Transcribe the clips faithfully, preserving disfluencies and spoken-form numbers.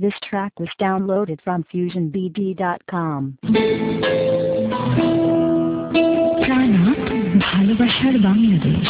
This track was downloaded from fusion b d dot com. প্রাণা ভালোবাসার বাংলাদেশ।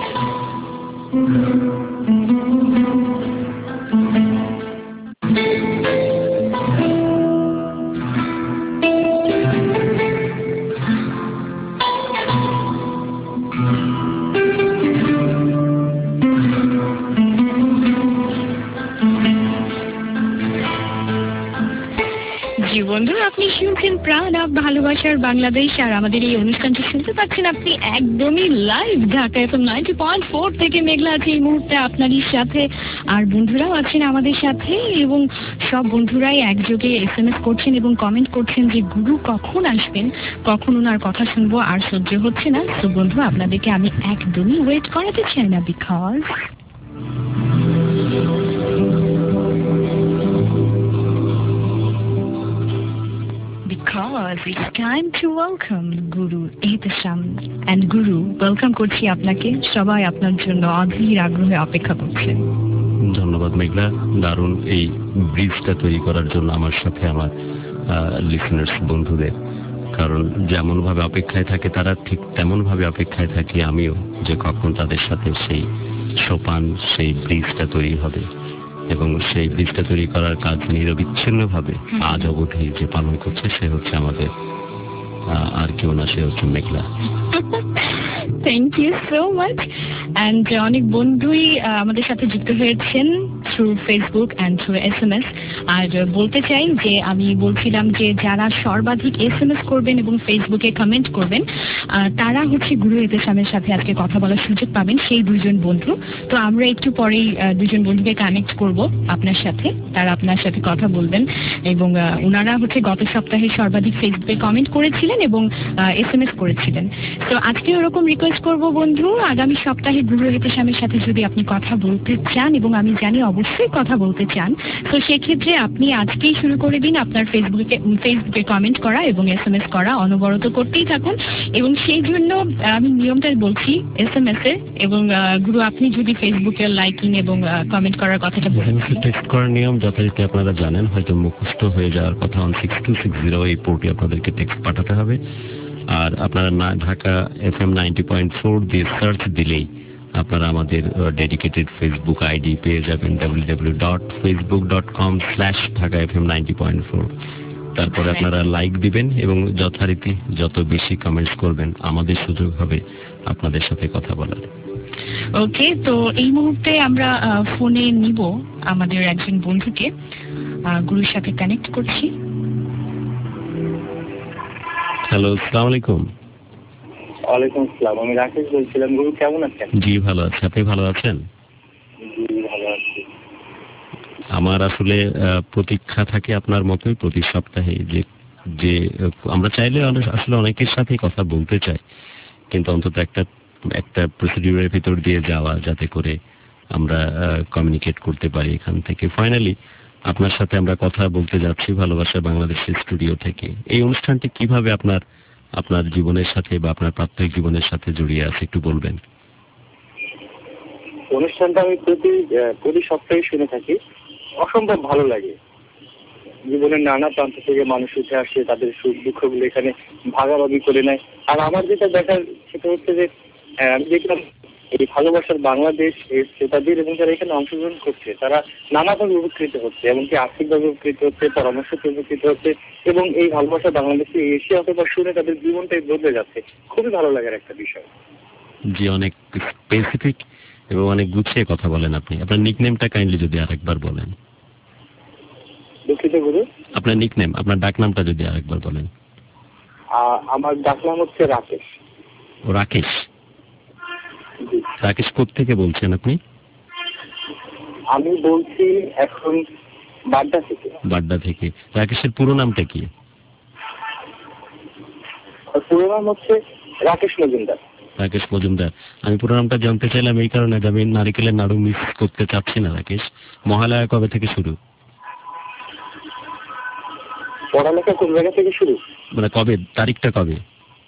বন্ধু, আপনি শুনছেন প্রাণ আপ ভালোবাসার বাংলাদেশ, আর আমাদের এই অনুষ্ঠানটি শুনতে পাচ্ছেন আপনি একদমই live Dhaka FM ninety point four থেকে। মেঘলা আছে এই মুহূর্তে আপনারই সাথে, আর বন্ধুরাও আছেন আমাদের সাথে, এবং সব বন্ধুরাই একযোগে এস এম এস করছেন এবং কমেন্ট করছেন যে গুরু কখন আসবেন, কখন ওনার কথা শুনবো, আর সহ্য হচ্ছে না। তো বন্ধু, আপনাদেরকে আমি একদমই ওয়েট করাতে চাই না, because Because it's time to welcome Guru Ehtesham. And Guru, welcome করছি আপনাকে। সবাই আপনার জন্য অধীর আগ্রহে অপেক্ষা করছে। ধন্যবাদ মেঘলা, দারুণ এই ব্রিজটা তৈরি করার জন্য আমার সাথে আমার লিসনার্স বন্ধুদের। কারণ যেমন ভাবে অপেক্ষায় থাকে তারা, ঠিক তেমন ভাবে অপেক্ষায় থাকি আমিও, যে কখন তাদের সাথে সেই সোপান, সেই ব্রিজটা তৈরি হবে। এবং সেই ব্রিজটা তৈরি করার কাজ নিরবিচ্ছিন্নভাবে আজ অবধি যে পালন করছে সে হচ্ছে আমাদের আর কেউ না, সে হচ্ছে Meghla. Thank you so much. And অনেক বন্ধুই আমাদের সাথে যুক্ত হয়েছেন through Facebook and through S M S. আর বলতে চাই যে আমি বলছিলাম যে যারা সর্বাধিক এস এম এস করবেন এবং ফেসবুকে কমেন্ট করবেন তারা হচ্ছে গুরু এহতেশামের সাথে আজকে কথা বলার সুযোগ পাবেন, সেই দুইজন বন্ধু। তো আমরা একটু পরেই দুজন বন্ধুকে কানেক্ট করব আপনার সাথে, তারা আপনার সাথে কথা বলবেন। এবং ওনারা হচ্ছে গত সপ্তাহে সর্বাধিক ফেসবুকে কমেন্ট করেছিলেন এবং এস এম এস করেছিলেন। তো আজকে ওরকম রিকোয়েস্ট করব বন্ধু, আগামী সপ্তাহে গুরু এহতেশামের সাথে যদি আপনি কথা বলতে চান, এবং আমি জানি অবশ্যই কথা বলতে চান, তো সেক্ষেত্রে আপনি আজকেই শুরু করে দিন আপনার ফেসবুকে ফেসবুকে কমেন্ট করা এবং এস এম এস করা, অনবরত করতেই থাকুন। এবং সেই জন্য আমি নিয়মটা বলছি এস এম এস এর, এবং গুরু আপনি যদি ফেসবুকে লাইকিং এবং কমেন্ট করার কথাটা বলেন। টেক্সট করার নিয়ম যথারীতি আপনারা জানেন, হয়তো মুখস্থ হয়ে যাওয়ার কথা। One six two six zero এই পোর্টে আপনাদেরকে টেক্সট পাঠাতে হবে। আর আপনারা না Dhaka F M ninety point four দিয়ে সার্চ দিলেই আপনারা আমাদের ডেডিকেটেড ফেসবুক আইডি পেয়ে যাবেন, W W W dot Facebook dot com slash Dhaka F M ninety point four. তারপরে আপনারা লাইক দিবেন এবং যথারীতি যত বেশি কমেন্টস করবেন আমাদের সুযোগ হবে আপনাদের সাথে কথা বলার। ওকে, তো এই মুহূর্তে আমরা ফোনে নিব আমাদের একজন বন্ধুকে, গুরুর সাথে কানেক্ট করছি। হ্যালো, আসসালামু আলাইকুম। ওয়ালাইকুম আসসালাম, আমি রাকেশ বলছিলাম। গুরু কেমন আছেন? জি ভালো আছি, আপনি ভালো আছেন? জি ভালো আছি। আমার আসলে প্রতীক্ষা থাকে আপনার মতোই প্রতি সপ্তাহে, যে যে আমরা চাইলে আসলে অনেকের সাথেই কথা বলতে চাই, কিন্তু অন্তত একটা একটা প্রসিডিউরের ভিতর দিয়ে যাওয়া, যাতে করে আমরা কমিউনিকেট করতে পারি এখান থেকে। ফাইনালি আপনার সাথে আমরা কথা বলতে যাচ্ছি ভালোবাসা বাংলাদেশের স্টুডিও থেকে। এই অনুষ্ঠানটি কিভাবে আপনার আপনার জীবনের সাথে বা আপনার প্রাত্যহিক জীবনের সাথে জড়িয়ে আছে একটু বলবেন? অনুষ্ঠানটা আমি প্রতি প্রতি সপ্তাহে শুনে থাকি, অসম্ভব ভালো লাগে। জীবনের নানা প্রান্ত থেকে মানুষ উঠে আসে, তাদের সুখ দুঃখগুলো এখানে ভাগাভাগি করে নেয়। আর আমার যেটা দেখার সেটা হচ্ছে যে আমি দেখলাম এই ভালোবাসার বাংলাদেশ এর শ্রোতাদের এবং যারা এখানে অংশগ্রহণ করছে তারা নানাভাবে উপকৃত হচ্ছে, এমনকি আর্থিকভাবে উপকৃত হচ্ছে, পরামর্শ উপকৃত হচ্ছে, এবং এই ভালোবাসা বাংলাদেশে এসে অথবা শুনে তাদের জীবনটাই বদলে যাচ্ছে। খুবই ভালো লাগার একটা বিষয়। জি, অনেক স্পেসিফিক এবং অনেক গুছিয়ে কথা বলেন আপনি। আপনার নিকনেমটা কাইন্ডলি যদি আরেকবার বলেন। দুঃখিত গুরু, আপনার নিকনেম, আপনার ডাকনামটা যদি আরেকবার বলেন। আমার ডাকনাম হচ্ছে রাকেশ। ও রাকেশ, রাকেশ কোত্থেকে বলছেন আপনি? আমি বলছি এখন বাড্ডা থেকে। বাড্ডা থেকে। রাকেশের পুরো নামটা কি? পুরো নাম হচ্ছে রাকেশ মজুমদার। রাকেশ মজুমদার। আমি পুরো নামটা জানতে চাইলাম এই কারণে যে আমি নারিকেলের নাড়ু মিস করতে চাচ্ছি না। রাকেশ, মহালয়া কবে থেকে শুরু? পড়ালেখা কোন জায়গা থেকে শুরু, মানে কবে, তারিখটা কবে?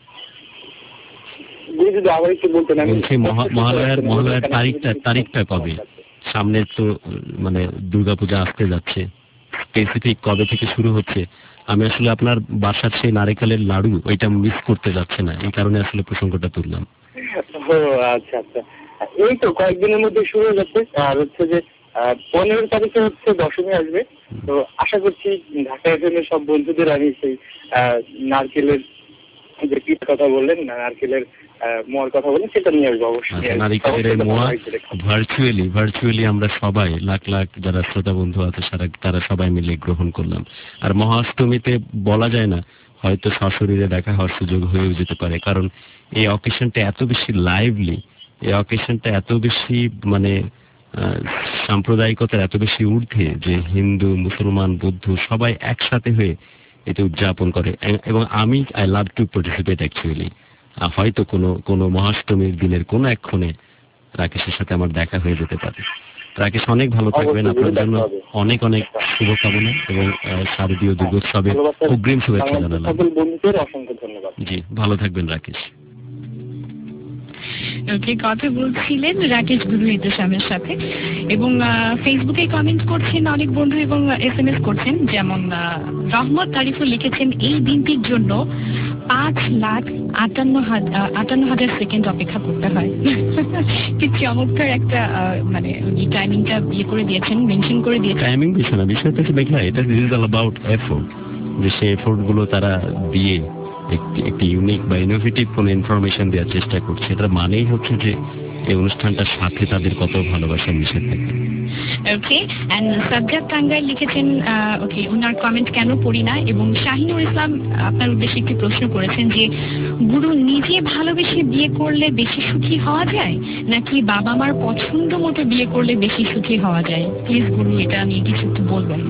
যদি আবার একটু বলতেন। আমি বলছি মহালয়ার মহালয়ার তারিখটা তারিখটা কবে? সামনে তো মানে দুর্গাপূজা আসতে যাচ্ছে, স্পেসিফিক কবে থেকে শুরু হচ্ছে, আমি আসলে আপনার বাসার সেই নারিকেলের লাড়ু ওইটা মিস করতে যাচ্ছে না, এই কারণে আসলে প্রসঙ্গটা তুললাম। ও আচ্ছা আচ্ছা, এই তো কয়েকদিনের মধ্যে শুরু হয়ে যাচ্ছে। আর হচ্ছে যে পনেরো তারিখে হচ্ছে দশমী আসবে, তো আশা করছি ঢাকা এফএমের সব বন্ধুদের আমি সেই নারকেলের যে পিঠ কথা বললেন, নারকেলের মোয়ার কথা বললেন, সেটা নিয়ে আসবো অবশ্যই। নারিকেলের মোয়া ভার্চুয়ালি ভার্চুয়ালি আমরা সবাই লাখ লাখ যারা শ্রোতা বন্ধু আছে তারা সবাই মিলে গ্রহণ করলাম। আর মহাষ্টমীতে বলা যায় না, হয়তো সশরীরে দেখা হওয়ার সুযোগ হয়েও যেতে পারে, কারণ এই অকেশনটা এত বেশি লাইভলি, এই অকেশনটা এত বেশি মানে সাম্প্রদায়িকতার এত বেশি ঊর্ধ্বে যে হিন্দু মুসলমান বৌদ্ধ সবাই একসাথে হয়ে এটা উদযাপন করে। এবং আমি I love to participate actually. হয়তো কোনো কোনো মহাষ্টমীর দিনের কোনো এক ক্ষণে রাকেশের সাথে আমার দেখা হয়ে যেতে পারে। রাকেশ, অনেক ভালো থাকবেন, আপনার জন্য অনেক অনেক শুভকামনা এবং শারদীয় দুর্গোৎসবের অগ্রিম শুভেচ্ছা জানালাম। জি, ভালো থাকবেন রাকেশ। ওকে, কথা বলছিলেন রাকেশ গুরু ইতিসামের সাথে, এবং ফেসবুকে কমেন্ট করছেন অনেক বন্ধু এবং এস এম এস করছেন। যেমন রহমত তারিফুল লিখেছেন, এই দিনটির জন্য পাঁচ লাখ আটান্ন হাজার আটান্ন হাজার সেকেন্ড অপেক্ষা করতে হয়। কি চমৎকার একটা মানে টাইমিংটা ইয়ে করে দিয়েছেন, মেনশন করে দিয়েছেন। টাইমিং বিষয় না, বিষয়টা হচ্ছে মেঘলা, এটা ইজ অল অ্যাবাউট এফোর্ট। যে সেই এফোর্ট গুলো তারা দিয়ে একটি একটি ইউনিক বা ইনোভেটিভ কোনো ইনফরমেশন দেওয়ার চেষ্টা করছে, এটার মানেই হচ্ছে যে এই অনুষ্ঠানটার সাথে তাদের কত ভালোবাসা মিশে থাকে। ওকে, এন্ড সাজ্জাদ টাঙ্গাইল লিখেছেন, ওকে ওনার কমেন্ট কেন পড়ি না, এবং শাহিনুর ইসলাম আপনার উদ্দেশ্যে একটি প্রশ্ন করেছেন যে গুরু নিজে ভালোবেসে বিয়ে করলে বেশি সুখী হওয়া যায় নাকি বাবা মার পছন্দ মতো বিয়ে করলে বেশি সুখী হওয়া যায়? প্লিজ গুরু এটা নিয়ে কিছু একটু বলবেন।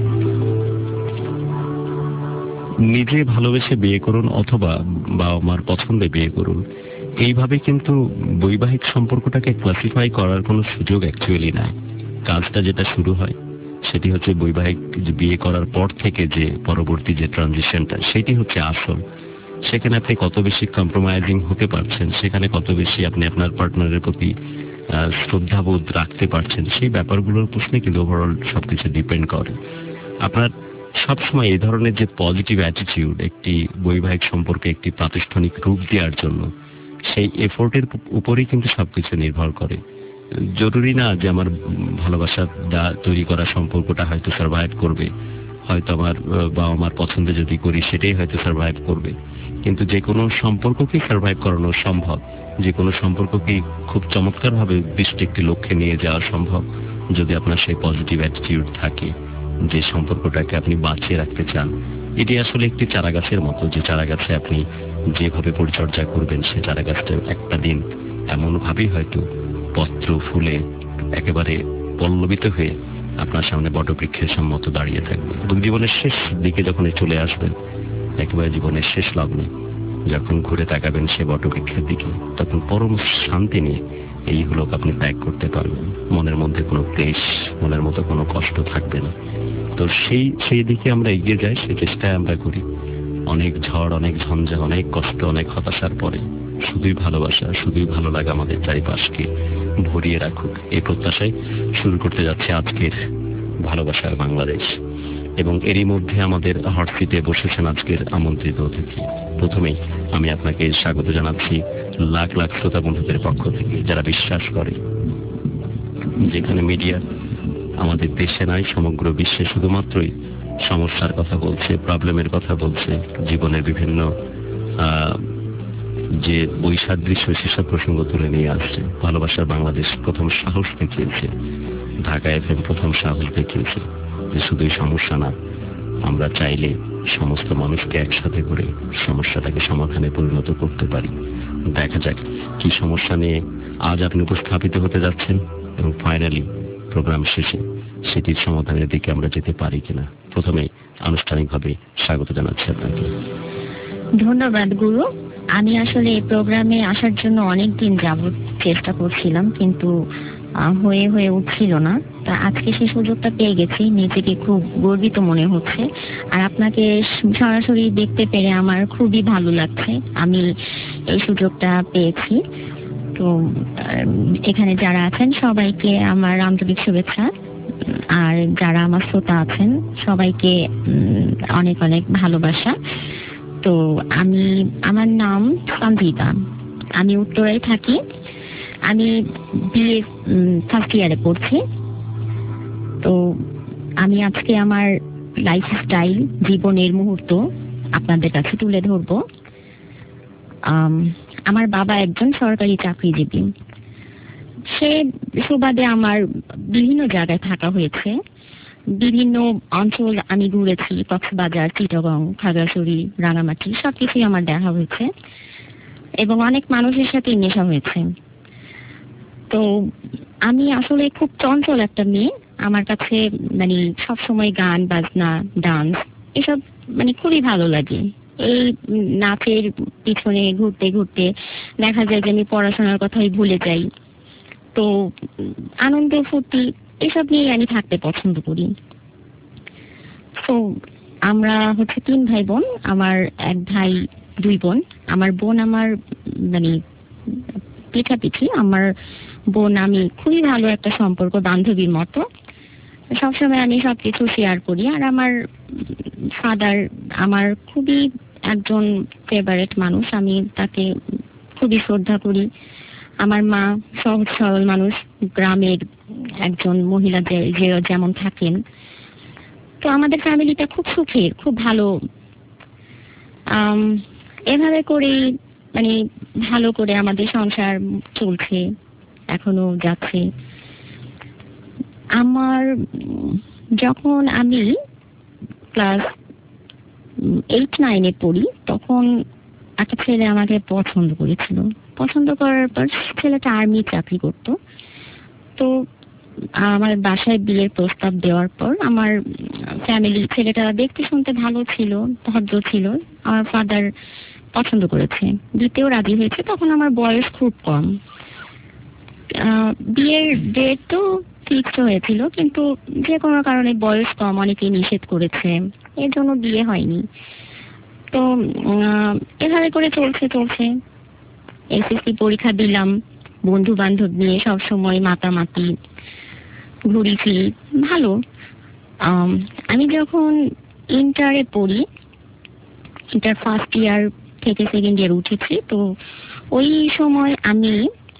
নিজে ভালোবেসে বিয়ে করুন অথবা বাবা মার পছন্দে বিয়ে করুন, এইভাবে কিন্তু বৈবাহিক সম্পর্কটাকে ক্লাসিফাই করার কোনো সুযোগ অ্যাকচুয়ালি নাই। কাজটা যেটা শুরু হয় সেটি হচ্ছে বৈবাহিক বিয়ে করার পর থেকে যে পরবর্তী যে ট্রানজিশনটা, সেটি হচ্ছে আসল। সেখানে আপনি কত বেশি কম্প্রোমাইজিং হতে পারছেন, সেখানে কত বেশি আপনি আপনার পার্টনারের প্রতি শ্রদ্ধাবোধ রাখতে পারছেন, সেই ব্যাপারগুলোর প্রশ্নে কিন্তু ওভারঅল সবকিছু ডিপেন্ড করে। আপনার সবসময় এই ধরনের যে পজিটিভ অ্যাটিটিউড একটি বৈবাহিক সম্পর্কে একটি প্রাতিষ্ঠানিক রূপ দেওয়ার জন্য, সেই এফোর্টের উপরেই কিন্তু সবকিছু নির্ভর করে। জরুরি না যে আমার ভালোবাসা তৈরি করা সম্পর্কটা হয়তো সার্ভাইভ করবে, হয়তো আমার বাবা মার পছন্দে যদি করি সেটাই হয়তো সার্ভাইভ করবে, কিন্তু যে কোনো সম্পর্ককেই সার্ভাইভ করানো সম্ভব, যে কোনো সম্পর্ককেই খুব চমৎকারভাবে উদ্দিষ্ট একটি লক্ষ্যে নিয়ে যাওয়া সম্ভব যদি আপনার সেই পজিটিভ অ্যাটিটিউড থাকে, যে সম্পর্কটাকে আপনি বাঁচিয়ে রাখতে চান। এটি আসলে একটি চারা গাছের মতো, যে চারা গাছে আপনি যেভাবে পরিচর্যা করবেন সে চারা গাছটা একটা দিন এমন ভাবেই হয়তো পত্র ফুলে একেবারে পল্লবিত হয়ে আপনার সামনে বটবৃক্ষের সম্মত দাঁড়িয়ে থাকবে, এবং জীবনের শেষ দিকে যখন চলে আসবেন, একেবারে জীবনের শেষ লগ্নে যখন ঘুরে তাকাবেন সে বটবৃক্ষের দিকে, তখন পরম শান্তি নিয়ে এই হলো আপনি ত্যাগ করতে পারবেন। মনের মধ্যে কোনো ক্লেশ, মনের মতো কোনো কষ্ট থাকবে না। তো সেই সেই দিকে আমরা এগিয়ে যাই, সেই চেষ্টায় আমরা করি। অনেক ঝড়, অনেক ঝঞ্ঝা, অনেক কষ্ট, অনেক হতাশার পরে শুধুই ভালোবাসা, শুধুই ভালো লাগা আমাদের চারিপাশকে ভরিয়ে রাখুক, এই প্রত্যাশায় শুরু করতে যাচ্ছে আজকের ভালোবাসার বাংলাদেশ। এবং এরই মধ্যে আমাদের হটসিটে বসেছেন আজকের আমন্ত্রিত অতিথি। প্রথমেই আমি আপনাকে স্বাগত জানাচ্ছি লাখ লাখ শ্রোতা বন্ধুদের পক্ষ থেকে, যারা বিশ্বাস করে যেখানে মিডিয়া আমাদের দেশে নাই, সমগ্র বিশ্বে শুধুমাত্রই সমস্যার কথা বলছে, প্রবলেমের কথা বলছে, জীবনের বিভিন্ন যে বৈসাদৃশ্য সেসব প্রসঙ্গ তুলে নিয়ে আসছে। ভালোবাসার বাংলাদেশ প্রথম সাহস দেখিয়েছে, ঢাকা এফএম প্রথম সাহস দেখিয়েছে যে শুধুই সমস্যা না, আমরা চাইলে সমস্ত মানুষকে একসাথে করে সমস্যাটাকে সমাধানে পরিণত করতে পারি। দেখা যাক কি সমস্যা নিয়ে আজ আপনি উপস্থাপিত হতে যাচ্ছেন, এবং ফাইনালি প্রোগ্রাম শেষে সেটির সমাধানের দিকে আমরা যেতে পারি কিনা। প্রথমে আনুষ্ঠানিকভাবে স্বাগত জানাচ্ছি আপনাকে। ধন্যবাদ গুরু। আমি আসলে এই প্রোগ্রামে আসার জন্য অনেকদিন যাবত চেষ্টা করছিলাম, কিন্তু হয়ে হয়ে উঠছিল না। তা আজকে সেই সুযোগটা পেয়ে গেছি, নিজেকে খুব গর্বিত মনে হচ্ছে। আর আপনাকে সরাসরি দেখতে পেরে আমার খুবই ভালো লাগছে, আমি এই সুযোগটা পেয়েছি। তো এখানে যারা আছেন সবাইকে আমার আন্তরিক শুভেচ্ছা আর যারা আমার শ্রোতা আছেন সবাইকে অনেক অনেক ভালোবাসা। তো আমি আমার নাম সঞ্জিতা, আমি উত্তরায় থাকি, আমি বিএ ফার্স্ট ইয়ারে পড়ছি। তো আমি আজকে আমার লাইফস্টাইল, জীবনের মুহূর্ত আপনাদের কাছে তুলে ধরবো। আমার বাবা একজন সরকারি চাকরিজীবী, সে সুবাদে আমার বিভিন্ন জায়গায় থাকা হয়েছে, বিভিন্ন অঞ্চল আমি ঘুরেছি, কক্সবাজার, চিটাগং, খাগড়াছড়ি, রাঙামাটি সবকিছুই আমার দেখা হয়েছে এবং অনেক মানুষের সাথে মেশা হয়েছে। তো আমি আসলে খুব চঞ্চল একটা মেয়ে, আমার কাছে মানে সবসময় গান বাজনা, ডান্স এসব মানে খুবই ভালো লাগে। এই নাচের পিছনে ঘুরতে ঘুরতে দেখা যায় যে আমি পড়াশোনার কথাই ভুলে যাই। তো আনন্দ ফুর্তি এসব নিয়ে আমি থাকতে পছন্দ করি। তো আমরা হচ্ছে তিন ভাই বোন, আমার এক ভাই দুই বোন। আমার বোন আমার মানে পিঠাপিঠি, আমার বোন আমি খুবই ভালো একটা সম্পর্ক, বান্ধবীর মতো। সবসময় আমি সবকিছু শেয়ার করি। আর আমার ফাদার আমার খুবই একজন ফেভারিট মানুষ, আমি তাকে খুবই শ্রদ্ধা করি। আমার মা সহজ সরল মানুষ, গ্রামের একজন মহিলা যে যেমন থাকেন। তো আমাদের ফ্যামিলিটা খুব সুখের, খুব ভালো। এভাবে করে মানে ভালো করে আমাদের সংসার চলছে, এখনো যাচ্ছে। আমার যখন আমি ক্লাস এইট নাইনে পড়ি তখন একটা ছেলে আমাকে পছন্দ করেছিল। পছন্দ করার পর ছেলেটা আর্মি চাকরি করত। তো আমার বাসায় বিয়ের প্রস্তাব দেওয়ার পর আমার ফ্যামিলি, ছেলেটা দেখতে শুনতে ভালো ছিল, ভদ্র ছিল, আমার ফাদার পছন্দ করেছে, দিতেও রাজি হয়েছে। তখন আমার বয়স খুব কম, বিয়ের ডেট তো ফিক্স হয়েছিল, কিন্তু যে কোনো কারণে বয়স কম, অনেকেই নিষেধ করেছে, এর জন্য বিয়ে হয়নি। তো এভাবে করে চলছে চলছে এসএসসি পরীক্ষা দিলাম, বন্ধু বান্ধব নিয়ে সবসময় মাতামাতি, ঘুরি ফিরি, ভালো। আমি যখন ইন্টারে পড়ি, ইন্টার ফার্স্ট ইয়ার থেকে সেকেন্ড ইয়ার উঠেছি, তো ওই সময় আমি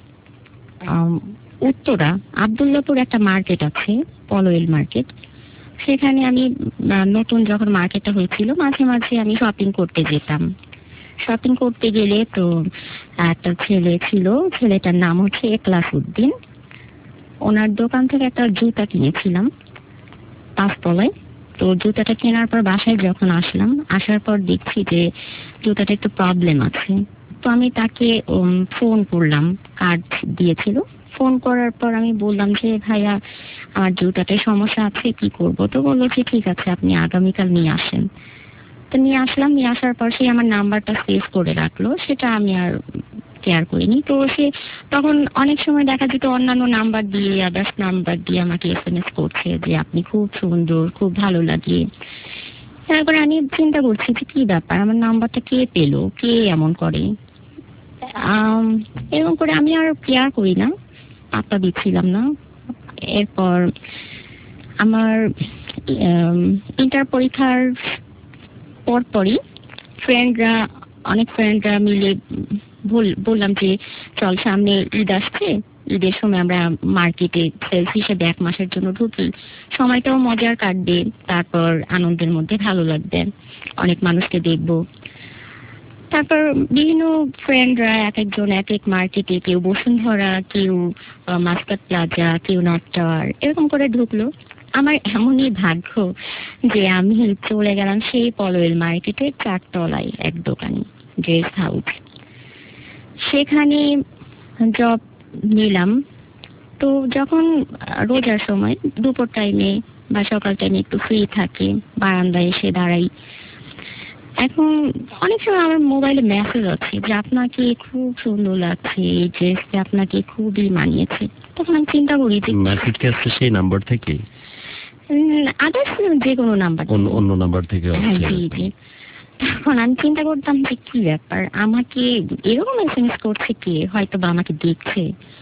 উত্তরা আবদুল্লাপুর একটা মার্কেট আছে, পলোয়েল মার্কেট, সেখানে আমি নতুন যখন মার্কেটটা হয়েছিল মাঝে মাঝে আমি শপিং করতে যেতাম। শপিং করতে গেলে তো একটা ছেলে ছিল, ছেলেটার নাম হচ্ছে একলাস উদ্দিন। ওনার দোকান থেকে একটা জুতা কিনেছিলাম পাঁচতলায়। তো জুতাটা কেনার পর বাসায় যখন আসলাম, আসার পর দেখছি যে জুতাটা একটু প্রবলেম আছে। তো আমি তাকে ফোন করলাম, কার্ড দিয়েছিল। ফোন করার পর আমি বললাম যে ভাইয়া আমার জুতাটায় সমস্যা আছে, কি করব? তো বললো যে ঠিক আছে, আপনি আগামীকাল নিয়ে আসেন। তো নিয়ে আসলাম, নিয়ে আসার পর সে আমার নাম্বারটা সেভ করে রাখলো, সেটা আমি আর কেয়ার করিনি। তো সে তখন অনেক সময় দেখা যেত অন্যান্য নাম্বার দিয়ে, আদার্স নাম্বার দিয়ে আমাকে এস এম এস করছে যে আপনি খুব সুন্দর, খুব ভালো লাগে। তারপরে আমি চিন্তা করছি যে কি ব্যাপার, আমার নাম্বারটা কে পেলো, কে এমন করে। এরকম করে আমি আর কেয়ার করি না, পাত্তা দিচ্ছিলাম না। এরপর আমার ইন্টার পরীক্ষার পরপরই ফ্রেন্ডরা, অনেক ফ্রেন্ডরা মিলে বললাম যে চল, সামনে ঈদ আসছে, ঈদের সময় আমরা মার্কেটে সেলস হিসেবে এক মাসের জন্য ঢুকি, সময়টাও মজার কাটবে, তারপর আনন্দের মধ্যে ভালো লাগবে, অনেক মানুষকে দেখবো। তারপর বিভিন্ন ফ্রেন্ডরা এক একজন এক এক মার্কেটে, কেউ বসুন্ধরা, কেউ মাস্কাট প্লাজা, কেউ নর্থ টাওয়ার, এরকম করে ঢুকলো। আমার এমনই ভাগ্য যে আমি চলে গেলাম সেই পলোয়েল মার্কেটের চারতলায় এক দোকানে, ড্রেস হাউস। সেখানে জব নিলাম। তো যখন রোজার সময় দুপুর টাইমে বা সকাল টাইমে একটু ফ্রি থাকে, বারান্দায় এসে দাঁড়াই। এখন অনেক সময় আমার মোবাইলে মেসেজ আছে যে আপনাকে খুব সুন্দর লাগছে, এই ড্রেসটা আপনাকে খুবই মানিয়েছে। তখন আমি চিন্তা করি যে মেসেজ কি আসছে সেই নাম্বার থেকে, আদার্স যে কোনো নাম্বার, অন্য নাম্বার থেকে? জি জি। তখন আমি চিন্তা করতাম যে কি ব্যাপার, আমাকে এরকম এস এম এস করছে কে, হয়তো বা আমাকে দেখছে।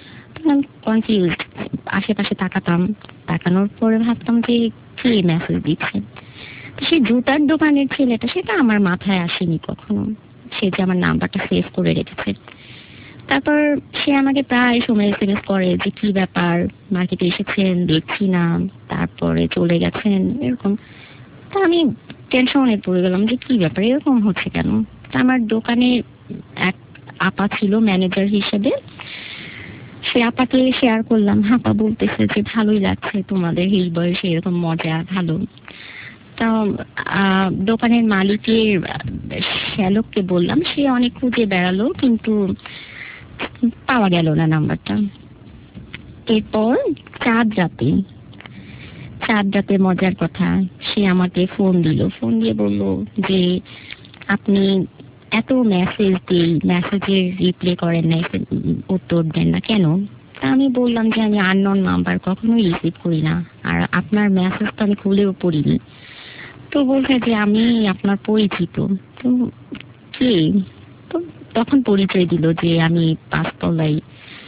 তখন আমি কনফিউজ, আশেপাশে তাকাতাম, তাকানোর পরে ভাবতাম যে কি মেসেজ দিচ্ছে। সে জুতার দোকানের ছেলেটা, সেটা আমার মাথায় আসেনি কখনো, সে যে আমার নাম্বারটা সেভ করে রেখেছে। তারপর সে আমাকে প্রায় সময় এসএমএস করে যে কি ব্যাপার, মার্কেটে এসেছেন দেখছি না, তারপরে চলে গেছেন, এরকম। তা আমি টেনশনে পড়ে গেলাম যে কি ব্যাপার, এরকম হচ্ছে কেন। তা আমার দোকানে এক আপা ছিল ম্যানেজার হিসেবে, সে আপাকে শেয়ার করলাম। আপা বলতেছে যে ভালোই লাগছে তোমাদের এই বয়সে এরকম মজা, ভালো। তা দোকানের মালিকের শ্যালককে বললাম, সে অনেক খুঁজে বেড়ালো কিন্তু পাওয়া গেল না নাম্বারটা। এরপর চাঁদ রাতে চাঁদ রাতে মজার কথা, সে আমাকে ফোন দিল, ফোন দিয়ে বলল যে আপনি এত মেসেজ দিই, মেসেজের রিপ্লাই করেন না, উত্তর দেন না কেন? তা আমি বললাম যে আমি আননোন নাম্বার কখনোই রিসিভ করি না, আর আপনার মেসেজ তো আমি খুলেও পড়িনি। তো বলছে যে আমি আপনার পরিচিত। তো কি? তো তখন পরিচয় দিল যে আমি পাঁচতলায়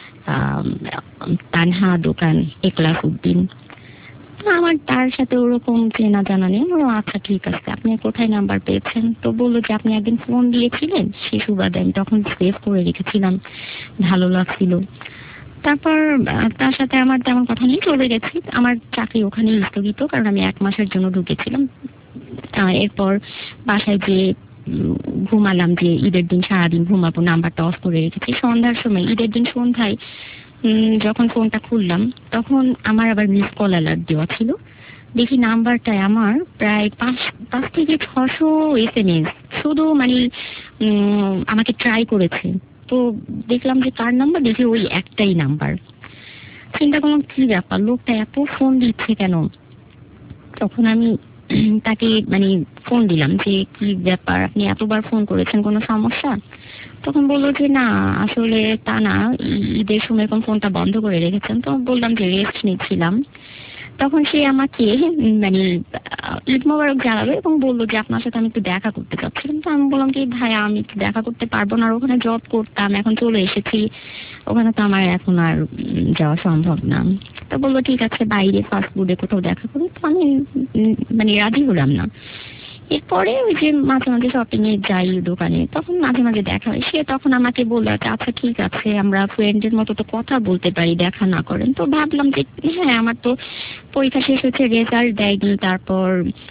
তানহা দোকান, একলাস উদ্দিন। আমার তার সাথে ওরকম চেনা জানা নেই। ও আচ্ছা ঠিক আছে, আপনি কোথায় নাম্বার পেয়েছেন? তো বললো যে আপনি একদিন ফোন দিয়েছিলেন, সে সুবাদে আমি তখন সেভ করে রেখেছিলাম, ভালো লাগছিল। তারপর তার সাথে আমার তেমন কথা নেই, চলে গেছি। আমার চাকরি ওখানে স্থগিত, কারণ আমি এক মাসের জন্য ঢুকেছিলাম। এরপর বাসায় যে ঘুমালাম, যে ঈদের দিন সারাদিন ঘুমাবো, নাম্বারটা অফ করে রেখেছি। সন্ধ্যার সময়, ঈদের দিন সন্ধ্যায় যখন ফোনটা খুললাম, তখন আমার আবার মিস কল অ্যালার্ট দেওয়া ছিল। দেখি নাম্বারটায় আমার প্রায় পাঁচ পাঁচ থেকে ছশো এস এম এস, শুধু মানে আমাকে ট্রাই করেছে। তো দেখলাম যে কার নাম্বার, দেখি ওই একটাই নাম্বার। চিন্তা করলাম কি ব্যাপার, লোকটা এত ফোন দিচ্ছে কেন। তখন আমি তাকে মানে ফোন দিলাম যে কি ব্যাপার, আপনি এতবার ফোন করেছেন, কোনো সমস্যা? তখন বললো যে না আসলে তা না, ঈদের সময় কোন ফোনটা বন্ধ করে রেখেছেন। তো বললাম যে রেস্ট নিচ্ছিলাম। তখন সে আমাকে মানে ঈদ মোবারক জানালো এবং বললো যে আপনার সাথে আমি একটু দেখা করতে চাচ্ছিলাম। তো আমি বললাম কি ভাইয়া, আমি একটু দেখা করতে পারবো না, আর ওখানে জব করতাম, এখন চলে এসেছি, ওখানে তো আমার এখন আর যাওয়া সম্ভব না। তো বললো ঠিক আছে, বাইরে ফাস্ট ফুডে কোথাও দেখা করি। তো আমি মানে রাজি হলাম না। এরপরে ওই যে মাঝে মাঝে শপিং এ যাই দোকানে, তখন মাঝে মাঝে দেখা হয়। সে তখন আমাকে বললো আচ্ছা ঠিক আছে, আমরা ফ্রেন্ডের মতো তো কথা বলতে পারি, দেখা না করেন। তো ভাবলাম যে হ্যাঁ, আমার তো পরীক্ষা শেষ হচ্ছে, রেজাল্ট দেয়নি, তারপর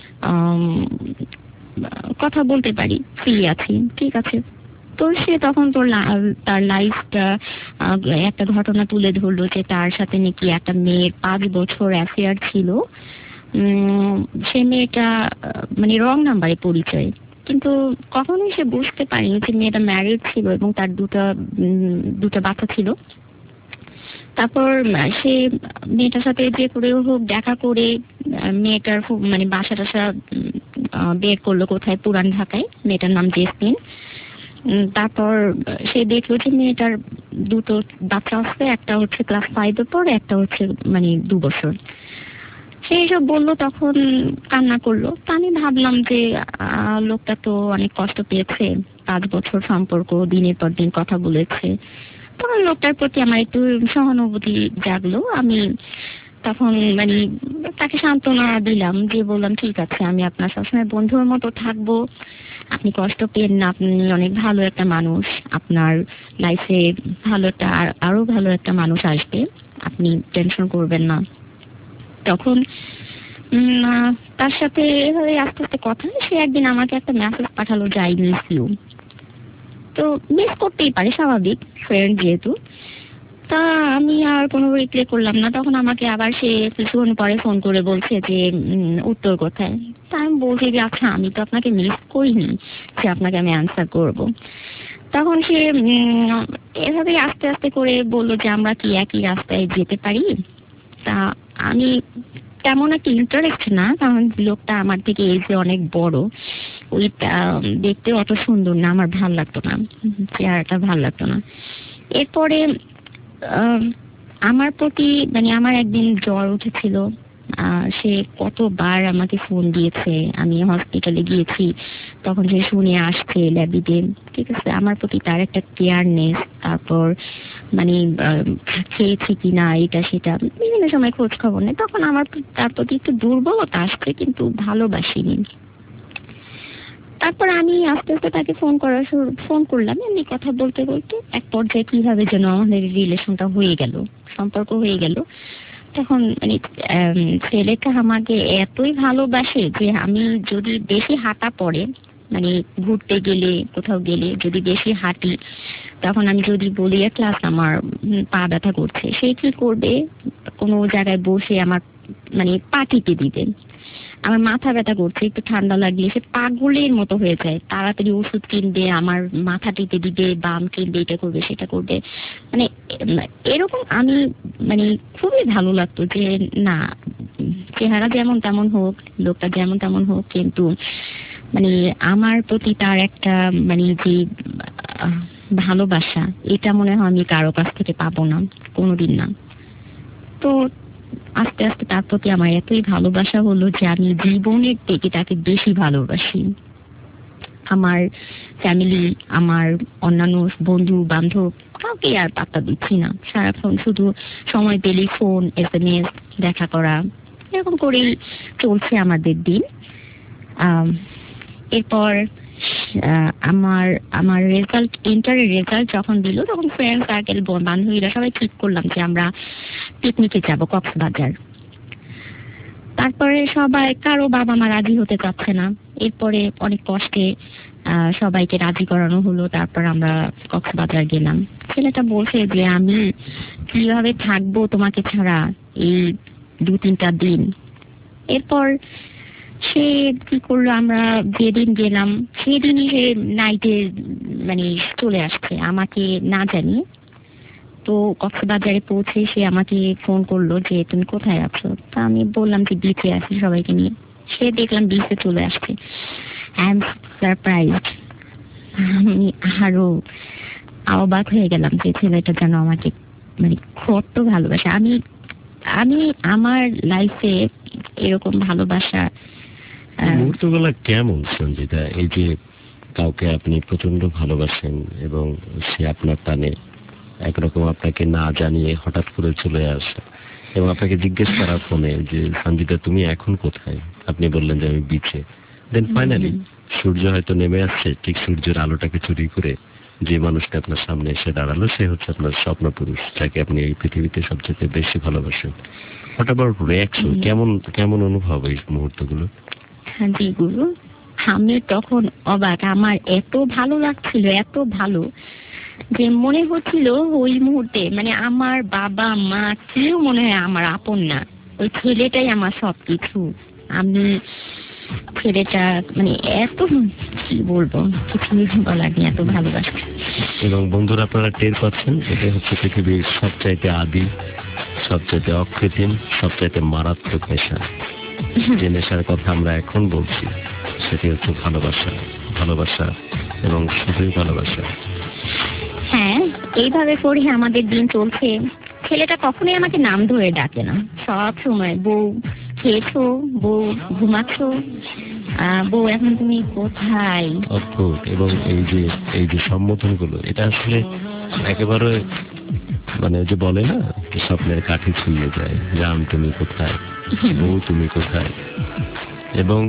কথা বলতে পারি, ফ্রি আছি, ঠিক আছে। তো সে তখন তোর তার লাইফটা একটা ঘটনা তুলে ধরলো যে তার সাথে নাকি একটা মেয়ের পাঁচ বছর অ্যাফেয়ার ছিল। সে মেয়েটা মানে রং নাম্বারে পরিচয়, কিন্তু কখনোই সে বুঝতে পারেনি যে মেয়েটা ম্যারিড ছিল এবং তার দুটা দুটা বাচ্চা ছিল। তারপর সে মেয়েটার সাথে যে করে হোক দেখা করে মেয়েটার মানে বাসা টাসা বের করলো কোথায়, পুরান ঢাকায়। মেয়েটার নাম জেসমিন। তারপর সে দেখলো যে মেয়েটার দুটো বাচ্চা আছে, একটা হচ্ছে ক্লাস ফাইভে পড়ে, একটা হচ্ছে মানে দু বছর। সে এইসব বললো, তখন কান্না করলো। তা আমি ভাবলাম যে লোকটা তো অনেক কষ্ট পেয়েছে, পাঁচ বছর সম্পর্ক, দিনের পর দিন কথা বলেছে। তখন লোকটার প্রতি আমার একটু সহানুভূতি জাগলো। আমি তখন মানে তাকে সান্ত্বনা দিলাম, যে বললাম ঠিক আছে, আমি আপনার সবসময় বন্ধুর মতো থাকবো, আপনি কষ্ট পেন না, আপনি অনেক ভালো একটা মানুষ, আপনার লাইফে ভালো একটা আরো ভালো একটা মানুষ আসবে, আপনি টেনশন করবেন না। তখন তার সাথে এভাবে আস্তে আস্তে কথা, সে একদিন আমাকে একটা মেসেজ পাঠালো যে আই মিস ইউ। তো মিস করতেই পারে, স্বাভাবিক, ফ্রেন্ড যেহেতু। তা আমি আর কোনো রিপ্লাই করলাম না। তখন আমাকে আবার সে কিছুক্ষণ পরে ফোন করে বলছে যে উত্তর কোথায়। তা আমি বলছি যে আচ্ছা, আমি তো আপনাকে মিস করিনি যে আপনাকে আমি অ্যান্সার করব। তখন সে এভাবে আস্তে আস্তে করে বললো যে আমরা কি একই রাস্তায় যেতে পারি। তা আমি তেমন একটা ইন্টারেস্ট না, কারণ লোকটা আমার থেকে এজে অনেক বড়, ওইটা দেখতে অত সুন্দর না, আমার ভাল লাগতো না, চেহারাটা ভাল লাগতো না। এরপরে আমার প্রতি মানে আমার একদিন জ্বর উঠেছিল, আহ, সে কতবার আমাকে ফোন দিয়েছে, আমি হসপিটালে গিয়েছি তখন সে শুনে আসছে ল্যাবিতে, ঠিক আছে, আমার প্রতি তার একটা কেয়ারনেস, তারপর মানে আহ, খেয়েছি কিনা এটা সেটা বিভিন্ন সময় খোঁজ খবর নেই, তখন আমার প্রতি- তার প্রতি একটু দুর্বলতা আসছে, কিন্তু ভালোবাসিনি। তারপর আমি আস্তে আস্তে তাকে ফোন করা শুরু ফোন করলাম, এমনি কথা বলতে বলতে এক পর্যায়ে কিভাবে যেন আমাদের রিলেশনটা হয়ে গেল, সম্পর্ক হয়ে গেল। তখন মানে আম, ছেলেটা আমাকে এতই ভালোবাসে যে আমি যদি বেশি হাঁটা পড়ে, মানে ঘুরতে গেলে কোথাও গেলে যদি বেশি হাঁটি, তখন আমি যদি বলি ক্লাস আমার উম, পা ব্যথা করছে, সে কি করবে, কোনো জায়গায় বসে আমার মানে পা টিপে দিবে। আমার মাথা ব্যথা করছে, একটু ঠান্ডা লাগলে সে পাগলের মতো হয়ে যায়, তাড়াতাড়ি ওষুধ কিনবে, আমার মাথা টিপে দিবে, বাম কিনবে, এটা করবে সেটা করবে। মানে এম, এরকম আমি মানে খুবই ভালো লাগতো যে না, চেহারা যেমন তেমন হোক, লোকটা যেমন তেমন হোক, কিন্তু মানে আমার প্রতি তার একটা মানে যে আহ, ভালোবাসা, এটা মনে হয় আমি কারো কাছ থেকে পাবো না, কোনোদিন না। তো আস্তে আস্তে তার প্রতি আমার এতই ভালোবাসা হলো যে আমি জীবনের থেকে তাকে বেশি ভালোবাসি। আমার ফ্যামিলি, আমার অন্যান্য বন্ধু বান্ধব কাউকে আর পাত্তা দিচ্ছি না, সারাক্ষণ শুধু সময় পেলে ফোন, এস এম এস, দেখা করা, এরকম করেই চলছে আমাদের দিন। আম, এরপর আহ, আমার আমার রেজাল্ট, ইন্টারের রেজাল্ট যখন দিল, তখন ফ্রেন্ড সার্কেল, বান্ধবীরা সবাই ঠিক করলাম যে আমরা পিকনিকে যাব কক্সবাজার। তারপরে সবাই, কারো বাবা মা রাজি হতে চাচ্ছে না, এরপরে অনেক কষ্টে আহ, সবাইকে রাজি করানো হলো, তারপর আমরা কক্সবাজার গেলাম। ছেলেটা বলছে যে আমি কিভাবে থাকবো তোমাকে ছাড়া এই দু তিনটা দিন। এরপর সে কি করলো, আমরা যেদিন গেলাম সেদিনই সে নাইটে মানে চলে আসছে আমাকে না জানিয়ে। তো কক্সবাজারে পৌঁছে সে আমাকে ফোন করলো যে তুমি কোথায় আছো, তা আমি বললাম যে বিচে আছি সবাইকে নিয়ে। সে দেখলাম বিচে চলে আসছে। আই এম সারপ্রাইজড, আমি আরো অবাক হয়ে গেলাম যে ছেলেটা যেন আমাকে মানে কত ভালোবাসে। আমি আমি আমার লাইফে এরকম ভালোবাসা আহ, মুহূর্তগুলো কেমন সঞ্জিতা, এই যে কাউকে আপনি প্রচন্ড ভালোবাসেন এবং সে আপনার টানে একরকম আপনাকে না জানিয়ে হঠাৎ করে চলে আসে এবং আপনাকে জিজ্ঞেস করা ফোনে যে সঞ্জিতা তুমি এখন কোথায়, আপনি বললেন যে আমি বিচে। দেন ফাইনালি সূর্য হয়তো নেমে আসছে, ঠিক সূর্যের আলোটাকে চুরি করে যে মানুষটা আপনার সামনে এসে দাঁড়ালো সে হচ্ছে আপনার স্বপ্ন পুরুষ, যাকে আপনি এই পৃথিবীতে সবচেয়ে বেশি ভালোবাসেন। হোয়াট অ্যাবাউট রিঅ্যাকশন, কেমন কেমন অনুভব এই মুহূর্তগুলো? হ্যাঁ জি গুরু, আমি তখন অবাক, আমার এত ভালো লাগছিল, এত ভালো যে মনে হচ্ছিল ওই মুহূর্তে মানে আমার বাবা মা কেউ মনে হয় আমার আপন না, ওই ছেলেটাই আমার সবকিছু। আমি ছেলেটা মানে এত কি বলবো, কিছু বলার নেই, এত ভালোবাসা। এবং বন্ধুরা আপনারা টের পাচ্ছেন, এটা হচ্ছে পৃথিবীর সবচাইতে আদি, সবচাইতে অকৃত্রিম, সবচাইতে মারাত্মক নেশা। যে নেশার কথা আমরা এখন বলছি সেটি হচ্ছে ভালোবাসা, ভালোবাসা এবং শুধুই ভালোবাসা। হ্যাঁ, এইভাবে করে আমাদের দিন চলছে। ছেলেটা কখনোই আমাকে নাম ধরে ডাকে না, সব সময় বউ খেয়েছো, বউ ঘুমাচ্ছো, আহ, বউ এখন তুমি কোথায়। অদ্ভুত। এবং এই যে এই যে সম্বোধন গুলো, এটা আসলে একেবারে মানে যে বলে না স্বপ্নের কাঠি ছুঁয়ে যায়, জান তুমি কোথায়, বউ তুমি কোথায়। এবং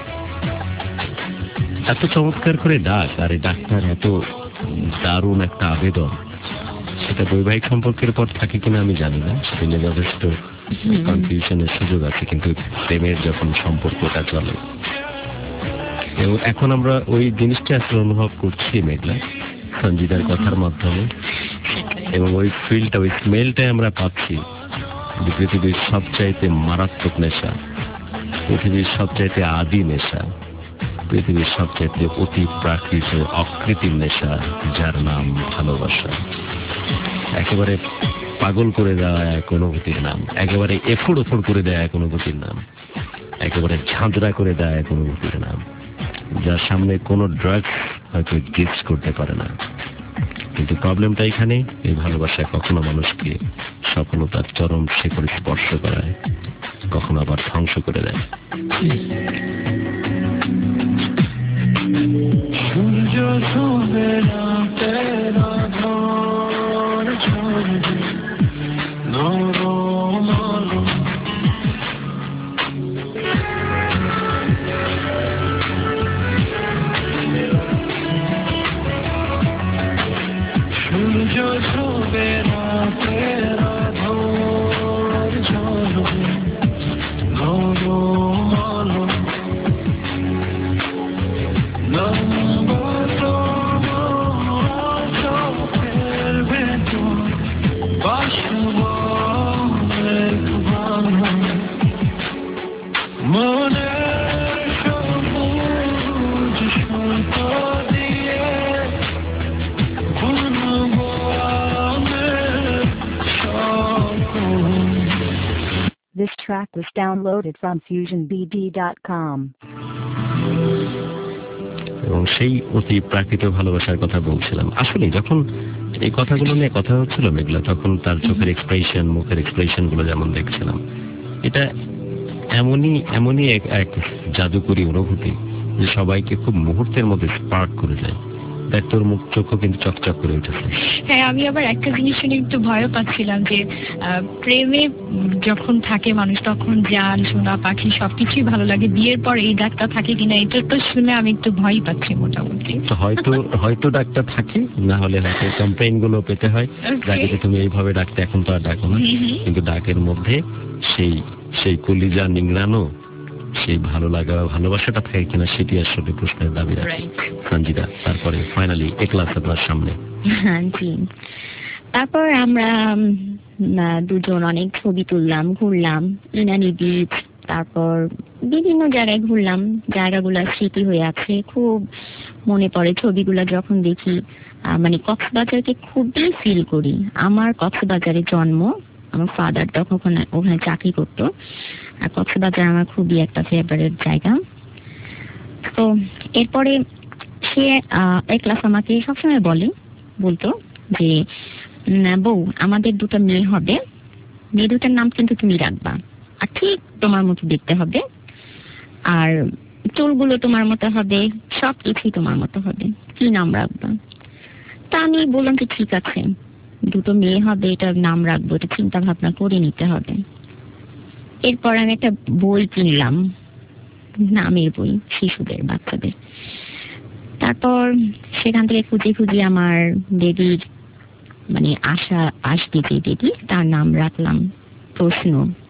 এত চমৎকার করে ডাক, আর এই ডাক্তার এত দারুণ একটা আবেদন, সেটা বৈবাহিক সম্পর্কের পর থাকে কিনা আমি জানি না, সেটা নিয়ে যথেষ্ট কনফিউশনের সুযোগ আছে, কিন্তু প্রেমের যখন সম্পর্কটা চলে, এবং এখন আমরা ওই জিনিসটা আসলে অনুভব করছি মেঘলা সঞ্জিতার কথার মাধ্যমে, এবং ওই ফিলটা, ওই স্মেলটাই আমরা পাচ্ছি। পৃথিবীর সবচাইতে মারাত্মক নেশা, পৃথিবীর সবচাইতে আদি নেশা, পৃথিবীর সবচাইতে অতি প্রাকৃত অকৃত্রিম নেশা, যার নাম ভালোবাসা। একেবারে পাগল করে দেওয়া এক অনুভূতির নাম, একেবারে এফোড় ওফোড় করে দেওয়া এক অনুভূতির নাম, একেবারে ঝাঁঝরা করে দেওয়া এক অনুভূতির নাম, যার সামনে কোনো ড্রাগস হয়তো গিফট করতে পারে না। কিন্তু প্রবলেমটা এখানে, এই ভালোবাসা কখনো মানুষকে সফলতার চরম শিখরে স্পর্শ করায়, কখনো আবার ধ্বংস করে দেয়। সূর্য শোবে না তেরা ধর ছড়বে নরম আলো, সূর্য শোবে না তেরা ধর ছড়বে নরম আলো, This track was downloaded from fusion b d dot com. এবং সেই অতি প্রাকৃত ভালোবাসার কথা বলছিলাম। আসলে যখন এই কথাগুলো নিয়ে কথা হচ্ছিল মেঘলা, তখন তার চোখের এক্সপ্রেশন, মুখের এক্সপ্রেশন গুলো যেমন দেখছিলাম, এটা এমনই এমনই এক এক জাদুকরী অনুভূতি যে সবাইকে খুব মুহূর্তের মধ্যে স্পার্ক করে যায়। দেখ তোর মুখ চোখও কিন্তু চকচক করে উঠেছে। হ্যাঁ, আমি আবার একটা জিনিস শুনে একটু ভয় পাচ্ছিলাম যে প্রেমে যখন থাকে মানুষ তখন জান সোনা পাখি সবকিছুই ভালো লাগে, বিয়ের পর এই ডাকটা থাকে কিনা এটা তো শুনে আমি একটু ভয় পাচ্ছি মোটামুটি। হয়তো হয়তো ডাকটা থাকে, না হলে হয়তো কমপ্লেইন গুলো পেতে হয় যাকে তুমি এইভাবে ডাকতে, এখন তো আর ডাকো না, কিন্তু ডাকের মধ্যে সেই সেই কলিজা নিংড়ানো সেই ভালো লাগা ভালোবাসাটা থাকে কিনা সেটি আসলে প্রশ্নের দাবি রাখে। সঞ্জিদা, তারপরে ফাইনালি একলাস আপনার সামনে। জি, তারপর আমরা দুজন অনেক ছবি তুললাম, ঘুরলাম ইনানি বিচ, তারপর বিভিন্ন জায়গায় ঘুরলাম, জায়গাগুলো স্মৃতি হয়ে আছে, খুব মনে পড়ে ছবিগুলো যখন দেখি। মানে কক্সবাজারকে খুবই ফিল করি। আমার কক্সবাজারে জন্ম, আমার ফাদার তখন ওখানে ওখানে চাকরি করতো, আর কক্সবাজার আমার খুবই একটা ফেভারিট জায়গা। তো এরপরে সে একলাস আমাকে সবসময় বলে বলতো যে বউ, আমাদের দুটো মেয়ে হবে, মেয়ে দুটার নাম কিন্তু তুমি রাখবা, আর ঠিক তোমার মতো দেখতে হবে, আর চুলগুলো তোমার মতো হবে, সব কিছুই তোমার মতো হবে, কি নাম রাখবা? তা আমি বললাম যে ঠিক আছে, দুটো মেয়ে হবে, এটার নাম রাখবো, এটা চিন্তা ভাবনা করে নিতে হবে। এরপর আমি একটা বই কিনলাম, নামের বই, শিশুদের, বাচ্চাদের। তারপর সেখান থেকে খুঁজে খুঁজে আমার বেবির মানে আশা আসবে যে বেবি, তার নাম রাখলাম প্রশ্ন।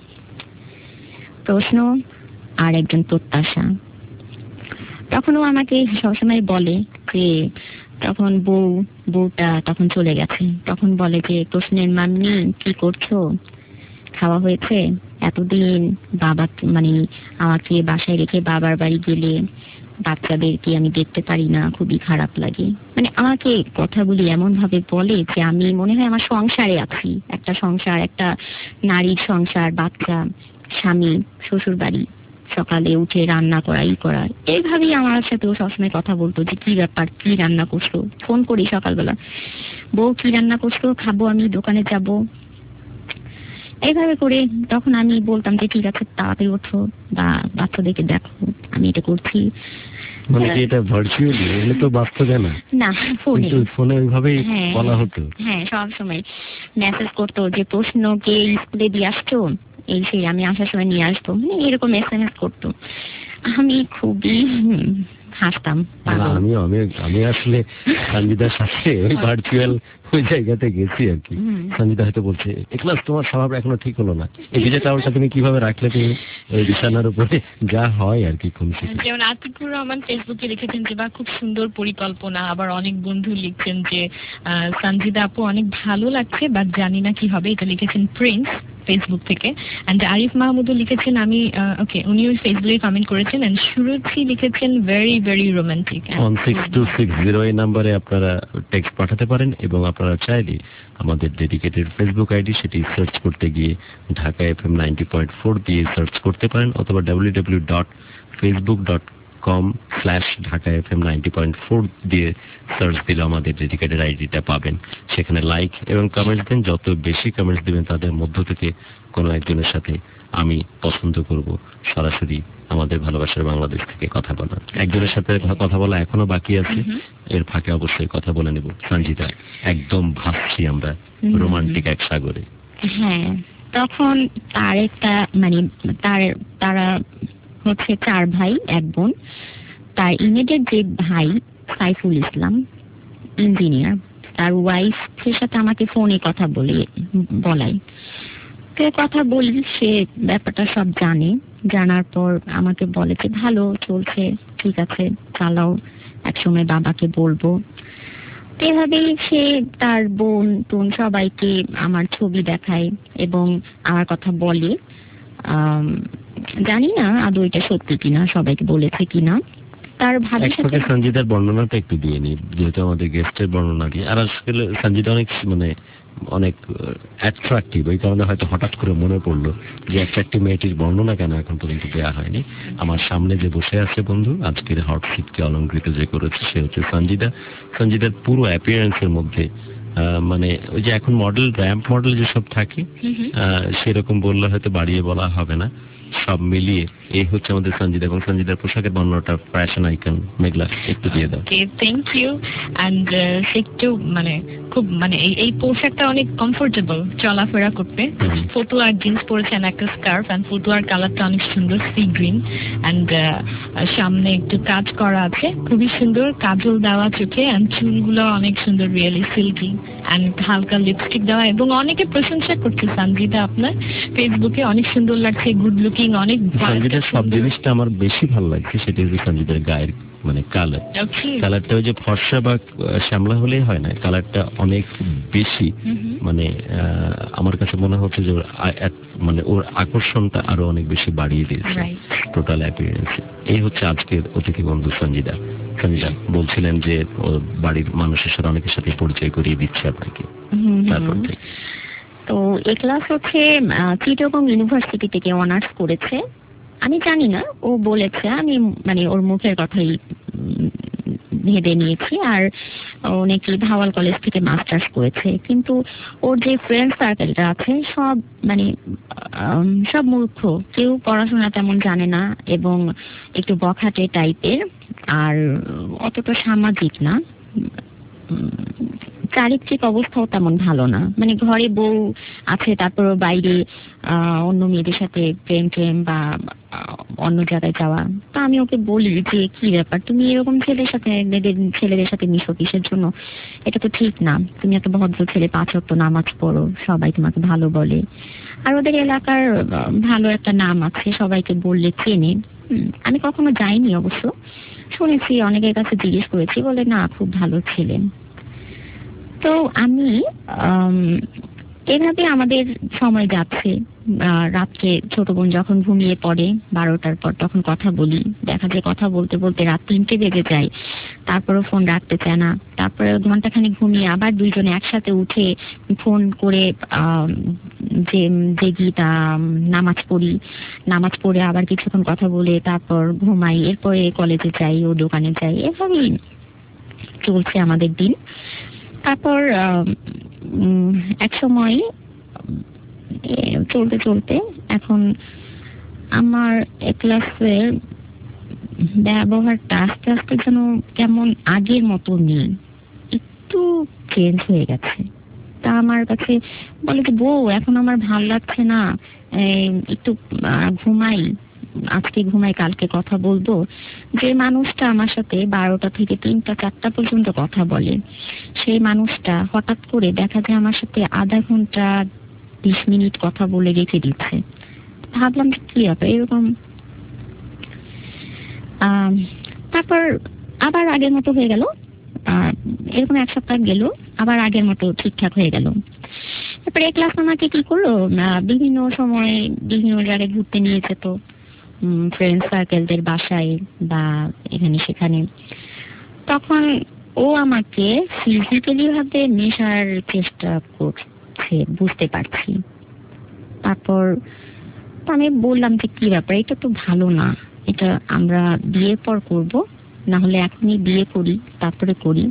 প্রশ্ন আর একজন প্রত্যাশা। তখনও আমাকে সবসময় বলে যে, তখন বউ বউটা তখন চলে গেছে, তখন বলে যে প্রশ্নের মাম্মি কি করছো, খাওয়া হয়েছে? এতদিন বাবা মানে আমাকে বাসায় রেখে বাবার বাড়ি গেলে বাচ্চাদেরকে আমি দেখতে পারি না, খুবই খারাপ লাগে। মানে আমাকে কথাগুলি এমন ভাবে বলে যে আমি মনে হয় আমার সংসারে আছি, একটা সংসার, একটা নারীর সংসার, বাচ্চা, স্বামী, শ্বশুর বাড়ি, সকালে উঠে রান্না করা, ই করা, এইভাবেই আমার সাথে ও সবসময় কথা বলতো যে কি ব্যাপার, কি রান্না করছো, ফোন করি সকালবেলা, বউ কি রান্না করছো, খাবো, আমি দোকানে যাব, এইভাবে করে। তখন আমি বলতাম যে ঠিক আছে তাড়াতাড়ি ওঠো বা বাচ্চাদেরকে দেখো, আমি এটা করছি। মানে কি এটা ভার্চুয়ালি, এগুলো তো বাস্তবে না, না ফোনে, ফোনে ওইভাবেই বলা হতো। হ্যাঁ, সব সময় মেসেজ করতো যে প্রশ্নকে স্কুলে দিয়ে আসছো, এই সেই, আমি আসার সময় নিয়ে আসবো, মানে এরকম এসএমএস করতো। আমি খুবই হাসতাম। আমি আমি আমি আসলে সঞ্জিদার সাথে ওই ভার্চুয়াল ওই জায়গাতে গেছি আর কি। সঞ্জিদা হয়তো বলছে, একলাস তোমার স্বভাব এখনো ঠিক হলো না, এই বিজয় টাওয়ারটা তুমি কিভাবে রাখলে, তুমি ওই বিছানার উপরে যা হয় আর কি। যেমন আতিকুর রহমান ফেসবুকে লিখেছেন যে বা খুব সুন্দর পরিকল্পনা, আবার অনেক বন্ধু লিখছেন যে সঞ্জিদা আপু অনেক ভালো লাগছে, বাট জানি না কি হবে, এটা লিখেছেন প্রিন্স ফেসবুক থেকে। এন্ড আরিফ মাহমুদও লিখেছেন, আমি ওকে, উনিও ফেসবুকে কমেন্ট করেছেন। এন্ড সুরুচি লিখেছেন very very romantic. One six two six zero এই নাম্বারে আপনারা টেক্সট পাঠাতে পারেন, এবং আপনারা চাইলে আমাদের ডেডিকেটেড ফেসবুক আইডি, সেটি সার্চ করতে গিয়ে Dhaka FM ninety point four দিয়ে সার্চ করতে পারেন, অথবা W W W dot Facebook dot com slash Dhaka F M ninety point four দিয়ে সার্চ দিলে আমাদের ডেডিকেটেড আইডিটা পাবেন। সেখানে লাইক এবং কমেন্টস দেন। যত বেশি কমেন্টস দিবেন তাদের মধ্য থেকে কোনো একজনের সাথে আমি পছন্দ করব সরাসরি আমাদের ভালোবাসার বাংলাদেশ থেকে কথা বলা। একজনের সাথে কথা বলা এখনো বাকি আছে, এর ফাঁকে অবশ্যই কথা বলে নেব। সঞ্জিতা, একদম ভাবছি আমরা রোমান্টিক এক সাগরে। হ্যাঁ, তখন তার একটা মানে তার তারা হচ্ছে চার ভাই এক বোন। তার ইমিডিয়েট যে ভাই সাইফুল ইসলাম ইঞ্জিনিয়ার, তার ওয়াইফের সাথে আমাকে ফোনে কথা বলে বলাই তো কথা বলি। সে ব্যাপারটা সব জানে। জানার পর আমাকে বলে যে ভালো চলছে, ঠিক আছে চালাও, একসময় বাবাকে বলবো। এভাবেই সে তার বোন টোন সবাইকে আমার ছবি দেখায় এবং আমার কথা বলে। জানি না আদৌ এটা সত্যি কিনা, সবাইকে বলেছে কিনা। তার ভাবির সাথে সঞ্জিতার বর্ণনাটা একটু দিয়ে নি, যেহেতু আমাদের গেস্টের বর্ণনা দিয়ে। আর আসলে সঞ্জিতা অনেক মানে অনেক অ্যাট্রাকটিভ, ওই কারণে হয়তো হঠাৎ করে মনে পড়লো যে অ্যাট্রাকটিভ মেয়েটির বর্ণনা কেন এখন পর্যন্ত দেওয়া হয়নি। আমার সামনে যে বসে আছে বন্ধু, আজকের হট সিটকে অলঙ্কৃত যে করেছে সে হচ্ছে সঞ্জিতা। সঞ্জিতার পুরো অ্যাপিয়ারেন্সের মধ্যে মানে ওই যে এখন মডেল র্যাম্প মডেল যেসব থাকে সেরকম বললে হয়তো বাড়িয়ে বলা হবে না, সব মিলিয়ে এই হচ্ছে আমাদের সঞ্জিতা। এবং সঞ্জিতার পোশাকের বর্ণনাটা ফ্যাশন আইকন মেঘলা একটু দিয়ে দাও। Thank you. অ্যান্ড একটু মানে খুব মানে এই পোশাকটা অনেক কমফোর্টেবল চলাফেরা করতে। ফতুয়ার জিন্স পরেছেন, একটা স্কার্ফ, অ্যান্ড ফতুয়ার কালারটা অনেক সুন্দর সি গ্রিন, অ্যান্ড সামনে একটু কাজ করা আছে, খুবই সুন্দর কাজল দেওয়া চোখে, অ্যান্ড চুলগুলো অনেক সুন্দর রিয়েলি সিল্কি, অ্যান্ড হালকা লিপস্টিক দেওয়া। এবং অনেকে প্রশংসা করছে সঞ্জিতা আপনার ফেসবুকে, অনেক সুন্দর লাগছে, গুড লুকিং, অনেক। সঞ্জিতার সব জিনিসটা আমার বেশি ভালো লাগছে সেটা হচ্ছে সঞ্জিতার গায়ের মানে কালার। কালারটা ওই যে ফর্সা বা শ্যামলা হলেই হয় না, কালারটা অনেক বেশি মানে আমার কাছে মনে হচ্ছে যে মানে ওর আকর্ষণটা আরো অনেক বেশি বাড়িয়ে দিয়েছে টোটাল অ্যাপিয়ারেন্স। এই হচ্ছে আজকের অতিথি বন্ধু সঞ্জিতা। সঞ্জিতা বলছিলেন যে ওর বাড়ির মানুষের সাথে অনেকের সাথে পরিচয় করিয়ে দিচ্ছে আপনাকে। তারপর তো এ ক্লাস হচ্ছে চিটাগং ইউনিভার্সিটি থেকে অনার্স করেছে। আমি জানি না, ও বলেছে, আমি মানে ওর মুখের কথাই ভেবে নিয়েছি। আর ও নাকি ভাওয়াল কলেজ থেকে মাস্টার্স করেছে। কিন্তু ওর যে ফ্রেন্ড সার্কেলটা আছে সব মানে সব মূর্খ, কেউ পড়াশোনা তেমন জানে না এবং একটু বখাটে টাইপের, আর অতটা সামাজিক না। চারিত্রিক অবস্থাও তেমন ভালো না, মানে ঘরে বউ আছে তারপর বাইরে অন্য মেয়েদের সাথে প্রেম প্রেম বা অন্য জায়গায় যাওয়া। তা আমি ওকে বলি যে কি ব্যাপার, তুমি এরকম ছেলের সাথে মেয়েদের ছেলেদের সাথে মিশো কিসের জন্য? এটা তো ঠিক না। তুমি একটা ভদ্র ছেলে, পাঁচ ওয়াক্ত নামাজ পড়ো, সবাই তোমাকে ভালো বলে। আর ওদের এলাকার ভালো একটা নাম আছে, সবাইকে বললে চেনে। আমি কখনো যাইনি অবশ্য, শুনেছি, অনেকের কাছে জিজ্ঞেস করেছি, বলে না খুব ভালো ছেলে। তো আমি এভাবে আমাদের সময় যাচ্ছে। রাত্রে ছোট বোন যখন ঘুমিয়ে পড়ে বারোটার পর, তখন কথা বলি। দেখা যায় কথা বলতে বলতে রাত তিনটে বেজে যায়, তারপরে ফোন রাখতে চায় না। তারপরে ঘন্টাখানি ঘুমিয়ে আবার দুইজনে একসাথে উঠে ফোন করে যে যে গীতা নামাজ পড়ি, নামাজ পড়ে আবার কিছুক্ষণ কথা বলে তারপর ঘুমাই। এরপরে কলেজে যাই, ও দোকানে যাই, এভাবেই চলছে আমাদের দিন। তারপর এক সময় চলতে চলতে এখন আমার ক্লাসের ব্যবহারটা আস্তে আস্তে যেন কেমন আগের মতো নেই, একটু চেঞ্জ হয়ে গেছে। তা আমার কাছে বলে যে বউ এখন আমার ভাল লাগছে না, একটু ঘুমাই, আজকে ঘুমাই কালকে কথা বলবো। যে মানুষটা আমার সাথে বারোটা থেকে তিনটা চারটা পর্যন্ত কথা বলে, সেই মানুষটা হঠাৎ করে দেখা যায় আমার সাথে আধা ঘন্টা বিশ মিনিট কথা বলে রেখে দিচ্ছে। ভাবলাম কি ব্যাপার এরকম। আহ তারপর আবার আগের মতো হয়ে গেল। আহ এরকম এক সপ্তাহ গেল, আবার আগের মতো ঠিকঠাক হয়ে গেল। তারপরে এই ক্লাস আমাকে কি করলো, বিভিন্ন সময় বিভিন্ন জায়গায় ঘুরতে নিয়ে যেত, ফ্রেন্ড সার্কেলদের বাসায় বা এখানে সেখানে। তখন ও আমাকে ফিজিক্যালি ভাবে নেশার চেষ্টা করছে, বুঝতে পারছি। তারপর আমি বললাম যে কি ব্যাপার, এটা তো ভালো না, এটা আমরা বিয়ের পর করব, না হলে এখনই বিয়ে করি তারপরে করি।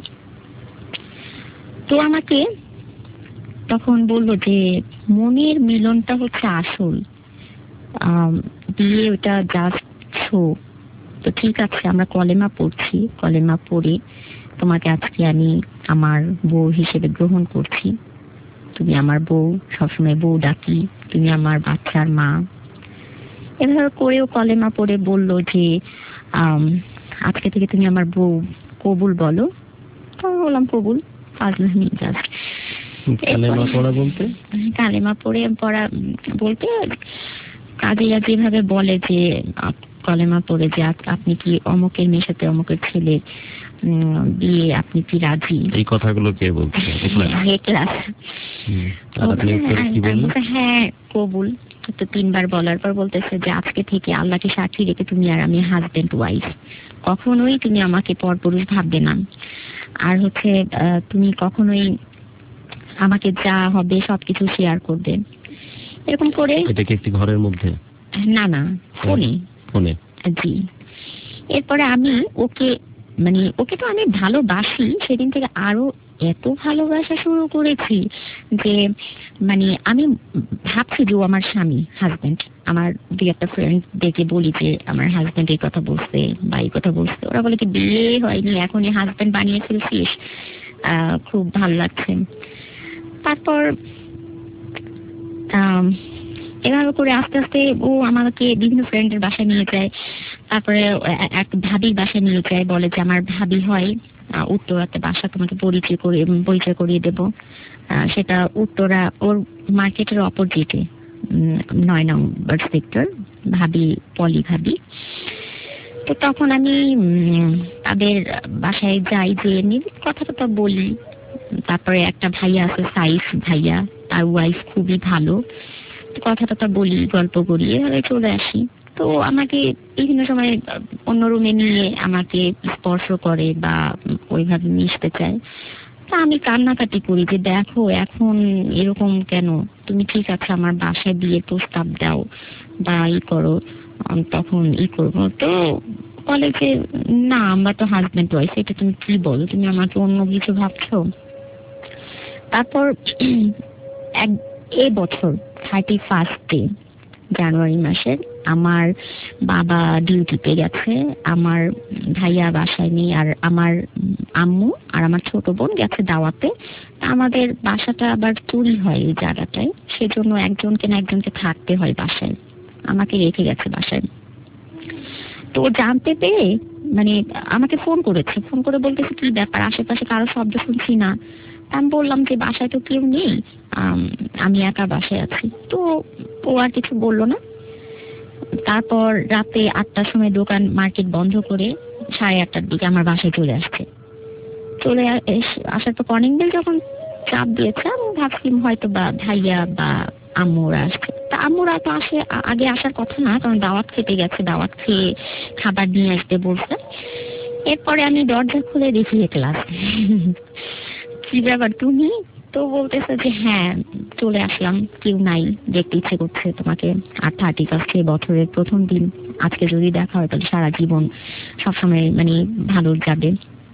তো আমাকে তখন বললো যে মনের মিলনটা হচ্ছে আসল, বিয়ে ওটা জাস্ট শো। তো ঠিক আছে, আমরা কলেমা পড়ছি, কলেমা পড়ে তোমাকে আজকে আমি আমার বউ হিসেবে গ্রহণ করছি। তুমি আমার বউ, সবসময় বউ ডাকি, তুমি আমার বাচ্চার মা। এভাবে করেও কলেমা পড়ে বলল যে আজকে থেকে তুমি আমার বউ, কবুল বলো। তো বললাম কবুল। ফাজলামি জাস্ট। কালেমা পড়া বলতে কালেমা পড়ে পড়া বলতে কাজীরা যেভাবে বলে যে কলেমা পড়ে যে আপনি কি অমুকের মেয়ের সাথে অমুকের ছেলে বিয়ে, আপনি কি রাজি? এই কথাগুলো কে বলছে? হ্যাঁ কবুল। তো তিনবার বলার পর বলতেছে যে আজকে থেকে আল্লাহকে সাক্ষী রেখে তুমি আর আমি হাজবেন্ড ওয়াইফ, কখনোই তুমি আমাকে পরপুরুষ ভাববে না, আর হচ্ছে তুমি কখনোই আমাকে যা হবে সবকিছু শেয়ার করবে। এরকম করে। এটা কি একটি ঘরের মধ্যে? না না, ফোনে। ফোনে? জি। এরপরে আমি ওকে মানে ওকে তো আমি ভালোবাসি, সেদিন থেকে আরো এত ভালোবাসা শুরু করেছি যে মানে আমি ভাবছি যে ও আমার স্বামী, হাজবেন্ড। আমার দুই একটা ফ্রেন্ড দেখে বলি যে আমার হাজবেন্ড এই কথা বলছে বা এই কথা বলছে, ওরা বলে কি বিয়ে হয়নি এখনই হাজবেন্ড বানিয়ে ফেলছিস, আহ খুব ভালো লাগছে। তারপর আহ এভাবে করে আস্তে আস্তে ও আমাকে বিভিন্ন ফ্রেন্ডের বাসায় নিয়ে যায়, তারপরে এক ভাবির বাসায় নিয়ে যায়, বলে যে আমার ভাবি হয় উত্তরাতে বাসা, তোমাকে পরিচয় করে পরিচয় করিয়ে দেব। সেটা উত্তরা, ওর মার্কেটের অপোজিটে, নয় নম্বর সেক্টর, ভাবি পলি ভাবি। তো তখন আমি তাদের বাসায় যাই, যে কথা কথা বলি। তারপরে একটা ভাইয়া আছে সাইফ ভাইয়া, তার ওয়াইফ খুবই ভালো, কথা টথা বলি, গল্প করি, এভাবে চলে আসি। তো আমাকে বিভিন্ন সময় অন্য রুমে নিয়ে আমাকে স্পর্শ করে বা ওইভাবে মিশতে চায়। তা আমি কান্নাকাটি করি যে দেখো এখন এরকম কেন, তুমি ঠিক আছে আমার বাসায় বিয়ের প্রস্তাব দাও বা ই করো, তখন ই করবো। তো বলে যে না, আমরা তো হাজবেন্ড ওয়াইফ, এটা তুমি কি বলো, তুমি আমাকে অন্য কিছু ভাবছো। তারপর এক এ বছর থার্টি ফার্স্টে জানুয়ারি মাসের আমার বাবা ডিউটিতে গেছে, আমার ভাইয়া বাসায় নেই, আর আমার আম্মু আর আমার ছোট বোন গেছে দাওয়াতে। আমাদের বাসাটা আবার চুরি হয় এই জায়গাটায়, সেজন্য একজনকে না একজনকে থাকতে হয় বাসায়, আমাকে রেখে গেছে বাসায়। তো জানতে পেরে মানে আমাকে ফোন করেছে, ফোন করে বলতেছে কি ব্যাপার, আশেপাশে কারো শব্দ শুনছি না। আমি বললাম যে বাসায় তো কেউ নেই, আমি একা বাসায় আছি। তো ও আর কিছু বললো না। তারপর রাতে আটটার সময় দোকান মার্কেট বন্ধ করে সাড়ে আটটার দিকে আমার বাসায় চলে আসছে। চলে আসার পর কলিং বেল যখন চাপ দিয়েছে, আমি ভাবছিলাম হয়তো বা ভাইয়া বা আম্মুরা আসছে। তা আম্মুরা তো আসে, আগে আসার কথা না, কারণ দাওয়াত খেতে গেছে, দাওয়াত খেয়ে খাবার নিয়ে আসতে বলছে। এরপরে আমি দরজা খুলে দেখি ক্লাস। কি ব্যাপার তুমি? তো বলতেছে যে হ্যাঁ চলে আসলাম, কেউ নাই, দেখতে ইচ্ছে করছে তোমাকে। আর থার্টি ফার্স্ট বছরের প্রথম দিন, আজকে যদি দেখা হয় তাহলে সারা জীবন সবসময় মানে ভালো যাবে।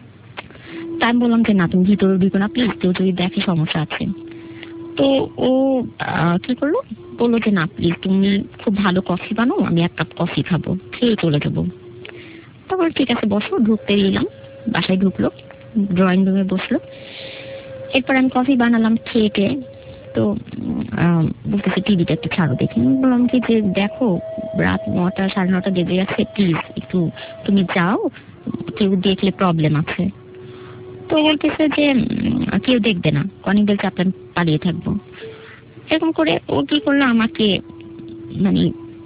তা আমি বললাম যে না, তুমি ভিতরে ঢুকো না প্লিজ, কেউ যদি দেখে সমস্যা আছে। তো ও কি করলো, বললো যে না প্লিজ, তুমি খুব ভালো কফি বানাও, আমি এক কাপ কফি খাবো, খেয়ে চলে যাবো। তারপর ঠিক আছে বসো, ঢুকতে দিলাম। বাসায় ঢুকলো, ড্রয়িং রুমে বসলো। এরপর আমি কফি বানালাম খেয়ে। তো বলতেছে টিভিটা একটু ছাড়ো দেখি। বললাম কি যে দেখো রাত নটা সাড়ে নটা বেজে গেছে, প্লিজ একটু তুমি যাও, কেউ দেখলে প্রবলেম আছে। তো বলতেছে যে কেউ দেখবে না, কলিং বেল চাপলে পালিয়ে থাকবো। এরকম করে ও কি করলো, আমাকে মানে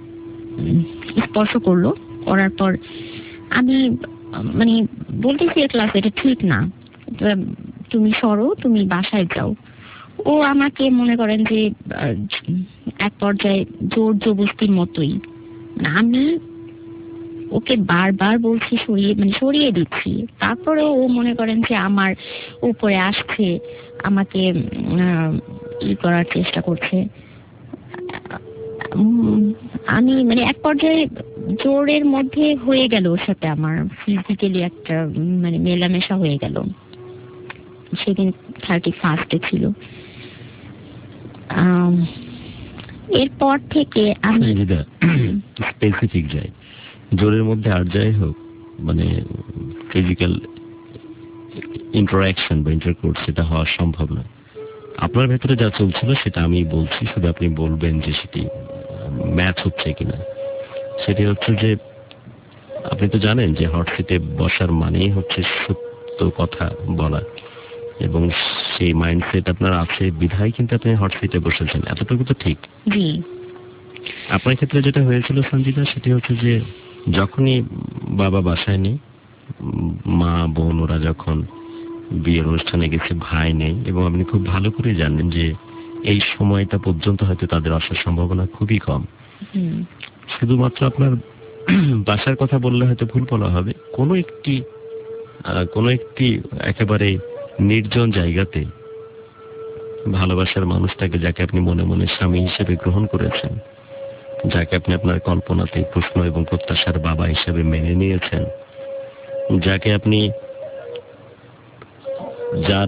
স্পর্শ করলো। করার পর আমি মানে বলতেছি ক্লাস এটা ঠিক না, তুমি সরো, তুমি বাসায় যাও। ও আমাকে মনে করেন যে এক পর্যায়ে জোর জবরদস্তির মতোই, আমি ওকে বারবার বলছি সরিয়ে মানে সরিয়ে দিচ্ছি, তারপরেও ও মনে করেন যে আমার উপরে আসছে, আমাকে ই করার চেষ্টা করছে। উম, আমি মানে এক পর্যায়ে জোরের মধ্যে হয়ে গেল ওর সাথে আমার ফিজিক্যালি একটা উম, মানে মেলামেশা হয়ে গেল। সেদিন থার্টি ফার্স্টে ছিল। আম, এরপর থেকে আমি স্পেসিফিক যাই, জোরের মধ্যে আর যাই হোক, মানে ফিজিক্যাল ইন্টারাকশন বা ইন্টারকোর্স সেটা হওয়া সম্ভব নয়। আপনার ভেতরে যা চলছিল সেটা আমি বলছি, শুধু আপনি বলবেন যে সেটি ম্যাচ হচ্ছে কিনা। সেটি হচ্ছে যে আপনি তো জানেন যে হট সিটে বসার মানেই হচ্ছে সত্য কথা বলা, এবং সেই মাইন্ডসেট আপনার আছে বিধায় কিন্তু আপনি হট সিটে বসেছেন, এতটুকু তো ঠিক। জি আপনার ক্ষেত্রে যেটা হয়েছিল সঞ্জিতা, সেটি হচ্ছে যে যখনই বাবা বাসায় নেই, মা বোন ওরা যখন বিয়ের অনুষ্ঠানে গেছে, ভাই নেই, এবং আপনি খুব ভালো করে জানেন যে এই সময়টা পর্যন্ত হয়তো তাদের আসার সম্ভাবনা খুবই কম। হুম, শুধুমাত্র আপনার বাসার কথা বললে হয়তো ভুল বলা হবে, কোনো একটি আহ, কোনো একটি একেবারে নির্জন জায়গাতে ভালোবাসার মানুষটাকে, যাকে আপনি মনে মনে স্বামী হিসেবে গ্রহণ করেছেন, যাকে আপনি আপনার কল্পনাতে প্রশ্ন এবং প্রত্যাশার বাবা হিসেবে মেনে নিয়েছেন, যাকে আপনি যার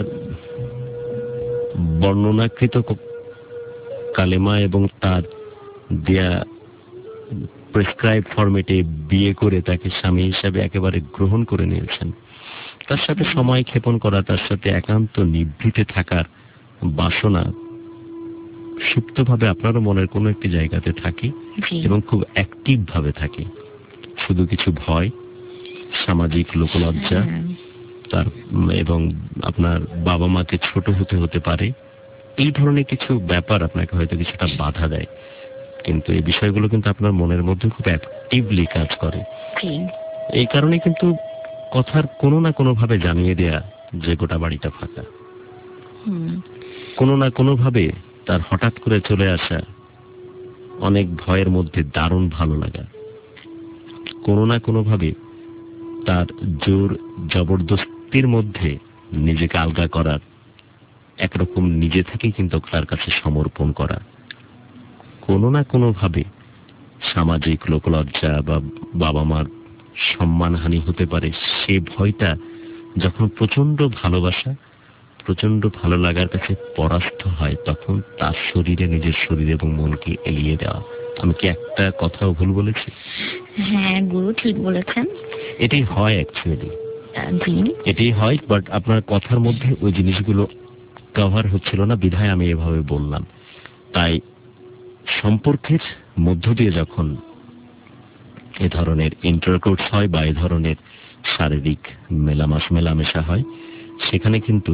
বর্ণনাকৃত কালেমা এবং তার দেয়া প্রেসক্রাইব ফরম্যাটে বিয়ে করে তাকে স্বামী হিসাবে একেবারে গ্রহণ করে নিয়েছেন, তার সাথে সময় ক্ষেপণ করা, তার সাথে একান্ত নিভৃতে থাকার বাসনা সুপ্তভাবে আপনারও মনের কোনো একটি জায়গাতে থাকে এবং খুব অ্যাক্টিভ ভাবে থাকে। শুধু কিছু ভয়, সামাজিক লোকলজ্জা, তার এবং আপনার বাবা মাকে ছোট হতে হতে পারে, এই ধরনের কিছু ব্যাপার আপনাকে হয়তো কিছুটা বাধা দেয়, কিন্তু এই বিষয়গুলো কিন্তু আপনার মনের মধ্যে খুব অ্যাক্টিভলি কাজ করে। এই কারণে কিন্তু কথার কোনো না কোনো ভাবে জানিয়ে দেয়া যে গোটা বাড়িটা ফাঁকা, কোনো না কোনো ভাবে তার হঠাৎ করে চলে আসা অনেক ভয়ের মধ্যে দারুণ ভালো লাগা, কোনো না কোনো ভাবে তার জোর জবরদস্তির মধ্যে নিজেকে আলগা করার, একরকম নিজে থেকেই কিন্তু তার কাছে সমর্পণ করা, কোনো না কোনো ভাবে সামাজিক লোকলজ্জা বা বাবা মার সম্মানহানি হতে পারে, সে ভয়টা যখন প্রচন্ড ভালোবাসা, প্রচন্ড ভালো লাগার কাছে পরাস্ত হয়, তখন তার শরীরে, নিজের শরীর এবং মনকে এলিয়ে দেওয়া। আমি কি একটা কথাও ভুল বলেছি? হ্যাঁ গুরু, ঠিক বলেছেন। এটাই হয় অ্যাকচুয়ালি, জি এটাই হয়, বাট আপনার কথার মধ্যে ওই জিনিসগুলো কভার হচ্ছিল না বিধায় আমি এভাবে বললাম। তাই সম্পর্কের মধ্য দিয়ে যখন এ ধরনের ইন্টারকোর্স হয় বা এ ধরনের শারীরিক মেলামাস মেলামেশা হয়, সেখানে কিন্তু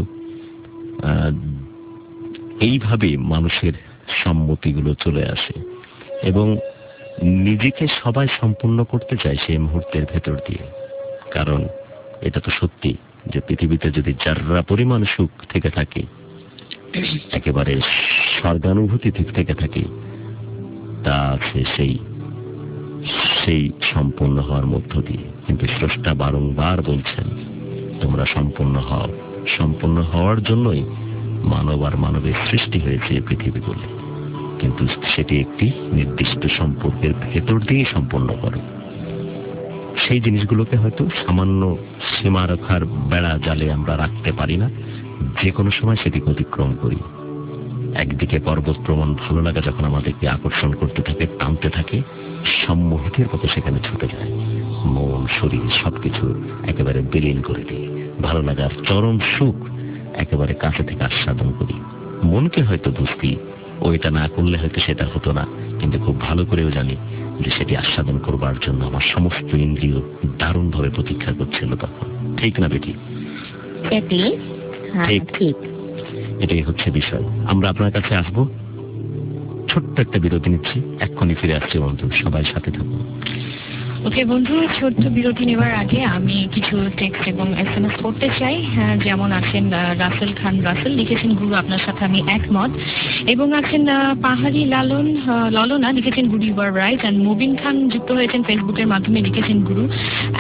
এইভাবে মানুষের সম্মতিগুলো চলে আসে এবং নিজেকে সবাই সম্পূর্ণ করতে চায় সেই মুহূর্তের ভেতর দিয়ে। কারণ এটা তো সত্যি যে পৃথিবীতে যদি যারা পরিমাণ সুখ থেকে থাকে, একেবারে স্বর্গানুভূতি থেকে থাকে, তা আছে সেই সেই সম্পূর্ণ হওয়ার মধ্য দিয়ে। কিন্তু স্রষ্টা বারংবার বলছেন তোমরা সম্পূর্ণ হও, সম্পূর্ণ হওয়ার জন্যই মানব আর মানবের সৃষ্টি হয়েছে পৃথিবী বলে, কিন্তু সেটি একটি নির্দিষ্ট সম্পর্কের ভেতর দিয়ে সম্পন্ন করো। সেই জিনিসগুলোকে হয়তো সামান্য সীমা রেখার বেড়া জালে আমরা রাখতে পারি না, যে কোনো সময় সেটিকে অতিক্রম করি। একদিকে পর্বত প্রমাণ ভালো লাগা যখন আমাদেরকে আকর্ষণ করতে থাকে, টানতে থাকে, সম্মোহিতের মতো সেখানে ছুটে যায়, মন শরীর সবকিছু একেবারে বিলীন করে দিয়ে ভালো লাগার চরম সুখ একেবারে কাছে থেকে আস্বাদন করি। মনকে হয়তো বুঝতি ওইটা না করলে হয়তো সেটা হতো না, কিন্তু খুব ভালো করেও জানি যে সেটি আস্বাদন করবার জন্য আমার সমস্ত ইন্দ্রিয় দারুণ ভাবে প্রতীক্ষা করছিল তখন। ঠিক না বেটি? ঠিক, এটাই হচ্ছে বিষয়। আমরা আপনার কাছে আসবো, ছোট্ট একটা বিরতি নিচ্ছি, এক্ষুনি ফিরে আসছে বন্ধু, সবাই সাথে থাকুন। ওকে বন্ধু, ছোট্ট বিরতি নেবার আগে আমি কিছু টেক্সট এবং এস এম এস করতে চাই। হ্যাঁ, যেমন আছেন রাসেল খান রাসেল, লিখেছেন গুরু আপনার সাথে আমি একমত, এবং আছেন পাহাড়ি লালন ললনা, লিখেছেন গুরু you R right, and Mubin খান যুক্ত হয়েছেন ফেসবুকের মাধ্যমে, লিখেছেন গুরু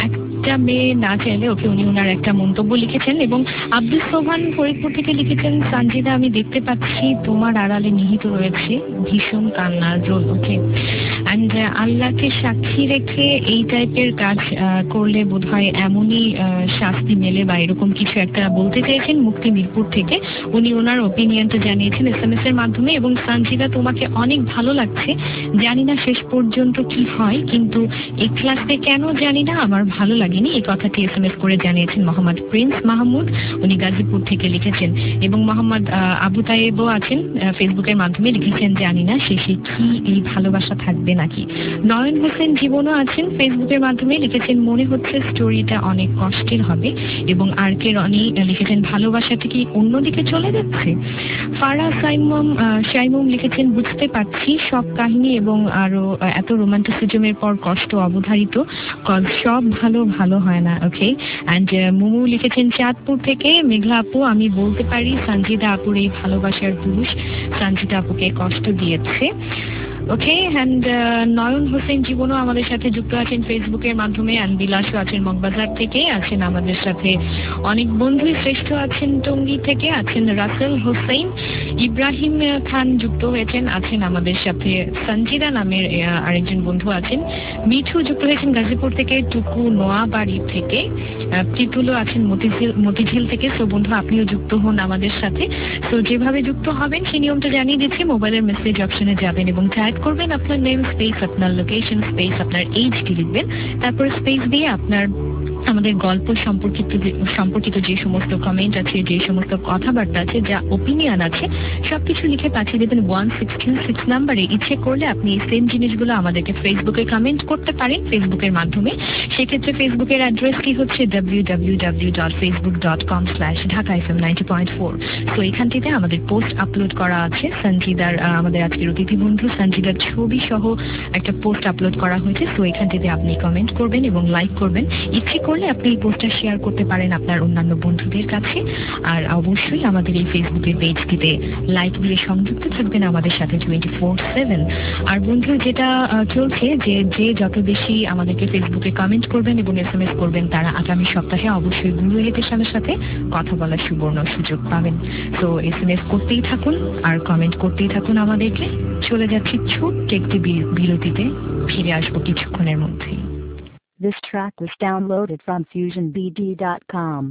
একটা মেয়ে না চাইলে ওকে, উনি ওনার একটা মন্তব্য লিখেছেন। এবং আব্দুল সোহান ফরিদপুর থেকে লিখেছেন, সঞ্জিদা আমি দেখতে পাচ্ছি তোমার আড়ালে নিহিত রয়েছে ভীষণ কান্নার রোল। ওকে, অ্যান্ড আল্লাহকে সাক্ষী রেখে এই টাইপের কাজ করলে বোধহয় এমনই শাস্তি মেলে বা এরকম কিছু একটা বলতে চাইছেন মুক্তি মিরপুর থেকে। উনি ওনার ওপিনিয়নটা জানিয়েছেন এস এম এস এর মাধ্যমে। এবং সঞ্জিদা তোমাকে অনেক ভালো লাগছে, জানি না শেষ পর্যন্ত কি হয়, কিন্তু এই ক্লাসে কেন জানি না আমার ভালো লাগেনি, এই কথাটি এস এম এস করে জানিয়েছেন মোহাম্মদ প্রিন্স মাহমুদ, উনি গাজীপুর থেকে লিখেছেন। এবং মোহাম্মদ আবু তাইবও আছেন ফেসবুকের মাধ্যমে, লিখেছেন জানি না শেষে কি এই ভালোবাসা থাকবে নাকি। নয়ন হোসেন জীবনও আছেন ফেসবুকের মাধ্যমে, লিখেছেন মনে হচ্ছে স্টোরিটা অনেক কষ্টের হবে। এবং আর কে রনি লিখেছেন ভালোবাসাটা কি অন্যদিকে চলে যাচ্ছে। ফারা সাইমম সাইমম লিখেছেন বুঝতে পারছি সব কাহিনী এবং আরো এত রোমান্টিসিজমের পর কষ্ট অবধারিত, কজ সব ভালো ভালো হয় না। ওকে, অ্যান্ড মুমু লিখেছেন চাঁদপুর থেকে, মেঘলা আপু আমি বলতে পারি সঞ্জিদা আপুর এই ভালোবাসার পুরুষ সঞ্জিদা আপুকে কষ্ট দিয়েছে। ওকে, অ্যান্ড নয়ন হোসেন জীবনও আমাদের সাথে যুক্ত আছেন ফেসবুকের মাধ্যমে, অ্যান্ড বিলাসও আছেন মগবাজার থেকে, আছেন আমাদের সাথে অনেক বন্ধুই শ্রেষ্ঠ আছেন টঙ্গী থেকে, আছেন রাসেল হোসেন, ইব্রাহিম খান যুক্ত হয়েছেন, আছেন আমাদের সাথে সঞ্জিদা নামের আরেকজন বন্ধু আছেন, মিঠু যুক্ত হয়েছেন গাজীপুর থেকে, টুকু নোয়াবাড়ি থেকে, প্রীতুলও আছেন মতিঝিল মতিঝিল থেকে। সো বন্ধু আপনিও যুক্ত হন আমাদের সাথে। তো যেভাবে যুক্ত হবেন সেই নিয়মটা জানিয়ে দিচ্ছি, মোবাইলের মেসেজ অপশনে যাবেন এবং টাইপ করবেন আপনার নেম স্পেস, আপনার লোকেশন স্পেস, আপনার এইচডি লিখবেন, তারপর স্পেস দিয়ে আপনার আমাদের গল্প সম্পর্কিত সম্পর্কিত যে সমস্ত কমেন্ট আছে, যে সমস্ত কথাবার্তা আছে, যা ওপিনিয়ন আছে সবকিছু লিখে পাঠিয়ে দেবেন ওয়ান সিক্স টু সিক্স নাম্বারে। ইচ্ছে করলে আপনি এই সেম জিনিসগুলো আমাদেরকে ফেসবুকে কমেন্ট করতে পারেন ফেসবুকের মাধ্যমে। সেক্ষেত্রে ফেসবুকের অ্যাড্রেসটি হচ্ছে W W W dot Facebook dot com slash Dhaka F M ninety point four. তো এখানটিতে আমাদের পোস্ট আপলোড করা আছে সঞ্জিদার, আমাদের আজকের অতিথি বন্ধু সঞ্জিদার ছবি সহ একটা পোস্ট আপলোড করা হয়েছে। তো এখানটিতে আপনি কমেন্ট করবেন এবং লাইক করবেন। ইচ্ছে করলে আপনি এই পোস্টটা শেয়ার করতে পারেন আপনার অন্যান্য বন্ধুদের কাছে। আর অবশ্যই আমাদের এই ফেসবুকের পেজটিতে লাইক দিয়ে সংযুক্ত থাকবেন আমাদের সাথে টোয়েন্টি ফোর সেভেন। আর বন্ধু যেটা চলছে যে যে যত বেশি আমাদেরকে ফেসবুকে কমেন্ট করবেন এবং এস এম এস করবেন, তারা আগামী সপ্তাহে অবশ্যই গুরু হেতেশানের সাথে কথা বলার সুবর্ণ সুযোগ পাবেন। তো এস এম এস করতেই থাকুন আর কমেন্ট করতেই থাকুন আমাদেরকে। চলে যাচ্ছি ছোট্ট একটি বিরতিতে, ফিরে আসবো কিছুক্ষণের মধ্যেই। This track was downloaded from fusion b d dot com.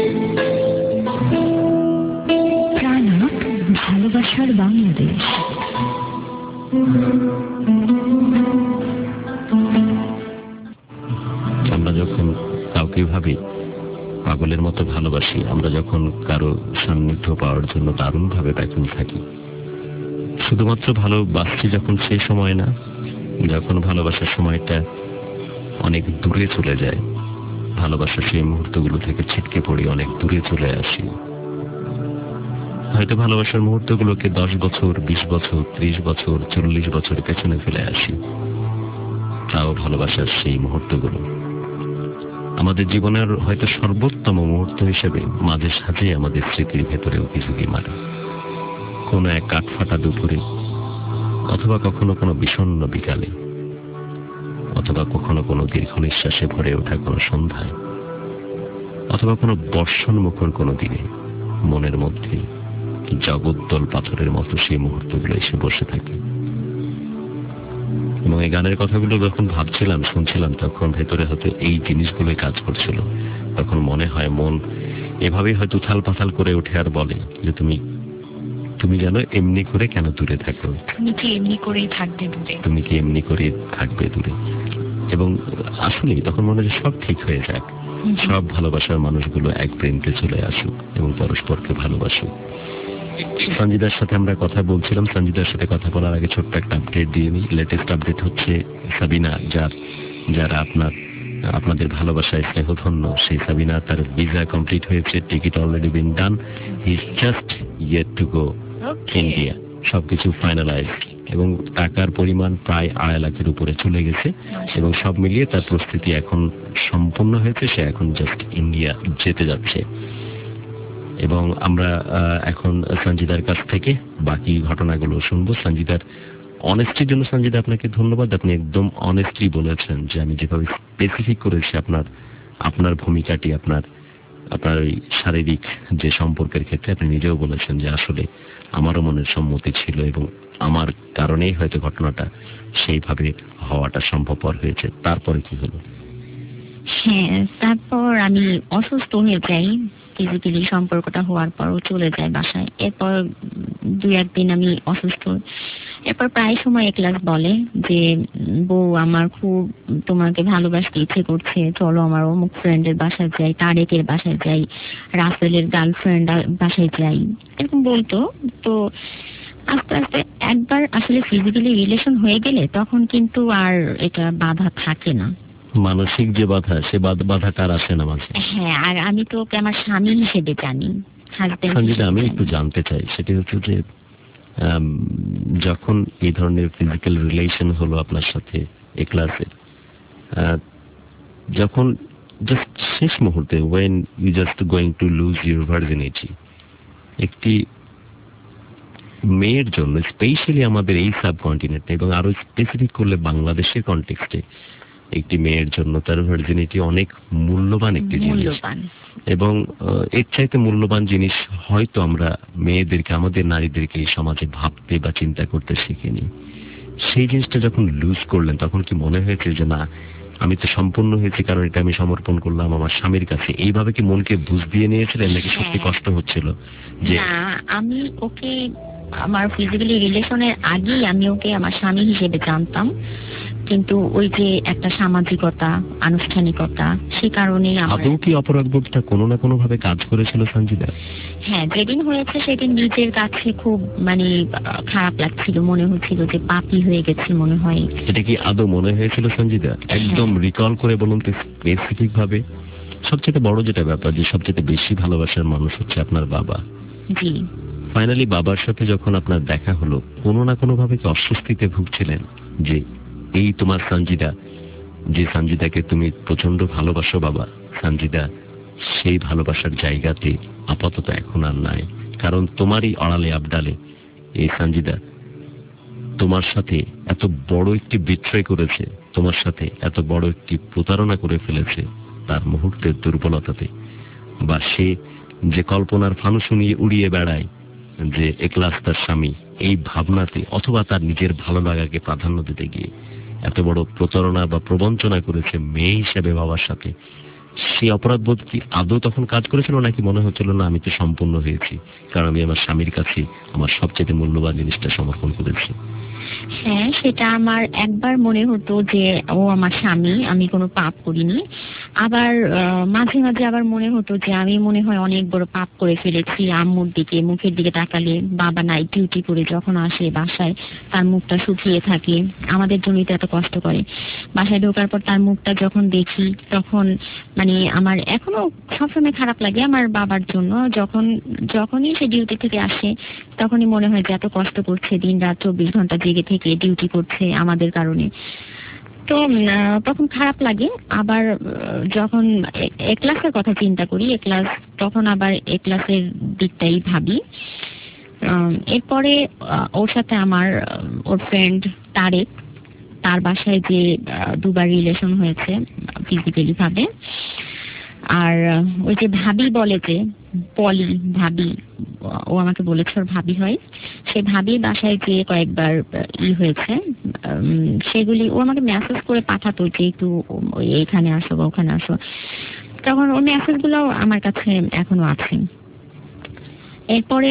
প্রাণা ভালোবাসার বাংলাদেশ। আমরা যখন কাউকে ভাবি পাগলের মতো ভালোবাসি, আমরা যখন কারো সান্নিধ্য পাওয়ার জন্য দারুণভাবে ব্যাকুল থাকি, শুধুমাত্র ভালোবাসছি যখন সেই সময় না, যখন ভালোবাসার সময়টা অনেক দূরে চলে যায়, ভালোবাসার সেই মুহূর্তগুলো থেকে ছিটকে পড়ি, অনেক দূরে চলে আসি। হয়তো ভালোবাসার মুহূর্তগুলোকে দশ বছর, বিশ বছর, ত্রিশ বছর, চল্লিশ বছর পেছনে ফেলে আসি, তাও ভালোবাসার সেই মুহূর্তগুলো আমাদের জীবনের হয়তো সর্বোত্তম মুহূর্ত হিসেবে মাঝে সাঝে আমাদের স্মৃতির ভেতরে উকিঝুঁকি মারে। কোনো এক কাঠফাটা দুপুরে, অথবা কখনো কোনো বিষণ্ণ বিকালে, অথবা কখনো কোনো দীর্ঘ নিঃশ্বাসে ভরে ওঠা কোনো সন্ধ্যায়, অথবা কোনো বর্ষণ মুখর কোনো দিনে মনের মধ্যে জগদ্দল পাথরের মতো সেই মুহূর্তগুলো এসে বসে থাকে। এবং এই গানের কথাগুলো যখন ভাবছিলাম, শুনছিলাম, তখন ভেতরে হয়তো এই জিনিসগুলোই কাজ করছিল। তখন মনে হয় মন এভাবেই হয়তো উথাল পাথাল করে উঠে আর বলে যে তুমি তুমি জানো এমনি করে কেন দূরে থাকো, তুমি কি এমনি করেই থাকবে দূরে, তুমি কি এমনি করে থাকবে দূরে। এবং আসলে তখন মনে হয় সব ঠিক হয়ে যাক, সব ভালোবাসার মানুষগুলো এক প্রেমকে চলে আসুক এবং পরস্পরকে ভালোবাসুক। সঞ্জিদার সাথে আমরা কথা বলছিলাম। সঞ্জিদার সাথে কথা বলার আগে ছোট্ট একটা আপডেট দিয়ে নিই। লেটেস্ট আপডেট হচ্ছে সাবিনা, যার যারা আপনার আপনাদের ভালোবাসায় স্নেহধন্য, সেই সাবিনা তার ভিসা কমপ্লিট হয়েছে, ticket already been done, he is just yet to go India. সবকিছু ফাইনালাইজ এবং টাকার পরিমাণ প্রায় আড়াই লাখের উপরে চলে গেছে এবং সব মিলিয়ে তার প্রস্তুতি এখন সম্পূর্ণ হয়েছে। সে এখন জাস্ট ইন্ডিয়া যেতে যাচ্ছে এবং আমরা এখন সঞ্জিদার কাছ থেকে বাকি ঘটনাগুলো শুনবো। সঞ্জিদার অনেস্টির জন্য সঞ্জিদা আপনাকে ধন্যবাদ। আপনি একদম অনেস্টলি বলেছেন যে আমি যেভাবে স্পেসিফিক করেছি আপনার আপনার ভূমিকাটি আপনার আপনার ওই শারীরিক যে সম্পর্কের ক্ষেত্রে আপনি নিজেও বলেছেন যে আসলে আমারও মনের সম্মতি ছিল এবং আমার কারণেই হয়তো ঘটনাটা সেইভাবে হওয়াটা সম্ভবপর হয়েছে। তারপরে কি হলো? হ্যাঁ, তারপর আমি অসুস্থ হয়ে যাই। ফিজিক্যালি সম্পর্কটা হওয়ার পরও চলে যায় বাসায়। এরপর দুই একদিন আমি অসুস্থ। এরপর প্রায় সময় ক্লাস বলে যে বউ আমার খুব তোমাকে ভালোবাসতে ইচ্ছে করছে, চলো আমার অমুক ফ্রেন্ডের বাসায় যাই, তারেকের বাসায় যাই, রাসেলের গার্লফ্রেন্ড বাসায় যাই, এরকম বলতো। তো আস্তে আস্তে একবার আসলে ফিজিক্যালি রিলেশন হয়ে গেলে তখন কিন্তু আর এটা বাধা থাকে না। মানসিক যে বাধা, সে বাধাটা আর আসে না মাঝে। হ্যাঁ, আর আমি তো ওকে আমার স্বামী হিসেবে জানি, হাজবেন্ড। সঞ্জিতা, আমি একটু জানতে চাই, সেটি হচ্ছে যে যখন এই ধরনের ফিজিক্যাল রিলেশন হলো আপনার সাথে এ ক্লাসের, যখন জাস্ট শেষ মুহূর্তে when you just going to lose your virginity, একটি মেয়ের জন্য, স্পেশালি আমাদের এই সাবকন্টিনেন্টে এবং আরো স্পেসিফিক করলে বাংলাদেশের কনটেক্সটে, একটি মেয়ের জন্য তার ভার্জিনিটি অনেক মূল্যবান একটি জিনিস এবং এর চাইতে মূল্যবান জিনিস হয়তো আমরা মেয়েদেরকে, আমাদের নারীদেরকে এই সমাজে ভাবতে বা চিন্তা করতে শিখিনি। সেই জিনিসটা যখন লুজ করলেন তখন কি মনে হয়েছে যে না, আমি তো সম্পূর্ণ হয়েছি কারণ এটা আমি সমর্পণ করলাম আমার স্বামীর কাছে? এইভাবে কি মনকে বুঝ দিয়ে নিয়েছিলেন নাকি সত্যি কষ্ট হচ্ছিল? যে না, আমি ওকে আমার ফিজিক্যালি রিলেশনের আগেই আমি ওকে আমার স্বামী হিসেবে জানতাম, কিন্তু ওই যে একটা সামাজিকতা, আনুষ্ঠানিকতা, সে কারণে আদৌ কি অপরাধবোধটা কোনো না কোনো ভাবে কাজ করেছিল সঞ্জিদা? হ্যাঁ, যেদিন হয়েছে সেদিন নিজের কাছে খুব মানে খারাপ লাগছিল, মনে হচ্ছিল যে পাপী হয়ে গেছে মনে হয়। এটা কি আদৌ মনে হয়েছিল সঞ্জিদা? একদম রিকল করে বলুন তো স্পেসিফিক ভাবে। সবচেয়ে বড় যেটা ব্যাপার, যে সবচেয়ে বেশি ভালোবাসার মানুষ হচ্ছে আপনার বাবা। জি। ফাইনালি বাবার সাথে যখন আপনার দেখা হলো, কোনো না কোনো ভাবে কি অস্বস্তিতে ভুগছিলেন যে এই তোমার সঞ্জিদা, যে সঞ্জিদাকে তুমি প্রচন্ড ভালোবাসো বাবা, সঞ্জিদা সেই ভালোবাসার জায়গাতে আপাতত এখন আর নাই, কারণ তোমারই আড়ালে আবডালে এই সঞ্জিদা তোমার সাথে এত বড় একটি বিট্রয় করেছে, তোমার সাথে এত বড় একটি প্রতারণা করে ফেলেছে তার মুহূর্তের দুর্বলতাতে, বা সে যে কল্পনার ফানুস নিয়ে উড়িয়ে বেড়ায় যে একলাস তার স্বামী, এই ভাবনাতে, অথবা তার নিজের ভালো লাগাকে প্রাধান্য দিতে গিয়ে এত বড় প্রতারণা বা প্রবঞ্চনা করেছে মেয়ে হিসেবে বাবার সাথে। সেই অপরাধবোধ কি আদৌ তখন কাজ করেছিল নাকি মনে হচ্ছিল না আমি তো সম্পূর্ণ হয়েছি কারণ আমি আমার স্বামীর কাছে আমার সবচেয়ে মূল্যবান জিনিসটা সমর্পণ করেছি? হ্যাঁ, সেটা আমার একবার মনে হতো যে ও আমার স্বামী, আমি কোনো পাপ করিনি। আবার মাঝে মাঝে আবার মনে হতো যে আমি মনে হয় অনেক বড় পাপ করে ফেলেছি। আম্মুর দিকে, মুখের দিকে তাকালে, বাবা নাইট ডিউটি করে যখন আসে বাসায় তার মুখটা শুকিয়ে থাকে, আমাদের জন্যই তো এত কষ্ট করে। বাসায় ঢোকার পর তার মুখটা যখন দেখি তখন মানে আমার এখনো সবসময় খারাপ লাগে আমার বাবার জন্য। যখন যখনই সে ডিউটি থেকে আসে তখনই মনে হয় যে এত কষ্ট করছে, দিন রাত চব্বিশ ঘন্টা জেগে থেকে ডিউটি করছে আমাদের কারণে, তো তখন খারাপ লাগে। আবার যখন এ ক্লাসের কথা চিন্তা করি, এ ক্লাস, তখন আবার এ ক্লাসের দিকটাই ভাবি। এরপরে ওর সাথে আমার ওর ফ্রেন্ড তারেক, তার বাসায় যে দুবার রিলেশন হয়েছে ফিজিক্যালি ভাবে, আর ওই যে ভাবি বলে যে পলি ভাবি, ও আমাকে বলেছে ওর ভাবি হয়, সে ভাবির বাসায় যে কয়েকবার ই হয়েছে, সেগুলি ও আমাকে মেসেজ করে পাঠাতো যে একটু এইখানে আসো বা ওখানে আসো, তখন ওই মেসেজ গুলো আমার কাছে এখনো আছে। এরপরে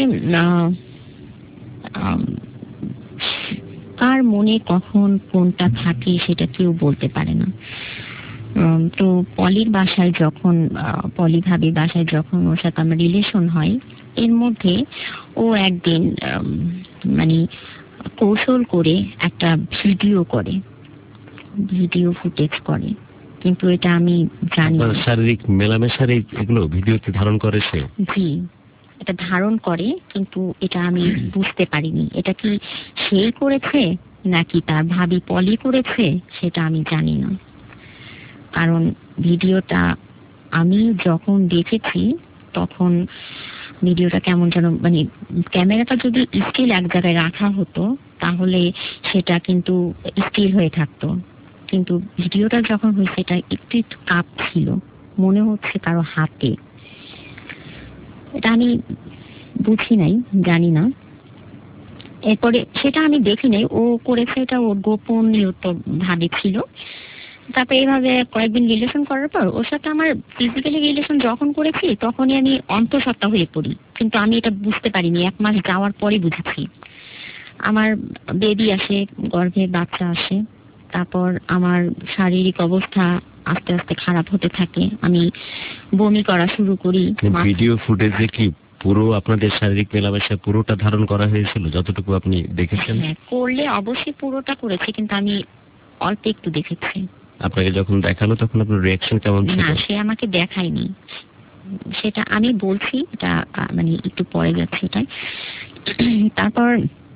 কার মনে কখন কোনটা থাকে সেটা কেউ বলতে পারে না। তো পলির বাসায় যখন, পলি ভাবির বাসায় যখন ওর সাথে আমার রিলেশন হয়, এর মধ্যে ও একদিন মানে কৌশল করে একটা ভিডিও করে, ভিডিও ফুটেজ করে, কিন্তু এটা আমি জানি না। শারীরিক মেলামেশার এগুলো ভিডিওতে ধারণ করে সে? জি, এটা ধারণ করে, কিন্তু এটা আমি বুঝতে পারিনি এটা কি সেই করেছে নাকি তার ভাবি পলি করেছে, সেটা আমি জানি না। কারণ ভিডিওটা আমি যখন দেখেছি তখন ভিডিওটা কেমন যেন, মানে ক্যামেরাটা যদি স্টিল এক জায়গায় রাখা হতো তাহলে সেটা কিন্তু স্টিল হয়ে থাকতো, কিন্তু ভিডিওটা যখন হয়েছে এটা একটু একটু কাঁপ ছিল, মনে হচ্ছে কারো হাতে। এটা আমি বুঝি নাই, জানি না। এরপরে সেটা আমি দেখি নাই, ও করেছে, এটা ওর গোপনীয়ত ভাবে ছিল। তারপরে এইভাবে কয়েকদিন রিলেশন করার পর ওর সাথে আমার ফিজিক্যালি রিলেশন যখন করেছি তখনই আমি অন্তঃসত্ত্বা হয়ে পড়ি, কিন্তু আমি এটা বুঝতে পারিনি, এক মাস যাওয়ার পরে বুঝেছি। আমার বেবি আসে, গর্ভে বাচ্চা আসে, তারপর আমার শারীরিক অবস্থা আস্তে আস্তে খারাপ হতে থাকে, আমি বমি করা শুরু করি। ভিডিও ফুটেজে কি পুরো আপনাদের শারীরিক মেলামেশা পুরোটা ধারণ করা হয়েছিল যতটুকু আপনি দেখেছেন? হ্যাঁ, করলে অবশ্যই পুরোটা করেছি, কিন্তু আমি অল্প একটু দেখেছি। আপনাকে যখন দেখালো তখন আপনার রিঅ্যাকশন কেমন ছিল? না, সে আমাকে দেখায়নি, সেটা আমি বলছি, এটা মানে একটু পরে যাচ্ছে এটাই। তারপর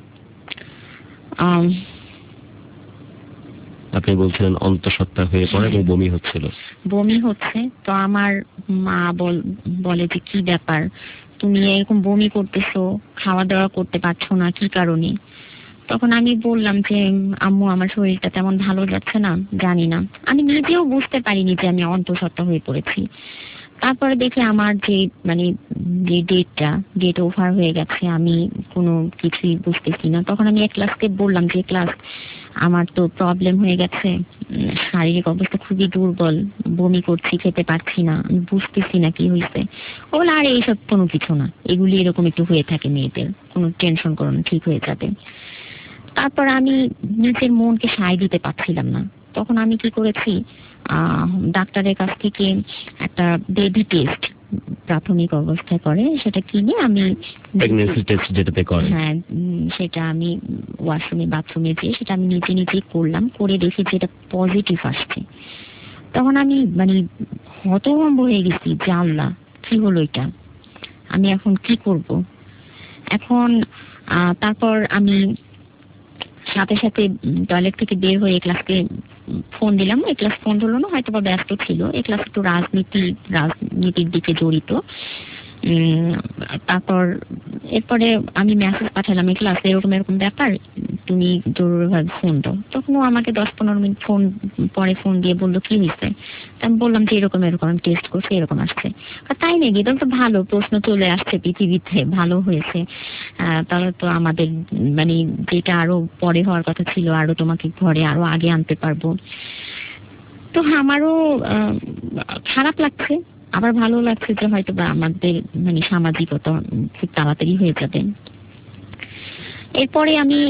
আপনি বলছিলেন অন্তঃসত্ত্বা হয়ে পড়ে এবং বমি হচ্ছিল। বমি হচ্ছে, তো আমার মা বলে যে কি ব্যাপার, তুমি এরকম বমি করতেছো, খাওয়া দাওয়া করতে পারছো না, কি কারণে? তখন আমি বললাম যে আম্মু, আমার শরীরটা তেমন ভালো যাচ্ছে না, জানি না, আমি নিজেও বুঝতে পারিনি যে আমি অন্তঃসত্ত্বা হয়ে পড়েছি। তারপরে দেখি আমার যে মানে যে ডেটটা ডেট ওভার হয়ে গেছে, আমি কোনো কিছুই বুঝতেছি না। তখন আমি এক ক্লাসকে বললাম যে ক্লাস, আমার তো প্রবলেম হয়ে গেছে, শারীরিক অবস্থা খুবই দুর্বল, বমি করছি, খেতে পারছি না, আমি বুঝতেছি না কি হয়েছে। ও বলে আরে এইসব কোনো কিছু না, এগুলি এরকম একটু হয়ে থাকে মেয়েদের, কোনো টেনশন করো না, ঠিক হয়ে যাবে। তারপর আমি নিজের মনকে সায় দিতে পারছিলাম না। তখন আমি কি করেছি, ডাক্তারের কাছ থেকে একটা বেবি টেস্ট প্রাথমিক অবস্থায় করে, সেটা কিনে আমি প্রেগন্যান্সি টেস্ট যেটাতে করে, হ্যাঁ, সেটা আমি ওয়াশরুমে বাথরুমে যেয়ে সেটা আমি নিজে নিজেই করলাম, করে দেখি যে এটা পজিটিভ আসছে। তখন আমি মানে হতভম্ব হয়ে গেছি যে আল্লাহ, কি হলো এটা, আমি এখন কি করব? এখন তারপর আমি সাথে সাথে টয়লেট থেকে বের হয়ে ক্লাসকে ফোন দিলাম। এই ক্লাস ফোন ধরলো না, হয়তো বা ব্যস্ত ছিল, এই ক্লাস একটু রাজনীতি রাজনীতির দিকে জড়িত। তারপর এরপরে আমি মেসেজ পাঠালাম, এই ক্লাসে এরকম এরকম ব্যাপার, তুমি জরুরিভাবে ফোন দাও। তখন ও আমাকে দশ পনেরো মিনিট ফোন পরে ফোন দিয়ে বললো কি হয়েছে। আমি বললাম যে এরকম এরকম আমি টেস্ট করছি, এরকম আসছে। তাই নাকি, এটা তো ভালো, প্রশ্ন চলে আসছে পৃথিবীতে, ভালো হয়েছে, তাহলে তো আমাদের মানে যেটা আরো পরে হওয়ার কথা ছিল, আরো তোমাকে ঘরে আরো আগে আনতে পারবো। তো আমারও খারাপ লাগছে, আবার ভালো লাগছে যে হয়তো বা আমাদের মানে সামাজিকতা খুব তাড়াতাড়ি হয়ে যাবে। এরপরে আমি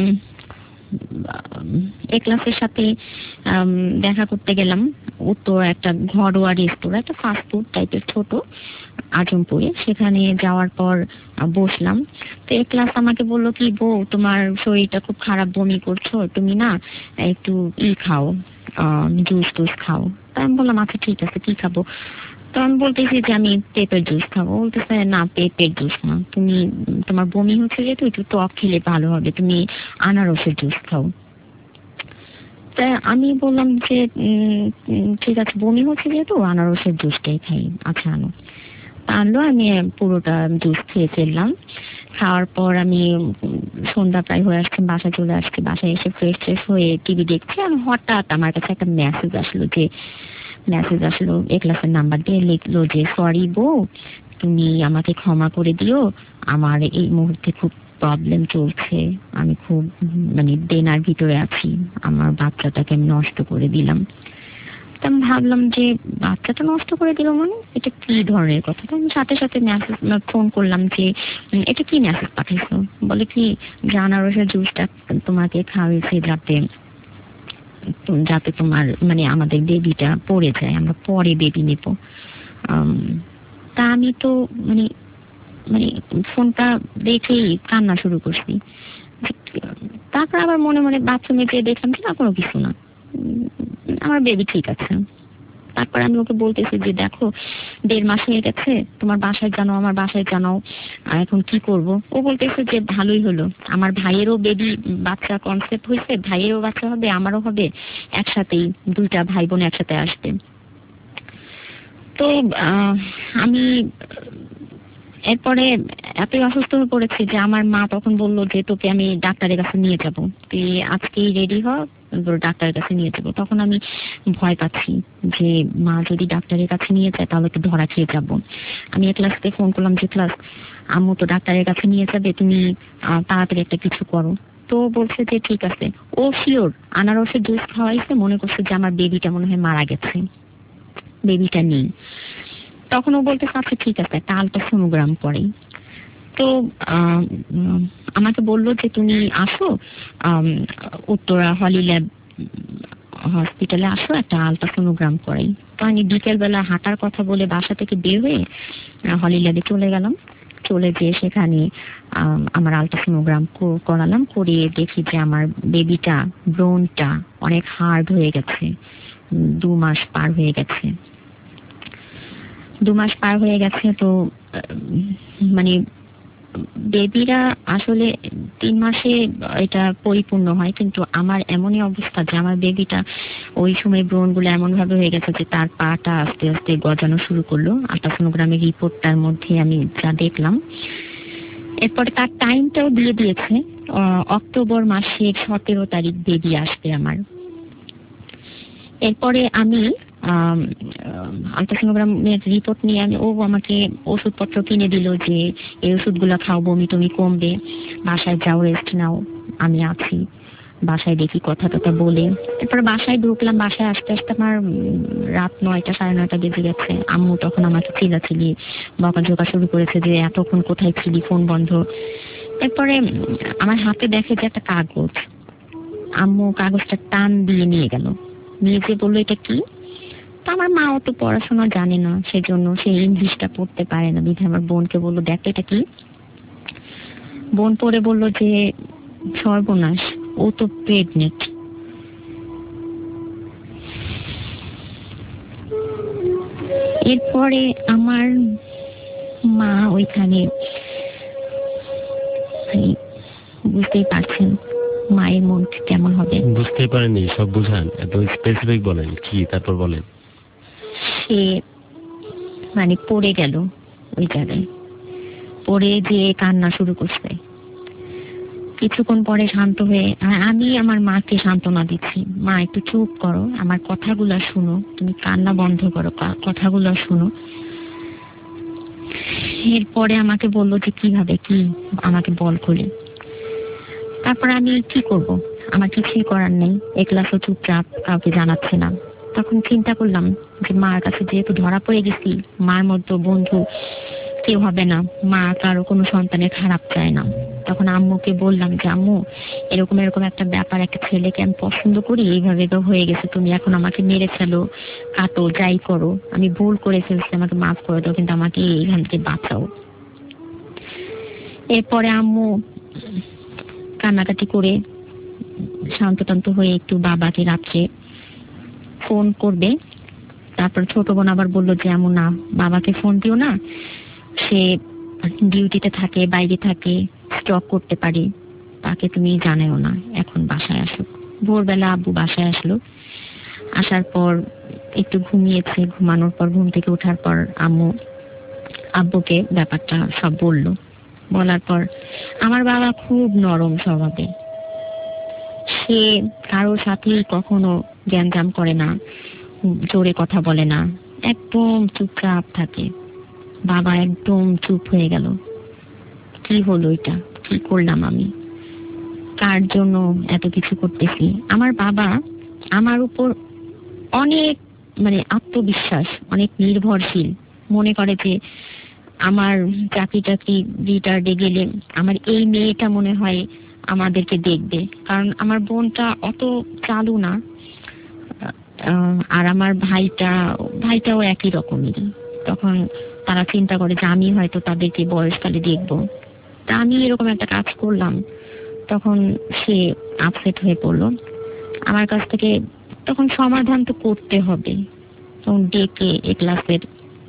এই ক্লাসের সাথে দেখা করতে গেলাম উত্তর একটা ঘরোয়া রেস্তোরাঁ, একটা ফাস্টফুড টাইপের ছোট আজমপুরে। সেখানে যাওয়ার পর বসলাম, তো এই ক্লাস আমাকে বললো কি, বউ তোমার শরীরটা খুব খারাপ, বমি করছো, তুমি না একটু ই খাও, জুস টুস খাও। তা আমি বললাম আচ্ছা ঠিক আছে, কি খাবো? তো আমি বলতেছি যে আমি পেঁপের জুস খাবো। বলতেছে না, পেঁপের জুস না, তুমি তোমার বমি হচ্ছে যেহেতু একটু টক খেলে ভালো হবে, তুমি আনারসের জুস খাও। তা আমি বললাম যে ঠিক আছে, বমি হচ্ছে যেহেতু আনারসের জুসটাই খাই, আচ্ছা আনো। আনলো, আমি পুরোটা জুস খেয়ে ফেললাম। খাওয়ার পর আমি সন্ধ্যা প্রায় হয়ে আসছে, বাসায় চলে আসছি। বাসায় এসে ফ্রেশ ফ্রেশ হয়ে টিভি দেখছি, আর হঠাৎ আমার কাছে একটা মেসেজ আসলো, যে মেসেজ আসলো এ ক্লাসের নাম্বার দিয়ে, লিখলো যে সরি বউ, তুমি আমাকে ক্ষমা করে দিও, আমার এই মুহূর্তে খুব প্রবলেম চলছে, আমি খুব মানে দেনার ভিতরে আছি, আমার বাচ্চাটাকে আমি নষ্ট করে দিলাম। তো আমি ভাবলাম যে বাচ্চাটা নষ্ট করে দিল মানে এটা কি ধরনের কথা। তো আমি সাথে সাথে মেসেজ ফোন করলাম যে এটা কি মেসেজ পাঠিয়েছো। বলে কি যে আনারসের জুসটা তোমাকে খাওয়াইছে যাতে যাতে তোমার মানে আমাদের বেবিটা পড়ে যায়, আমরা পরে বেবি নেব। তা আমি তো মানে মানে ফোনটা দেখেই কান্না শুরু করছি। তারপর আবার মনে মনে বাথরুমে যেয়ে দেখলাম যে না, কোনো কিছু না, আমার বেবি ঠিক আছে। তারপর আমি ওকে বলতেছি যে দেখো দেড় মাস হয়ে গেছে, তোমার বাসায় জানাও, আমার বাসায় জানাও, আর এখন কি করব। ও বলতেছে যে ভালোই হলো, আমার ভাইয়েরও বেবি বাচ্চা কনসেপ্ট হয়েছে, ভাইয়েরও বাচ্চা হবে, আমারও হবে, একসাথেই দুইটা ভাই বোন একসাথে আসবে। তো আমি এরপরে এতই অসুস্থ হয়ে পড়েছি যে আমার মা তখন বললো যে তোকে আমি ডাক্তারের কাছে নিয়ে যাব, তুই আজকেই রেডি হ, ডাক্তারের কাছে নিয়ে যাবো। তখন আমি ভয় পাচ্ছি যে মা যদি ডাক্তারের কাছে নিয়ে যায় তাহলে তো ধরা খেয়ে যাবো। আমি ক্লাসকে ফোন করলাম যে ক্লাস, আম্মু তো ডাক্তারের কাছে নিয়ে যাবে, তুমি তাড়াতাড়ি একটা কিছু করো। তো বলছে যে ঠিক আছে। ও শিওর আনারসের জুস খাওয়াইছে, মনে করছে যে আমার বেবিটা মনে হয় মারা গেছে, বেবিটা নেই। তখন ও বলতে আচ্ছা ঠিক আছে একটা আলট্রাসোনোগ্রাম করি। তো আমাকে বললো যে তুমি আসো উত্তরা হলি ল্যাব হসপিটালে আসো, একটা আলট্রাসোনোগ্রাম করাই। তো আমি বিকেল বেলা হাঁটার কথা বলে বাসা থেকে বের হয়ে হলি ল্যাবে চলে গেলাম। চলে গিয়ে সেখানে আমার আলট্রাসোনোগ্রাম করালাম, করিয়ে দেখি যে আমার বেবিটা ব্রোনটা অনেক হার্ড হয়ে গেছে, দু মাস পার হয়ে গেছে দু মাস পার হয়ে গেছে তো মানে বেবিরা আসলে তিন মাসে এটা পরিপূর্ণ হয়, কিন্তু আমার এমনই অবস্থা যে আমার বেবিটা ওই সময় ব্রণ গুলো এমন ভাবে হয়ে গেছে যে তার পাটা আস্তে আস্তে গজানো শুরু করলো। আলট্রাসোনোগ্রামের রিপোর্টটার মধ্যে আমি যা দেখলাম, এরপরে তার টাইমটাও দিয়ে দিয়েছে, অক্টোবর মাসের সতেরো তারিখ বেবি আসবে আমার। এরপরে আমি আলট্রাসোনোগ্রামের রিপোর্ট নিয়ে আমি ও আমাকে ওষুধপত্র কিনে দিল যে এই ওষুধগুলো খাও, বমি তুমি কমবে, বাসায় যাও, রেস্ট নাও, আমি আছি, বাসায় দেখি কথা টথা বলে। এরপরে বাসায় ঢুকলাম। বাসায় আস্তে আস্তে আমার রাত নয়টা সাড়ে নয়টা বেজে গেছে। আম্মু তখন আমাকে চিল্লাচিল্লি বকাঝকা শুরু করেছে যে এতক্ষণ কোথায় ছিলি, ফোন বন্ধ। এরপরে আমার হাতে দেখে যে একটা কাগজ, আম্মু কাগজটা টান দিয়ে নিয়ে গেল, নিয়ে যে বললো এটা কি। তো আমার মাও তো পড়াশোনা জানে না, সেজন্য সে ইংলিশটা পড়তে পারে না, বিধে আমার বোনকে বললো দেখ এটা কি। বোন পড়ে বললো যে সর্বনাশ, ও তো প্রেগনেন্ট। এরপরে আমার মা ওইখানে, বুঝতেই পারছেন মায়ের মন কেমন হবে। বুঝতে পারেনি, সব বুঝান, এত স্পেসিফিক বলেন কি, তারপর বলেন। সে মানে পড়ে গেল ওই জায়গায়, পড়ে যে কান্না শুরু করছে। কিছুক্ষণ পরে শান্ত হয়ে আমি আমার মাকে সান্ত্বনা দিচ্ছি, মা একটু চুপ করো, আমার কথাগুলো শুনো, তুমি কান্না বন্ধ করো, কথাগুলো শুনো। এরপরে আমাকে বললো যে কিভাবে কি, আমাকে বল খুলে। তারপর আমি কি করব, আমার কিছুই করার নেই, একলাসও চুপচাপ, কাউকে জানাচ্ছে না। তখন চিন্তা করলাম যে মার কাছে যেহেতু ধরা পড়ে গেছি, মার মতো বন্ধু কেউ হবে না, মা কারো কোনো সন্তানের খারাপ চায় না। তখন আম্মুকে বললাম যে আম্মু এরকম এরকম একটা ব্যাপার, একটা ছেলেকে আমি পছন্দ করি, এইভাবে তো হয়ে গেছে, তুমি এখন আমাকে মেরে ফেলো, কাটো, যাই করো, আমি ভুল করে ফেলছি, আমাকে মাফ করে দাও, কিন্তু আমাকে এইখান থেকে বাঁচাও। এরপরে আম্মু কান্নাকাটি করে শান্তটান্ত হয়ে একটু বাবাকে রাত্রে ফোন করবে। তারপর ছোট বোন আবার বললো যে এমন না, বাবাকে ফোন দিও না, সে ডিউটিতে থাকে, বাইরে থাকে, স্টক করতে পারে, তাকে তুমি জানাও না, এখন বাসায় আসো। ভোরবেলা আব্বু বাসায় আসলো, আসার পর একটু ঘুমিয়েছে, ঘুমানোর পর ঘুম থেকে ওঠার পর আম্মু আব্বুকে ব্যাপারটা সব বললো। বলার পর আমার বাবা খুব নরম স্বভাবে, সে কারোর সাথে কখনো জ্ঞানজাম করে না, জোরে কথা বলে না, একদম চুপচাপ থাকে। বাবা একদম চুপ হয়ে গেল। কি হলো, এটা কি করলাম আমি, কার জন্য এত কিছু করতেছি। আমার বাবা আমার উপর অনেক মানে আত্মবিশ্বাস, অনেক নির্ভরশীল, মনে করে যে আমার চাকরি টাকরি রিটায়ার্ডে গেলে আমার এই মেয়েটা মনে হয় আমাদেরকে দেখবে, কারণ আমার বোনটা অত চালু না, আর আমার ভাইটা ভাইটাও একই রকমেরই। তখন তারা চিন্তা করে যে আমি হয়তো তাদেরকে বয়সকালে দেখবো। তা আমি এরকম একটা কাজ করলাম, তখন সে আপসেট হয়ে পড়লো আমার কাছ থেকে। তখন সমাধান তো করতে হবে, তখন ডেকে এ ক্লাসের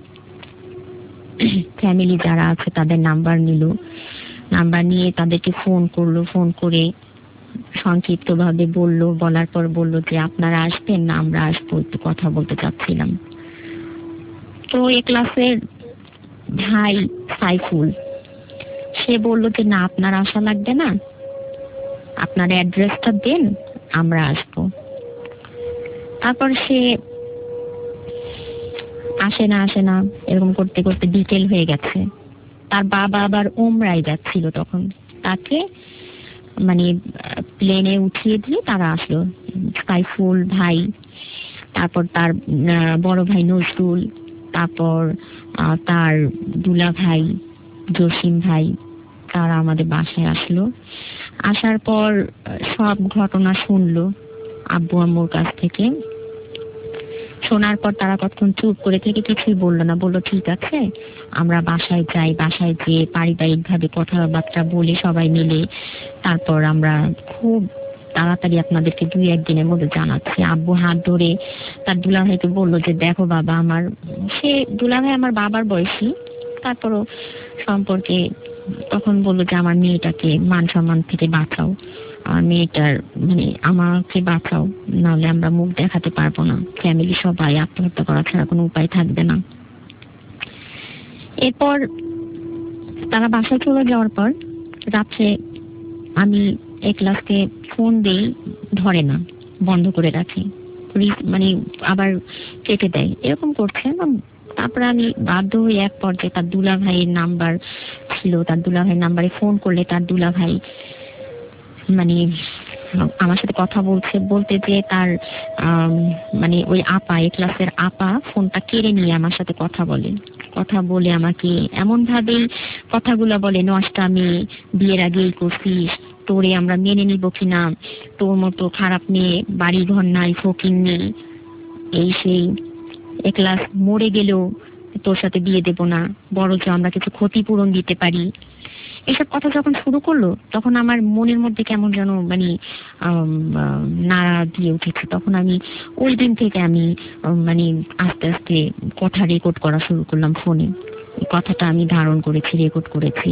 ফ্যামিলি যারা আছে তাদের নাম্বার নিল, নাম্বার নিয়ে তাদেরকে ফোন করলো, ফোন করে সংক্ষিপ্ত ভাবে বললো, বলার পর বললো যে আপনারা আসবেন না, আমরা আসবো, একটু কথা বলতে চাচ্ছিলাম। তো এই ক্লাসের ভাই সাইফুল সে বললো যে না, আপনার আসা লাগবে না, আপনার অ্যাড্রেসটা দেন, আমরা আসবো। তারপর সে আসে না আসে না এরকম করতে করতে বিকেল হয়ে গেছে। তার বাবা আবার ওমরায় যাচ্ছিল তখন, তাকে মানে প্লেনে উঠিয়ে দিয়ে তারা আসলো। সাইফুল ভাই, তারপর তার বড় ভাই নজরুল, তারপর তার দুলা ভাই জসিম ভাই, তারা আমাদের বাসায় আসলো। আসার পর সব ঘটনা শুনলো আব্বু আম্মুর কাছ থেকে। শোনার পর তারা কতক্ষণ চুপ করে থেকে কিছুই বললো না, বললো ঠিক আছে আমরা বাসায় যাই, বাসায় যেয়ে পারিবারিক ভাবে কথাবার্তা বলে সবাই মিলে তারপর আমরা খুব তাড়াতাড়ি আপনাদেরকে দুই একদিনের মধ্যে জানাচ্ছি। আব্বু হাত ধরে তার দুলাভাইকে বললো যে দেখো বাবা আমার, সে দুলাভাই আমার বাবার বয়সী, তারপরও সম্পর্কে তখন বললো যে আমার মেয়েটাকে মান সম্মান থেকে বাঁচাও, আমার মেয়েটার মানে আমাকে বাঁচাও, নাহলে আমরা মুখ দেখাতে পারবো না, ফ্যামিলি সবাই আত্মহত্যা করা ছাড়া কোনো উপায় থাকবে না। এরপর তারা বাসায় চলে যাওয়ার পর রাত্রে আমি একলাসকে ফোন দেই, ধরে না, বন্ধ করে রাখি, মানে আবার কেটে দেয়, এরকম করছে। তারপরে আমি বাধ্য হয়ে এক পর্যায়ে তার দুলা ভাইয়ের নাম্বার ছিল, তার দুলা ভাইয়ের নাম্বারে ফোন করলে তার দুলা ভাই মানে আমার সাথে কথা বলছে, বলতে যে তার মানে ওই আপা, এই ক্লাসের আপা ফোনটা কেড়ে নিয়ে আমার সাথে কথা বলে, কথা বলে আমাকে এমন ভাবেই কথাগুলো বলে, নষ্টামি, বিয়ের আগেই করছিস, তোরে আমরা মেনে নিব কিনা, তোর মতো খারাপ মেয়ে বাড়ি ঘর নাই, ফকির নেই, এই সেই, এ ক্লাস মরে গেলেও তোর সাথে বিয়ে দেব না, বরঞ্চ আমরা কিছু ক্ষতিপূরণ দিতে পারি। এসব কথা যখন শুরু করলো তখন আমার মনের মধ্যে কেমন যেন মানে নাড়া দিয়ে উঠেছে। তখন আমি ওই দিন থেকে আমি মানে আস্তে আস্তে কথা রেকর্ড করা শুরু করলাম ফোনে। এই কথাটা আমি ধারণ করেছি, রেকর্ড করেছি।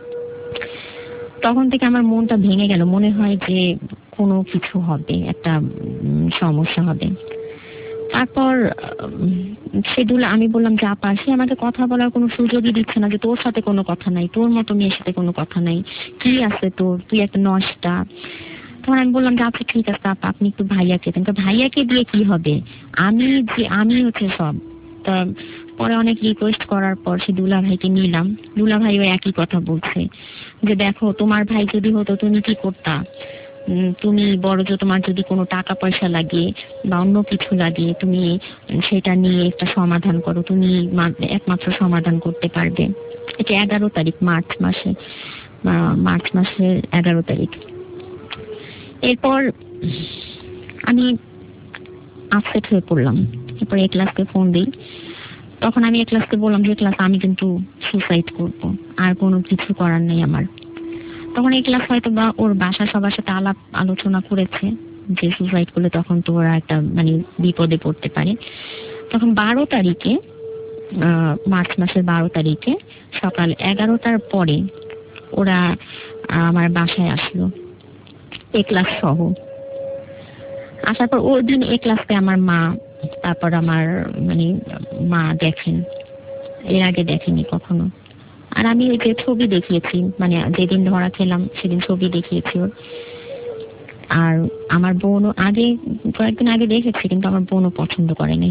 তখন থেকে আমার মনটা ভেঙে গেল, মনে হয় যে কোনো কিছু হবে, একটা সমস্যা হবে। তারপর সেগুলো আমি বললাম যে আপা, সে আমাকে কথা বলার কোনো সুযোগই দিচ্ছে না, যে তোর সাথে কোনো কথা নাই, তোর মতো মেয়ের সাথে কোনো কথা নাই, কি আছে তোর, তুই একটা নষ্টা। তখন আমি বললাম যে আচ্ছা ঠিক আছে আপা, আপনি একটু ভাইয়াকে দেন। ভাইয়াকে দিয়ে কি হবে, আমি যে আমি হচ্ছে সব। তা পরে অনেক রিকোয়েস্ট করার পর সে দুলা ভাইকে নিলাম। দুলা ভাইও একই কথা বলছে যে দেখো তোমার ভাই যদি হতো তুমি কি করতা, তুমি বড়, যে তোমার যদি কোনো টাকা পয়সা লাগে বা অন্য কিছু লাগে তুমি সেটা নিয়ে একটা সমাধান করো, তুমি একমাত্র সমাধান করতে পারবে। এটা এগারো তারিখ মার্চ মাসে, মার্চ মাসের এগারো তারিখ। এরপর আমি আপসেট হয়ে পড়লাম। এরপর এ ক্লাসকে ফোন দিই। তখন আমি এ ক্লাসকে বললাম যে ক্লাস আমি কিন্তু সুসাইড করব, আর কোনো কিছু করার নেই আমার। তখন এই ক্লাস হয়তো বা ওর বাসা সবার সাথে আলাপ আলোচনা করেছে যে সুসাইড করলে তখন তো ওরা একটা মানে বিপদে পড়তে পারে। তখন বারো তারিখে মার্চ মাসের বারো তারিখে সকাল এগারোটার পরে ওরা আমার বাসায় আসলো, এ ক্লাস সহ। আসার পর ওই দিন এ ক্লাসকে আমার মা, তারপর আমার মানে মা দেখেন, এর আগে দেখেনি কখনো। আর আমি ওই যে ছবি দেখিয়েছি, মানে যেদিন ধরা খেলাম সেদিন ছবি দেখিয়েছি ওর। আর আমার বোনও আগে কয়েকদিন আগে দেখেছি, কিন্তু আমার বোনও পছন্দ করেনি।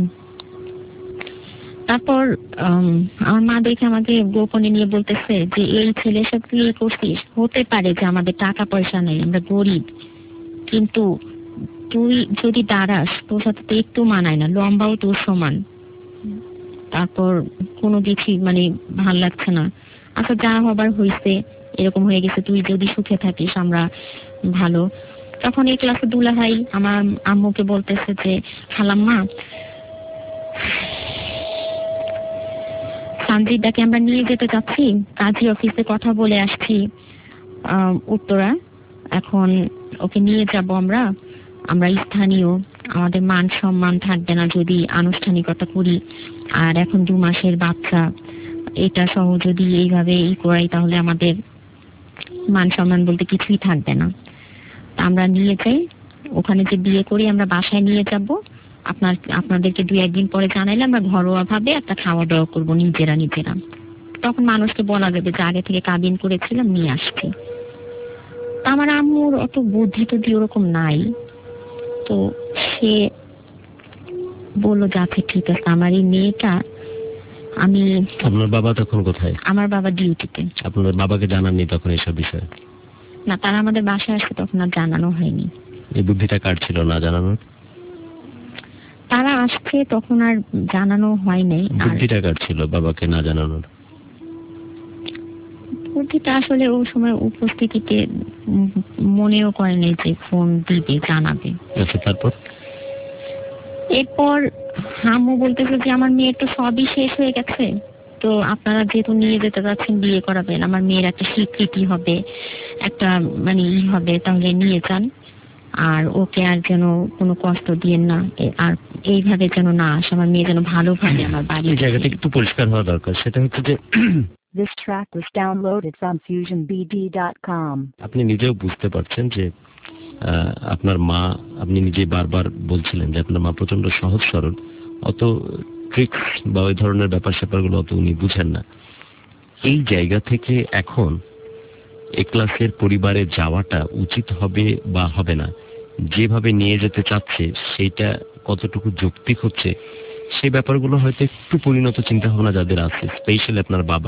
তারপর আমার মা দেখে আমাকে গোপনে নিয়ে বলতেছে যে এই ছেলের সাথে তুই এই করছিস, হতে পারে যে আমাদের টাকা পয়সা নেই, আমরা গরিব, কিন্তু তুই যদি দাঁড়াস তোর সাথে তো একটু মানায় না, লম্বাও তোর সমান, তারপর কোনো কিছু মানে ভাল লাগছে না। আচ্ছা যা হবার হয়েছে, এরকম হয়ে গেছে, তুই যদি সুখে থাকিস আমরা ভালো। তখন এই ক্লাসে দুলা ভাই আমার আম্মুকে বলতেছে যে খালাম্মা, সানজিদাকে আমরা নিয়ে যেতে চাচ্ছি, কাজী অফিসে কথা বলে আসছি উত্তরা, এখন ওকে নিয়ে যাব আমরা, আমরা স্থানীয়, আমাদের মান সম্মান থাকবে না যদি আনুষ্ঠানিকতা করি, আর এখন দু মাসের বাচ্চা, এটা সহ যদি এইভাবে ই করাই তাহলে আমাদের মান সম্মান বলতে কিছুই থাকবে না। আমরা নিয়ে যাই, ওখানে যে বিয়ে করি আমরা বাসায় নিয়ে যাব, আপনার আপনাদেরকে দুই একদিন পরে জানাইলে আমরা ঘরোয়া ভাবে একটা খাওয়া দাওয়া করবো নিজেরা নিজেরা, তখন মানুষকে বলা যাবে যে আগে থেকে কাবিন করেছিলাম নিয়ে আসছি। আমার আম্মুর অত বুদ্ধি তো দিয়ে ওরকম নাই, তো সে বললো যে আচ্ছা ঠিক আছে, আমার এই মেয়েটা আমি। আপনার বাবা তখন কোথায়? আমার বাবা ডিউটিতে। আপনার বাবাকে জানাননি তখন এসব বিষয়ে? না, তারা আমাদের বাসায় আসছে, তখন আর জানানো হয়নি। এই বুদ্ধিটা কার ছিল না জানানোর? তারা আসছে তখন আর জানানো হয় নাই। বুদ্ধিটা কার ছিল বাবাকে না জানানোর? বুদ্ধিটা আসলে ওই সময় উপস্থিতিতে মনেও করে নাই যে ফোন দিবে, জানাবে। আচ্ছা, তারপর? এরপর হামু বলতেছে যে আমার মেয়ের তো সবই শেষ হয়ে গেছে, তো আপনারা যেহেতু নিয়ে যেতে যাচ্ছেন, বিয়ে করাবেন, আমার মেয়ের একটা স্বীকৃতি হবে, একটা মানে ই হবে, তাহলে নিয়ে যান। আর ওকে আর যেন কোনো কষ্ট দিয়েন না, আর এইভাবে যেন না আসে, আমার মেয়ে যেন ভালোভাবে আমার বাড়ি। এই জায়গাটা একটু পরিষ্কার হওয়া দরকার। সেটা হচ্ছে যে This track was downloaded from fusion b d dot com. আপনি নিজেও বুঝতে পারছেন যে আপনার মা, আপনি নিজে বারবার বলছিলেন যে আপনার মা প্রচন্ড সহজ সরল, অত ট্রিক্স বা ওই ধরনের ব্যাপার স্যাপারগুলো অত উনি বুঝেন না। এই জায়গা থেকে এখন এ ক্লাসের পরিবারে যাওয়াটা উচিত হবে বা হবে না, যেভাবে নিয়ে যেতে চাচ্ছে সেটা কতটুকু যৌক্তিক হচ্ছে, সেই ব্যাপারগুলো হয়তো একটু পরিণত চিন্তা ভাবনা যাদের আছে, স্পেশালি আপনার বাবা,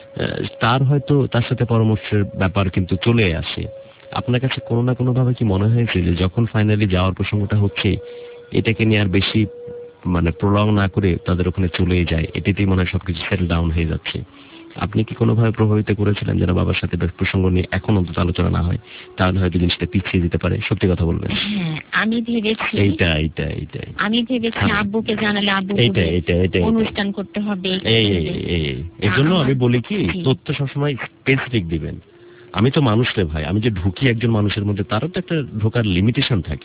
তার হয়তো তার সাথে পরামর্শের ব্যাপার কিন্তু চলে আসে। আপনার কাছে কোনো না কোনো ভাবে কি মনে হয়েছে যে যখন ফাইনালি যাওয়ার প্রসঙ্গটা হচ্ছে, এটাকে নিয়ে আর বেশি মানে প্রলং না করে তাদের ওখানে চলে যায়, এটাতেই মনে হয় সবকিছু সেটেল ডাউন হয়ে যাচ্ছে? আপনি কি কোনোভাবে প্রভাবিত করেছিলেন যেন বাবার সাথে প্রসঙ্গ নিয়ে এখন অন্তত আলোচনা না হয়, তাহলে হয়তো জিনিসটা পিছিয়ে যেতে পারে? সত্যি কথা বলবেন। হ্যাঁ, আমি ভেবেছি এইটা এইটা এইটাই আমি ভেবেছি আব্বুকে জানালে আব্বু এইটা এইটা এইটা অনুষ্ঠান করতে হবে। এই এই এর জন্য আমি বলি কি, তথ্য সবসময় স্পেসিফিক দিবেন। আমি তো মানুষ রে ভাই, আমি যে ঢুকি একজন মানুষের মধ্যে, তারও তো একটা ঢোকার লিমিটেশন থাকে।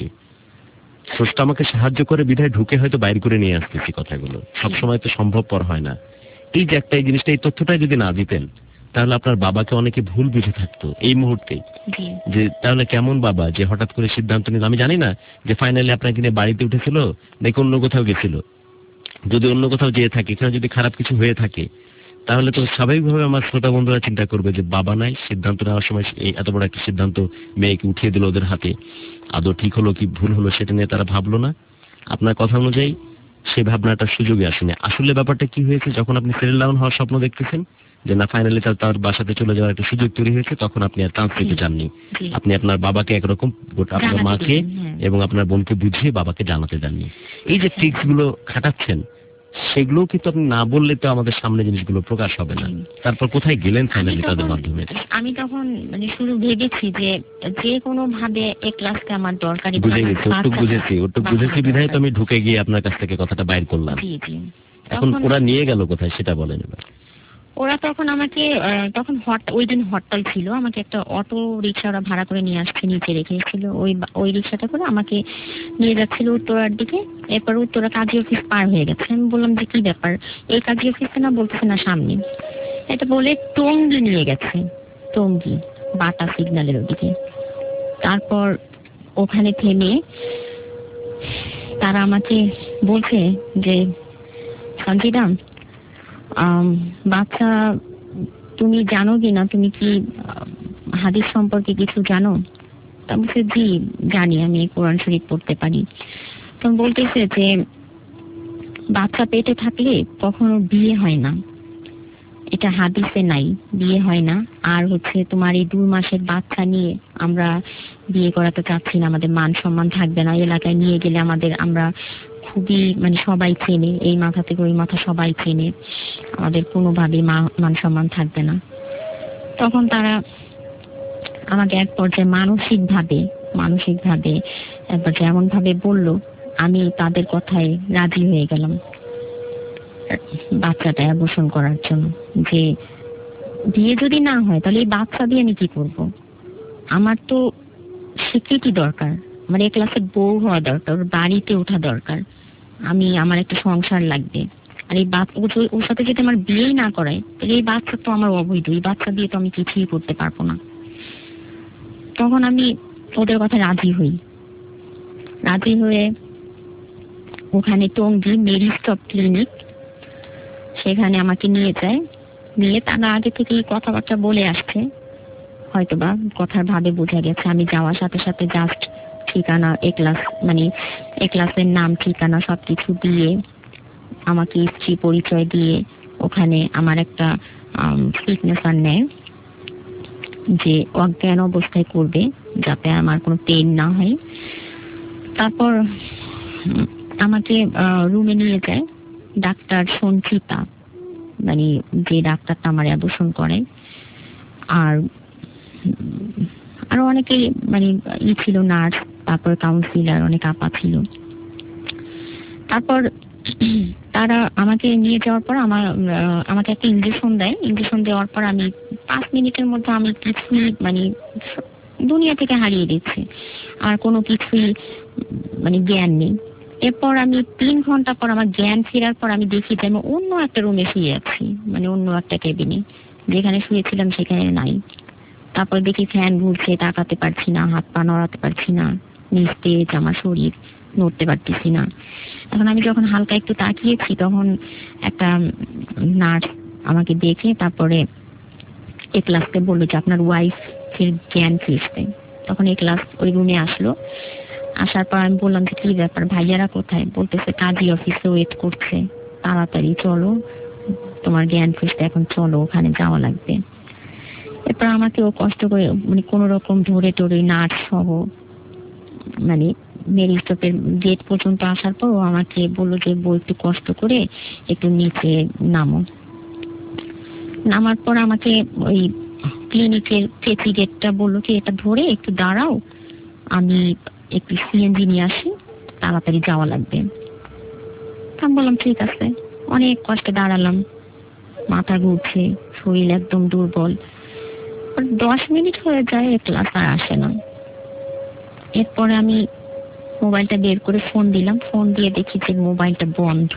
স্রষ্টা আমাকে সাহায্য করে বিধায় ঢুকে হয়তো বাইর করে নিয়ে আসতেছি কথাগুলো, সবসময় তো সম্ভবপর হয় না। এই যে একটা এই জিনিসটা, এই তথ্যটাই যদি না দিতেন, তাহলে আপনার বাবাকে অনেকে ভুল বুঝে থাকতো এই মুহূর্তে, যে তাহলে কেমন বাবা যে হঠাৎ করে সিদ্ধান্ত নিল। আমি জানি না যে ফাইনালি আপনাকে নিয়ে বাড়িতে উঠেছিল নাকি অন্য কোথাও গেছিল। যদি অন্য কোথাও যেয়ে থাকে, এখানে যদি খারাপ কিছু হয়ে থাকে, তাহলে তো স্বাভাবিকভাবে আমার শ্রোতা বন্ধুরা চিন্তা করবে যে বাবা নাই, সিদ্ধান্ত নেওয়ার সময় এত বড় একটা সিদ্ধান্ত মেয়েকে উঠিয়ে দিল ওদের হাতে, আদৌ ঠিক হলো কি ভুল হলো সেটা নিয়ে তারা ভাবলো না। আপনার কথা অনুযায়ী সেই ভাবনাটার সুযোগে আসেনি। আসলে ব্যাপারটা কি হয়েছে, যখন আপনি সেটেল ডাউন হওয়ার স্বপ্ন দেখতেছেন, যে না ফাইনালি তার বাসাতে চলে যাওয়ার একটা সুযোগ তৈরি হয়েছে, তখন আপনি আর চান্স দিতে চাননি। আপনি আপনার বাবাকে একরকম, আপনার মাকে এবং আপনার বোনকে বুঝিয়ে বাবাকে জানাতে দেননি। এই যে ট্রিক্স গুলো খাটাচ্ছেন, সেগুলো কিন্তু আপনি না বললে তো আমাদের সামনে জিনিসগুলো প্রকাশ হবে না। তারপর কোথায় গেলেন ফাইনালি তাদের মাধ্যমে? আমি তখন মানে শুরু ভেবেছি যে যে কোনো ভাবে এই ক্লাসকে আমার দরকারি। বুঝে গেছি, ওটুক বুঝেছি ওটুক বুঝেছি বিধায় তো আমি ঢুকে গিয়ে আপনার কাছ থেকে কথাটা বাইর করলাম। এখন ওরা নিয়ে গেল কোথায় সেটা বলেন এবার। ওরা তখন আমাকে তখন ওই দিন হরতাল ছিল, আমাকে একটা অটো রিক্সা ওরা ভাড়া করে নিয়ে আসছে, নিচে রেখেছিল। ওই ওই রিক্সাটা করে আমাকে নিয়ে যাচ্ছিল উত্তরার দিকে। এরপর উত্তরা কাজী অফিস পার হয়ে গেছে। আমি বললাম যে কি ব্যাপার, এই কাজী অফিসে না, বলতেছে না সামনে। এটা বলে টঙ্গী নিয়ে গেছে, টঙ্গী বাটা সিগন্যালের ওদিকে। তারপর ওখানে থেমে তারা আমাকে বলছে যে সঞ্জিদা, বাচ্চা তুমি জানো কি না, তুমি কি হাদিস সম্পর্কে কিছু জানো? তা বলছে জি জানি, আমি কোরআন শরীফ পড়তে পারি। তখন বলতেছে যে বাচ্চা পেটে থাকলে কখনো বিয়ে হয় না, এটা হাদিসে নাই, বিয়ে হয় না। আর হচ্ছে তোমার এই দুই মাসের বাচ্চা নিয়ে আমরা বিয়ে করাতে চাচ্ছি না, আমাদের মান সম্মান থাকবে না, এলাকায় নিয়ে গেলে আমাদের আমরা খুবই মানে সবাই চেনে, এই মাথা থেকে ওই মাথা সবাই চেনে, আমাদের কোনোভাবেই মান সম্মান থাকবে না। তখন তারা আমাকে এক পর্যায়ে মানসিক ভাবে মানসিক ভাবে একবার যেমন ভাবে বলল, আমি তাদের কথায় রাজি হয়ে গেলাম বাচ্চাটা অ্যাবর্শন করার জন্য। যে বিয়ে যদি না হয় তাহলে এই বাচ্চা দিয়ে আমি কি করবো? আমার তো স্বীকৃতি দরকার, আমার এই ক্লাসে বউ হওয়া দরকার, ওর বাড়িতে ওঠা দরকার, আমি আমার একটা সংসার লাগবে। আর এই ওর সাথে যদি আমার বিয়েই না করায় তাহলে এই বাচ্চা তো আমার অবৈধ, এই বাচ্চা দিয়ে তো আমি কিছুই করতে পারবো না। তখন আমি ওদের কথা রাজি হই। রাজি হয়ে ওখানে টঙ্গী মেরি স্টপ ক্লিনিক, সেখানে আমাকে নিয়ে যায়। নিয়ে তারা আগে থেকেই কথাবার্তা বলে আসছে, হয়তোবা কথার ভাবে বোঝা গেছে। আমি যাওয়ার সাথে সাথে জাস্ট ঠিকানা, এ ক্লাস মানে এ ক্লাসের নাম ঠিকানা সবকিছু দিয়ে আমাকে স্ত্রী পরিচয় দিয়ে ওখানে আমার একটা সিগনেচার নেয় যে অজ্ঞান অবস্থায় করবে যাতে আমার কোনো পেইন না হয়। তারপর আমাকে রুমে নিয়ে যায় ডাক্তার সঞ্চিতা, মানে যে ডাক্তারটা আমার অ্যাবর্শন করে। আর আরো অনেকেই মানে ই ছিল, নার্স, তারপর কাউন্সিলর, অনেক আপা ছিল। তারপর তারা আমাকে নিয়ে যাওয়ার পর আমার আমাকে একটা ইঞ্জেকশন দেয়। ইঞ্জেকশন দেওয়ার পর আমি পাঁচ মিনিটের মধ্যে আমি কিছুই মানে দুনিয়া থেকে হারিয়ে দিচ্ছি, আর কোনো কিছুই মানে জ্ঞান নেই। এরপর আমি তিন ঘন্টা পর আমার জ্ঞান ফেরার পর আমি দেখি যে আমি অন্য একটা রুমে শুয়ে আছি, মানে অন্য একটা কেবিনে। যেখানে শুয়েছিলাম সেখানে নাই। তারপর দেখি ফ্যান ঘুরছে, তাকাতে পারছি না, হাত পা নড়াতে পারছি না, নিস্তেজ আমার শরীর, নড়তে পারতেছি না। এখন আমি যখন হালকা একটু তাকিয়েছি তখন একটা নার্স আমাকে দেখে তারপরে এ ক্লাসকে বললো যে আপনার ওয়াইফের জ্ঞান ফিরছে। তখন এ ক্লাস ওই রুমে আসলো। আসার পর আমি বললাম যে কি ব্যাপার, ভাইয়ারা কোথায়? বলতেছে কাজী অফিসে ওয়েট করছে, তাড়াতাড়ি চলো, তোমার জ্ঞান ফিরছে, এখন চলো, ওখানে যাওয়া লাগবে। এরপর আমাকে ও কষ্ট করে মানে কোন রকম ধরে টরে নার্স সহ মানে মেরি স্টপের গেট পর্যন্ত আসার পর ও আমাকে বললো যে বই একটু কষ্ট করে একটু নিচে নামো। নামার পর আমাকে ওই ক্লিনিকের চেচি গেটটা বললো কি এটা ধরে একটু দাঁড়াও, আমি একটু সিএনজি নিয়ে আসি, তাড়াতাড়ি যাওয়া লাগবে। আমি বললাম ঠিক আছে। অনেক কষ্টে দাঁড়ালাম, মাথা ঘুরছে, শরীর একদম দুর্বল। দশ মিনিট হয়ে যায়, এ ক্লাস আর আসে না। এরপরে আমি মোবাইলটা বের করে ফোন দিলাম, ফোন দিয়ে দেখি যে মোবাইলটা বন্ধ।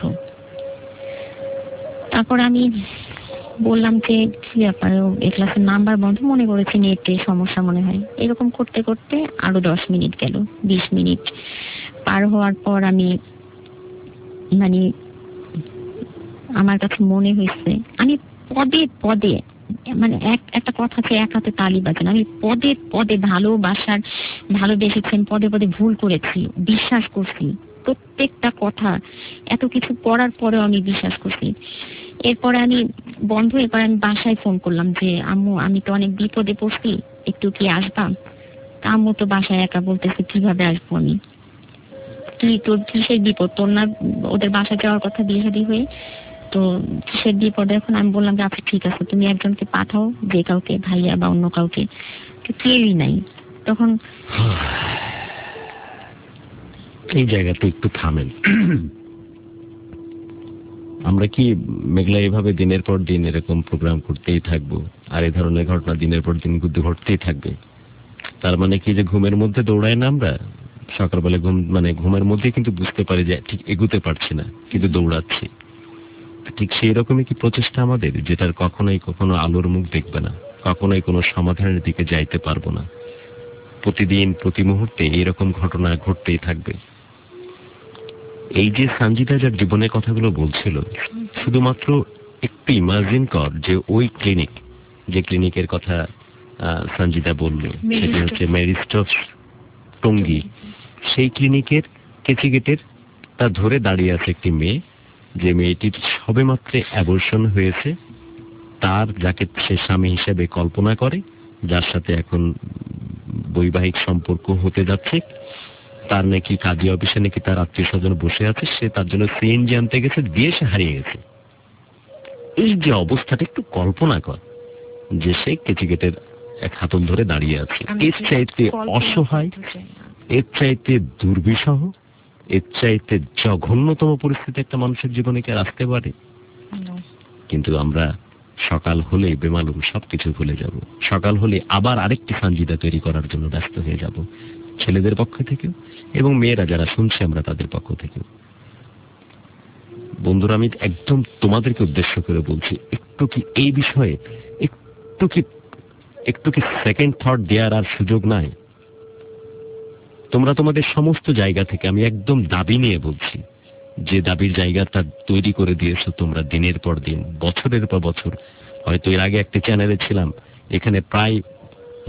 তারপর আমি বললাম যে কি ব্যাপার, এই ক্লাসের নাম্বার বন্ধ, মনে করেছি নেটে সমস্যা মনে হয়। এরকম করতে করতে আরো দশ মিনিট গেল। বিশ মিনিট পার হওয়ার পর আমি মানে আমার কাছে মনে হয়েছে আমি পদে পদে মানে এক একটা কথা আছে, এক হাতে তালি বাজে না, আমি পদে পদে ভালোবাসার ভালোবেসেছি, পদে পদে ভুল করেছি, বিশ্বাস করছি প্রত্যেকটা কথা। এত কিছু পড়ার পরেও আমি বিশ্বাস করছি। এরপরে আমি বন্ধ, এরপর আমি বাসায় ফোন করলাম যে আম্মু আমি তো অনেক বিপদে পড়ছি, একটু কি আসবা? আম্মু তো বাসায় একা, বলতেছে কিভাবে আসবো আমি? কি তোর কিসের বিপদ? তোর না ওদের বাসা যাওয়ার কথা, বিয়ে শাদী হয়ে, তো কিসের বিপদ? এখন আমি বললাম যে আচ্ছা ঠিক আছে, তুমি একজনকে পাঠাও, যে কাউকে, ভাইয়া বা অন্য কাউকে। কেউই নাই। তখন এই জায়গাতে একটু থামেন। আমরা কি মেঘলা এভাবে দিনের পর দিন এরকম প্রোগ্রাম করতেই থাকবো, আর এই ধরনের ঘটনা দিনের পর দিন ঘটতেই থাকবে? তার মানে কি যে ঘুমের মধ্যে দৌড়াই না আমরা? সকালবেলা ঘুম মানে ঘুমের মধ্যে কিন্তু বুঝতে পারি যে ঠিক এগুতে পারছি না, কিন্তু দৌড়াচ্ছি। ঠিক সেই রকমই কি প্রচেষ্টা আমাদের, যেটার কখনোই কখনো আলোর মুখ দেখবে না, কখনোই কোনো সমাধানের দিকে যাইতে পারবো না? প্রতিদিন প্রতি মুহূর্তে এইরকম ঘটনা ঘটতেই থাকবে। এই যে সঞ্জিতা যার জীবনের কথাগুলো বলছিল, শুধুমাত্র একটু ইমাজিন কর যে ওই ক্লিনিক, যে ক্লিনিকের কথা সঞ্জিতা বলল, সেটি হচ্ছে মেরি স্টোপস টঙ্গী। সেই ক্লিনিকের কেচি গেটের তা ধরে দাঁড়িয়ে আছে একটি মেয়ে, যে মেয়েটির সবেমাত্র অ্যাবর্শন হয়েছে। তার যাকে সে স্বামী হিসেবে কল্পনা করে, যার সাথে এখন বৈবাহিক সম্পর্ক হতে যাচ্ছে, তার নাকি কাজী অফিসে নাকি তার আত্মীয় স্বজন বসে আছে, সে তার জন্য সিএনজি আনতে গেছে, দিয়ে সে হারিয়ে গেছে। এই যে অবস্থাটা একটু কল্পনা কর, যে সে কেচি গেটের এক হাতল ধরে দাঁড়িয়ে আছে। এর চাইতে অসহায়, এর চাইতে দুর্বিষহ, এর চাইতে জঘন্যতম পরিস্থিতি একটা মানুষের জীবনে কি আর আসতে পারে? কিন্তু আমরা সকাল হলে বেমালুম সবকিছু ভুলে যাব। সকাল হলে আবার আরেকটি সঞ্জিতা তৈরি করার জন্য ব্যস্ত হয়ে যাব, ছেলেদের পক্ষ থেকেও এবং মেয়েরা যারা শুনছে আমরা তাদের পক্ষ থেকেও। বন্ধুরা, আমি একদম তোমাদেরকে উদ্দেশ্য করে বলছি, একটু কি এই বিষয়ে একটু কি একটু কি সেকেন্ড থট দেওয়ার আর সুযোগ নাই? তোমরা তোমাদের সমস্ত জায়গা থেকে, আমি একদম দাবি নিয়ে বলছি, যে দাবির জায়গাটা তৈরি করে দিয়েছো তোমরা দিনের পর দিন, বছরের পর বছর। হয়তো এর আগে একটি চ্যানেলে ছিলাম, এখানে প্রায়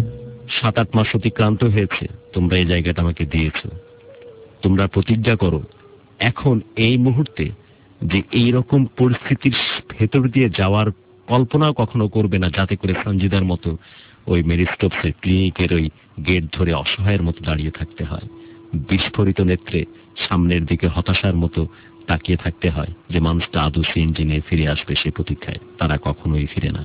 সাত আট মাস অতিক্রান্ত হয়েছে, তোমরা এই জায়গাটা আমাকে দিয়েছো। তোমরা প্রতিজ্ঞা করো এখন এই মুহূর্তে যে এইরকম পরিস্থিতির ভেতর দিয়ে যাওয়ার কল্পনাও কখনো করবে না, যাতে করে সঞ্জিদার মতো ওই মেরি স্টোপসের ক্লিনিকের ওই গেট ধরে অসহায়ের মতো দাঁড়িয়ে থাকতে হয়, বিস্ফোরিত নেত্রে সামনের দিকে হতাশার মতো তাকিয়ে থাকতে হয় যে মানুষটা আদৌ সে ইঞ্জিনে ফিরে আসবে সে প্রতীক্ষায়। তারা কখনোই ফিরে না।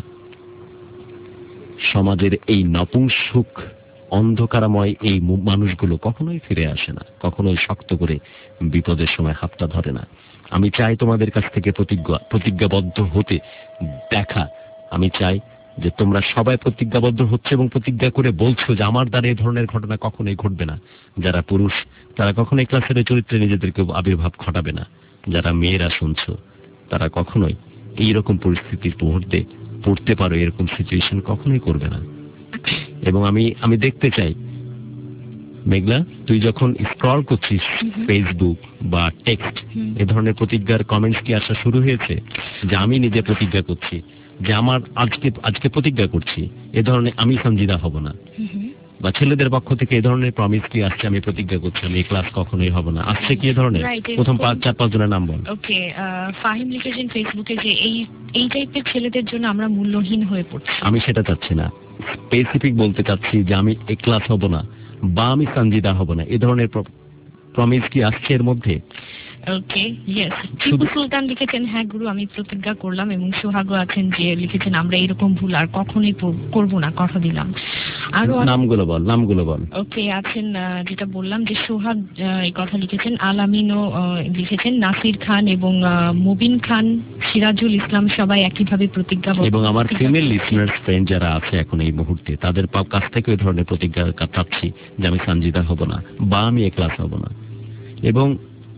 সমাজের এই নপুংসক অন্ধকারময় এই মানুষগুলো কখনোই ফিরে আসে না, কখনোই শক্ত করে বিপদের সময় হাতটা ধরে না। আমি চাই তোমাদের কাছ থেকে প্রতিজ্ঞা প্রতিজ্ঞাবদ্ধ হতে দেখা। আমি চাই যে তোমরা সবাই প্রতিজ্ঞাবদ্ধ হচ্ছে এবং প্রতিজ্ঞা করে বলছো যে আমার দ্বারা এই ধরনের ঘটনা কখনোই ঘটবে না। যারা পুরুষ তারা কখনোই ক্লাসের চরিত্রে নিজেদেরকে আবির্ভাব ঘটাবে না। যারা মেয়েরা শুনছো তারা কখনোই এইরকম পরিস্থিতির মুহূর্তে পড়তে পারো এরকম সিচুয়েশন কখনোই করবে না। এবং আমি আমি দেখতে চাই মেঘলা, তুই যখন স্ক্রল করছিস ফেসবুক বা টেক্সট, এ ধরনের প্রতিজ্ঞার কমেন্টস কি আসা শুরু হয়েছে যে আমি নিজে প্রতিজ্ঞা করছি যে আমার আজকে আজকে প্রতিজ্ঞা করছি এ ধরনের আমি সঞ্জিদা হব না, বা ছেলেদের পক্ষ থেকে এ ধরনের প্রমিস কি আসছে আমি প্রতিজ্ঞা করছি আমি এই ক্লাস কখনোই হব না, আসছে কি এ ধরনের? প্রথম পাঁচ চার পাঁচ জনের নাম বল। ওকে, ফাহিম লিখেছেন ফেসবুকে যে এই এই টাইপের ছেলেদের জন্য আমরা মূল্যহীন হয়ে পড়ছি। আমি সেটা চাচ্ছি না, স্পেসিফিক বলতে চাচ্ছি যে আমি এই ক্লাস হব না বা আমি সঞ্জিদা হব না, এ ধরনের প্রমিস কি আসছে এর মধ্যে? ওকে, ইয়েস। টিপু সুলতান লিখেছেন হ্যাঁ গুরু আমি প্রতিজ্ঞা করলাম, এবং সোহাগও আছেন যে লিখেছেন আমরা এরকম ভুল আর কখনোই করব না, কথা দিলাম। আর নামগুলো বল, নামগুলো বল। ওকে, আছেন যেটা বললাম যে সোহাগ এই কথা লিখেছেন, আলামিনও লিখেছেন, নাসির খান এবং মুবিন খান, সিরাজুল ইসলাম সবাই একইভাবে প্রতিজ্ঞা। এবং আমার ফিমেল লিসনার্স ফ্রেন্ড যারা আছে এখন এই মুহূর্তে তাদের কাছ থেকে ওই ধরনের প্রতিজ্ঞা চাচ্ছি যে আমি সঞ্জিদা হব না বা আমি এ ক্লাস হব না। এবং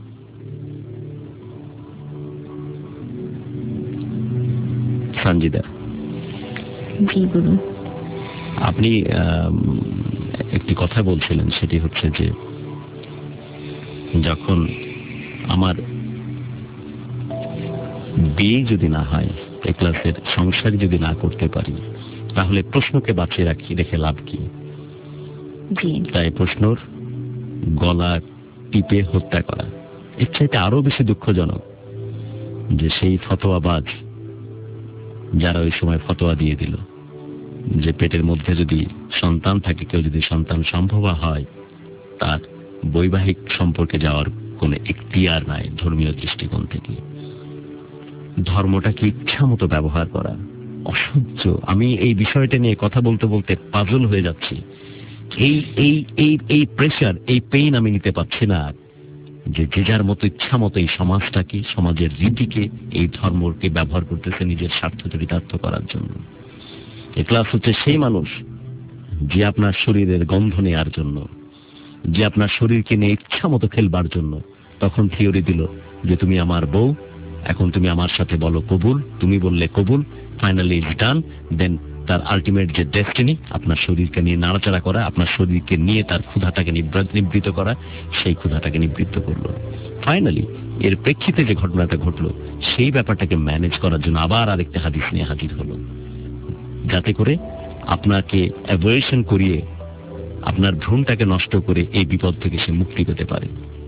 সঞ্জিদা, আপনি একটি কথা বলছিলেন, সেটি হচ্ছে যে যখন আমার বিয়ে যদি না হয়, এ ক্লাসের সংসার যদি না করতে পারি, তাহলে প্রশ্নকে বাঁচিয়ে রাখি রেখে লাভ কি? তাই প্রশ্নর গলা টিপে হত্যা করা এর চাইতে আরো বেশি দুঃখজনক যে সেই ফতোয়াবাজ যারা ওই সময় ফতোয়া দিয়ে দিল যে পেটের মধ্যে যদি সন্তান থাকে, কেউ যদি সন্তান সম্ভব হয়, তার বৈবাহিক সম্পর্কে যাওয়ার কোন এখতিয়ার নাই ধর্মীয় দৃষ্টিকোণ থেকে। ধর্মটাকে ইচ্ছা মতো ব্যবহার করা অসহ্য। আমি এই বিষয়টা নিয়ে কথা বলতে বলতে পাজল হয়ে যাচ্ছি। এই এই এই এই প্রেশার, এই পেইন আমি নিতে পারছি না, যে যে যার মতো ইচ্ছা মতো এই সমাজটাকে, সমাজের রীতিকে, এই ধর্মকে ব্যবহার করতেছে নিজের স্বার্থ চরিতার্থ করার জন্য। এই ক্লাস হচ্ছে সেই মানুষ যে আপনার শরীরের গন্ধ নেওয়ার জন্য, যে আপনার শরীরকে নিয়ে ইচ্ছা মতো খেলবার জন্য তখন থিওরি দিল যে তুমি আমার বউ, এখন তুমি আমার সাথে বলো কবুল, তুমি বললে কবুল, ফাইনালি ইটস ডান। দেন তার আলটিমেট যে ডেস্টিনি, আপনার শরীরকে নিয়ে নাড়াচাড়া করা, আপনার শরীরকে নিয়ে তার ক্ষুধাটাকে নিবৃত্ত করা, সেই ক্ষুধাটাকে নিবৃত্ত করলো। ফাইনালি এর প্রেক্ষিতে যে ঘটনাটা ঘটলো, সেই ব্যাপারটাকে ম্যানেজ করার জন্য আবার আরেকটা হাদিস নিয়ে হাজির হলো, যাতে করে আপনাকে অ্যাভয়েশন করিয়ে আপনার ভ্রূণটাকে নষ্ট করে এই বিপদ থেকে সে মুক্তি পেতে পারে।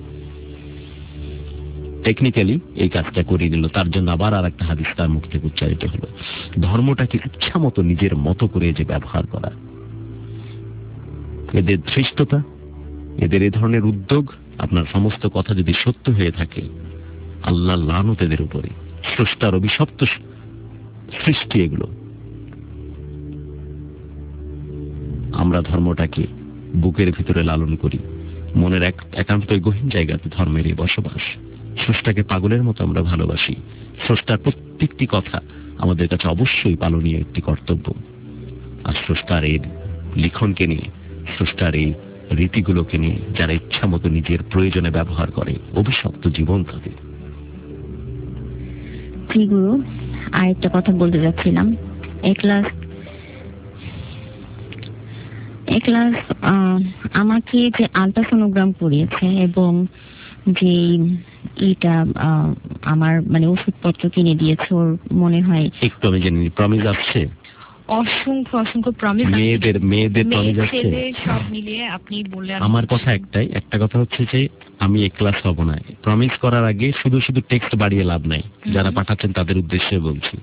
টেকনিক্যালি এই কাজটা করিয়ে দিল, তার জন্য আবার আর একটা হাদিস তার মুখ থেকে উচ্চারিত হলো। ধর্মটাকে ইচ্ছা মতো নিজের মতো করে যে ব্যবহার করা, এদের ধৃষ্টতা, এদের এই ধরনের উদ্যোগ, আপনার সমস্ত কথা যদি সত্য হয়ে থাকে, আল্লাহ লানত এদের উপরে। স্রষ্টার অভিশপ্ত সৃষ্টি এগুলো। আমরা ধর্মটাকে বুকের ভিতরে লালন করি, মনের এক একান্তই গহীন জায়গাতে ধর্মের এই বসবাস। স্রষ্টাকে পাগলের মতো আমরা ভালোবাসি। স্রষ্টার প্রত্যেকটি কথা আমাদের কাছে অবশ্যই পালনীয় একটি কর্তব্য। আর স্রষ্টার এই লিখনকে নিয়ে, স্রষ্টার এই রীতিগুলোকে নিয়ে যারা ইচ্ছা মতো নিজের প্রয়োজনে ব্যবহার করে, অভিশপ্ত জীবন তাদের। গুরু, আরেকটা কথা বলতে যাচ্ছিলাম। এক ক্লাস এক ক্লাস আমাকে যে আলট্রাসোনোগ্রাম করিয়েছে এবং যে এটা আমার মানে ওষুধপত্র কিনে দিয়েছে, ওর মনে হয় একটু আমি জানি প্রমিস আসছে অসংখ্য অসংখ্য প্রমিস মেয়েদের মেয়েদের প্রমিস আছে সব মিলিয়ে আপনি বললেন। আমার কথা একটাই, একটা কথা হচ্ছে যে আমি এ ক্লাস হব না। প্রমিস করার আগে শুধু শুধু টেক্সট বাড়িয়ে লাভ নাই, যারা পাঠাচ্ছেন তাদের উদ্দেশ্যে বলছি।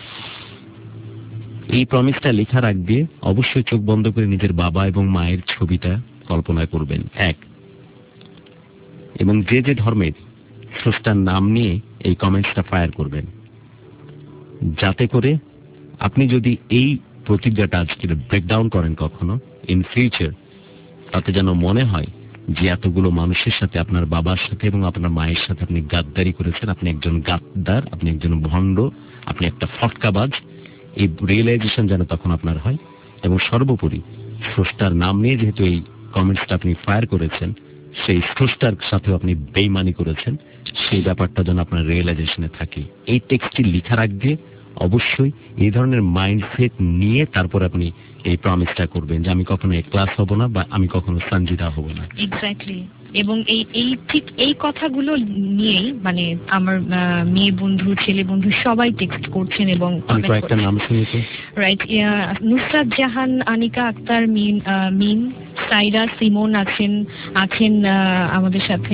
এই প্রমিসটা লেখার আগে অবশ্যই চোখ বন্ধ করে নিজের বাবা এবং মায়ের ছবিটা কল্পনা করবেন এক, এবং যে যে ধর্মের স্রষ্টার নাম নিয়ে এই কমেন্টসটা ফায়ার করবেন, যাতে করে আপনি যদি এই প্রতিজ্ঞাটা আজকে ব্রেকডাউন করেন কখনো ইন ফিউচার, তাতে যেন মনে হয় যে এতগুলো মানুষের সাথে, আপনার বাবার সাথে এবং আপনার মায়ের সাথে আপনি গাদ্দারি করেছেন, আপনি একজন গাদ্দার, আপনি একজন ভণ্ড, আপনি একটা ফটকাবাজ। এই রিয়েলাইজেশন যেন তখন আপনার হয়। এবং সর্বোপরি স্রষ্টার নাম নিয়ে যেহেতু এই কমেন্টসটা আপনি ফায়ার করেছেন, সেই স্রষ্টার সাথেও আপনি বেইমানি করেছেন, সেই ব্যাপারটা যেন আপনার রিয়েলাইজেশনে থাকে। এই টেক্সটটি লেখার আগে অবশ্যই এই ধরনের মাইন্ডসেট নিয়ে তারপর আপনি এই প্রমিসটা করবেন যে আমি কখনো এই ক্লাস হব না বা আমি কখনো সঞ্জিদা হব না। এক্স্যাক্টলি। এবং এই এই ঠিক এই কথাগুলো নিয়েই মানে আমার মেয়ে বন্ধু, ছেলে বন্ধু সবাই টেক্সট করছেন এবং কয়েকটা নাম শুনেছি। রাইট, নুসরাত জাহান, আনিকা আক্তার, মিন মিন সাইরা, সিমন আছেন আছেন আমাদের সাথে,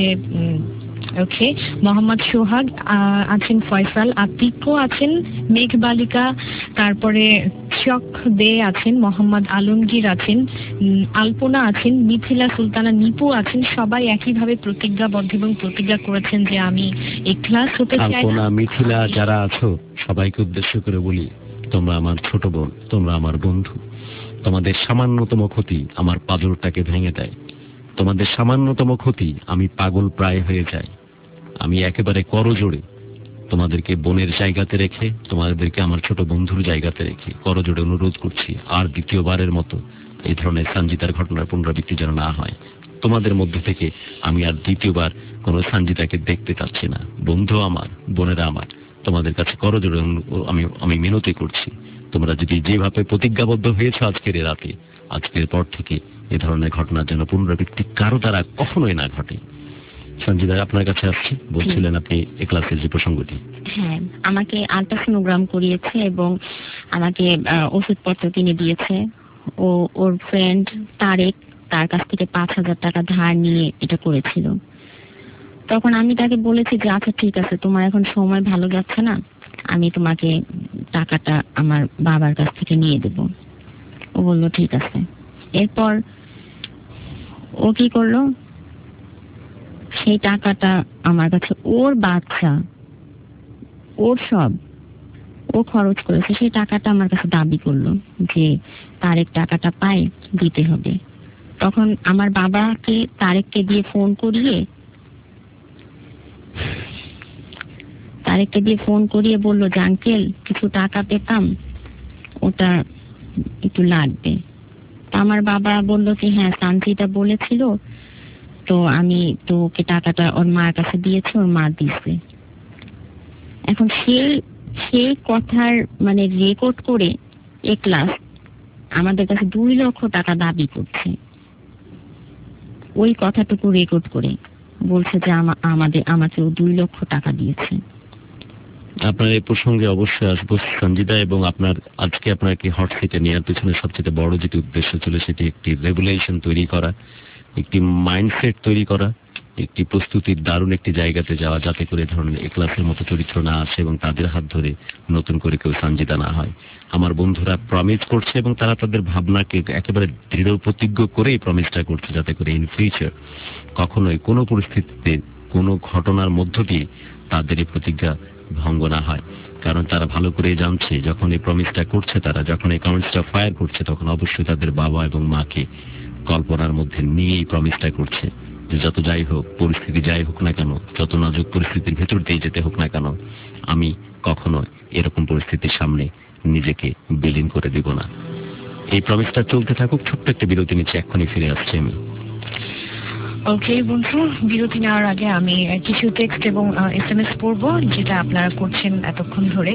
ওকে, মোহাম্মদ সোহাগ আছেন, ফয়সাল, আতিকও আছেন, মেঘবালিকা, তারপরে চক দে আছেন, মোহাম্মদ আলমগীর আছেন, আলপনা আছেন, মিথিলা সুলতানা, নিপু আছেন। সবাই একইভাবে প্রতিজ্ঞাবদ্ধ এবং প্রতিজ্ঞা করেছেন যে আমি এই ক্লাস হতে চাই। আলপনা, মিথিলা যারা আছো সবাইকে উদ্দেশ্য করে বলি, তোমরা আমার ছোট বোন, তোমরা আমার বন্ধু। তোমাদের সামান্যতম ক্ষতি আমার পাজরটাকে ভেঙে দেয়, তোমাদের সামান্যতম ক্ষতি আমি পাগল প্রায় হয়ে যাই। আমি একেবারে করজোড়ে তোমাদেরকে বোনের জায়গাতে রেখে, তোমাদেরকে আমার ছোট বন্ধুর জায়গাতে রেখে করজোড়ে অনুরোধ করছি, আর দ্বিতীয়বারের মতো এই ধরনের সঞ্জিতার ঘটনার পুনরাবৃত্তি যেন না হয়। তোমাদের মধ্য থেকে আমি আর দ্বিতীয়বার কোনো সঞ্জিতাকে দেখতে চাচ্ছি না। বন্ধু আমার, বোনেরা আমার, তোমাদের কাছে করজোড়ে আমি আমি মিনতি করছি, তোমরা যদি যেভাবে প্রতিজ্ঞাবদ্ধ হয়েছ আজকের এই রাতে, আজকের পর থেকে এ ধরনের ঘটনা যেন পুনরাবৃত্তি কারো দ্বারা কখনোই না ঘটে। সঞ্জিদা, আপনার কাছে আসছি, বলছিলেন আপনি এই ক্লাসের যে প্রসঙ্গটি। হ্যাঁ, আমাকে আল্ট্রাসোনোগ্রাম করিয়েছে এবং আমাকে ওষুধপত্র কিনে দিয়েছে। ও ওর ফ্রেন্ড তারেক তার কাছ থেকে পাঁচ হাজার টাকা ধার নিয়ে এটা করেছিল। তখন আমি তাকে বলেছি যে আচ্ছা ঠিক আছে, তোমার এখন সময় ভালো যাচ্ছে না, আমি তোমাকে টাকাটা আমার বাবার কাছ থেকে নিয়ে দেব। ও বললো ঠিক আছে। এরপর ও কি করলো, সেই টাকাটা আমার কাছে, ওর বাচ্চা, ওর সব ও খরচ করেছে, সেই টাকাটা আমার কাছে দাবি করলো যে তারেক টাকাটা পায়, দিতে হবে। তখন আমার বাবাকে তারেককে দিয়ে ফোন করিয়ে তারেককে দিয়ে ফোন করিয়ে বললো যে আঙ্কেল কিছু টাকা পেতাম, ওটা একটু লাগবে। তা আমার বাবা বললো যে হ্যাঁ সানজিদা বলেছিল, তো আমি তো ওকে টাকাটা ওর মার কাছে দিয়েছি, ওর মা দিয়েছে। এখন সেই সেই কথার মানে রেকর্ড করে এ ক্লাস আমাদের কাছে দুই লক্ষ টাকা দাবি করছে। ওই কথাটুকু রেকর্ড করে বলছে যে আমাদের আমাকে ও দুই লক্ষ টাকা দিয়েছে। আপনার এই প্রসঙ্গে অবশ্যই আসবো সঞ্জিদা, এবং আপনার আজকে আপনাকে হট সিটে নেওয়ার পিছনে সবচেয়ে বড় যেটি উদ্দেশ্য ছিল সেটি একটি রেগুলেশন তৈরি করা, একটি মাইন্ডসেট তৈরি করা, একটি প্রস্তুতির দারুণ একটি জায়গাতে যাওয়া, যাতে করে ধরনের এই ক্লাসের মতো চরিত্র না আসে এবং তাদের হাত ধরে নতুন করে কেউ সঞ্জিদা না হয়। আমার বন্ধুরা প্রমিস করছে এবং তারা তাদের ভাবনাকে একেবারে দৃঢ় প্রতিজ্ঞ করেই প্রমিসটা করছে, যাতে করে ইন ফিউচার কখনোই কোনো পরিস্থিতিতে কোনো ঘটনার মধ্য দিয়ে তাদের এই প্রতিজ্ঞা ভঙ্গ না হয়। কারণ তারা ভালো করে জানছে যখন এই প্রমিসটা করছে, তারা যখন এই কমেন্টসটা ফায়ার করছে, তখন অবশ্যই তাদের বাবা এবং মাকে কল্পনার মধ্যে নিয়েই প্রমিসটা করছে যে যত যাই হোক, পরিস্থিতি যাই হোক না কেন, যত নাজুক পরিস্থিতির ভেতর দিয়ে যেতে হোক না কেন, আমি কখনো এরকম পরিস্থিতির সামনে নিজেকে বিলীন করে দিব না। এই প্রমিসটা চলতে থাকুক। ছোট্ট একটা বিরতি নিচ্ছে, এক্ষুনি ফিরে আসছি আমি। ওকে বন্ধু, বিরতি নেওয়ার আগে আমি কিছু টেক্সট এবং এস এম এস পড়বো যেটা আপনারা করছেন এতক্ষণ ধরে।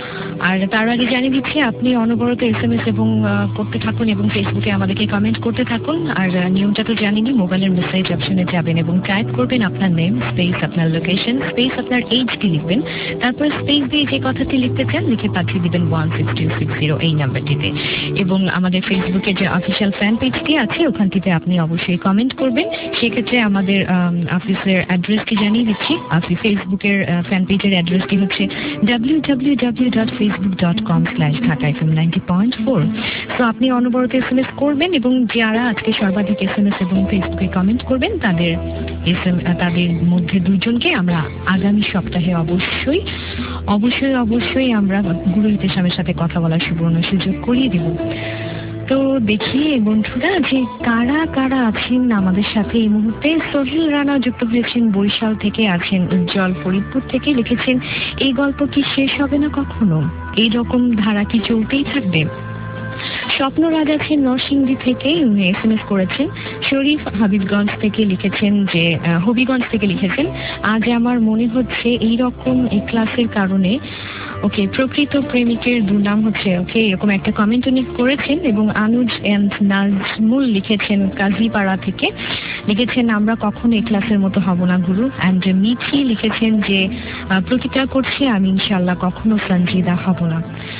আর তার আগে জানিয়ে দিচ্ছি আপনি অনবরত এস এম এস এবং করতে থাকুন এবং ফেসবুকে আমাদেরকে কমেন্ট করতে থাকুন। আর নিয়মটা তো জানিনি, মোবাইলের মেসেজ অপশনে যাবেন এবং টাইপ করবেন আপনার নেম স্পেস আপনার লোকেশন স্পেস আপনার এইচটি লিখবেন, তারপর স্পেস দিয়ে যে কথাটি লিখতে চান লিখে পাঠিয়ে দিবেন one six two six zero এই নাম্বারটিতে। এবং আমাদের ফেসবুকে যে অফিসিয়াল ফ্যান পেজটি আছে ওখানটিতে আপনি অবশ্যই কমেন্ট করবেন। সেক্ষেত্রে আমাদের অফিসের অ্যাড্রেসটি জানিয়ে দিচ্ছি। আপনি ফেসবুকের ফ্যান পেজের অ্যাড্রেসটি হচ্ছে W W W dot Facebook dot com slash Dhaka F M ninety point four. তো আপনি অনবরত এস এম এস করবেন এবং যারা আজকে সর্বাধিক এস এম এস এবং ফেসবুকে কমেন্ট করবেন তাদের এস এম তাদের মধ্যে দুইজনকে আমরা আগামী সপ্তাহে অবশ্যই অবশ্যই অবশ্যই আমরা গুরু ইতিসামের সাথে কথা বলার সুবর্ণ সুযোগ করিয়ে দেব। তো দেখি বন্ধুরা যে কারা কারা আছেন আমাদের সাথে এই মুহূর্তে। সোহেল রানা যুক্ত হয়েছেন বরিশাল থেকে, আছেন উজ্জ্বল ফরিদপুর থেকে, লিখেছেন এই গল্প কি শেষ হবে না কখনো, এই রকম ধারা কি চলতেই থাকবে। স্বপ্নরাজ আছেন নরসিংদী থেকে, উনি এস এম এস করেছেন। শরীফ হাবিবগঞ্জ থেকে লিখেছেন যে হবিগঞ্জ থেকে লিখেছেন আজ আমার মনে হচ্ছে এই রকম এই ক্লাসের কারণে ওকে প্রকৃত প্রেমিকের দুর্নাম হচ্ছে। ওকে এরকম একটা কমেন্ট উনি করেছেন। এবং আনুজ এন্ড নাজমুল লিখেছেন কাজীপাড়া থেকে, লিখেছেন আমরা কখনো এই ক্লাসের মতো হব না গুরু। অ্যান্ড মিঠি লিখেছেন যে প্রতিজ্ঞা করছি আমি ইনশাল্লাহ কখনো সঞ্জিদা হব না।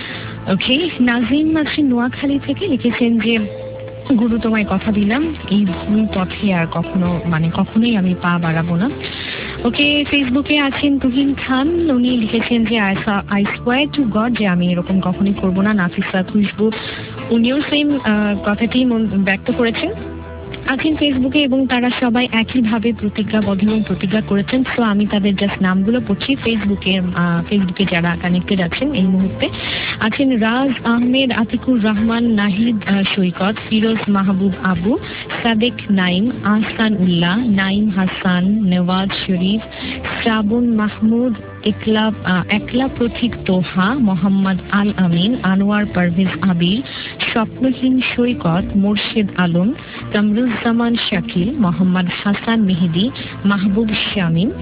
ওকে নাজিম আছেন নোয়াখালী থেকে, লিখেছেন যে গুরু তোমায় কথা দিলাম এই ভুল পথে আর কখনো মানে কখনোই আমি পা বাড়াবো না। ওকে ফেসবুকে আছেন তুহিন খান, উনি লিখেছেন যে আই সোয়ার টু গড যে আমি এরকম কখনোই করবো না। নাফিসা খুশবু উনিও সেম কথাটি ব্যক্ত করেছেন আছেন ফেসবুকে এবং তারা সবাই একইভাবে প্রতিজ্ঞাবদ্ধ এবং প্রতিজ্ঞা করেছেন। তো আমি তাদের জাস্ট নামগুলো পড়ছি। ফেসবুকে ফেসবুকে যারা কানেক্টেড আছেন এই মুহূর্তে আছেন রাজ আহমেদ, আতিকুর রহমান, নাহিদ সৈকত, ফিরোজ মাহবুব আবু, সাদেক নাইম, আহসান উল্লাহ, নাইম হাসান, নেওয়াজ শরীফ, শ্রাবণ মাহমুদ, একলা একলা প্রতীক তোহা, মোহাম্মদ আল আমিন, আনোয়ার পারভেজ আবির, স্বপ্নহীন Saikat, Morshed Alam, Kamruzzaman Shakil, Mohammad Hasan Mehedi, Mahbub Shamim,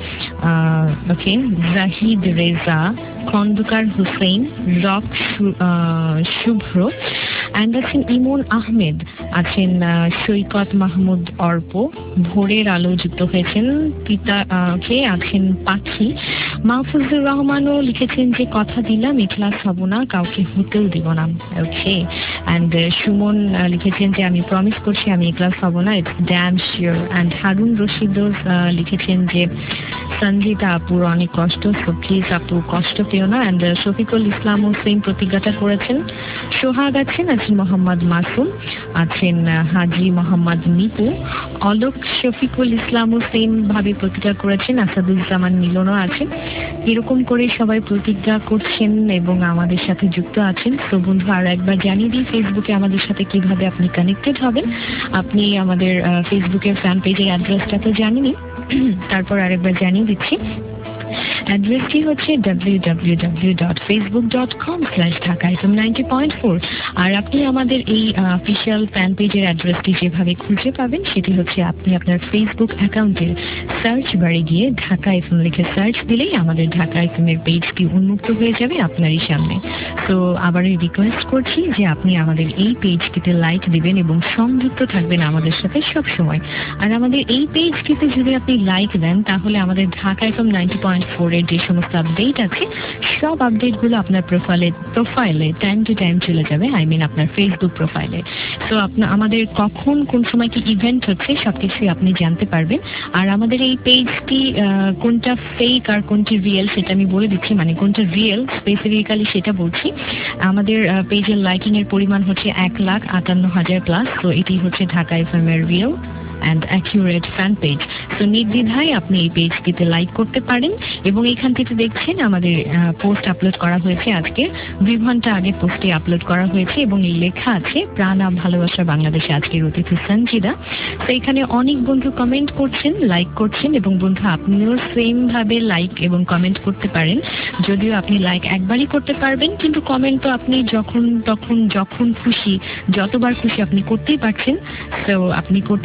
okay Zahid Reza, Khandaker Hossain, Rock Shuvro, and আছেন ইমন আহমেদ, আছেন সৈকত মাহমুদ অর্প, ভোরের আলো যুক্ত হয়েছেন পিতা কে, আছেন পাখি, মাহফুজুর রহমানও লিখেছেন যে কথা দিলাম এই ক্লাস হব না, কাউকে হতেও দিব না। ওকে অ্যান্ড সুমন লিখেছেন যে আমি প্রমিস করছি আমি এই ক্লাস হব না, it's damn sure. And Harun Rashid লিখেছেন যে সঞ্জিতা আপুর অনেক কষ্ট, সো প্লিজ আপু কষ্ট পেও না। অ্যান্ড শফিকুল ইসলামও সেম প্রতিজ্ঞাটা করেছেন। সোহাগ আছেন, আছেন মোহাম্মদ মাসুম, আছেন হাজি মোহাম্মদ নিপু, অলোক শফিকুল ইসলামও সেম ভাবে প্রতিজ্ঞা করেছেন। আসাদুজ্জামান মিলনও আছেন। এরকম করে সবাই প্রতিজ্ঞা করছেন এবং আমাদের সাথে যুক্ত আছেন। তো বন্ধু আর একবার জানিয়ে দিই ফেসবুকে আমাদের সাথে কিভাবে আপনি কানেক্টেড হবেন। আপনি আমাদের ফেসবুকের ফ্যান পেজের অ্যাড্রেসটা তো জানেনই, তারপর আরেকবার জানিয়ে দিচ্ছি। অ্যাড্রেসটি হচ্ছে W W W dot Facebook dot com slash Dhaka F M ninety point four. আর আপনি আমাদের এই অফিসিয়াল ফ্যান পেজের অ্যাড্রেসটি যেভাবে খুঁজে পাবেন সেটি হচ্ছে আপনি আপনার ফেসবুক অ্যাকাউন্টের সার্চ বারে গিয়ে ঢাকা এফ এম লিখে সার্চ দিলেই আমাদের ঢাকা এফ এম এর পেজটি উন্মুক্ত হয়ে যাবে আপনারই সামনে। তো আবারই রিকোয়েস্ট করছি যে আপনি আমাদের এই পেজটিতে লাইক দিবেন এবং সংযুক্ত থাকবেন আমাদের সাথে সব সময়। আর আমাদের এই পেজটিতে যদি আপনি লাইক দেন তাহলে আমাদের Dhaka F M ninety point four এর যে সমস্ত আপডেট আছে সব আপডেটগুলো আপনার প্রোফাইলে প্রোফাইলে টাইম টু টাইম চলে যাবে, আই মিন আপনার ফেসবুক প্রোফাইলে। তো আপনার আমাদের কখন কোন সময় কি ইভেন্ট হচ্ছে সবকিছুই আপনি জানতে পারবেন। আর আমাদের এই পেজটি কোনটা ফেক আর কোনটি রিয়েল সেটা আমি বলে দিচ্ছি, মানে কোনটা রিয়েল স্পেসিফিক্যালি সেটা বলছি। আমাদের পেজের লাইকিং এর পরিমাণ হচ্ছে এক লাখ আটান্ন হাজার প্লাস। তো এটি হচ্ছে ঢাকা এফ এম এর real and accurate fan page. তো নির্দ্বিধায় আপনি এই পেজটিতে লাইক করতে পারেন এবং এখান থেকে দেখছেন আমাদের পোস্ট আপলোড করা হয়েছে আজকে দুই ঘন্টা আগে পোস্টে আপলোড করা হয়েছে এবং লেখা আছে প্রাণ ভালোবাসা বাংলাদেশে আজকের অতিথি সঞ্জিদা। তো এখানে অনেক বন্ধু কমেন্ট করছেন, লাইক করছেন এবং বন্ধু আপনিও সেম ভাবে লাইক এবং কমেন্ট করতে পারেন। যদিও আপনি লাইক একবারই করতে পারবেন কিন্তু কমেন্ট তো আপনি যখন তখন যখন খুশি যতবার খুশি আপনি করতেই পারছেন। তো আপনি করতেই থাকুন।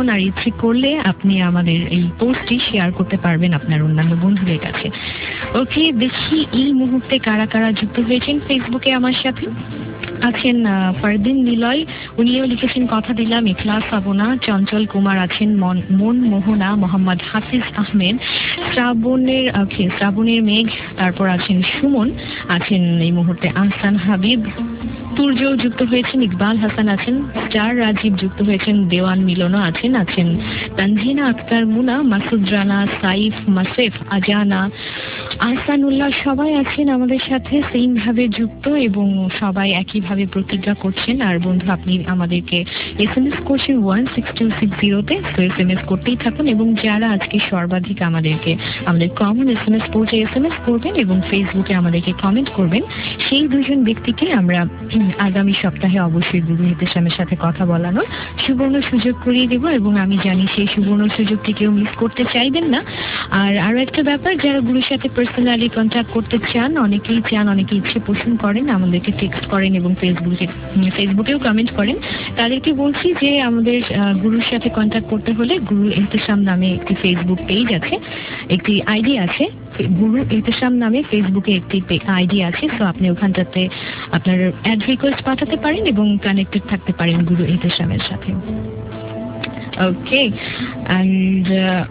আর ইচ্ছে করলে আপনি আমাদের এই পোস্টটি শেয়ার করতে পারবেন আপনার অন্যান্য বন্ধুদের কাছে। ওকে, দেখি এই মুহূর্তে কারা কারা যুক্ত হয়েছেন ফেসবুকে আমার সাথে। আছেন ফারদিন নিলয়, উনিও লিখেছেন কথা দিলাম ইখলাস পাবনা। চঞ্চল কুমার আছেন, মন মোহনা, মোহাম্মদ হাফিজ আহমেদ, শ্রাবণের শ্রাবণের মেঘ, তারপর আছেন সুমন, আছেন এই মুহূর্তে আহসান হাবিব, তুর্য যুক্ত হয়েছেন, ইকবাল হাসান আছেন, স্টার রাজীব যুক্ত হয়েছেন, দেওয়ান মিলনও আছেন, আছেন তানজিনা আক্তার মুনা, মাসুদ রানা, সাইফ, মাসেফ, আজানা, আহসানুল্লাহ, সবাই আছেন আমাদের সাথে সেম ভাবে যুক্ত এবং সবাই একইভাবে প্রতিজ্ঞা করছেন। আর বন্ধু, আপনি আমাদেরকে এস এম এস করছেন ওয়ান সিক্স টু সিক্স জিরোতে, তো এস এম এস করতেই থাকুন। এবং যারা আজকে সর্বাধিক আমাদেরকে আমাদের কমন এস এম এস পৌঁছে এস এম এস করবেন এবং ফেসবুকে আমাদেরকে কমেন্ট করবেন, সেই দুজন ব্যক্তিকে আমরা আগামী সপ্তাহে অবশ্যই গুরু ইহতেশামের সাথে কথা বলানোর সুবর্ণ সুযোগ করিয়ে দেব এবং আমি জানি সেই সুবর্ণ সুযোগটি কেউ মিস করতে চাইবেন না। আর আরো একটা ব্যাপার, যারা গুরুর সাথে পার্সোনালি কন্ট্যাক্ট করতে চান, অনেকেই চান, অনেকে ইচ্ছে পোষণ করেন, আমাদেরকে টেক্সট করেন এবং ফেসবুকে ফেসবুকেও কমেন্ট করেন, তাদেরকে বলছি যে আমাদের গুরুর সাথে কন্ট্যাক্ট করতে হলে গুরু ইহতেশাম নামে একটি ফেসবুক পেজ আছে, একটি আইডি আছে, গুরু ইহতেশাম নামে ফেসবুকে একটি আইডি আছে। তো আপনি ওখানটাতে আপনার অ্যাড রিকোয়েস্ট পাঠাতে পারেন এবং কানেক্টেড থাকতে পারেন গুরু ইহতেশামের সাথে। ওকে, অ্যান্ড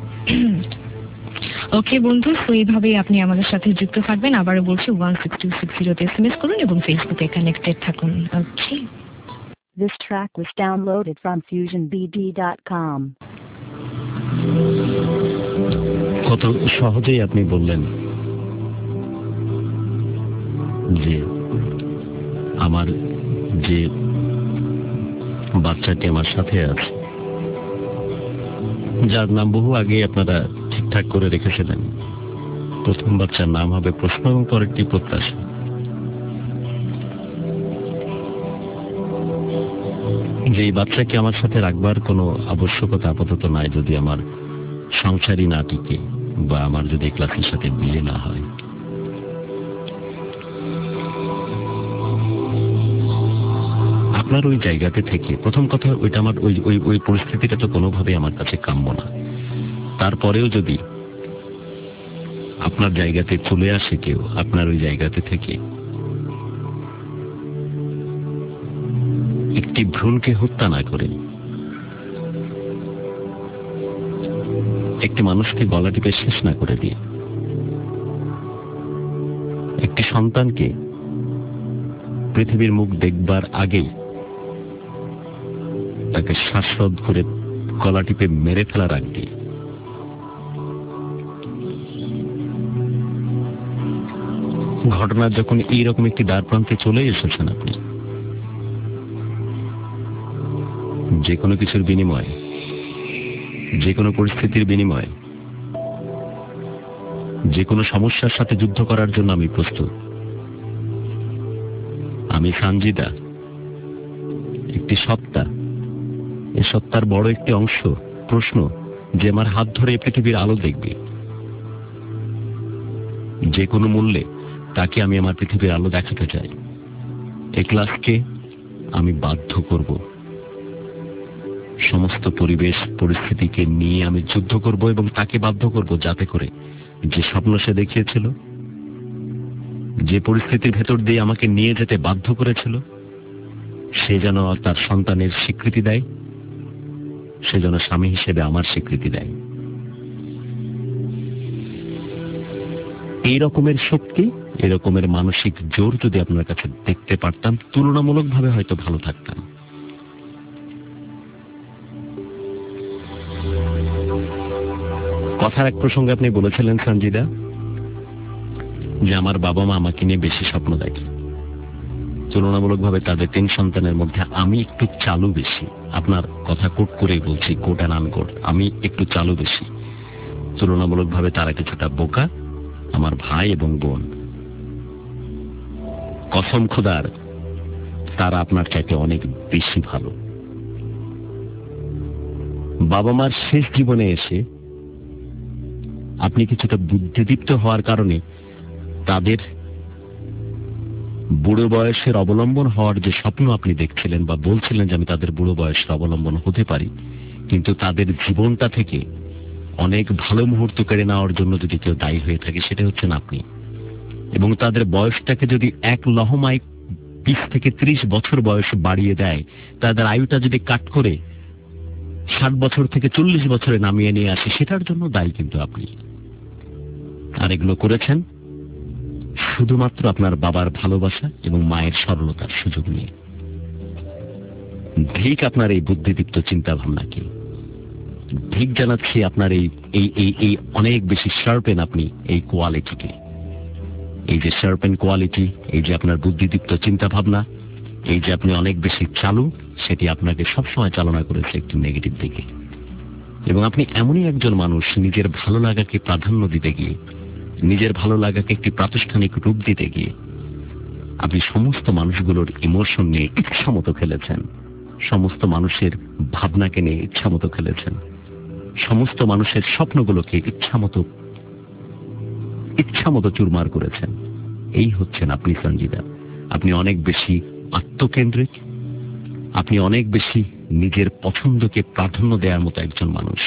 ওকে বন্ধু, তো এইভাবেই আপনি আমাদের সাথে যুক্ত থাকবেন। আবারও বলছি ওয়ান সিক্স টু সিক্স জিরোতে এস এম এস করুন এবং ফেসবুকে কানেক্টেড থাকুন। ওকে, This track was downloaded from fusion b d dot com. কত সহজেই আপনি বললেন যে আমার যে বাচ্চাটি আমার সাথে আছে, যার নাম বহু আগে আপনারা ঠিকঠাক করে রেখেছিলেন, প্রথম বাচ্চার নাম হবে প্রশ্ন এবং পরেরটি প্রত্যাশা। যে এই বাচ্চাকে আমার সাথে রাখবার কোনো আবশ্যকতা আপাতত নাই যদি আমার সংসারই না টিকে বা আমার যদি ক্লাসের সাথে বিয়ে না হয়। আপনার ওই জায়গাতে থেকে প্রথম কথা, ওইটা আমার ওই ওই ওই পরিস্থিতিটা তো কোনোভাবেই আমার কাছে কাম্য না। তারপরেও যদি আপনার জায়গাতে চলে আসে কেউ, আপনার ওই জায়গাতে থেকে একটি ভ্রূণকে হত্যা না করে একটি মানুষকে গলা টিপে শেষ না করে দিয়ে একটি সন্তানকে পৃথিবীর মুখ দেখবার আগেই তাকে শ্বাসরোধ করে গলা টিপে মেরে ফেলার আগে ঘটনা যখন এইরকম একটি দ্বার প্রান্তে চলে এসেছেন, আপনি যে কোনো কিছুর বিনিময়ে, যে কোনো পরিস্থিতির বিনিময়ে, যে কোনো সমস্যার সাথে যুদ্ধ করার জন্য আমি প্রস্তুত। আমি সানজিদা, একটি সত্তা, এই সত্তার বড় একটি অংশ। প্রশ্ন যে আমার হাত ধরে পৃথিবীর আলো দেখবে, যে কোনো মূল্যে তাকে আমি আমার পৃথিবীর আলো দেখাতে চাই। এই ক্লাসকে আমি বাধ্য করব, সমস্ত পরিবেশ পরিস্থিতিকে নিয়ে আমি যুদ্ধ করব এবং তাকে বাধ্য করব যাতে করে যে স্বপ্ন সে দেখিয়েছিল, যে পরিস্থিতির ভেতর দিয়ে আমাকে নিয়ে যেতে বাধ্য করেছিল, সে যেন তার সন্তানের স্বীকৃতি দেয়, সে যেন স্বামী হিসেবে আমার স্বীকৃতি দেয়। এই রকমের শক্তি, এই রকমের মানসিক জোর যদি আপনার কাছে দেখতে পারতাম, তুলনামূলকভাবে হয়তো ভালো থাকতাম। কথার এক প্রসঙ্গে আপনি বলেছিলেন সঞ্জিদা যে আমার বাবা মা আমাকে নিয়ে বেশি স্বপ্ন দেখে, তুলনামূলকভাবে তাদের তিন সন্তানের মধ্যে আমি একটু চালু বেশি। আপনার কথা কোট করেই বলছি, কোট অ্যান্ড আনকোট, আমি একটু চালু বেশি। তুলনামূলকভাবে তারা কিছুটা বোকা, আমার ভাই এবং বোন। কসম খোদার, তারা আপনার চাইতে অনেক বেশি ভালো। বাবা মার শেষ জীবনে এসে আপনি কিছুটা বুদ্ধিদীপ্ত হওয়ার কারণে তাদের বুড়ো বয়সের অবলম্বন হওয়ার যে স্বপ্ন আপনি দেখছিলেন বা বলছিলেন যে আমি তাদের বুড়ো বয়সের অবলম্বন হতে পারি, কিন্তু তাদের জীবনটা থেকে অনেক ভালো মুহূর্ত কেড়ে নেওয়ার জন্য যদি কেউ দায়ী হয়ে থাকে সেটা হচ্ছেন আপনি। এবং তাদের বয়সটাকে যদি এক লহমায় বিশ থেকে ত্রিশ বছর বয়স বাড়িয়ে দেয়, তাদের আয়ুটা যদি কাট করে ষাট বছর থেকে চল্লিশ বছরে নামিয়ে নিয়ে আসে, সেটার জন্য দায়ী কিন্তু আপনি। আর এগুলো করেছেন শুধুমাত্র আপনার বাবার ভালোবাসা এবং মায়ের সরলতার সুযোগ নিয়ে। ঠিক আপনার এই বুদ্ধিদীপ্ত চিন্তা ভাবনাকে ঠিক জানাচ্ছি, আপনার এই এই এই অনেক বেশি শার্পেন আপনি এই কোয়ালিটিকে, এই যে শার্পেন কোয়ালিটি, এই যে আপনার বুদ্ধিদীপ্ত চিন্তা ভাবনা, এই যে আপনি অনেক বেশি চালু, সেটি আপনাকে সবসময় চালনা করেছে একটি নেগেটিভ দিকে। এবং আপনি এমনই একজন মানুষ, নিজের ভালো লাগাকে প্রাধান্য দিতে গিয়ে, নিজের ভালো লাগাকে একটি প্রাতিষ্ঠানিক রূপ দিতে গিয়ে আপনি সমস্ত মানুষগুলোর ইমোশন নিয়ে ইচ্ছা মতো খেলেছেন, সমস্ত মানুষের ভাবনাকে নিয়ে ইচ্ছা মতো খেলেছেন, সমস্ত মানুষের স্বপ্নগুলোকে ইচ্ছা মতো ইচ্ছা মতো চুরমার করেছেন। এই হচ্ছেন আপনি সঞ্জিদা। আপনি অনেক বেশি আত্মকেন্দ্রিক, আপনি অনেক বেশি নিজের পছন্দকে প্রাধান্য দেওয়ার মতো একজন মানুষ।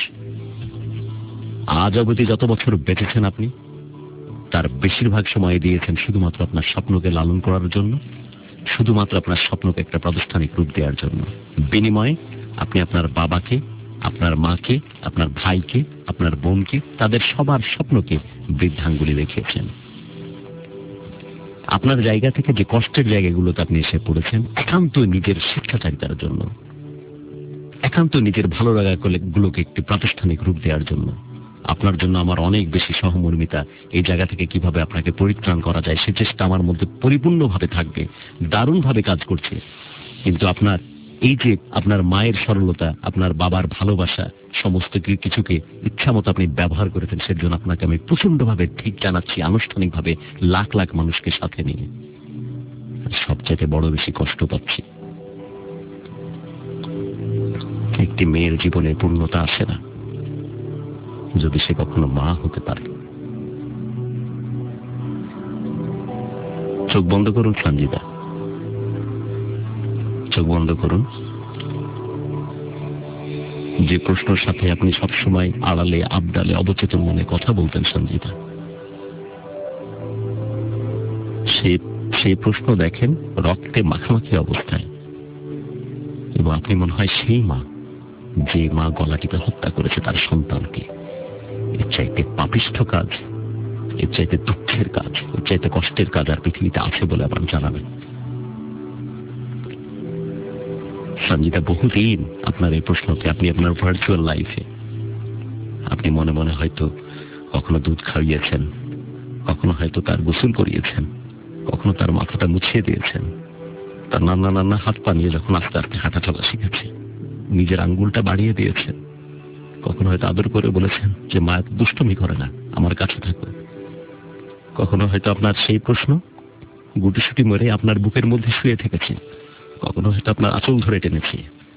আজ অবধি যত বছর বেঁচেছেন আপনি, তার বেশিরভাগ সময় দিয়েছেন শুধুমাত্র আপনার স্বপ্নকে লালন করার জন্য, শুধুমাত্র আপনার স্বপ্নকে একটা প্রাতিষ্ঠানিক রূপ দেওয়ার জন্য। বিনিময়ে আপনি আপনার বাবাকে, আপনার মাকে, আপনার ভাইকে, আপনার বোনকে, তাদের সবার স্বপ্নকে বৃদ্ধাঙ্গুলি দেখিয়েছেন। আপনার জায়গা থেকে যে কষ্টের জায়গাগুলোতে আপনি এসে পড়েছেন, একান্ত নিজের শিক্ষাচারিতার জন্য, একান্ত নিজের ভালো লাগা গুলোকে একটি প্রাতিষ্ঠানিক রূপ দেওয়ার জন্য। আপনার জন্য আমার অনেক বেশি সহমর্মিতা। এই জায়গা থেকে কিভাবে আপনাকে পরিত্রাণ করা যায় সে চেষ্টা আমার মধ্যে পরিপূর্ণভাবে থাকবে, দারুণভাবে কাজ করছে। কিন্তু আপনার এই যে আপনার মায়ের সরলতা, আপনার বাবার ভালোবাসা, সমস্ত কিছুকে ইচ্ছা মতো আপনি ব্যবহার করেছেন, সেজন্য আপনাকে আমি প্রচন্ডভাবে ঠিক জানাচ্ছি, আনুষ্ঠানিকভাবে, লাখ লাখ মানুষকে সাথে নিয়ে। সবচেয়ে বড় বেশি কষ্ট পাচ্ছি, একটি মেয়ের জীবনে পূর্ণতা আসে না যদি সে কখনো মা হতে পারে। চোখ বন্ধ করুন সঞ্জিদা, চোখ বন্ধ করুন। যে প্রশ্নের সাথে আপনি সবসময় আড়ালে আবডালে অবচেতন মনে কথা বলতেন সঞ্জিদা, সেই প্রশ্ন দেখেন রক্তে মাখামাখি অবস্থায়, এবং আপনি মনে হয় সেই মা যে মা গলা টিপে হত্যা করেছে তার সন্তানকে। এর চাইতে পাপিষ্ঠ কাজ, এর চাইতে দুঃখের কাজ, এর চাইতে কষ্টের কাজ আর পৃথিবীতে আছে বলে আমার জানা নেই। সঞ্জিদা, বহুদিন আপনার এই প্রশ্নকে আপনি আপনার ভার্চুয়াল লাইফে আপনি মনে মনে হয়তো কখনো দুধ খাইয়েছেন, কখনো হয়তো তার গোসল করিয়েছেন, কখনো তার মাথাটা মুছিয়ে দিয়েছেন, তার নানা নানা হাত পা নিয়ে যখন আস্তে আস্তে হাঁটা চলা শিখেছে নিজের আঙ্গুলটা বাড়িয়ে দিয়েছেন, কখনো হয়তো আদর করে বলেছেন যে মা দুষ্টমি করে না, আমার কাছে থাকো। কখনো হয়তো আপনার সেই প্রশ্ন গুটিসুটি মরে আপনার বুকের মধ্যে শুয়ে থেকেছে, কখনো হয়তো আপনার আঁচল ধরে টেনেছে।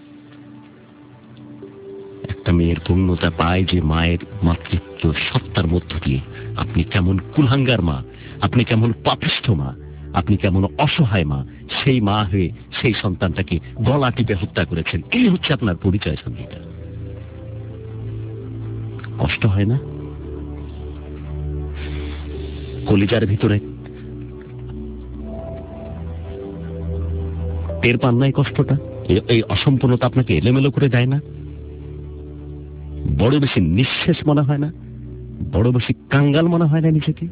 একটা মেয়ের পূর্ণতা পায় যে মায়ের মাতৃত্ব সত্তার মধ্য দিয়ে। আপনি কেমন কুলহাঙ্গার মা, আপনি কেমন পাপিষ্ঠ মা, আপনি কেমন অসহায় মা, সেই মা হয়ে সেই সন্তানটাকে গলা টিপে হত্যা করেছেন। এই হচ্ছে আপনার পরিচয় সঙ্গীতা। কষ্ট হয় না? কলিজার ভিতরে টের পান না এই কষ্টটা? এই অসম্পূর্ণতা আপনাকে এলোমেলো করে দেয় না? বড় বেশি নিঃশেষ মনে হয় না? বড় বেশি কাঙ্গাল মনে হয় না নিজেকে?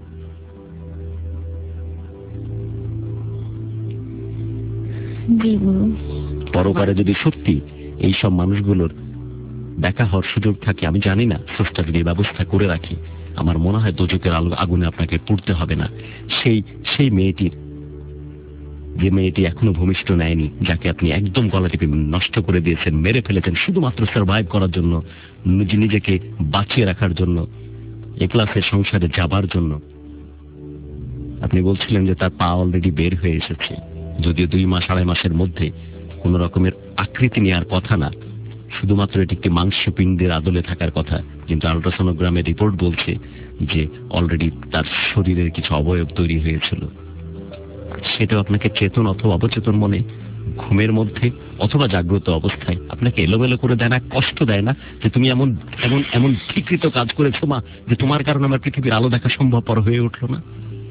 পরকারে যদি সত্যি এই সব মানুষগুলোর দেখা হওয়ার সুযোগ থাকে, আমি জানি না, স্রষ্টা যদি ব্যবস্থা করে রাখে, আমার মনে হয় দোজকের আলো আগুনে আপনাকে পড়তে হবে না। সেই সেই মেয়েটির, যে মেয়েটি এখনো ভূমিষ্ঠ নেয়নি, যাকে আপনি একদম গলা টিপে নষ্ট করে দিয়েছেন, মেরে ফেলেছেন শুধুমাত্র সার্ভাইভ করার জন্য, নিজেকে বাঁচিয়ে রাখার জন্য, এ ক্লাসের সংসারে যাবার জন্য। আপনি বলছিলেন যে তার পা অলরেডি বের হয়ে এসেছে, যদিও দুই মাস আড়াই মাসের মধ্যে কোন রকমের আকৃতি নেওয়ার কথা না, শুধুমাত্র এটি একটি মাংসপিণ্ডের আদলে থাকার কথা, কিন্তু আল্ট্রাসোনোগ্রামের রিপোর্ট বলছে যে অলরেডি তার শরীরের কিছু অবয়ব তৈরি হয়েছিল। সেটাও আপনাকে চেতন অথবা অবচেতন মনে ঘুমের মধ্যে অথবা জাগ্রত অবস্থায় আপনাকে এলোমেলো করে দেয় না, কষ্ট দেয় না যে তুমি এমন এমন এমন ঠিকৃত কাজ করেছো মা যে তোমার কারণে আমার পৃথিবীর আলো দেখা সম্ভবপর হয়ে উঠলো না?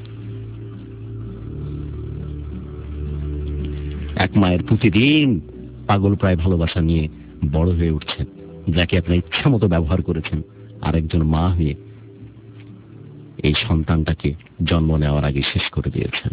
এক মায়ের প্রতিদিন পাগল প্রায় ভালোবাসা নিয়ে বড় হয়ে উঠছেন, যাকে আপনার ইচ্ছা মতো ব্যবহার করেছেন, আর একজন মা হয়ে এই সন্তানটাকে জন্ম নেওয়ার আগে শেষ করে দিয়েছেন।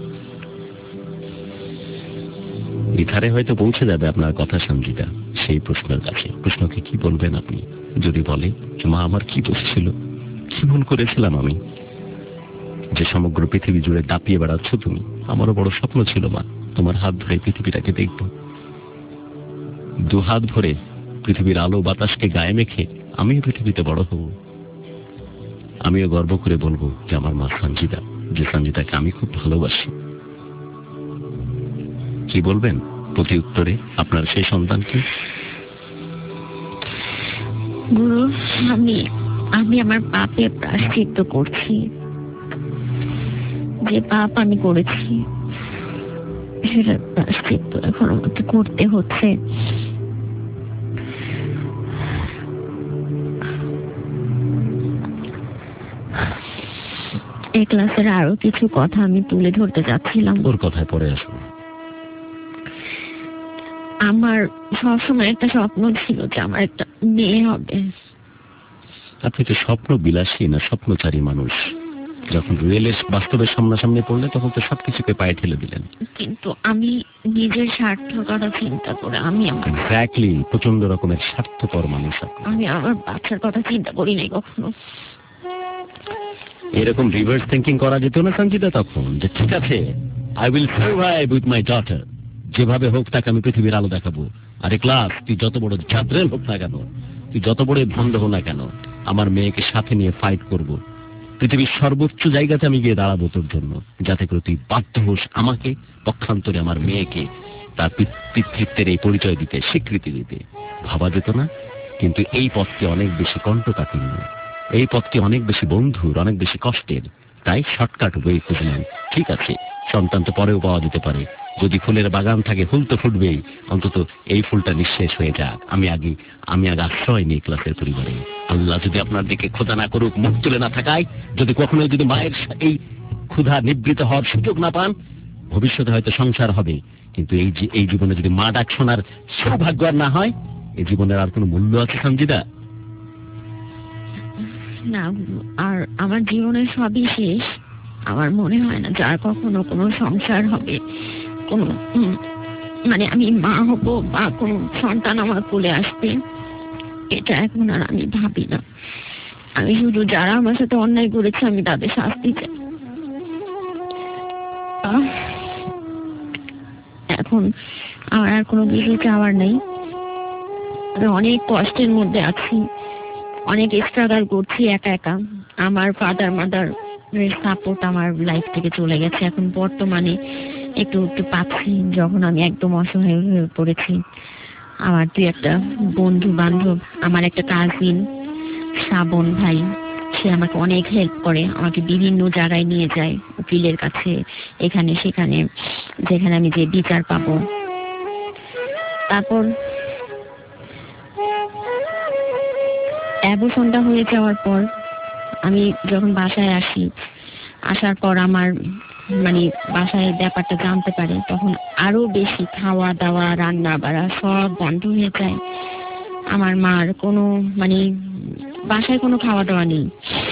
ইথারে হয়তো পৌঁছে যাবে আপনার কথা সঞ্জিতা সেই প্রশ্নের কাছে। প্রশ্নকে কি বলবেন আপনি? যদি বলে মা আমার কি দোষ ছিল, কি ভুল করেছিলাম আমি যে সমগ্র পৃথিবী জুড়ে দাপিয়ে বেড়াচ্ছ তুমি? আমারও বড় স্বপ্ন ছিল মা, তোমার হাত ধরে পৃথিবীটাকে দেখব, দু হাত ভরে পৃথিবীর আলো বাতাসকে গায়ে মেখে আমিও পৃথিবীতে বড় হব। আমিও গর্ব করে বলবো যে আমার মা সঞ্জিতা, যে সঞ্জিতাকে আমি খুব ভালোবাসি। কি বলবেন প্রতি উত্তরে আপনার সেই সন্তানকে? গুরু, আমি আমি আমার পাপে প্রায়শ্চিত্ত করছি। যে পাপ আমি করেছি সেটা প্রায়শ্চিত্ত এখন আমাকে করতে হচ্ছে। এই ক্লাসের আরো কিছু কথা আমি তুলে ধরতে চাচ্ছিলাম। ওর কথায় পরে আসুন। আমার সবসময় একটা স্বপ্ন ছিল যে আমার একটা মেয়ে হবে। আপনি তো স্বপ্ন বিলাসী না স্বপ্নচারী মানুষ। যখন রিয়েলের বাস্তবের সামনাসামনি পড়লে তখন তো সবকিছুকে পায়ে ঠেলে দিলেন। কিন্তু আমি নিজের স্বার্থের কথা চিন্তা করে আমি আমার এক্স্যাক্টলি প্রচন্ড রকমের স্বার্থপর মানুষ। আমি আমার বাচ্চার কথা চিন্তা করি নাই কখনো। এরকম রিভার্স থিঙ্কিং করা যেত না সঞ্জিতা তখন, যে ঠিক আছে I will survive with my daughter, যেভাবে হোক তাকে আমি পৃথিবীর আলো দেখাবো। আরে ক্লাস, তুই যত বড় ছাত্রের হোক না কেন, তুই যত বড় ভণ্ড হোক না কেন, আমার মেয়েকে সাথে নিয়ে ফাইট করব। পৃথিবীর সর্বোচ্চ জায়গাতে আমি গিয়ে দাঁড়াবো তোর জন্য, যাতে করে তুই বাধ্য হোস আমাকে, পক্ষান্তরে আমার মেয়েকে তার পিতৃত্বের এই পরিচয় দিতে, স্বীকৃতি দিতে। ভাবা যেত না? কিন্তু এই পথটি অনেক বেশি কণ্ঠকাঠিন্য, এই পথটি অনেক বেশি বন্ধুর, অনেক বেশি কষ্টের। তাই শর্টকাট ওয়ে খুঁজে নেন। ঠিক আছে, সন্তান তো পরেও পাওয়া যেতে পারে। যদি ফুলের বাগান থাকে ফুল তো ফুটবেই, অন্তত এই ফুলটা নিঃশেষ হয়ে যাক। আমি আগে আমি আগে আশ্রয় নিই ক্লাসের পরিবারে। আল্লাহ যদি আপনার দিকে খোদা না করুক, মুখ তুলে না থাকায়, যদি কখনো যদি মায়ের এই ক্ষুধা নিবৃত হওয়ার সুযোগ না পান, ভবিষ্যতে হয়তো সংসার হবে, কিন্তু এই যে এই জীবনে যদি মা ডাক শোনার সৌভাগ্য আর না হয়, এই জীবনের আর কোনো মূল্য আছে সঞ্জিতা? না, আর আমার জীবনের সবই শেষ। আমার মনে হয় না যার কখনো কোনো সংসার হবে, কোনো মানে আমি মা হব বা কোনো সন্তান আমার কোলে আসবে, এটা এখন আর আমি ভাবি না। আমি শুধু যারা আমার সাথে অন্যায় করেছে আমি তাদের শাস্তি চাই। এখন আমার আর কোনো কিছু চাওয়ার নেই। আমি অনেক কষ্টের মধ্যে আছি, অনেক স্ট্রাগল করছি একা একা। আমার ফাদার মাদার সাপোর্ট আমার লাইফ থেকে চলে গেছে। এখন বর্তমানে একটু একটু পাচ্ছি যখন আমি একদম অসহায় হয়ে পড়েছি। আমার দুই একটা বন্ধু বান্ধব, আমার একটা কাজিন শ্রাবণ ভাই, সে আমাকে অনেক হেল্প করে, আমাকে বিভিন্ন জায়গায় নিয়ে যায়, উকিলের কাছে, এখানে সেখানে, যেখানে আমি যে বিচার পাবো। তারপর অ্যাবর্শনটা হয়ে যাওয়ার পর আমি যখন বাসায় আসি, আসার পর আমার মানে বাসায় ব্যাপারটা জানতে পারে, তখন আরো বেশি খাওয়া দাওয়া, রান্না বাড়া সব বন্ধ হয়ে যায়। আমার মার কোনো মানে বাসায় কোনো খাওয়া দাওয়া নেই।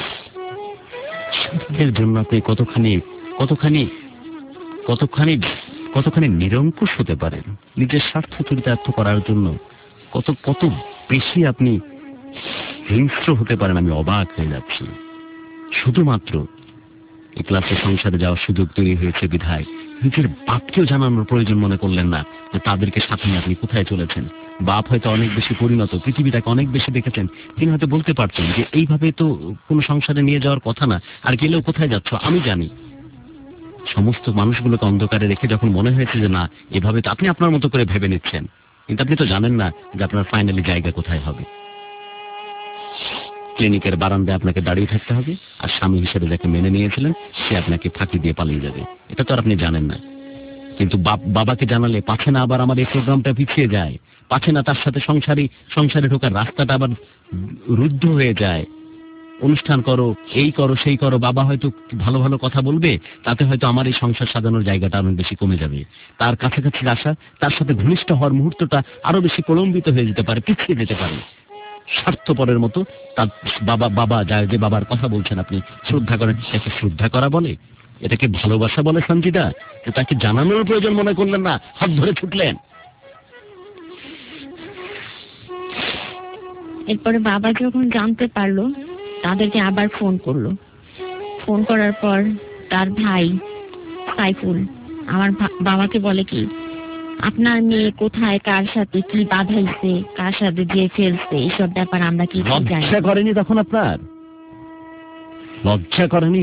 এর জন্য আপনি কতখানি কতখানি কতখানি কতখানি নিরঙ্কুশ হতে পারেন নিজের স্বার্থ চরিতার্থ করার জন্য, কত কত বেশি আপনি হিংস্র হতে পারেন। আমি অবাক হয়ে যাচ্ছি। শুধুমাত্র এই ক্লাসে সংসারে যাওয়ার সুযোগ তৈরি হয়েছে বিধায় নিজের বাপকেও জানানোর প্রয়োজন মনে করলেন না যে তাদেরকে সাথে নিয়ে আপনি কোথায় চলেছেন। বাপ হয়তো অনেক বেশি পরিণত, পৃথিবীটাকে অনেক বেশি দেখেছেন, তিনি হয়তো বলতে পারতেন যে এইভাবে তো কোনো সংসারে নিয়ে যাওয়ার কথা না, আর গেলেও কোথায় যাচ্ছ আমি জানি। সমস্ত মানুষগুলোকে অন্ধকারে রেখে যখন মনে হয়েছে যে না, এভাবে তো আপনি আপনার মতো করে ভেবে নিচ্ছেন, কিন্তু আপনি তো জানেন না যে আপনার ফাইনালি জায়গা কোথায় হবে। ক্লিনিকের বারান্দায় আপনাকে দাঁড়িয়ে থাকতে হবে, আর স্বামী হিসেবে যাকে মেনে নিয়েছিলেন সে আপনাকে ফাঁকি দিয়ে পালিয়ে যাবে, এটা তো আর আপনি জানেন না। কিন্তু বাবাকে জানালে পাছে না আবার আমার এই প্রোগ্রামটা পিছিয়ে যায়, পাছে না তার সাথে সংসারে সংসারে ঢোকার রাস্তাটা আবার রুদ্ধ হয়ে যায়। অনুষ্ঠান করো, এই করো, সেই করো, বাবা হয়তো ভালো ভালো কথা বলবে, তাতে হয়তো আমার এই সংসার সাজানোর জায়গাটা অনেক বেশি কমে যাবে। তার কাছাকাছি আসা, তার সাথে ঘনিষ্ঠ হওয়ার মুহূর্তটা আরো বেশি প্রলম্বিত হয়ে যেতে পারে, পিছিয়ে যেতে পারে। স্বার্থপরের মতো তার বাবা বাবা যা যে বাবার কথা বলছেন আপনি শ্রদ্ধা করেন, এটাকে শ্রদ্ধা করা বলে? এটাকে ভালোবাসা বলে সঞ্জিদা? তাকে জানানোর প্রয়োজন মনে করলেন না, হাত ধরে ছুটলেন। এরপরে বাবা যখন জানতে পারলো, তাদেরকে আবার ফোন করলো। ফোন করার পর তার ভাই সাইফুল আমার বাবাকে বলে কি, আপনার মেয়ে কোথায়, কার সাথে কি বাঁধাইছে, কার সাথে যে ফেলছে, এইসব ব্যাপার আমরা কি জানি। লজ্জা করেনি তখন আপনার? লজ্জা করেনি?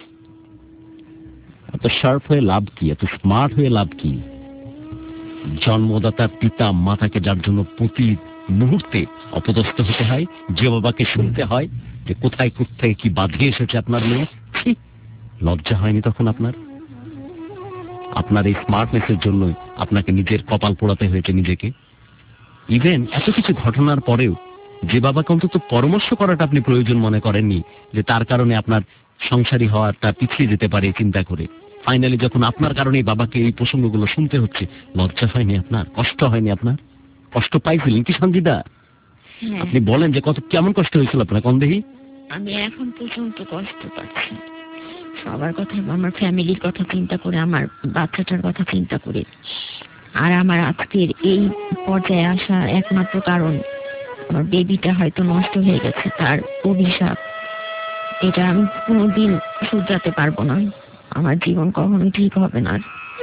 এত শার্প হয়ে লাভ কি, এত স্মার্ট হয়ে লাভ কি? জন্মদাতার পিতা মাতাকে যার জন্য প্রতি মুহূর্তে অপদস্থ হতে হয়, যে বাবাকে শুনতে হয় যে কোথায় কোথায় কি বাঁধিয়ে এসেছে আপনার মেয়ে, লজ্জা হয়নি তখন আপনার? আপনার এই স্মার্টনেসের জন্য আপনাকে নিজের কপাল পোড়াতে হয়েছে নিজেকে। ইভেন এত কিছু ঘটনার পরেও যে বাবাকে অন্তত পরামর্শ করাটা আপনি প্রয়োজন মনে করেননি, যে তার কারণে আপনার সংসারী হওয়াটা পিছিয়ে যেতে পারে চিন্তা করে, ফাইনালি যখন আপনার কারণে বাবাকে এই প্রসঙ্গগুলো শুনতে হচ্ছে, লজ্জা হয়নি আপনার? কষ্ট হয়নি আপনার? কষ্ট পাইছিলেন কি সঞ্জিদা? আপনি বলেন যে কত কেমন কষ্ট হয়েছিল আপনার, কোন দেহি? আমি এখন পর্যন্ত কষ্ট পাচ্ছি সবার কথা, আমার ফ্যামিলির কথা চিন্তা করে, আমার বাচ্চাটার কথা চিন্তা করে। আর আমার আজকের এই পর্যায়ে আসার একমাত্র কারণ আমার বেবিটা হয়তো নষ্ট হয়ে গেছে, তার অভিশাপ। এটা আমি কোনোদিন শুধরাতে পারবো না, আমার জীবন কখনো ঠিক হবে না।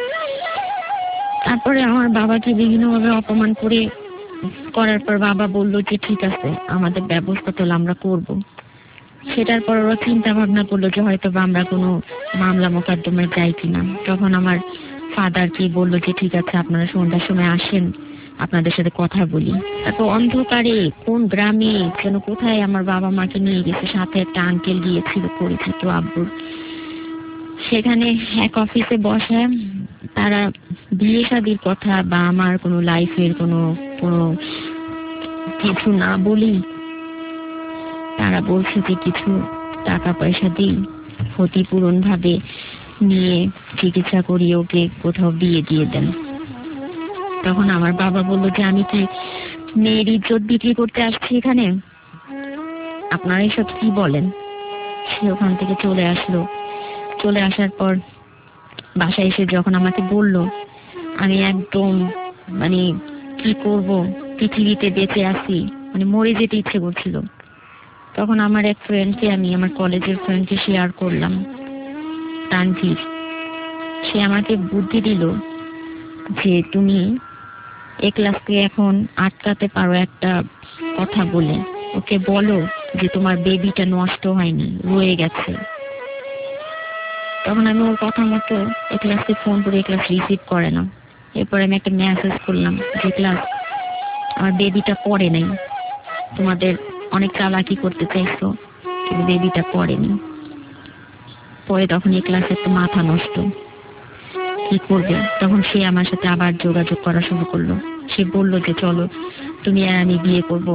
তারপরে আমার বাবাকে বিভিন্নভাবে অপমান করে করার পর বাবা বললো যে ঠিক আছে, আমাদের ব্যবস্থা তো আমরা করবো। সেটার পর ওরা চিন্তা ভাবনা করলো যে হয়তো আমরা কোনো মামলা মোকদ্দমায় যাই কিনা। তখন আমার ফাদারকে বললো যে ঠিক আছে, আপনারা সন্ধ্যার সময় আসেন, আপনাদের সাথে কথা বলি। তারপর অন্ধকারে কোন গ্রামে যেন কোথায় আমার বাবা মাকে নিয়ে গেছে, সাথে একটা আঙ্কেল গিয়েছিল পরিচিত আব্বুর। সেখানে এক অফিসে বসে তারা বিয়ে শাদীর কথা বা আমার কোনো লাইফের কোনো কোনো কিছু না বলি তারা বলছে যে কিছু টাকা পয়সা দিই, ক্ষতিপূরণ ভাবে নিয়ে চিকিৎসা করিয়ে ওকে কোথাও বিয়ে দিয়ে দেন। তখন আমার বাবা বললো যে আমি কি মেয়ের ইজ্জত বিক্রি করতে আসছি এখানে? আপনারা এসব কি বলেন? সে ওখান থেকে চলে আসলো। চলে আসার পর বাসায় এসে যখন আমাকে বললো, আমি একদম মানে কি করব, পৃথিবীতে বেঁচে আছি, মানে মরে যেতে ইচ্ছে করছিল। তখন আমার এক ফ্রেন্ডকে আমি আমার কলেজের ফ্রেন্ডকে শেয়ার করলাম, তানভীর। সে আমাকে বুদ্ধি দিল যে তুমি এ ক্লাসকে এখন আটকাতে পারো একটা কথা বলে, ওকে বলো যে তোমার বেবিটা নষ্ট হয়নি, রয়ে গেছে। তখন আমি ওর কথা মতো এ ক্লাসকে ফোন করে এ ক্লাস রিসিভ করে না। এরপর আমি একটা মেসেজ করলাম যে ক্লাস আমার বেবিটা পড়ে নাই, তোমাদের অনেক চালাকি করতে চাইছো কিন্তু বেবিটা পড়েনি। পরে তখন এই ক্লাসে একটু মাথা নষ্ট, কি করবে? তখন সে আমার সাথে আবার যোগাযোগ করা শুরু করলো। সে বলল যে চলো তুমি আর আমি বিয়ে করব,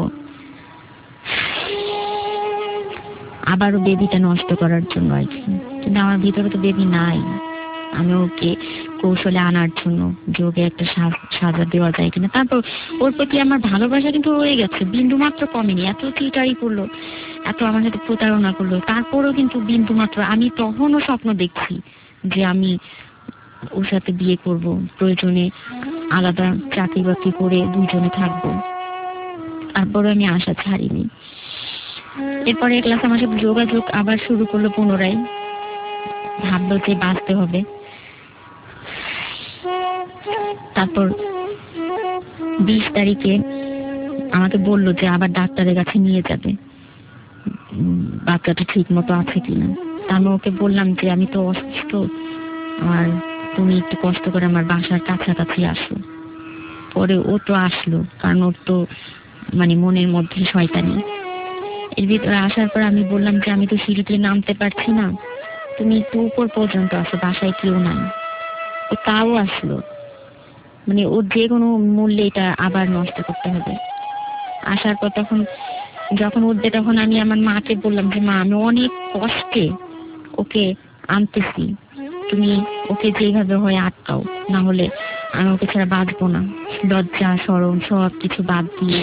আবারও বেবিটা নষ্ট করার জন্য আর কি। কিন্তু আমার ভিতরে তো বেবি নাই, আমি ওকে কৌশলে আনার জন্য যে ওকে একটা সাজা দেওয়া যায় কিনা। তারপর ওর প্রতি আমার ভালোবাসা কিন্তু রয়ে গেছে, বিন্দু মাত্র কমেনি। এত চিটারি করলো, এত আমার সাথে প্রতারণা করলো, তারপরও কিন্তু বিন্দু মাত্র। আমি তখনও স্বপ্ন দেখছি যে আমি ওর সাথে বিয়ে করব, প্রয়োজনে আলাদা চাকরি বাকরি করে দুজনে থাকবো। তারপরও আমি আশা ছাড়িনি। এরপরে ক্লাস আমার সাথে যোগাযোগ আবার শুরু করলো পুনরায়, ভাবলো যে বাঁচতে হবে। তারপর বিশ তারিখে আমাকে বললো যে আবার ডাক্তারের কাছে নিয়ে যাবে, বাচ্চাটা ঠিক মতো আছে কিনা। আমি ওকে বললাম যে আমি তো অসুস্থ, আর তুমি একটু কষ্ট করে আমার বাসার কাছাকাছি আসো। পরে ও তো আসলো, কারণ ওর তো মানে মনের মধ্যে শয়তানি। এর ভিতরে আসার পর আমি বললাম যে আমি তো সিঁড়িতে নামতে পারছি না, তুমি একটু উপর পর্যন্ত আসো, বাসায় কেউ নাই। তো তাও আসলো, মানে ওর যে কোনো মূল্যে এটা আবার নষ্ট করতে হবে। আসার পর তখন যখন উঠবে তখন আমি আমার মাকে বললাম যে মা, আমি অনেক কষ্টে ওকে আনতেছি, তুমি ওকে যেভাবে হয় আটকাও, না হলে আমি ওকে ছাড়া বাঁচবো না। লজ্জা শরম সব কিছু বাদ দিয়ে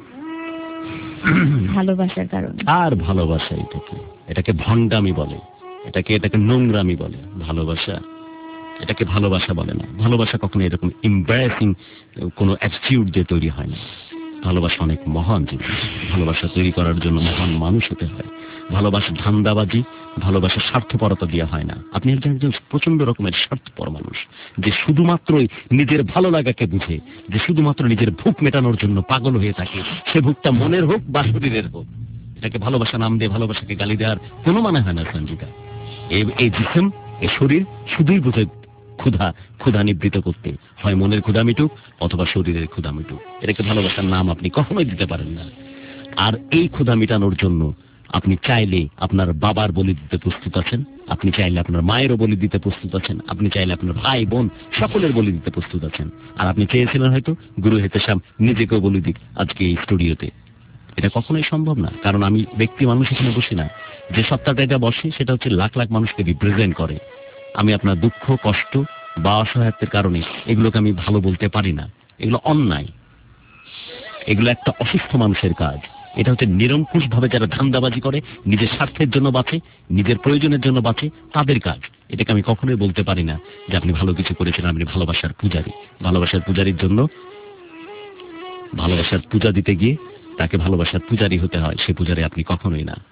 ভালোবাসার কারণে। আর ভালোবাসা এটাকে এটাকে ভণ্ডামি বলে, এটাকে এটাকে নোংরামি বলে। ভালোবাসা এটাকে ভালোবাসা বলে না। ভালোবাসা কখনো এরকম এম্বারাসিং কোনো অ্যাটিটিউড দিয়ে তৈরি হয় না। ভালোবাসা অনেক মহান জিনিস। ভালোবাসা তৈরি করার জন্য মহান মানুষ হতে হয়। ভালোবাসা ধান্দাবাজি, ভালোবাসা স্বার্থপরতা দিয়ে হয় না। আপনি একজন একজন প্রচন্ড রকমের স্বার্থপর মানুষ, যে শুধুমাত্রই নিজের ভালো লাগাকে বুঝে, যে শুধুমাত্র নিজের ভুক মেটানোর জন্য পাগল হয়ে থাকে, সে ভুকটা মনের হোক বা শরীরের হোক। এটাকে ভালোবাসা নাম দিয়ে ভালোবাসাকে গালি দেওয়ার কোনো মানে হয় না সঞ্জিতা। এই জিসম, এই শরীর শুধুই বুঝে ক্ষুধা ক্ষুধা নিবৃত করতে হয়, মনের ক্ষুধা মিটুক অথবা শরীরের ক্ষুধা মিটুক। এটাকে ভালোবাসার নাম আপনি কখনোই দিতে পারেন না। আর এই ক্ষুধা মিটানোর জন্য আপনি চাইলে আপনার বাবার বলি দিতে প্রস্তুত আছেন, আপনি চাইলে আপনার মায়েরও বলি দিতে প্রস্তুত আছেন, আপনি চাইলে আপনার ভাই বোন সকলের বলি দিতে প্রস্তুত আছেন। আর আপনি চেয়েছিলেন হয়তো গুরু হেতেশাম নিজেকেও বলি দিক আজকে এই স্টুডিওতে। এটা কখনোই সম্ভব না, কারণ আমি ব্যক্তি মানুষ এখানে বসি না। যে সত্তাটা এটা বসে সেটা হচ্ছে লাখ লাখ মানুষকে রিপ্রেজেন্ট করে। আমি আপনার দুঃখ কষ্ট বা অসহায়ত্বের কারণে এগুলোকে আমি ভালো বলতে পারি না। এগুলো অন্যায়, এগুলো একটা অসুস্থ মানুষের কাজ। এটা হচ্ছে নিরঙ্কুশ ভাবে যারা ধান্দাবাজি করে, নিজের স্বার্থের জন্য বাঁচে, নিজের প্রয়োজনের জন্য বাঁচে, তাদের কাজ। এটাকে আমি কখনোই বলতে পারি না যে আপনি ভালো কিছু করেছেন, আপনি ভালোবাসার পূজারী। ভালোবাসার পূজারীর জন্য ভালোবাসার পূজা দিতে গিয়ে তাকে ভালোবাসার পূজারী হতে হয়, সে পূজারী আপনি কখনোই না।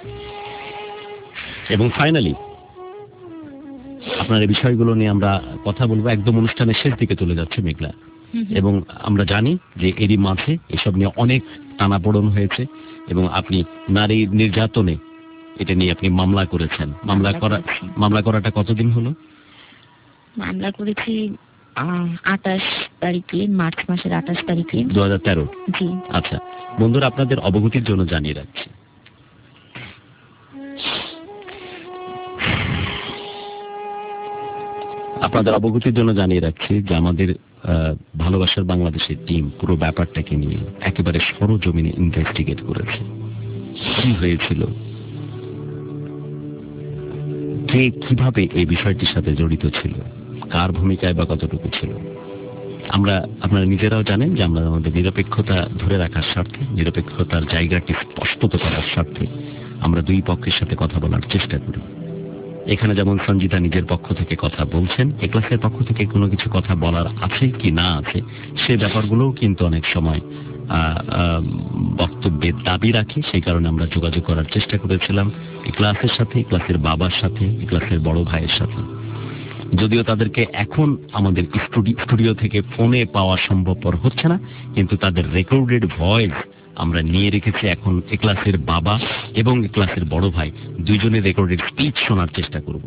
এবং ফাইনালি আপনার এই বিষয়গুলো নিয়ে আমরা কথা বলবো। একদম অনুষ্ঠানের শেষ দিকে চলে যাচ্ছে মেঘলা, এবং আমরা জানি যে এরই মাঝে এসব নিয়ে অনেক টানাপোড়েন হয়েছে, এবং আপনি নারী নির্যাতনে এটা নিয়ে আপনি মামলা করেছেন। মামলা করা মামলা করাটা কতদিন হলো? মামলা করেছি আঠাশ তারিখে, মার্চ মাসের আঠাশ তারিখে দু হাজার তেরো। জি। আচ্ছা বন্ধুরা, আপনাদের অবগতির জন্য জানিয়ে রাখছি, আপনাদের অবগতির জন্য জানিয়ে রাখছি যে আমাদের ভালোবাসার বাংলাদেশের টিম পুরো ব্যাপারটাকে নিয়ে একেবারে সরজমিনে ইনভেস্টিগেট করেছে। কি হয়েছিল, কে কিভাবে এই বিষয়টির সাথে জড়িত ছিল, কার ভূমিকায় বা কতটুকু ছিল। আমরা আপনারা নিজেরাও জানেন যে আমরা আমাদের নিরপেক্ষতা ধরে রাখার স্বার্থে, নিরপেক্ষতার জায়গাটি স্পষ্টত করার স্বার্থে আমরা দুই পক্ষের সাথে কথা বলার চেষ্টা করি। এখানে যেমন সঞ্জিতা নিজের পক্ষ থেকে কথা বলছেন, এ ক্লাসের পক্ষ থেকে কোনো কিছু কথা বলার আছে কি না আছে সে ব্যাপারগুলোও কিন্তু অনেক সময় বক্তব্যের দাবি রাখে। সেই কারণে আমরা যোগাযোগ করার চেষ্টা করেছিলাম এই ক্লাসের সাথে, এই ক্লাসের বাবার সাথে, এই ক্লাসের বড় ভাইয়ের সাথে। যদিও তাদেরকে এখন আমাদের স্টুডিও থেকে ফোনে পাওয়া সম্ভবপর হচ্ছে না, কিন্তু তাদের রেকর্ডেড ভয়েস আমরা নিয়ে রেখেছি। এখন এ ক্লাসের বাবা এবং এ ক্লাসের বড় ভাই দুইজনের রেকর্ডেড স্পিচ শোনার চেষ্টা করব,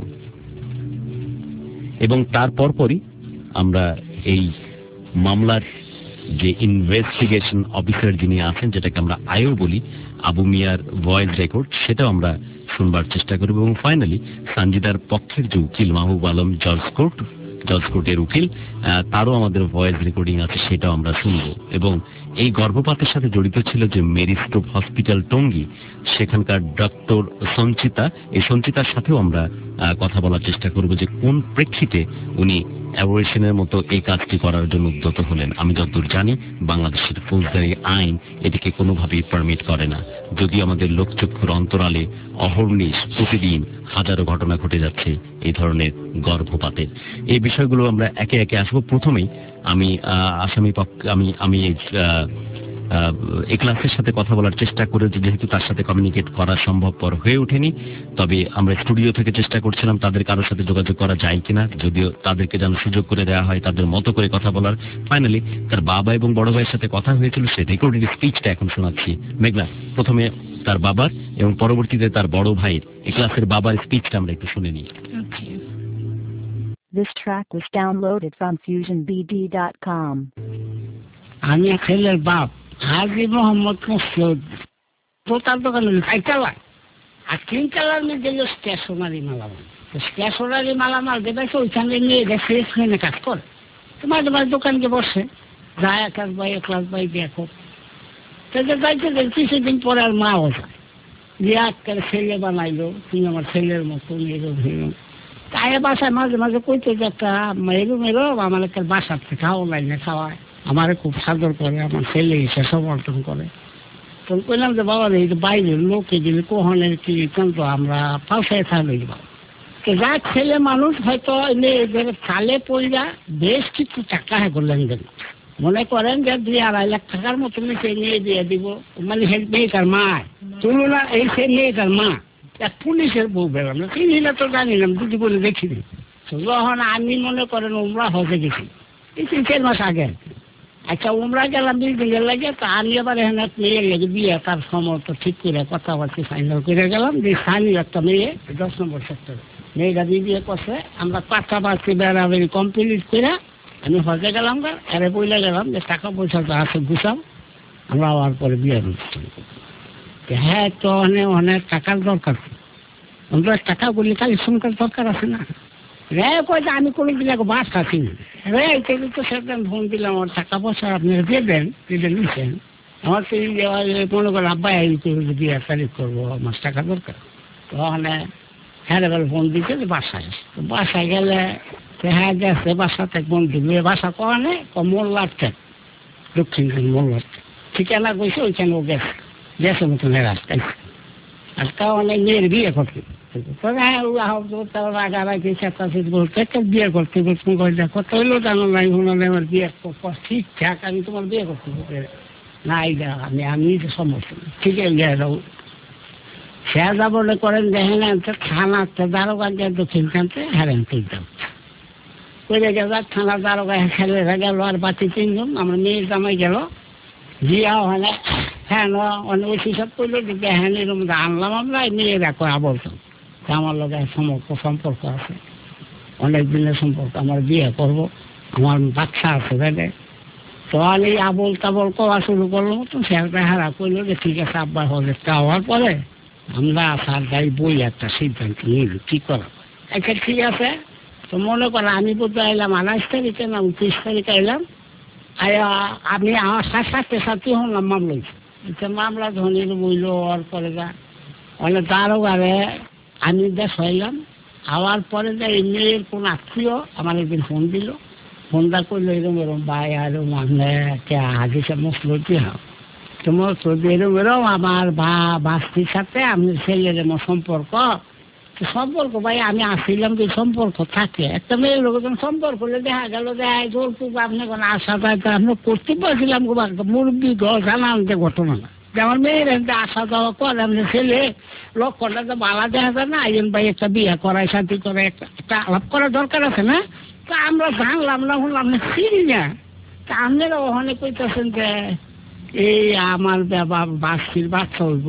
এবং তারপর পরই আমরা এই মামলার যে ইনভেস্টিগেশন অফিসার যিনি আছেন, যেটাকে আমরা আয়ও বলি, আবু মিয়ার ভয়েস রেকর্ড, সেটাও আমরা শুনবার চেষ্টা করব। এবং ফাইনালি সঞ্জিতার পক্ষের যে উকিল মাহবুব আলম জজ কোর্ট জজ কোর্টের উকিল, তারও আমাদের ভয়েস রেকর্ডিং আছে, সেটাও আমরা শুনবো। এবং এই গর্ভপাতের সাথে জড়িত ছিল যে মেরি স্টোপ হসপিটাল টঙ্গী, সেখানকার ডক্টর সঞ্চিতা, এই সঞ্চিতার সাথেও আমরা কথা বলার চেষ্টা করব যে কোন প্রেক্ষিতে উনি অ্যাবর্শনের মতো এই কাজটি করার জন্য উদ্যত হলেন। আমি যতদূর জানি বাংলাদেশের ফৌজদারি আইন এটিকে কোনোভাবেই পারমিট করে না, যদিও আমাদের লোকচক্ষুর অন্তরালে অহর্নিশ প্রতিদিন হাজারো ঘটনা ঘটে যাচ্ছে এই ধরনের গর্ভপাতের। এই বিষয়গুলো আমরা একে একে আসবো। প্রথমেই আমি আসামি পক্ষ আমি আমি এই ক্লাসের সাথে কথা বলার চেষ্টা করে, যেহেতু তার সাথে কমিউনিকেট করা সম্ভবপর হয়ে ওঠেনি, তবে আমরা স্টুডিও থেকে চেষ্টা করছিলাম তাদের কারোর সাথে যোগাযোগ করা যায় কিনা, যদিও তাদেরকে যেন সুযোগ করে দেওয়া হয় তাদের মতো করে কথা বলার। ফাইনালি তার বাবা এবং বড় ভাইয়ের সাথে কথা হয়েছিল, সে রেকর্ডেড স্পিচটা এখন শোনাচ্ছি। মেঘলা, প্রথমে তার বাবার এবং পরবর্তীতে তার বড় ভাইয়ের এই ক্লাসের বাবার স্পিচটা আমরা একটু শুনে নিই। This track was downloaded from fusion b d dot com. আমি ছেলের বাপ হাজি মোহাম্মদ মুসলুদ, দোকান দোকানে চাই চালায় আর তিন চালার মধ্যে স্টেশনারি মালাম। স্টেশনারি মালামাল দেবে ওইখানে নিয়ে গেছে এখানে কাজ করে তো মাঝে মাঝে দোকানকে বসে যায় এক ক্লাস বাই এক ক্লাস বাই দেখো তাদের যাইতে দেখ কিছুদিন পরে আর মাও যায় যে আজকাল ছেলে বানাইলো তুমি আমার ছেলের মতো এরম এরম তাই বাসায় মাঝে মাঝে কইতে যে একটা এরম এরম আমার একটা বাসার থেকে খাওয়া লাইনে খাওয়ায় আমারে খুব সাদর করে আমার ছেলে এসে সমর্থন করে তো কইলাম যে বাবা এই যে বাইরের লোকে গেলে কোহনের কি কিন্তু আমরা পাশায় থাকলে বাবা তো যা ছেলে মানুষ হয়তো এদের চালে পইরা বেশ কিছু টাকা হ্যাঁ করলেন দেন মনে করেন যে দুই আড়াই লাখ টাকার মতো সে নিয়ে দিয়ে দিব মানে সে মেয়েটার মা তুলনা এই সে মেয়েটার মা এক পুলিশের বউ বেরলাম না চিনিলে তো জানিলাম দুটি বলে দেখিনি যখন আমি মনে করেন উমরা হজে গেছি এই তিন চার মাস আগে আচ্ছা উমরা গেলাম দুই দিনের লাগে তো আমি আবার এখানে মেয়ে লেগে বিয়ে তার সময় তো ঠিক করে কথাবার্তা ফাইনাল করে গেলাম যে স্থানীয় একটা মেয়ে দশ নম্বর সেক্টরে মেয়েটা দিয়ে বিয়ে করছে আমরা পাশাপাশি বেড়াবেড়ি কমপ্লিট করে আমি হজে গেলাম গা এরে বইলে গেলাম যে টাকা পয়সা তো আছে গুছাও আমরা আবার পরে বিয়ে অনুষ্ঠান হ্যাঁ তো অনেক অনেক টাকার দরকার আমরা টাকাগুলি খালি সংখ্যার দরকার আছে না রে কই আমি কোনো দিন এক বাস খাচ্ছি না রে এই তো সেদিন ফোন দিলাম আমার টাকা পয়সা আপনি দেবেন দিলে নিচ্ছেন আমার তো মনে করেন আব্বাই বিয়ে তারিখ করবো আমার টাকা দরকার তো ওখানে হ্যাঁ বেলা ফোন দিচ্ছে যে বাসায় তো বাসায় গেলে হ্যাঁ গেছে বাসাতে ফোন দিল বাসা কনে মোল্লারটা দক্ষিণ মোল্লারটা ঠিকানা কইছে ওইখানে ও গেছে গেছে মতন রাস্তায় আর তা অনেক মেয়ের বিয়ে করতে বিয়ে করতে কত হইলো জানো নাই আমার বিয়ে ঠিকঠাক আমি তোমার বিয়ে করতে না আমি আমি সমস্যা ঠিক আছে সে যা বলে করেন দেখেন থানা দারোগা গিয়ে দক্ষিণ কানতে হারেন তুলতে করে গেল থানা দারোগা ছেলেরা গেল আর বাকি তিনজন আমার মেয়ের জামাই গেল জিয়া ওখানে হ্যাঁ অনেক ওই সব করলো যে হ্যাঁ এরকম আনলাম আমরা মেয়ে দেখো বলতো আমার লোক সম্পর্ক সম্পর্ক আছে অনেক দিনের সম্পর্ক আমার বিয়ে করবো আমার বাচ্চা আছে তাই তো আমি আবল তাবল করা শুরু করলো তো সে হারা করলো যে ঠিক আছে আব্বার হজেরটা হওয়ার পরে আমরা আসার গাড়ি বই একটা সিদ্ধান্ত নিল কি করা আচ্ছা ঠিক আছে তো মনে করো আমি বোধ এলাম আঠাশ তারিখে না উনত্রিশ তারিখে এলাম আর আমি আমার সাত সাথে সাথে হলাম মামলা হয়েছে মামলা ধনির বইল হওয়ার পরে যা অনেক দারোগারে আমি দেশ হইলাম হওয়ার পরে যা এই মেয়ের কোন আত্মীয় আমার একদিন ফোন দিল ফোনটা করলো এরকম এরকম ভাই এরকম মানে হাজিসে মুসলতি হোক তোমার সৌদি এরকম এরকম আমার বা বাস্তির সাথে আমি ছেলের এমন সম্পর্ক সম্পর্ক ভাই আমি আসছিলাম যে সম্পর্ক থাকে একটা মেয়ের লোক সম্পর্ক হলে দেখা গেল দেখা যৌতুক আপনি কোনো আশা পাইতে আপনি করতে পারছিলাম মুরব্বী ঘর জানান যে ঘটনা না যে আমার মেয়ের একটা আসা যাওয়া করে আপনি ছেলে লক্ষ্যটা তো বালা দেখা যায় না আইন ভাই একটা বিয়ে করায় শান্তি করে একটা একটা আলাপ করার দরকার আছে না তা আমরা জানলাম না হলাম আপনি চিনি না তা আপনারা ওখানে কইতেছেন যে এই আমার বাস্তির বাচ্চা হইব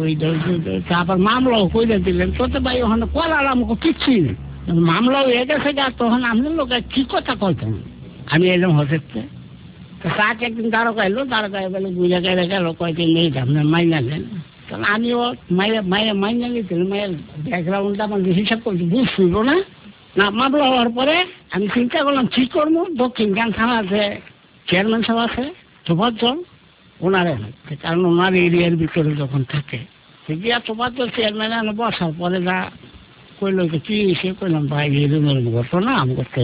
আবার মামলাও কইলে দিলেন তো তো ভাই ওখানে করার আমাকে কিচ্ছুই নেই মামলা হয়ে গেছে গা তখন আপনার লোক কি কথা কইতেন আমি এলাম হতে তো তাকে একদিন দ্বারকা এলো দ্বারকা বলে বুঝে গেলে গেল কয়েকদিন নেই আপনার মাইনা নেন তখন আমিও মাইয়া মাইয়া মাইনা নিতেন মায়ের ব্যাকগ্রাউন্ডটা আমার হিসাব করছি বুঝ শুনল না না মামলা হওয়ার পরে আমি চিন্তা করলাম ঠিক করবো দক্ষিণ গান থানাতে চেয়ারম্যান সাহেব আছে সুভাষজন ওনারে কারণ ওনার এরিয়ার ভিতরে যখন থাকে গিয়া তোমার তো চেয়ারম্যান বসার পরে যা কইল যে কি সে কইলাম ভাই এরকম ঘটনা আমি করতে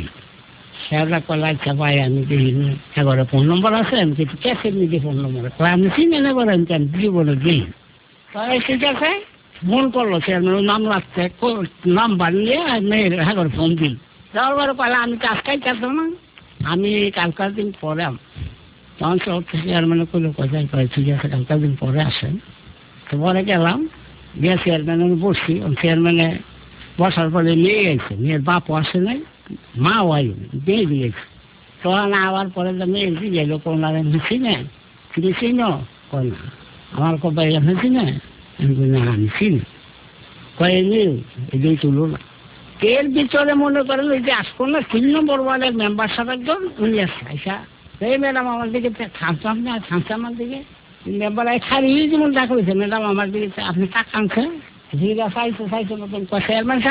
সেটা কলা আচ্ছা ভাই আমি দিই এবারে ফোন নম্বর আছে আমি কিন্তু ক্যাশে নিয়ে ফোন নম্বর আমি চিনে নেবার আমি কেন জীবনে দিই তাই ঠিক আছে ফোন করলো চেয়ারম্যান ওই নাম লাগছে নাম্বার নিয়ে মেয়ের হ্যাঁ ফোন দিল যাওয়ার পরে পালে আমি কাজটাই চাইতাম না আমি কালকার দিন পরে তখন চেয়ারম্যানে করলো কোথায় কয় ঠিক আছে কালকার দিন পরে আসেন তো পরে গেলাম গিয়ে চেয়ারম্যানে বসছি চেয়ারম্যানে বসার পরে নিয়ে গেছে মেয়ের বাপও আসে নাই মাও আইনি দিয়ে দিয়েছে তখন আবার পরে তো মেয়ে দিয়ে গেল কোনার এমনি চিনে তুমি চিনো কয় না আমার কবাই এমনি চিনে আমি না আমি চিনি কয় নিউ এটাই তুলো না এর ভিতরে মনে করেন ওই যে আসবো না তিন নম্বর ওয়ার্ডের মেম্বার সাহেব একজন উনি আসছে আইসা এই ম্যাডাম আমার দিকে থামতাম না থামছে আমার দিকে মেম্বার ছাড়িয়ে যেমন দেখা হয়েছে ম্যাডাম আমার দিকে আপনি টাকা আনছে জিরা চাইছে চাইছে মতন চেয়ারম্যান সাহেব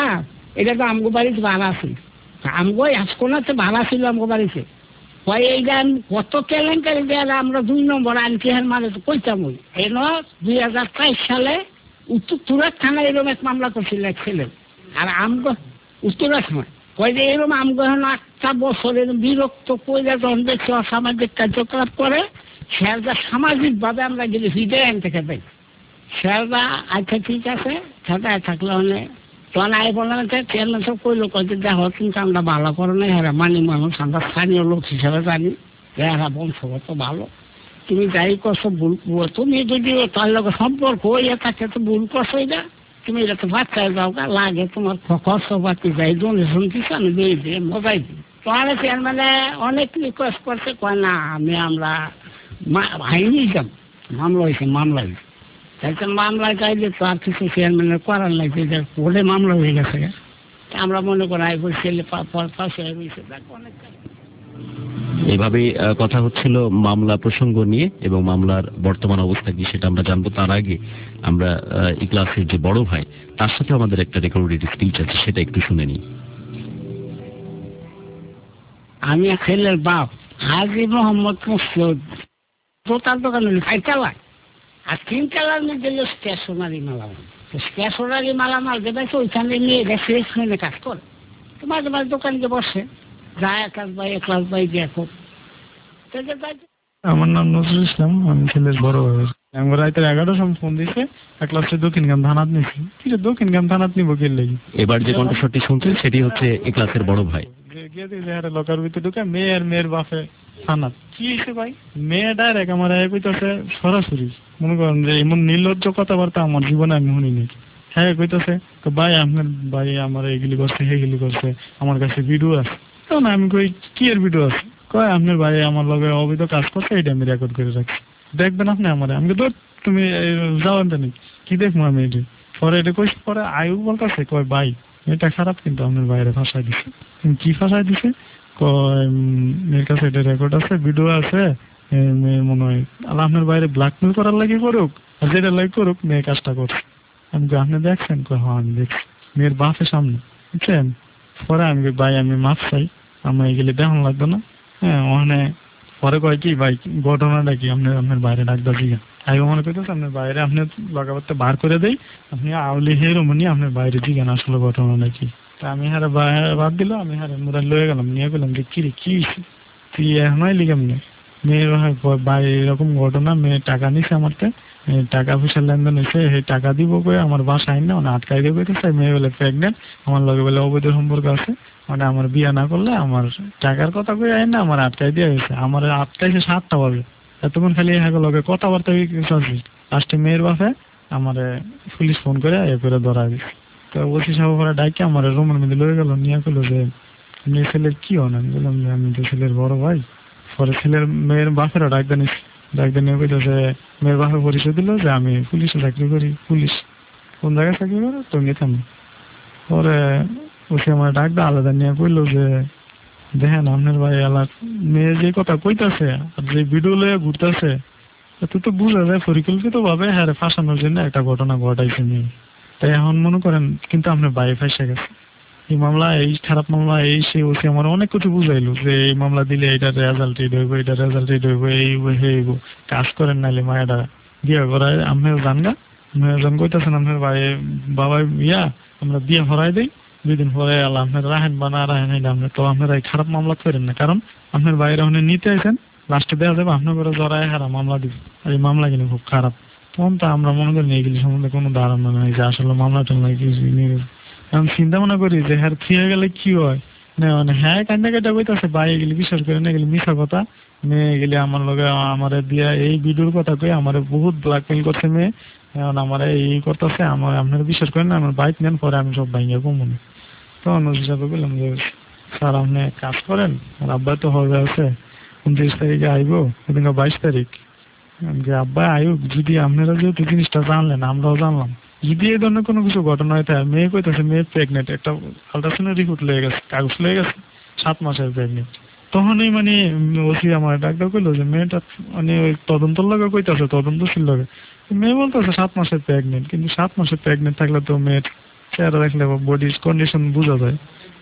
এটা তো আমগো বাড়িতে ভাড়া আছে, আমগো আসকোনাতে ভাড়া ছিল আমগো বাড়িতে। কয় এইটা আমি কত কেলেঙ্কারি দেওয়া আমরা দুই নম্বর আনছি হ্যাঁ মানে তো কইতাম ওই এন দুই হাজার তেইশ সালে উত্তরা থানায় এরকম এক মামলা করছিল এক ছেলে। আর আমগো উত্তরা থানায় কয় যে এরকম আমগো এখন আটটা বছর এরকম বিরক্ত কইরা যখন দেখছি অসামাজিক কার্যকলাপ করে, সেটা সামাজিক ভাবে আমরা গেলে হৃদয় আনতে খেতে সেটা আচ্ছা ঠিক আছে সেটা থাকলে অনেক তখন আই বললাম চেয়ারম্যান সব কইলো কয়েছে দেখো কিন্তু আমরা ভালো করো না, হ্যাঁ মানি মানুষ আমরা স্থানীয় লোক হিসাবে জানি হ্যাঁ বংশগত ভালো, তুমি যাই করছো ভুল, তুমি যদি তার লোকের সম্পর্ক হইয়া থাকে তো ভুল করছো এটা, তুমি এটা তো বাচ্চায় যাও গা লাগে তোমার খরচ পাতি যাই ডোনেশন দিচ্ছি আমি দিয়ে দিয়ে মজাই দিই। তোমার চেয়ারম্যানে অনেক রিকোয়েস্ট করছে কয় না আমি আমরা আইনি যাম, মামলা হয়েছে মামলা হয়েছে একটা মামলায় চাইলে তো আর কিছু চেয়ারম্যানের করার লাগছে যে কোর্টে মামলা হয়ে গেছে, আমরা মনে করি আই বই ছেলে পাশে রয়েছে অনেক। এইভাবেই কথা হচ্ছিল মামলা প্রসঙ্গ নিয়ে এবং মামলার বর্তমান অবস্থা কি সেটা আমরা জানবো। তার আগে আমরা ইখলাসের যে বড় ভাই তার সাথে আমাদের একটা রেকর্ডেড স্পিচ আছে, সেটা একটু শুনে নিই। আমি ছেলের বাপ হাজি মোহাম্মদ মুসলুদ, দোকান দোকান চার চালায় আর তিন চালার মধ্যে স্টেশনারি মালামাল, স্টেশনারি মালামাল যেটা ওইখানে নিয়ে গেছে কাজ করে, তো মাঝে মাঝে দোকানে বসে যায় এক ক্লাস বাই এক ক্লাস বাই দেখো। আমার নাম নজরুল ইসলাম, আমি ছেলের বড় ভাই। আমার রাতের এগারোটার সময় ফোন দিয়েছে এক ক্লাসে দক্ষিণ গ্রাম থানাত নিয়েছি, ঠিক আছে দক্ষিণ গ্রাম থানাত নিবো কে লেগে। এবার যে কণ্ঠস্বরটি শুনছেন সেটি হচ্ছে এই ক্লাসের বড় ভাই। লকার ভিতরে ঢুকে মেয়ে আর মেয়ের বাপে থানাত কি হয়েছে ভাই, মেয়ে ডাইরেক্ট আমার কইতেছে সরাসরি, মনে করেন যে এমন নির্লজ্জ কথাবার্তা আমার জীবনে আমি শুনিনি। হ্যাঁ কইতেছে ভাই আপনার ভাই আমার এইগুলি করছে সেইগুলি করছে, আমার কাছে ভিডিও আছে। তখন আমি কই কি এর ভিডিও আছে, কয় আপনার ভাই আমার লগে অবৈধ কাজ করছে, এটা আমি রেকর্ড করে রাখছি, দেখবেন আপনি আমার। আমি তো তুমি যাওয়ান জানি কি দেখবো আমি এটা। পরে এটা কইছি, পরে আয়ু বলতেছে কয় ভাই এটা খারাপ কিন্তু আপনার বাইরে ফাঁসাই দিছে। কি ফাঁসাই দিছে, কয় মেয়ের কাছে এটা রেকর্ড আছে, ভিডিও আছে, মেয়ে মনে হয় আপনার বাইরে ব্ল্যাকমেল করার লাগে করুক আর যেটা লাগে করুক, মেয়ে কাজটা করছে। আমি আপনি দেখছেন, কয় হ্যাঁ আমি দেখছি, মেয়ের বাপের সামনে, বুঝছেন। পরে আমি ভাই আমি মাফ চাই, আমার এগুলি দেখান লাগতো না। হ্যাঁ ওখানে পরে কয় কি ভাই ঘটনাটা কি, আপনি আপনার বাইরে ডাকদা জিগা। আমি মনে করতেছি আপনার বাইরে আপনি লাগাবারটা বার করে দেই, আপনি আউলি হেরোমনি আপনার বাইরে জিগান আসলে ঘটনাটা কি। তা আমি হারে বাদ দিল, আমি হারে মোড়া লয়ে গেলাম, নিয়ে গেলাম যে কিরে কি তুই এখনই লিগাম নে মেয়ের ভাই এরকম ঘটনা, মেয়ে টাকা নিছে আমার টাকা পয়সা লেনদেন হয়েছে, সেই টাকা দিব করে আমার বাসায় না মানে আটকাই দেবে, মেয়ে বলে প্রেগনেন্ট, আমার লগে বলে অবৈধ সম্পর্ক আছে, মানে আমার বিয়ে না করলে আমার টাকার কথা কই আয় না আমার আটকাই দেওয়া হয়েছে। আমার আটকাইছে সাতটা বাজে, এতক্ষণ খালি হ্যাঁ লগে কথাবার্তা চলছে। লাস্টে মেয়ের বাপে আমার পুলিশ ফোন করে এ করে ধরা দিচ্ছে। তো ওসি সাহেব ওরা ডাইকে আমার রুমের মধ্যে লয়ে গেল, নিয়ে গেলো যে মেয়ে ছেলের কি হন। আমি বললাম যে আমি তো ছেলের বড় ভাই। পরে ছেলের মেয়ের বাপেরও ডাকতে নিচ্ছি, ডাকতে নিয়ে কইল যে মেয়ের বাপে পরিচয় দিল যে আমি পুলিশে চাকরি করি। পুলিশ কোন জায়গায় চাকরি করো তুমি থামি। পরে ওসি আমার ডাকতে আলাদা নিয়ে কইলো যে দেখেন আপনার ভাই এলাক মেয়ে যে কথা কইতাছে আর যে ভিডিও লয়ে ঘুরতেছে, তুই তো বুঝা যায় পরিকল্পিত ভাবে হ্যাঁ ফাঁসানোর জন্য একটা ঘটনা ঘটাইছে মেয়ে। তাই এখন মনে করেন কিন্তু আপনার ভাই ফাঁসে গেছে। এই মামলা এই খারাপ মামলা এই সে ওসি আমার অনেক কিছু বুঝাইলো যে এই মামলা দিলে এইটার রেজাল্ট এই হইব, এইটার রেজাল্ট এই হইব, এই হইব, কাজ করেন নাইলে মায়েরা বিয়ে করায় আপনার জানগা যখন কইতেছেন আপনার ভাই বাবা ইয়া আমরা বিয়ে হরাই দিই, দুই দিন পরে আল্লাহ আপনার রাহেন বা না রাহেন আপনার, তো আপনারা এই খারাপ মামলা করেন না, কারণ আপনার বাইরে ওখানে নিতে আসেন লাস্টে দেওয়া যাবে আপনার করে জড়ায় হারা মামলা দিবে, আর এই মামলা কিন্তু খুব খারাপ। তখন তো আমরা মনে করি এগুলি সম্বন্ধে কোনো ধারণা নেই যে আসলে মামলা টামলা কিছু নিয়ে আমি চিন্তা মনে করি যে হ্যাঁ ফিরে গেলে কি হয় না, মানে হ্যাঁ কান্না কাটা বইতেছে ভাই এগুলি বিশ্বাস করে না, এগুলি মিশা কথা। মেয়ে গেলে আমার লগে আমার দিয়া এই ভিডিওর কথা কই আমার বহুত ব্ল্যাকমেল করছে মেয়ে, এখন আমার এই করতেছে, আমার আপনারা বিশ্বাস করেন না, আমার বাইক নেন পরে আমি সব ভাইয়া কমুনি। তখন ওই হিসাবে বললাম যে স্যার আপনি কাজ করেন, আর আব্বা তো হবে আছে উনত্রিশ তারিখে আইব, ওদিনকে বাইশ তারিখ যে আব্বা আয়ুক যদি আপনারা যেহেতু জিনিসটা জানলেন আমরাও জানলাম, যদি এই ধরনের কোনো কিছু ঘটনা হয় তাই মেয়ে কইতেছে মেয়ে প্রেগনেন্ট, একটা আল্ট্রাসাউন্ডের রিপোর্ট লেগে গেছে, কাগজ লেগে গেছে সাত মাসের প্রেগনেন্ট। তখনই মানে ওসি আমার ডাক্তার কইলো যে মেয়েটা মানে ওই তদন্তর লগে কইতেছে তদন্তশীল লগে, মেয়ে বলতেছে সাত মাসের প্রেগনেন্ট, কিন্তু সাত মাসের প্রেগনেন্ট থাকলে তো মেয়ের চেহারা দেখলে বডির কন্ডিশন বোঝা যায়।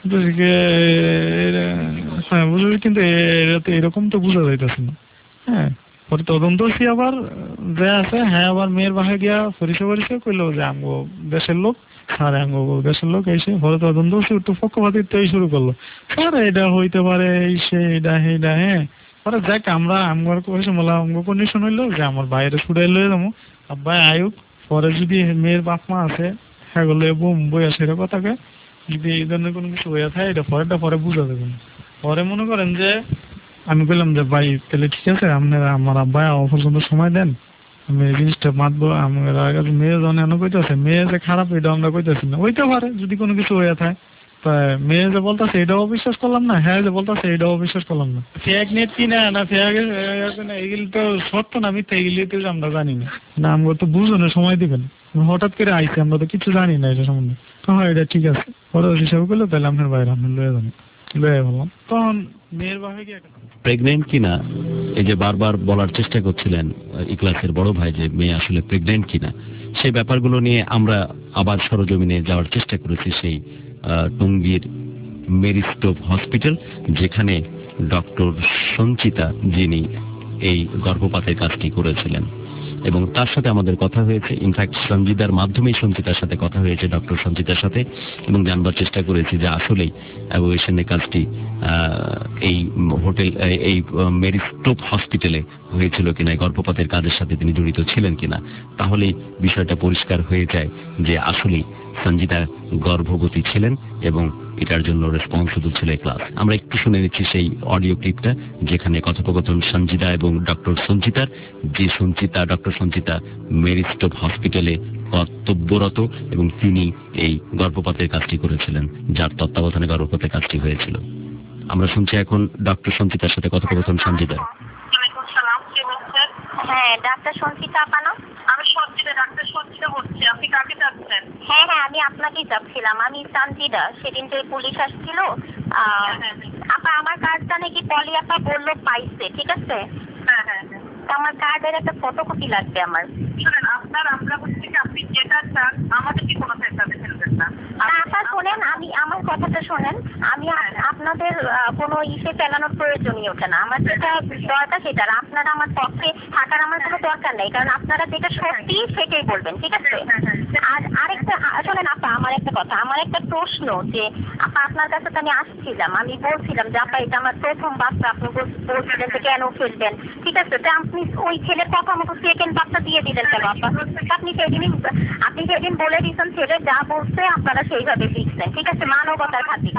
হ্যাঁ বুঝা যায়, কিন্তু এটা তো এরকম তো বোঝা যাইতেছে না। হ্যাঁ পরে তদন্ত হচ্ছি আবার যে আছে, হ্যাঁ আবার মেয়ের বাসায় গিয়া পরিচয় পরিচয় করলো যে আমগো দেশের লোক, স্যার আমগো দেশের লোক এসে পরে তদন্ত হচ্ছে একটু পক্ষপাতিত্ব তৈরি শুরু করলো, স্যার এটা হইতে পারে এই সে এটা সেইটা। হ্যাঁ পরে দেখ আমরা আমার কইছে মোলা আমগো কন্ডিশন হইলো যে আমার বাইরে ছুটাই লয়ে যাবো, আব্বাই আয়ুক পরে যদি মেয়ের বাপ মা আছে হ্যাঁ বললো বুম বইয়া সেটা কথাকে যদি এই ধরনের কোনো কিছু হয়ে থাকে এটা পরেটা পরে বুঝা দেবে না। পরে মনে করেন যে আমি বললাম যে ভাই তাহলে ঠিক আছে আপনারা আমার আব্বাই পর্যন্ত সময় দেন, আমি এই জিনিসটা মাতবো। আমার কাছে মেয়ে যখন এনে কইতেছে মেয়ে যে খারাপ এটা আমরা কইতেছি না, হইতে পারে যদি কোনো কিছু হয়ে থাকে। মেয়ে যে বলতেছে এটাও বিশ্বাস করলাম না, হ্যাঁ যে বলতেছে এটাও বিশ্বাস করলাম না। ফেক নেট কিনা না ফেক এগুলি তো সত্য না মিথ্যা এগুলি তো আমরা জানি না, না আমরা তো বুঝনে সময় দিবেন, হঠাৎ করে আইসি আমরা তো কিছু জানি না এটা সম্বন্ধে। হ্যাঁ এটা ঠিক আছে পরে হিসাব করলো তাহলে আপনার বাইরে আপনি লয়ে যাবেন, লয়ে বললাম। তখন মেয়ের বাসায় গিয়ে প্রেগনেন্ট কিনা এই যে বারবার বলার চেষ্টা করছিলেন ইখলাসের বড় ভাই যে মেয়ে আসলে প্রেগনেন্ট কিনা, সেই ব্যাপারগুলো নিয়ে আমরা আবার সরজমিনে যাওয়ার চেষ্টা করেছি সেই টঙ্গীর মেরি স্টোভ হসপিটাল, যেখানে ডক্টর সঞ্চিতা যিনি এই গর্ভপাতের কাজটি করেছিলেন এবং তার সাথে আমাদের কথা হয়েছে। ইনফ্যাক্ট সঞ্জিতার মাধ্যমেই সঞ্চিতার সাথে কথা হয়েছে, ডক্টর সঞ্চিতার সাথে, এবং জানবার চেষ্টা করেছি যে আসলেই অ্যাবর্শনের কাজটি এই হোটেল এই মেরি স্টোভ হসপিটালে হয়েছিল কিনা, গর্ভপাতের কাজের সাথে তিনি জড়িত ছিলেন কিনা। তাহলেই বিষয়টা পরিষ্কার হয়ে যায় যে আসলেই সঞ্জিতা গর্ভবতী ছিলেন এবং এটার জন্য রেসপন্সিবল ছিল ইখলাস। আমরা একটু শুনে নিচ্ছি সেই অডিও ক্লিপটা যেখানে কথোপকথন সঞ্জিতা এবং ডক্টর সঞ্চিতার, যে Sanchita doctor Sanchita Marie Stopes হসপিটালে কর্তব্যরত এবং তিনি এই গর্ভপাতের কাজটি করেছিলেন, যার তত্ত্বাবধানে গর্ভপাতের কাজটি হয়েছিল। আমরা শুনছি এখন ডক্টর সঞ্চিতার সাথে কথোপকথন সঞ্জিতার। হ্যাঁ ডাক্তার সঞ্চিতা আপানো, আমি সঞ্চিতা, ডাক্তার সঞ্চিতা বলছি। আপনি কাকে চাচ্ছেন? হ্যাঁ হ্যাঁ আমি আপনাকেই চাচ্ছিলাম, আমি সঞ্চিতা। সেদিন যে পুলিশ আসছিল আপা, আমার কার্ডটা নাকি পলি আপা বললো পাইছে, ঠিক আছে? হ্যাঁ হ্যাঁ হ্যাঁ আমার কার্ডের একটা ফটোকপি লাগবে আমার। শুনেন আপনার আমরা হচ্ছে কি আপনি যেটা চান আমাদের কি কোনো ফেসাতে ফেলবেন না। আপা শোনেন, আমি আমার কথাটা শোনেন, আমি আপনাদের কোনো ইসে ফেলানোর প্রয়োজনই ওঠে না। আমার যেটা দরকার সেটা, আপনারা আমার পক্ষে থাকার আমার কোনো দরকার নেই, কারণ আপনারা যেটা সত্যি সেটাই বলবেন, ঠিক আছে? আর আরেকটা শোনেন আপা, আমার একটা কথা, আমার একটা প্রশ্ন যে আপা আপনার কাছে তো আমি আসছিলাম, আমি বলছিলাম যে আপা এটা আমার প্রথম বাচ্চা, আপনি বলছিলেন যে কেন ফেলবেন, ঠিক আছে? তো আপনি ওই ছেলের কথা আমাকে সেকেন্ড বাচ্চা দিয়ে দিলেন কেন আপা? আপনি সেদিনই আপনি সেদিন বলে দিয়েছেন ছেলে যা বলছে আপনারা সেইভাবে লিখছেন, ঠিক আছে? মানবতার খাতির।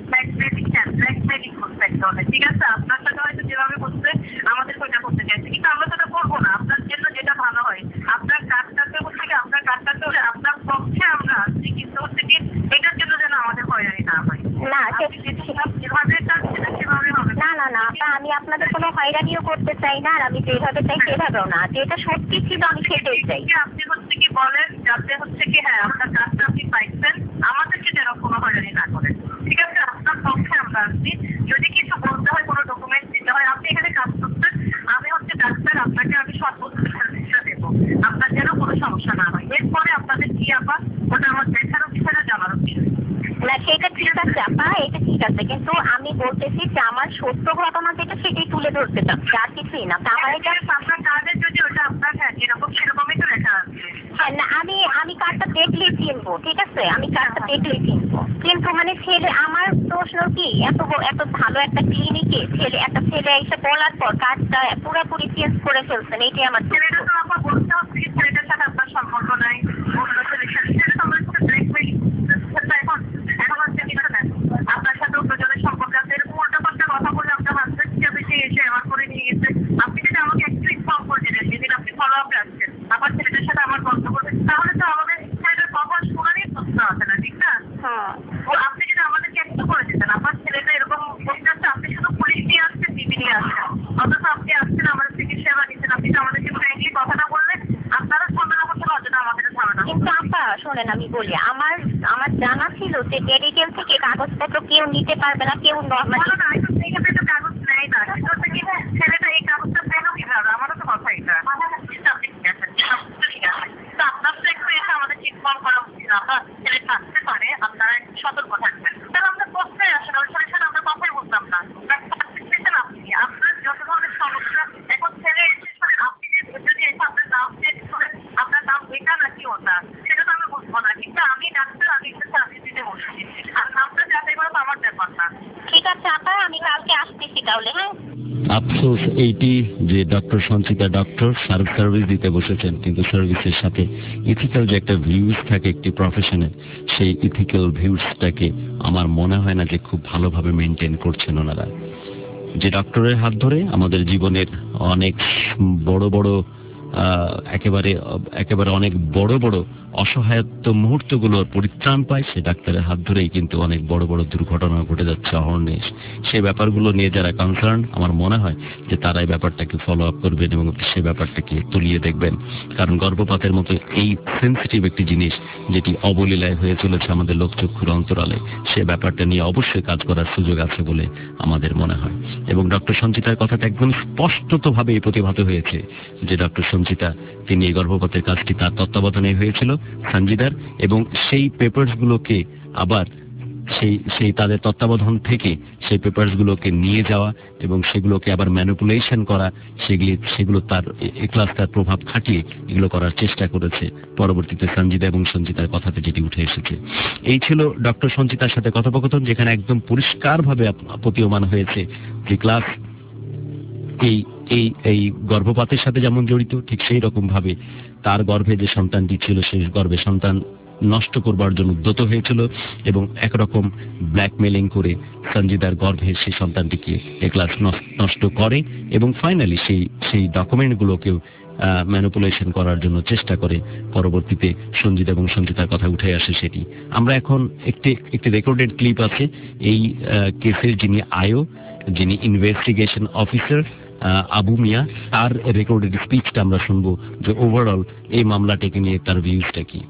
ঠিক আছে আপনার সাথে হয়তো যেভাবে করছে আমাদের ওইটা করতে চাইছে, কিন্তু আমরা সেটা করবো না। আপনার জন্য যেটা ভালো হয়, আপনার কাজটাকে হচ্ছে কি আপনার কাজটাকে হলে আপনার পক্ষে আমরা আসছি, কিন্তু হচ্ছে কি এটার জন্য যেন আমাদের হয়রানি না হয়। না যেভাবে চাচ্ছেন সেভাবে হবে না। না না আপা, আমি আপনাদের কোনো হয়রানিও করতে চাই না, আর আমি যেভাবে চাই সেভাবেও না, যেটা সত্যি ছিল আমি সেটাই চাই। আপনি হচ্ছে কি বলেন যাতে হচ্ছে কি হ্যাঁ আপনার কাজটা আপনি পাইছেন, আমাদেরকে যেন কোনো হয়রানি না করেন, ঠিক আছে? আপনার পক্ষে আমরা আসছি, যদি কিছু বলতে হয় কোনো ডকুমেন্ট দিতে হয়, আপনি এখানে কাজ করছেন, আমি হচ্ছে ডাক্তার, আপনাকে আমি সর্বোচ্চ চিকিৎসা দেবো, আপনার যেন কোনো সমস্যা না হয়। এরপরে আপনাদের কি আপা ওটা আমার দেখারও বিষয় না, জানারও বিষয় না। সেটা ঠিক আছে আপা, এটা ঠিক আছে, কিন্তু আমি বলতেছি যে আমার সত্য ঘটনা যেটা সেটাই তুলে ধরতে চাচ্ছি, আর কিছুই না। আমার এটা আপনার কার্ডের যদি ওটা আপনার হ্যাঁ যেরকম সেরকমই তো লেখা আছে। হ্যাঁ না, আমি আমি কার্ডটা দেখলেই চিনবো, ঠিক আছে? আমি কার্ডটা দেখলেই চিনবো, কিন্তু মানে ছেলে, আমার প্রশ্ন কি এত এত ভালো একটা ক্লিনিকে ছেলে একটা ছেলে এসে বলার পর কার্ডটা পুরোপুরি চেঞ্জ করে ফেলছেন, এইটাই আমার। ছেলেটা তো আমার বলতে হচ্ছে ছেলেটার সাথে আপনার সম্পর্ক নাই, অন্য ছেলের সাথে সেটা তো আমার সাথে ব্ল্যাকমেইলিং এখন এখন হচ্ছে কি জানেন আপনার সাথে দুজনের সম্পর্ক আছে, এরকম উল্টা পাল্টা কথা বলে আপনার হাজবেন্ড হিসাবে সে এসে আমার করে নিয়ে গেছে। আপনি যদি আমাকে একটু ইনফর্ম করে দিলেন যেদিন আপনি ফলো আপে আসছেন আবার ছেলেটার সাথে আমার গল্প করবেন, তাহলে তো আমাদের ছেলেটার কথা শোনারই প্রশ্ন আছে না, ঠিক না? ও আপনি যদি আমাদেরকে একটু করে দিতেন আমার ছেলেটা এরকম বলতে, আপনি শুধু পুলিশ নিয়ে আসছেন, টিভি নিয়ে আসছেন, অথচ আপনি আসছেন আমাদের থেকে সেবা দিচ্ছেন, আপনি তো আমাদেরকে ফ্র্যাঙ্কলি কথাটা বললেন, আপনারা ঝামেলা করতে অযথা আমাদের ঝামেলা। কিন্তু আপা শোনেন, আমি বলি আমার আমার জানা ছিল যে মেডিকেল থেকে কাগজপত্র কেউ নিতে পারবে না, কেউ নর্মাল তো কাগজ নেই না, ছেলেটা এই কাগজটা পেল কিভাবে? আমারও তো কথা এটা। ঠিক আছে ঠিক আছে, তো আপনার তো একটু এসে আমাদের ইনফর্ম করা উচিত, আপনার ছেলে থাকতে তো কি ওটা, সেটা তো আমি বুঝবো না। কিন্তু আমি ডাক্তার, আমি একটা সার্ভিস দিতে বসেছি, আর নামটা যাচাই করা তো আমার ব্যাপার না। ঠিক আছে আপা, আমি কালকে আসতেছি তাহলে। হ্যাঁ, আফসোস এইটি যে ডক্টর সঞ্চিতা ডক্টর সার্ভিস দিতে বসেছেন, কিন্তু সার্ভিসের সাথে ইথিক্যাল যে একটা ভিউজ থাকে একটি প্রফেশনের, সেই ইথিক্যাল ভিউজটাকে আমার মনে হয় না যে খুব ভালোভাবে মেনটেন করছেন ওনারা। যে ডক্টরের হাত ধরে আমাদের জীবনের অনেক বড় বড় একেবারে একেবারে অনেক বড় বড় অসহায়ত্ব মুহূর্তগুলোর পরিত্রাণ পায়, সে ডাক্তারের হাত ধরেই কিন্তু অনেক বড় বড় দুর্ঘটনা ঘটে যাচ্ছে অহর্নিশ। সেই ব্যাপারগুলো নিয়ে যারা কনসার্ন, আমার মনে হয় যে তারা এই ব্যাপারটাকে ফলো আপ করবেন এবং সেই ব্যাপারটাকে তুলিয়ে দেখবেন। কারণ গর্ভপাতের মতো এই সেন্সিটিভ একটি জিনিস যেটি অবলীলায় হয়ে চলেছে আমাদের লোকচক্ষুর অন্তরালে, সে ব্যাপারটা নিয়ে অবশ্যই কাজ করার সুযোগ আছে বলে আমাদের মনে হয়। এবং ডক্টর সঞ্চিতার কথাটা একদম স্পষ্টতভাবে প্রতিভাত হয়েছে যে ডক্টর সঞ্চিতা তিনি এই গর্ভপাতের কাজটি তার তত্ত্বাবধানে হয়েছিল সঞ্জিদার, এবং সেই পেপারস গুলোকে আবার সেই সেই তাদের তত্ত্বাবধান থেকে সেই পেপারস গুলোকে নিয়ে যাওয়া এবং সেগুলোকে আবার ম্যানিপুলেশন করা, সেগুলি সেগুলো তার ক্লাস তার প্রভাব খাটিয়ে এগুলো করার চেষ্টা করেছে। পরবর্তীতে সঞ্জিদা এবং সঞ্চিতার কথাতে যেটি উঠে এসেছে, এই ছিল ডক্টর সঞ্চিতার সাথে কথোপকথন, যেখানে একদম পরিষ্কারভাবে প্রতীয়মান হয়েছে যে ক্লাস এই এই এই গর্ভপাতের সাথে যেমন জড়িত, ঠিক সেই রকম ভাবে তার গর্ভে যে সন্তানটি ছিল সেই গর্ভে সন্তান নষ্ট করবার জন্য উদ্যত হয়েছিল এবং একরকম ব্ল্যাকমেলিং করে সঞ্জিদার গর্ভে সেই সন্তানটিকে ক্লাস নষ্ট করে এবং ফাইনালি সেই সেই ডকুমেন্টগুলোকেও ম্যানিপুলেশন করার জন্য চেষ্টা করে। পরবর্তীতে সঞ্জিদা এবং সঞ্চিতার কথা উঠে আসে সেটি। আমরা এখন একটি একটি রেকর্ডেড ক্লিপ আছে এই কেসের, যিনি আয়ো, যিনি ইনভেস্টিগেশন অফিসার আবু মিয়া, তার রেকর্ডেড স্পিচটা আমরা শুনবো যে ওভারঅল এই মামলাটিকে নিয়ে তার ভিউজটা কি।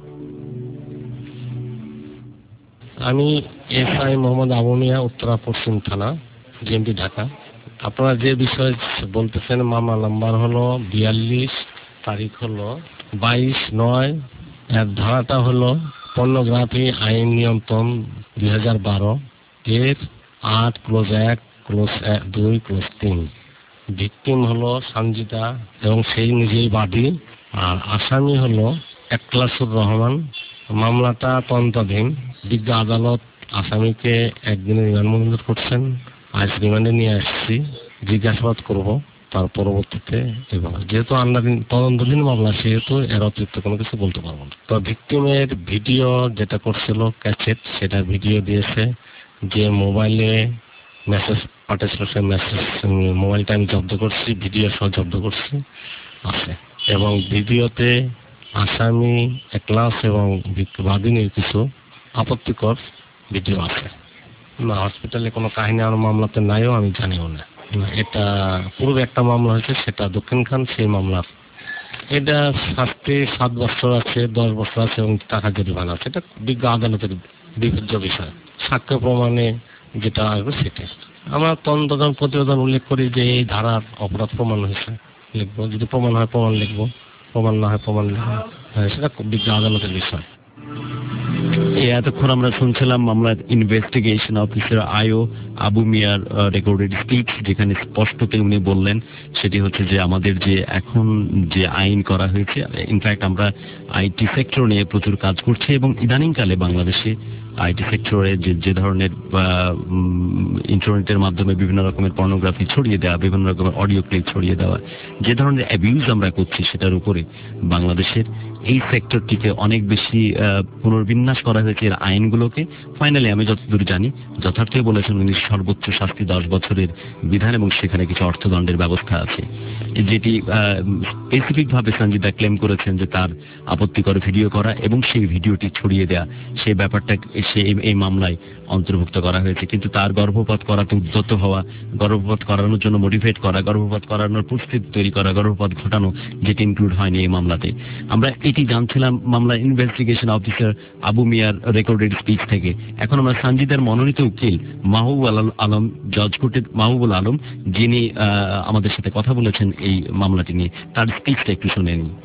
আমি এস আই মোহাম্মদ আবু মিয়া, উত্তরা পশ্চিম থানা, জিএমপি, ঢাকা। আপনারা যে বিষয় বলতেছেন, মামলা নাম্বার হলো বিয়াল্লিশ, তারিখ হলো বাইশ নয়, এর ধারাটা হলো পর্নোগ্রাফি আইন নিয়ন্ত্রণ দুই হাজার বারো এর আট ক্লোজ এক ক্লোজ দুই ক্লোজ তিন। ভিকটিম হলো সঞ্জিতা এবং সেই নিজেই বাদী, আর আসামি হলো একলাসুর রহমান। মামলাটা তদন্তাধীন। বিজ্ঞ আদালত আসামিকে একদিনের রিমান্ড মঞ্জুর করছেন। আজ রিমান্ডে নিয়ে আসছি, জিজ্ঞাসাবাদ করব তার পরবর্তীতে। এবং যেহেতু আন্ডারীন তদন্তাধীন মামলা, সেহেতু এর অতিরিক্ত কোনো কিছু বলতে পারবো না। তো ভিকটিমের ভিডিও যেটা করছিল ক্যাসেট, সেটা ভিডিও দিয়েছে। যে মোবাইলে মেসেজ পাঠিয়েছিল সে মেসেজ মোবাইলটা আমি জব্দ করছি, ভিডিও সহ জব্দ করছি আছে। এবং ভিডিওতে আসামি একলাস এবং বাদীনের কিছু আপত্তিকর ভিডিও আছে। না, হসপিটালে কোনো কাহিনী আর মামলাতে নাইও, আমি জানিও না। এটা পূর্বে একটা মামলা হয়েছে, সেটা দক্ষিণ খান, সেই মামলার এটা শাস্তি সাত বছর আছে, দশ বছর আছে এবং টাকা জরিমানা আছে। এটা বিজ্ঞ আদালতের বিবেচ্য বিষয়। সাক্ষ্য প্রমাণে যেটা আসবে সেটা আমরা তদন্ত প্রতিবেদন উল্লেখ করি যে এই ধারার অপরাধ প্রমাণ হয়েছে, লিখবো। যদি প্রমাণ হয় প্রমাণ লিখবো, প্রমাণ না হয় প্রমাণ লিখবো। হ্যাঁ, সেটা বিজ্ঞ আদালতের বিষয়। এতক্ষণ আমরা শুনছিলাম মামলার ইনভেস্টিগেশন অফিসার আয়ো আবু মিয়ার রেকর্ডেড স্পিচ, যেখানে স্পষ্টতে উনি বললেন সেটি হচ্ছে যে আমাদের যে এখন যে আইন করা হয়েছে, ইনফ্যাক্ট আমরা আইটি সেক্টর নিয়ে প্রচুর কাজ করছি এবং ইদানিংকালে বাংলাদেশে আইটি সেক্টরে যে যে ধরনের ইন্টারনেটের মাধ্যমে বিভিন্ন রকমের পর্নোগ্রাফি ছড়িয়ে দেওয়া, বিভিন্ন রকমের অডিও ক্লিপ ছড়িয়ে দেওয়া, যে ধরনের অ্যাবিউজ আমরা করছি, সেটার উপরে বাংলাদেশের এই সেক্টরটিকে অনেক বেশি পুনর্বিন্যাস করা হয়েছে এর আইনগুলোকে। ফাইনালি আমি যতদূর জানি যথার্থই বলেছেন উনি, সর্বোচ্চ শাস্তি দশ বছরের বিধান এবং সেখানে কিছু অর্থদণ্ডের ব্যবস্থা আছে, যেটি স্পেসিফিক ভাবে সঞ্জিদা ক্লেম করেছেন যে তার আপত্তিকর ভিডিও করা এবং সেই ভিডিওটি ছড়িয়ে দেওয়া, সেই ব্যাপারটা সে এই মামলায় অন্তর্ভুক্ত করা হয়েছে। কিন্তু তার গর্ভপাত করাতে উদ্যত হওয়া, গর্ভপাত করানোর জন্য মোটিভেট করা, গর্ভপাত করানোর প্রস্তুতি তৈরি করা, গর্ভপাত ঘটানো, যেটি ইনক্লুড হয়নি এই মামলাতে। আমরা এটি জানছিলাম মামলার ইনভেস্টিগেশন অফিসার আবু মিয়ার রেকর্ডেড স্পিচ থেকে। এখন আমরা সঞ্জিদার মনোনীত উকিল মাহবুবুল আলম, জজ কোর্টের মাহবুবুল আলম, যিনি আমাদের সাথে কথা বলেছেন এই মামলাটি নিয়ে, তার স্পিচটা একটু শুনে নিই।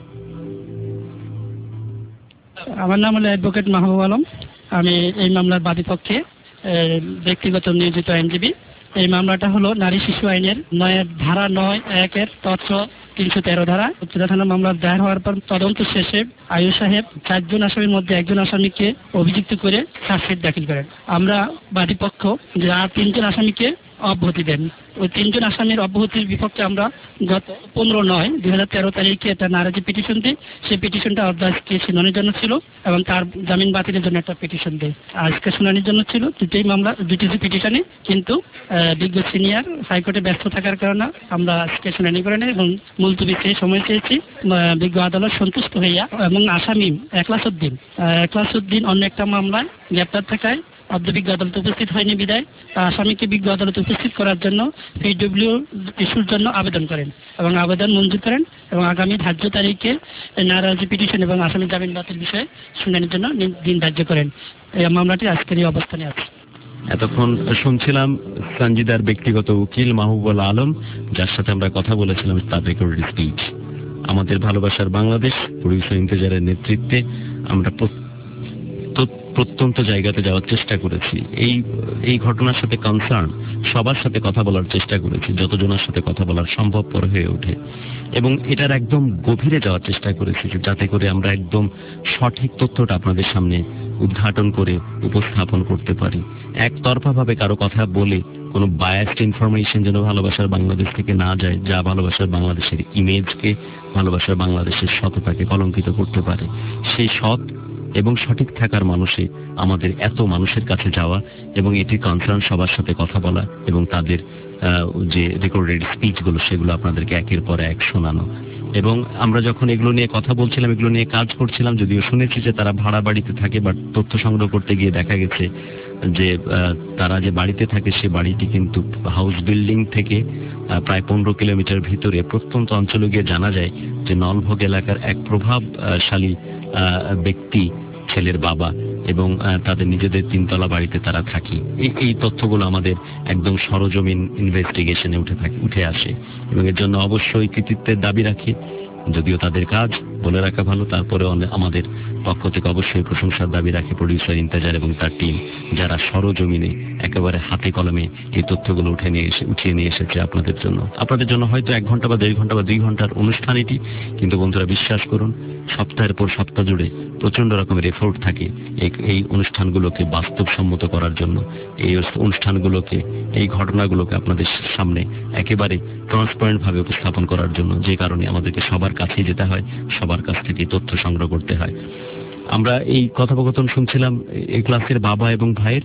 আমার নাম হলো অ্যাডভোকেট মাহবুব আলম। আমি এই মামলার বাদী পক্ষে ব্যক্তিগত নিয়োজিত আইনজীবী। এই মামলাটা হলো নারী শিশু আইনের নয় ধারা নয় একের তথ্য তিনশো তেরো ধারা উত্তরা থানা মামলা দায়ের হওয়ার পর তদন্ত শেষে আয়ু সাহেব চারজন আসামির মধ্যে একজন আসামিকে অভিযুক্ত করে চার্জশিট দাখিল করেন। আমরা বাদীপক্ষ যে আর তিনজন আসামিকে অব্যাহতি দেন। ওই তিনজন আসামির অব্যাহতির বিপক্ষে আমরা গত পনেরো নয় দুই হাজার তেরো তারিখে একটা নারাজি পিটিশন দিই। সেই পিটিশনটা আজকে শুনানির জন্য ছিল এবং তার জামিন বাতিলের জন্য একটা পিটিশন দেয়। আজকে শুনানির জন্য ছিল দুটোই মামলা, দুটি পিটিশনে, কিন্তু বিজ্ঞ সিনিয়র হাইকোর্টে ব্যস্ত থাকার কারণে আমরা আজকে শুনানি করে নেই এবং মুলতবি চেয়ে সময় চেয়েছি। বিজ্ঞ আদালত সন্তুষ্ট হইয়া এবং আসামি একলাসউদ্দিন একলাসউদ্দিন অন্য একটা মামলায় গ্রেপ্তার থাকায় অব্দ বিজ্ঞ আদালত উপস্থিত হয়নি বিদায় আসামিকে বিজ্ঞ আদালত উপস্থিত করার জন্য পিডব্লিউ ইস্যুর জন্য আবেদন করেন এবং আবেদন মঞ্জুর করেন এবং আগামী ধার্য তারিখে নারাজি পিটিশন এবং আসামি জামিন বাতিল বিষয়ে শুনানির জন্য দিন ধার্য করেন। এই মামলাটি আজকের এই অবস্থানে আছে। এতক্ষণ শুনছিলাম সঞ্জিদার ব্যক্তিগত উকিল মাহবুবুল আলম, যার সাথে আমরা কথা বলেছিলাম তার রেকর্ডেড স্পিচ। আমাদের ভালোবাসার বাংলাদেশ প্রডিউসার ইন্তেজারের নেতৃত্বে আমরা প্রত্যন্ত জায়গাতে যাওয়ার চেষ্টা করেছি। এই এই ঘটনার সাথে কনসার্ন সবার সাথে কথা বলার চেষ্টা করেছি, যতজনের সাথে কথা বলার সম্ভবপর হয়ে ওঠে, এবং এটার একদম গভীরে যাওয়ার চেষ্টা করেছি যাতে করে আমরা একদম সঠিক তথ্যটা আপনাদের সামনে উদ্ঘাটন করে উপস্থাপন করতে পারি। একতরফা ভাবে কারো কথা বলে কোনো বায়াসড ইনফরমেশন যেন ভালোবাসার বাংলাদেশ থেকে না যায়, যা ভালোবাসার বাংলাদেশের ইমেজকে, ভালোবাসার বাংলাদেশের সততাকে কলঙ্কিত করতে পারে। সেই সৎ এবং সঠিক থাকার মানুষে আমাদের এত মানুষের কাছে যাওয়া এবং এটি কনসার্ন সবার সাথে কথা বলা এবং তাদের যে রেকর্ডেড স্পিচগুলো সেগুলো আপনাদেরকে একের পর এক শোনানো। এবং আমরা যখন এগুলো নিয়ে কথা বলছিলাম, এগুলো নিয়ে কাজ করছিলাম, যদিও শুনেছি যে তারা ভাড়া বাড়িতে থাকে, বাট তথ্য সংগ্রহ করতে গিয়ে দেখা গেছে যে তারা যে বাড়িতে থাকে সে বাড়িটি কিন্তু হাউস বিল্ডিং থেকে প্রায় পনেরো কিলোমিটার ভিতরে প্রত্যন্ত অঞ্চলে গিয়ে জানা যায় যে নলভোগ এলাকার এক প্রভাবশালী ব্যক্তি ছেলের বাবা এবং তাদের নিজেদের তিনতলা বাড়িতে তারা থাকে। এই এই তথ্যগুলো আমাদের একদম সরজমিন ইনভেস্টিগেশনে উঠে থাকে উঠে আসে এবং এর জন্য অবশ্যই কৃতিত্বের দাবি রাখি, যদিও তাদের কাজ বলে রাখা ভালো, তারপরে আমাদের পক্ষ থেকে অবশ্যই প্রশংসার দাবি রাখে প্রডিউসার ইন্তেজার এবং তার টিম, যারা সরজমিনে একেবারে হাতে কলমে এই তথ্যগুলো উঠে নিয়ে এসে উঠিয়ে নিয়ে এসেছে আপনাদের জন্য। আপনাদের জন্য হয়তো এক ঘন্টা বা দেড় ঘন্টা বা দুই ঘন্টার অনুষ্ঠান এটি, কিন্তু বন্ধুরা বিশ্বাস করুন, সপ্তাহের পর সপ্তাহ জুড়ে প্রচন্ড রকমের এফোর্ট থাকে এই অনুষ্ঠানগুলোকে বাস্তবসম্মত করার জন্য, এই অনুষ্ঠানগুলোকে, এই ঘটনাগুলোকে আপনাদের সামনে একেবারে ট্রান্সপারেন্ট ভাবে উপস্থাপন করার জন্য, যে কারণে আমাদেরকে সবার কাছে যেতে হয়, সবার কাছ থেকে তথ্য সংগ্রহ করতে হয়। আমরা এই কথোপকথন শুনছিলাম এই ক্লাসের বাবা এবং ভাইয়ের,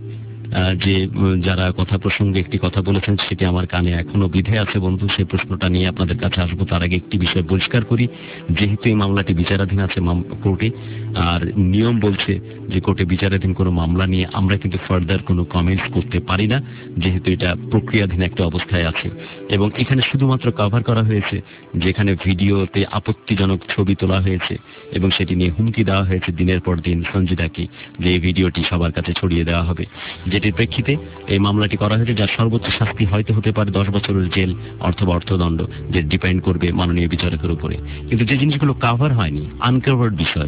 যে যারা কথা প্রসঙ্গে একটি কথা বলেছেন সেটি আমার কানে এখনো বিধে আছে। বন্ধু, সেই প্রশ্নটা নিয়ে আপনাদের কাছে আসবো, তার আগে একটি বিষয় পরিষ্কার করি। যেহেতু এই মামলাটি বিচারাধীন আছে কোর্টে, আর নিয়ম বলছে যে কোর্টে বিচারাধীন কোনো মামলা নিয়ে আমরা কিন্তু ফার্দার কোনো কমেন্টস করতে পারি না, যেহেতু এটা প্রক্রিয়াধীন একটা অবস্থায় আছে। এবং এখানে শুধুমাত্র কভার করা হয়েছে যেখানে ভিডিওতে আপত্তিজনক ছবি তোলা হয়েছে এবং সেটি নিয়ে হুমকি দেওয়া হয়েছে দিনের পর দিন সঞ্জিদাকে যে এই ভিডিওটি সবার কাছে ছড়িয়ে দেওয়া হবে, যেটির প্রেক্ষিতে এই মামলাটি করা হয়েছে, যার সর্বোচ্চ শাস্তি হয়তো হতে পারে দশ বছরের জেল অথবা অর্থদণ্ড, যে ডিপেন্ড করবে মাননীয় বিচারকের উপরে। কিন্তু যে জিনিসগুলো কভার হয়নি, আনকভার্ড বিষয়,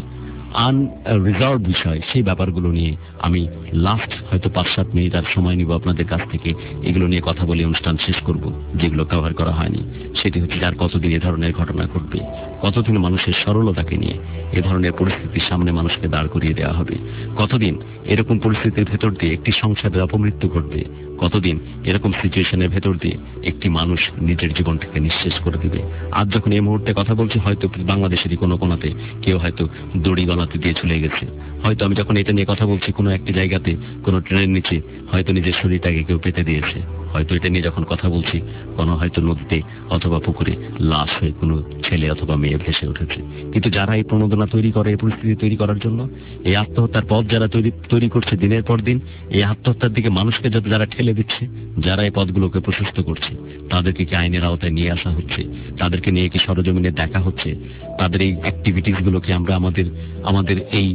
আনরিজার্ভ বিষয়, সেই ব্যাপারগুলো নিয়ে আমি লাস্ট হয়তো পাঁচ সাত মিনিট আর সময় নিব আপনাদের কাছ থেকে, এগুলো নিয়ে কথা বলে অনুষ্ঠান শেষ করব। যেগুলো কভার করা হয়নি সেটি হচ্ছে যার কতদিন এ ধরনের ঘটনা ঘটবে, কতদিন মানুষের সরলতাকে নিয়ে এ ধরনের পরিস্থিতির সামনে মানুষকে দাঁড় করিয়ে দেওয়া হবে, কতদিন এরকম পরিস্থিতির ভেতর দিয়ে একটি সংসারের অপমৃত্যু ঘটবে, কতদিন এরকম সিচুয়েশনের ভেতর দিয়ে একটি মানুষ নিজের জীবনটাকে নিঃশেষ করে দিবে। আজ যখন এই মুহূর্তে কথা বলছি, হয়তো বাংলাদেশেরই কোনো কোনাতে কেউ হয়তো দড়ি গলাতে দিয়ে চলে গেছে, হয়তো আমি যখন এটা নিয়ে কথা বলছি কোনো একটি জায়গাতে কোনো ট্রেনের নিচে হয়তো নিজের শরীরটাকে কেউ পেতে দিয়েছে, হয়তো এটা নিয়ে যখন কথা বলছি কোনো হয়তো নদীতে অথবা পুকুরে লাশ হয়ে কোনো ছেলে অথবা মেয়ে ভেসে উঠেছে। কিন্তু যারা এই প্রণোদনা তৈরি করে, এই পরিস্থিতি তৈরি করার জন্য, এই আত্মহত্যার পথ যারা তৈরি তৈরি করছে দিনের পর দিন, এই আত্মহত্যার দিকে মানুষকে যাতে যারা ঠেলে দিচ্ছে, যারা এই পথগুলোকে প্রশস্ত করছে, তাদেরকে কি আইনের আওতায় নিয়ে আসা হচ্ছে, তাদেরকে নিয়ে কি সরজমিনে দেখা হচ্ছে, তাদের এই অ্যাক্টিভিটিস গুলোকে আমরা আমাদের আমাদের এই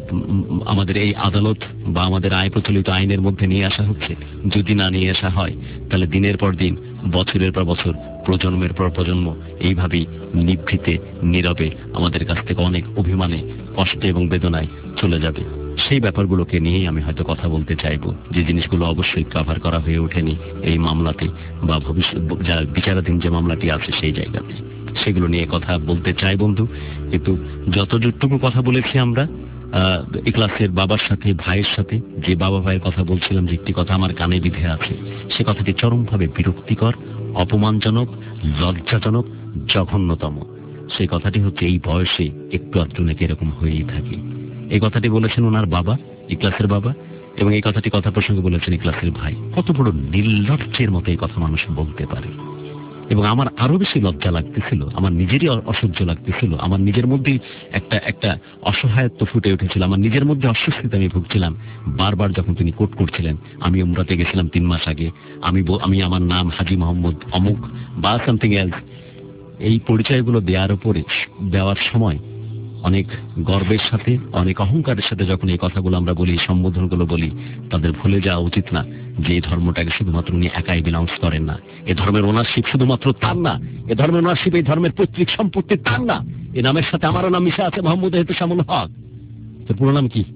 আমাদের এই আদালত বা আমাদের আইন প্রচলিত আইনের মধ্যে নিয়ে আসা হচ্ছে? যদি না নিয়ে আসা হয় তাহলে দিনের পর দিন, বছরের পর বছর, প্রজন্মের পর প্রজন্ম এইভাবেই নিভৃতে নীরবে আমাদের কাছ থেকে অনেক অভিমানে, কষ্টে এবং বেদনায় চলে যাবে। সেই ব্যাপারগুলোকে নিয়েই আমি হয়তো কথা বলতে চাইবো, যে জিনিসগুলো অবশ্যই কভার করা হয়ে ওঠেনি এই মামলাতে বা ভবিষ্যৎ যা বিচারাধীন যে মামলাটি আছে সেই জায়গাতে, সেগুলো নিয়ে কথা বলতে চাই বন্ধু। কিন্তু যতটুকু কথা বলেছি আমরা ইখলাসের বাবার সাথে, ভাইয়ের সাথে, যে বাবা ভাইয়ের কথা বলছিলাম, যে একটি কথা আমার কানে বিধে আছে, সে কথাটি চরমভাবে বিরক্তিকর, অপমানজনক, লজ্জাজনক, জঘন্যতম। সেই কথাটি হচ্ছে এই বয়সে একটু আধটু নাকি এরকম হয়েই থাকে। এই কথাটি বলেছেন ওনার বাবা, ইখলাসের বাবা, এবং এই কথাটি কথা প্রসঙ্গে বলেছেন ইখলাসের ভাই। কত বড় নির্লজ্জের মতো এই কথা মানুষ বলতে পারে। এবং আমার আরো বেশি লজ্জা লাগতেছিল, আমার নিজেরই অসহ্য লাগতেছিল, আমার নিজের মধ্যে একটা একটা অসহায়ত্ব ফুটে উঠেছিল, আমার নিজের মধ্যে অস্বস্তিতে আমি ভুগছিলাম বারবার যখন তিনি কোট করছিলেন। আমি উমরাতে গেছিলাম তিন মাস আগে, আমি আমি আমার নাম হাজি মোহাম্মদ অমুক বা সামথিং এলস, এই পরিচয়গুলো দেওয়ার উপরে দেওয়ার সময় অনেক গর্বের সাথে, অনেক অহংকারের সাথে যখন এই কথাগুলো আমরা বলি, সম্বোধনগুলো বলি, তাদের ভুলে যাওয়া উচিত না যে এই ধর্মটাকে শুধুমাত্র উনি একাই বিলংস করেন না। এ ধর্মের ওনারশিপ শুধুমাত্র তার না, এ ধর্মের ওনারশিপ এই ধর্মের পৈতৃক সম্পত্তি তার না। এই নামের সাথে আমারও নাম মিশে আছে, মোহাম্মদ এহতেশামুল হক। তোর পুরো নাম কি?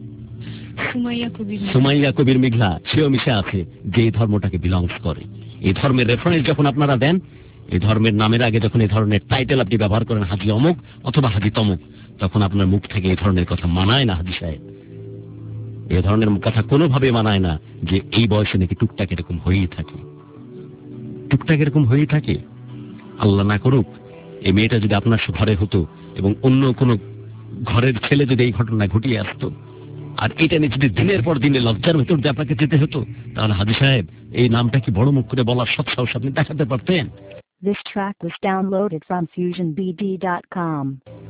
সুমাইয়া কবির মেঘলা। সেও মিশে আছে যে এই ধর্মটাকে বিলংস করে। এই ধর্মের রেফারেন্স যখন আপনারা দেন, এই ধর্মের নামের আগে যখন এই ধরনের টাইটেল আপনি ব্যবহার করেন, হাজি অমুক অথবা হাজি তমুক, তখন আপনার মুখ থেকে এই ধরনের কথা মানায় না হাজি সাহেব। এই ধরনের কথা কোনোভাবে মানায় না যে এই বয়সে নাকি টুকটাক এরকম হয়েই থাকে, টুকটাক এরকম হয়েই থাকে। আল্লাহ না করুক এই মেয়েটা যদি আপনার ঘরে হতো এবং অন্য কোনো ঘরের ছেলে যদি এই ঘটনা ঘটিয়ে আসতো, আর এটা নিয়ে যদি দিনের পর দিনে লজ্জার ভেতর দিয়ে আপনাকে যেতে হতো, তাহলে হাজি সাহেব এই নামটা কি বড় মুখ করে বলার সৎ সাহস আপনি দেখাতে পারতেন? This track was downloaded from fusion b d dot com.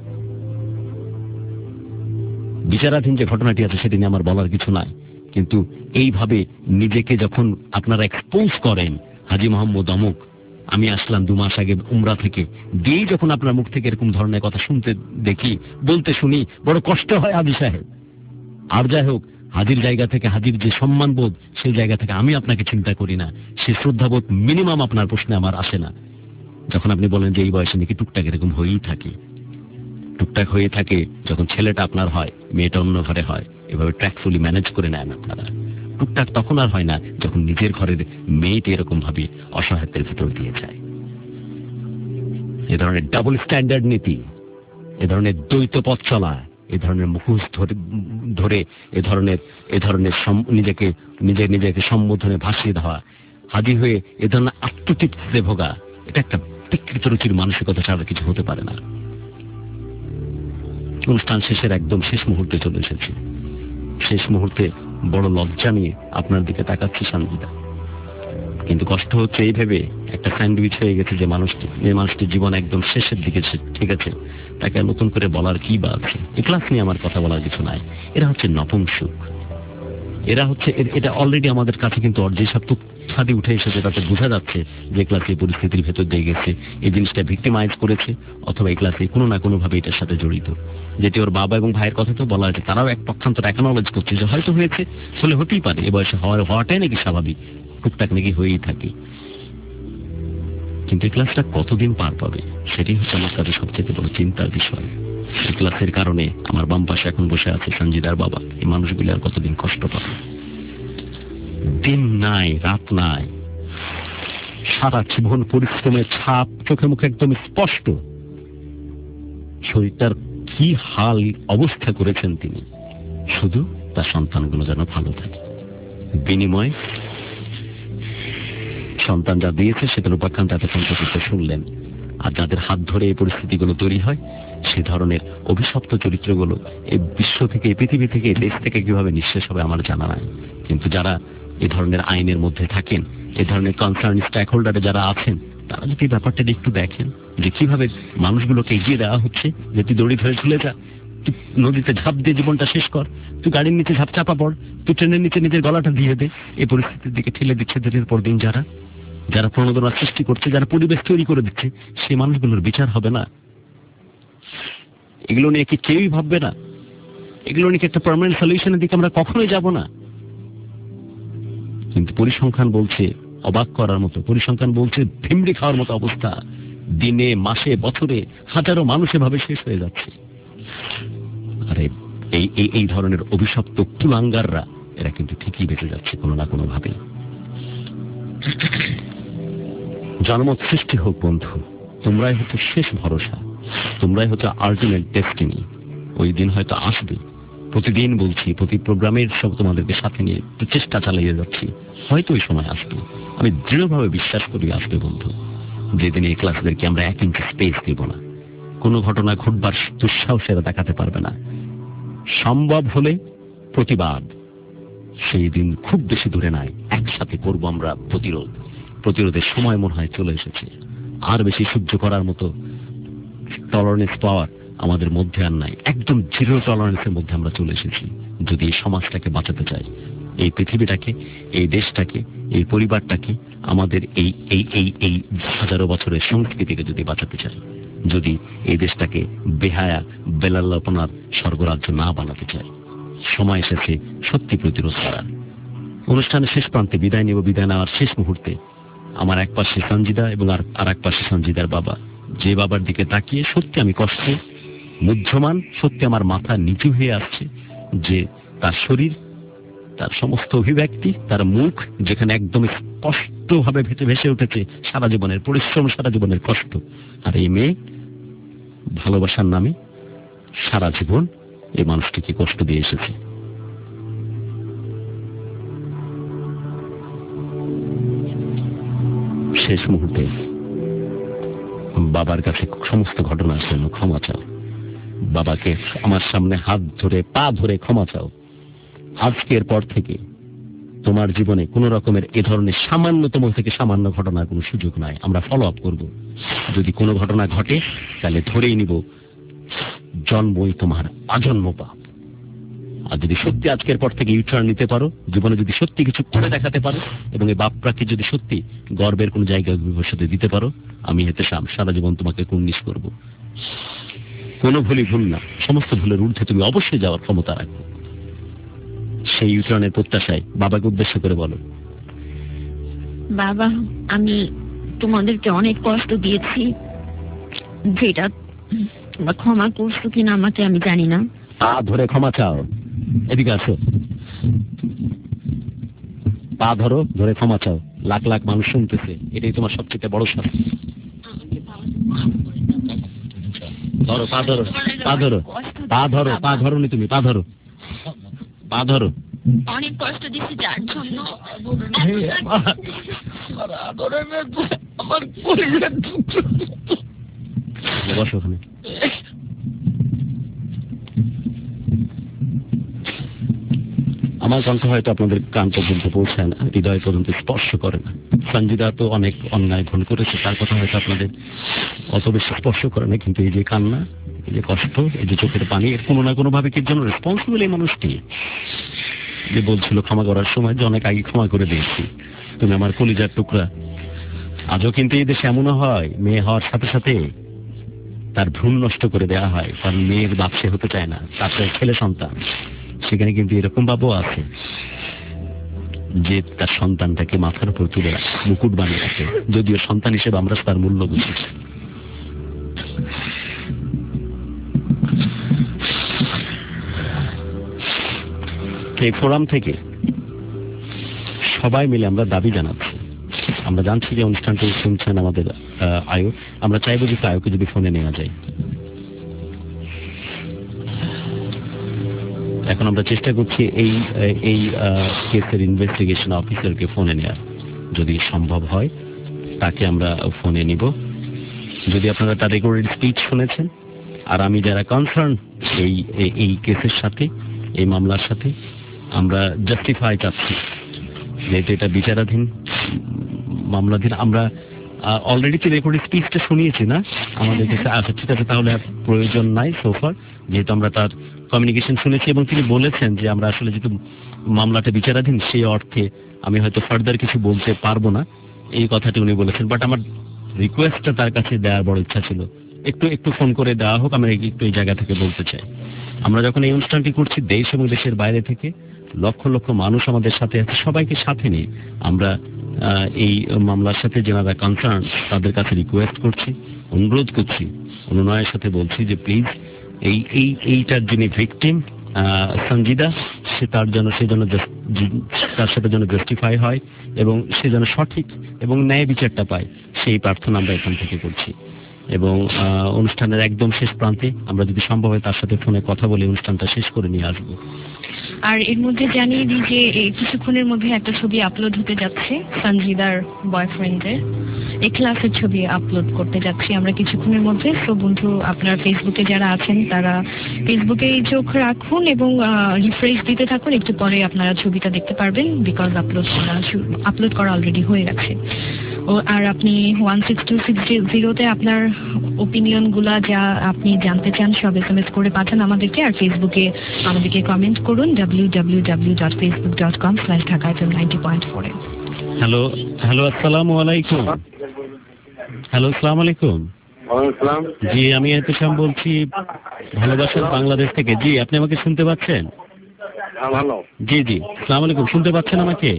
বিচারাধীন যে ঘটনাটি আছে সেটি নিয়ে আমার বলার কিছু নাই, কিন্তু এইভাবে নিজেকে যখন আপনারা এক্সপোজ করেন, হাজি মোহাম্মদ অমুক, আমি আসলাম দু মাস আগে উমরা থেকে, দিয়েই যখন আপনার মুখ থেকে এরকম ধরনের কথা শুনতে দেখি, বলতে শুনি, বড় কষ্ট হয় হাজি সাহেব। আর যাই হোক, হাজির জায়গা থেকে, হাজির যে সম্মানবোধ, সেই জায়গা থেকে আমি আপনাকে চিন্তা করি না, সে শ্রদ্ধাবোধ মিনিমাম আপনার প্রশ্নে আমার আসে না। যখন আপনি বলেন যে এই বয়সে নাকি টুকটাক এরকম হয়েই থাকে, টুকটাক হয়ে থাকে যখন ছেলেটা আপনার হয়, মেয়েটা অন্য ঘরে হয়, এভাবে ট্র্যাকফুলি ম্যানেজ করে নেন আপনারা। টুকটাক তখন আর হয় না যখন নিজের ঘরের মেয়েটি এরকম ভাবে অসহায়ত্বের ভিতর দিয়ে যায়। এ ধরনের ডাবল স্ট্যান্ডার্ড নীতি, এ ধরনের দ্বৈত পথ চলা, এ ধরনের মুখোশ ধরে ধরে এ ধরনের এ ধরনের নিজেকে নিজে নিজেকে সম্বোধনে ভাসিয়ে দেওয়া, হাজি হয়ে এ ধরনের আত্মতৃপ্তিতে ভোগা, এটা একটা বিকৃত রুচির মানসিকতা ছাড়া কিছু হতে পারে না। অনুষ্ঠান শেষের একদম শেষ মুহূর্তে চলে এসেছি। শেষ মুহূর্তে বড় লজ্জা নিয়ে আপনার দিকে তাকাচ্ছি সানজিদা, কিন্তু কষ্ট হচ্ছে এই ভেবে একটা স্যান্ডউইচ হয়ে গেছে যে মানুষটি, যে মানুষটির জীবন একদম শেষের দিকে, ঠিক আছে, তাকে নতুন করে বলার কি বা আছে? ইখলাস নিয়ে আমার কথা বলার কিছু নাই। এরা হচ্ছে নপুংসক, এরা হচ্ছে, এটা অলরেডি আমাদের কাছে কিন্তু যেসব তথ্যাদি উঠে এসেছে তাতে বোঝা যাচ্ছে যে ইখলাস এই পরিস্থিতির ভেতর দিয়ে গেছে, এই জিনিসটা ভিক্টিমাইজ করেছে, অথবা ইখলাস কোনো না কোনো ভাবে এটার সাথে জড়িত। যেটি ওর বাবা এবং ভাইয়ের কথা তো বলা হয়েছে, তারাও এক পক্ষান্তর অ্যাকনলেজ করছে যে হয়তো হয়েছে, হলে হতেই পারে, এ বয়সে হওয়ার হওয়াটাই নাকি স্বাভাবিক, টুকটাক নাকি হয়েই থাকে। কিন্তু ইখলাসটা কতদিন পার পাবে সেটাই হচ্ছে আমার কাছে সবচেয়ে বড় চিন্তার বিষয়। ইখলাসের কারণে আমার বাম পাশে এখন বসে আছে সঞ্জিদার বাবা, এই মানুষগুলি আর কতদিন কষ্ট পাবে? দিন নাই রাত নাই, সারা জীবন পরিশ্রমের ছাপ চোখে মুখে একদম স্পষ্ট। শরীরটার কি হাল অবস্থা করেছেন তিনি, শুধু তার সন্তানগুলো যেন ভালো থাকে। বিনিময় সন্তান যা দিয়েছে সেটার উপাখ্যান এতক্ষণ পর্যন্ত শুনলেন। আর যাদের হাত ধরে এই পরিস্থিতিগুলো তৈরি হয়, সে ধরনের অভিশপ্ত চরিত্রগুলো এই বিশ্ব থেকে, এই পৃথিবী থেকে, এই দেশ থেকে কিভাবে নিঃশেষ হবে আমার জানা নাই। কিন্তু যারা এই ধরনের আইনের মধ্যে থাকেন, এই ধরনের কনসার্ন স্টেক হোল্ডারে যারা আছেন, তারা যদি ব্যাপারটা একটু দেখেন যে কিভাবে মানুষগুলোকে এগিয়ে দেওয়া হচ্ছে, যে তুই দড়ি ধরে ঝুলে যা, তুই নদীতে ঝাঁপ দিয়ে জীবনটা শেষ কর, তুই গাড়ির নিচে ঝাঁপ চাপা পড়, তুই ট্রেনের নিচে নিজের গলাটা দিয়ে দে, এই পরিস্থিতির দিকে ঠেলে দিচ্ছে দিনের পর দিন যারা যারা প্রণোদনা সৃষ্টি করছে, যারা পরিবেশ তৈরি করে দিচ্ছে, সেই মানুষগুলোর বিচার হবে না? এগুলো নিয়ে কি কেউই ভাববে না? এগুলো নিয়ে একটা পার্মানেন্ট সলিউশনের দিকে আমরা কখনোই যাব না। কিন্তু পরিসংখ্যান বলছে অবাক করার মতো, পরিসংখ্যান বলছে ভিমড়ি খাওয়ার মতো অবস্থা। দিনে, মাসে, বছরে হাজারো মানুষ এভাবে শেষ হয়ে যাচ্ছে। আরে এই এই এই ধরনের অভিশপ্ত কুলাঙ্গাররা এরা কিন্তু ঠিকই বেঁচে যাচ্ছে কোনো না কোনো ভাবে। জনমত সৃষ্টি হোক বন্ধু, তোমরাই হচ্ছে শেষ ভরসা, তোমরাই হচ্ছে আলটিমেট ডেস্টিনি। ওই দিন হয়তো আসবে, প্রতিদিন বলছি, প্রতি প্রোগ্রামের সব তোমাদেরকে সাথে নিয়ে চেষ্টা চালিয়ে যাচ্ছি, হয়তো ওই সময় আসবে। আমি দৃঢ়ভাবে বিশ্বাস করি আসবে বন্ধু, যেদিন এই ক্লাসদেরকে আমরা এক ইঞ্চি স্পেস দেব না, কোনো ঘটনা ঘটবার দুঃসাহসেরা দেখাতে পারবে না। সম্ভব হলে প্রতিবাদ, সেই দিন খুব বেশি দূরে নাই, একসাথে করব আমরা প্রতিরোধ। প্রতিরোধের সময় মনে হয় চলে এসেছে। আর বেশি সহ্য করার মতো টলারেন্স পাওয়ার আমাদের মধ্যে আর নাই, একদম জিরো টলারেন্সের মধ্যে আমরা চলে এসেছি। যদি এই সমাজটাকে বাঁচাতে চাই, এই পৃথিবীটাকে, এই দেশটাকে, এই পরিবারটাকে, আমাদের এই এই এই এই হাজারো বছরের সংস্কৃতিকে যদি বাঁচাতে চাই, যদি এই দেশটাকে বেহায়া বেলাল্লাপনার স্বর্গরাজ্য না বানাতে চাই, সময় এসেছে সত্যি প্রতিরোধ করার। অনুষ্ঠানের শেষ প্রান্তে বিদায় নেব, বিদায় নেওয়ার শেষ মুহূর্তে আমার এক পাশে সঞ্জিদা এবং আর এক পাশে সঞ্জিদার বাবা, যে বাবার দিকে তাকিয়ে সত্যি আমি কষ্টে মুহ্যমান, সত্যি আমার মাথা নিচু হয়ে আসছে, যে তার শরীর, তার সমস্ত অভিব্যক্তি, তার মুখ যেখানে একদম স্পষ্টভাবে ভেসে ভেসে উঠেছে সারা জীবনের পরিশ্রম, সারা জীবনের কষ্ট। আর এই মেয়ে ভালোবাসার নামে সারা জীবন এই মানুষটিকে কষ্ট দিয়ে এসেছে। শেষ মুহূর্তে বাবার কাছে সমস্ত ঘটনার জন্য ক্ষমা চাও। বাবাকে আমার সামনে হাত ধরে পা ধরে ক্ষমা চাও। আজকের পর থেকে তোমার জীবনে কোন রকমের এ ধরনের সামান্যতম থেকে সামান্য ঘটনার কোনো সুযোগ নাই। আমরা ফলো আপ করবো। যদি কোনো ঘটনা ঘটে তাহলে ধরেই নিব জন্মই তোমার আজন্ম পাপ। আর যদি সত্যি আজকের পর থেকে ইউটার্ন নিতে পারো, জীবনে যদি সত্যি কিছু করে দেখাতে পারো এবং এই বাপরাকে যদি সত্যি গর্বের কোন জায়গায় ভবিষ্যতে দিতে পারো, আমি এতে সারা জীবন তোমাকে কুর্নিশ করব। কোনো ভুলই ভুল না, সমস্ত ভুলের ঊর্ধ্বে তুমি অবশ্যই যাওয়ার ক্ষমতা রাখো। সেই ইউটার্নের প্রত্যাশায় বাবাকে উদ্দেশ্য করে বলো। বাবা, আমি তোমাদেরকে অনেক কষ্ট দিয়েছি, যেটা তোমরা ক্ষমা করছো কিনা আমাকে আমি জানি না। পা ধরে ক্ষমা চাও। এদিকে আসো, পা ধরো, ধরে ক্ষমা চাও। লাখ লাখ মানুষ শুনতেছে, এটাই তোমার সবচেয়ে বড় শাস্তি। ধরো, পা ধরো, পা ধরো, পা ধরো, পা ধরো নি তুমি, পা ধরো, পা ধরো। অনেক কষ্ট দিচ্ছি যার জন্য বসো ওখানে। আমার কণ্ঠ হয়তো আপনাদের কান পর্যন্ত পৌঁছায় না, হৃদয় পর্যন্ত স্পর্শ করে না। সঞ্জিদা তো অনেক অন্যায় ভুল করেছে, তার কথা হয়তো আপনাদের অত বেশি স্পর্শ করে না, কিন্তু এই যে কান্না, এই যে কষ্ট, এই যে চোখের পানি, এর কোনো না কোনো ভাবে কি জন্য রেসপন্সিবল এই মানুষটি, যে বলছিল ক্ষমা করার সময় যে অনেক আগে ক্ষমা করে দিয়েছি, তুমি আমার কলিজার টুকরা। আজও কিন্তু এই দেশে এমনও হয়, মেয়ে হওয়ার সাথে সাথে তার ভ্রূণ নষ্ট করে দেওয়া হয়, কারণ মেয়ের বাপ সে হতে চায় না, তার ছেলে সন্তান। সেখানে কিন্তু এরকম বাবুও আছে যে তার সন্তানটাকে মাথার উপর তুলে রাখে, মুকুট বানিয়ে রাখে, যদিও সন্তান হিসেবে আমরা তার মূল্য বুঝি। এই ফোরাম থেকে সবাই মিলে আমরা দাবি জানাচ্ছি। আমরা জানছি যে অনুষ্ঠানটি শুনছেন আমাদের আয়ু, আমরা চাইবো যে আয়ুকে যদি ফোনে নেওয়া যায়। এখন আমরা চেষ্টা করছি এই এই কেসের ইনভেস্টিগেশন অফিসারকে ফোনে নেওয়ার, যদি সম্ভব হয় তাকে আমরা ফোনে নিব। যদি আপনারা তার রেকর্ডেড স্পিচ শুনেছেন, আর আমি যারা কনসার্ন এই এই কেসের সাথে, এই মামলার সাথে, আমরা জাস্টিফাই চাচ্ছি, যেহেতু এটা বিচারাধীন মামলাধীন। আমরা অলরেডি তো রেকর্ডেড স্পিচটা শুনিয়েছি না আমাদের কাছে। আচ্ছা ঠিক আছে, তাহলে প্রয়োজন নাই সোফার, যেহেতু আমরা তার কমিউনিকেশন শুনেছি এবং তিনি বলেছেন যে আমরা আসলে যেহেতু মামলাটা বিচারাধীন, সেই অর্থে আমি হয়তো ফার্দার কিছু বলতে পারবো না, এই কথাটি উনি বলেছেন। বাট আমার রিকোয়েস্টটা তার কাছে দেওয়ার বড় ইচ্ছা ছিল, একটু একটু ফোন করে দেওয়া হোক, আমি একটু এই জায়গা থেকে বলতে চাই। আমরা যখন এই অনুষ্ঠানটি করছি দেশ এবং দেশের বাইরে থেকে লক্ষ লক্ষ মানুষ আমাদের সাথে আছে, সবাইকে সাথে নিয়ে আমরা এই মামলার সাথে যারা কনসার্ন তাদের কাছে রিকোয়েস্ট করছি, অনুরোধ করছি, অনুনয়ের সাথে বলছি যে প্লিজ এই এই এইটার যিনি ভিকটিম সঞ্জিদা সে তার জন্য সে যেন তার সাথে যেন জাস্টিফাই হয় এবং সে যেন সঠিক এবং ন্যায় বিচারটা পায়, সেই প্রার্থনা আমরা এখান থেকে করছি। এবং অনুষ্ঠানের একদম শেষ প্রান্তে আমরা যদি সম্ভব হয় তার সাথে ফোনে কথা বলে অনুষ্ঠানটা শেষ করে নিয়ে আসবো। আর এর মধ্যে জানিয়ে দিই যে কিছুক্ষণের মধ্যে একটা ছবি আপলোড হতে যাচ্ছে সঞ্জিদার বয়ফ্রেন্ডের, এই ক্লাসের ছবি আপলোড করতে যাচ্ছি আমরা কিছুক্ষণের মধ্যে। তো বন্ধু আপনার ফেসবুকে যারা আছেন তারা ফেসবুকে চোখ রাখুন এবং রিফ্রেশ দিতে থাকুন, একটু পরে আপনারা ছবিটা দেখতে পারবেন, বিকজ আপলোড করা আপলোড করা অলরেডি হয়ে গেছে। ও আর আপনি ওয়ান সিক্স টু সিক্স জিরোতে আপনার ওপিনিয়ন গুলা যা আপনি জানতে চান সব এস এম এস করে পাঠান আমাদেরকে, আর ফেসবুকে আমাদেরকে কমেন্ট করুন W W W dot Facebook dot com slash Dhaka F M ninety point four এ। হ্যালো হ্যালো আসসালামু আলাইকুম। হ্যালো আসসালামু আলাইকুম। জি আমি এহতেশাম বলছি ভালোবাসার বাংলাদেশ থেকে। জি আপনি আমাকে শুনতে পাচ্ছেন? জি জি আসসালামু আলাইকুম, শুনতে পাচ্ছেন আমাকে?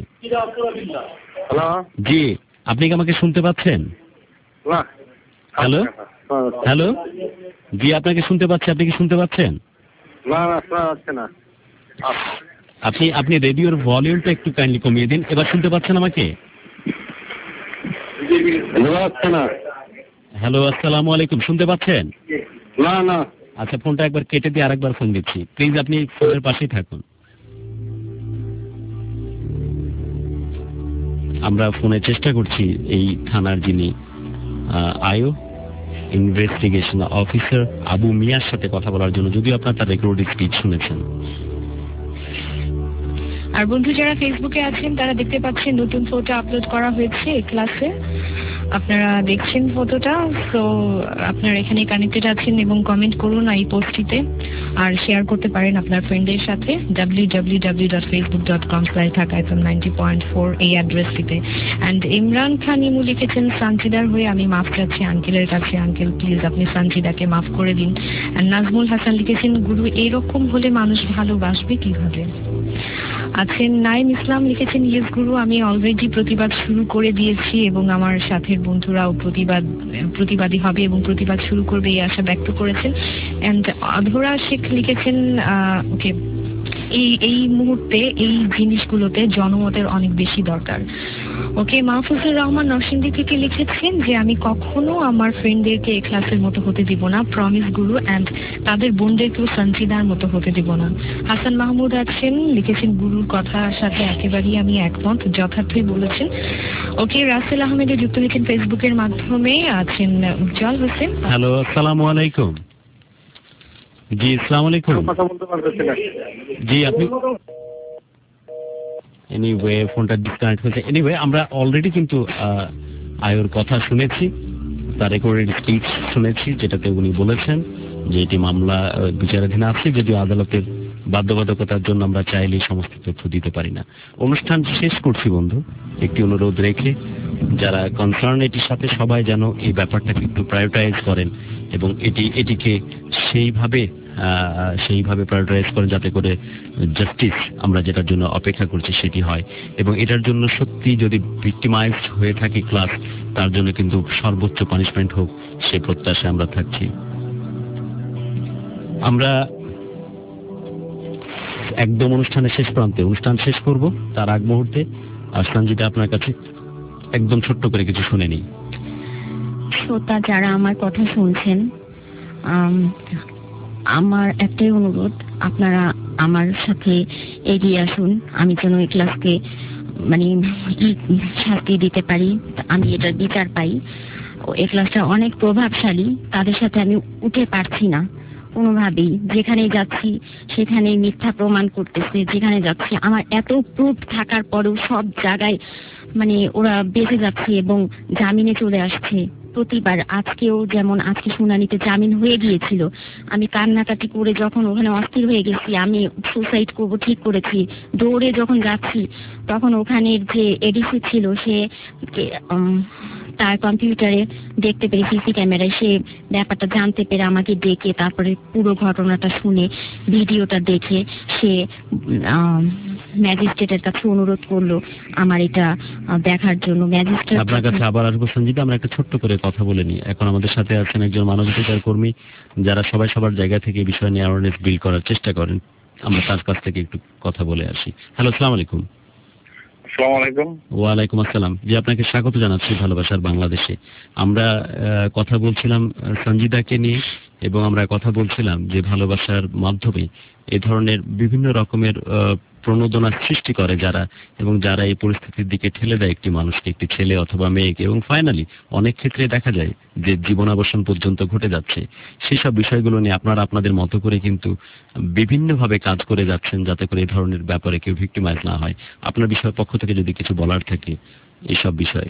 জি আপনি কি আমাকে শুনতে পাচ্ছেন? হ্যালো হ্যালো জি আপনাকে শুনতে পাচ্ছি, আপনি কি শুনতে পাচ্ছেন? আপনি আপনি রেডিওর ভলিউমটা একটু কাইন্ডলি কমিয়ে দিন। এবার শুনতে পাচ্ছেন আমাকে? হ্যালো আসসালামু আলাইকুম, শুনতে পাচ্ছেন? না না আচ্ছা ফোনটা একবার কেটে দিয়ে আরেকবার ফোন দিচ্ছি, প্লিজ আপনি ফোনের পাশেই থাকুন। আমরা ফোনে চেষ্টা করছি এই থানার যিনি আইও ইনভেস্টিগেশন অফিসার আবু মিয়ার সাথে কথা বলার জন্য, যদিও আপনার তার রেকর্ডেড স্পিচ শুনেছেন। আর বন্ধু যারা ফেসবুকে আছেন তারা দেখতে পাচ্ছেন নতুন ফটো আপলোড করা হয়েছে ক্লাসে, আপনারা দেখছেন ফটোটা। তো আপনারা এখানে কানেক্টেড আছেন এবং কমেন্ট করুন এই পোস্টটিতে, আর শেয়ার করতে পারেন আপনার ফ্রেন্ডের সাথে W W W dot Facebook dot com slash Dhaka F M ninety point four এই অ্যাড্রেসটিতে। অ্যান্ড ইমরান খান ইমু লিখেছেন সানজিদার হয়ে আমি মাফ চাচ্ছি আঙ্কেলের কাছে, আঙ্কেল প্লিজ আপনি সানজিদাকে মাফ করে দিন। আর নাজমুল হাসান লিখেছেন গুরু এরকম হলে মানুষ ভালোবাসবে কিভাবে। আছেন নাইম ইসলাম লিখেছেন ইয়েস গুরু আমি অলরেডি প্রতিবাদ শুরু করে দিয়েছি এবং আমার সাথের বন্ধুরাও প্রতিবাদ প্রতিবাদী হবে এবং প্রতিবাদ শুরু করবে এই আশা ব্যক্ত করেছেন। অ্যান্ড অধরা শেখ লিখেছেন ওকে এই এই মুহূর্তে এই জিনিসগুলোতে জনমতের অনেক বেশি দরকার। ওকে মাহফুজুর রহমান নরসিংদী থেকে লিখেছেন যে আমি কখনো আমার ফ্রেন্ডদেরকে এই ক্লাসের মতো হতে দিব না, প্রমিস গুরু, অ্যান্ড তাদের বোনদেরকেও সঞ্চিদার মতো হতে দিব না। হাসান মাহমুদ আছেন লিখেছেন গুরুর কথার সাথে একেবারেই আমি একমত, যথার্থই বলেছেন। ওকে রাসেল আহমেদে যুক্ত হয়েছেন ফেসবুকের মাধ্যমে, আছেন উজ্জ্বল হোসেন। হ্যালো আসসালামু আলাইকুম। জি আসসালামু আলাইকুম। জি আপনি এনিওয়ে ফোনটা ডিসকানেক্ট হয়েছে। এনিওয়ে আমরা অলরেডি কিন্তু আয়োর কথা শুনেছি, তার রেকর্ডেড স্পিচ শুনেছি, যেটাতে উনি বলেছেন যে এটি মামলা বিচারাধীন আছে, যদিও আদালতের বাধ্যবাধকতার জন্য আমরা চাইলে সমস্ত তথ্য দিতে পারি না। অনুষ্ঠান শেষ করছি বন্ধু, একটি অনুরোধ রেখে যারা কনসার্ন এটির সাথে সবাই যেন এই ব্যাপারটাকে একটু প্রায়োরিটাইজ করেন এবং এটি এটিকে সেইভাবে সেইভাবে প্রায়োরিটাইজ করেন যাতে করে জাস্টিস আমরা যেটার জন্য অপেক্ষা করছি সেটি হয়, এবং এটার জন্য সত্যি যদি ভিক্টিমাইজড হয়ে থাকি ক্লাস, তার জন্য কিন্তু সর্বোচ্চ পানিশমেন্ট হোক সে প্রত্যাশায় আমরা থাকছি। আমরা একদম অনুষ্ঠানের শেষ প্রান্তে অনুষ্ঠান শেষ করব, তার আগ মুহূর্তে আসলাম যেটা আপনার কাছে একদম ছোট্ট করে কিছু শুনে নিই। শ্রোতা যারা আমার কথা শুনছেন, আমার একটাই অনুরোধ, আপনারা আমার সাথে এগিয়ে আসুন, আমি যেন এই ক্লাসকে মানে শাস্তি দিতে পারি, আমি এটার বিচার পাই। এই ক্লাসটা অনেক প্রভাবশালী, তাদের সাথে আমি উঠে পারছি না কোনোভাবেই। যেখানেই যাচ্ছি সেখানেই মিথ্যা প্রমাণ করতেছে, যেখানে যাচ্ছি আমার এত প্রুফ থাকার পরেও সব জায়গায় মানে ওরা বেঁচে যাচ্ছে এবং জামিনে চলে আসছে প্রতিবার। আজকেও যেমন আজকে শুনানিতে জামিন হয়ে গিয়েছিল, আমি কান্নাকাটি করে যখন ওখানে অস্থির হয়ে গেছি, আমি সুসাইড করবো ঠিক করেছি, দৌড়ে যখন যাচ্ছি তখন ওখানের যে এডিসি ছিল সে তার কম্পিউটারে দেখতে পেরে সিসি ক্যামেরায় সে ব্যাপারটা জানতে পেরে আমাকে ডেকে তারপরে পুরো ঘটনাটা শুনে ভিডিওটা দেখে সে ম্যাজিস্ট্রেটের কাছে অনুরোধ করলো আমার এটা দেখার জন্য। ম্যাজিস্ট্রেট আপনার কাছে আবার আসবো সঞ্জিতা, আমরা একটা ছোট্ট করে কথা বলে নিই। এখন আমাদের সাথে আছেন একজন মানবাধিকার কর্মী, যারা সবাই সবার জায়গা থেকে এই বিষয় নিয়ে অ্যাওয়ারনেস বিল্ড করার চেষ্টা করেন। আমরা তার কাছ থেকে একটু কথা বলে আসি। হ্যালো, আসসালামু আলাইকুম। আসসালামু আলাইকুম। ওয়ালাইকুম আসসালাম। জি, আপনাকে স্বাগত জানাচ্ছি ভালোবাসার বাংলাদেশে। আমরা কথা বলছিলাম সঞ্জিদাকে নিয়ে এবং আমরা কথা বলছিলাম যে ভালোবাসার মাধ্যমে এই ধরনের বিভিন্ন রকমের প্রণোদনা সৃষ্টি করে যারা, এবং যারা এই পরিস্থিতির দিকে ঠেলে দেয় একটি মানুষকে, একটি ছেলে অথবা মেয়েকে, এবং ফাইনালি অনেক ক্ষেত্রে দেখা যায় যে জীবনাবসান পর্যন্ত ঘটে যাচ্ছে। সেসব বিষয়গুলো নিয়ে আপনারা আপনাদের মতো করে কিন্তু বিভিন্নভাবে কাজ করে যাচ্ছেন যাতে করে এই ধরনের ব্যাপারে কেউ ভিক্টিমাইজ না হয়। আপনার বিষয়ের পক্ষ থেকে যদি কিছু বলার থাকে এইসব বিষয়ে।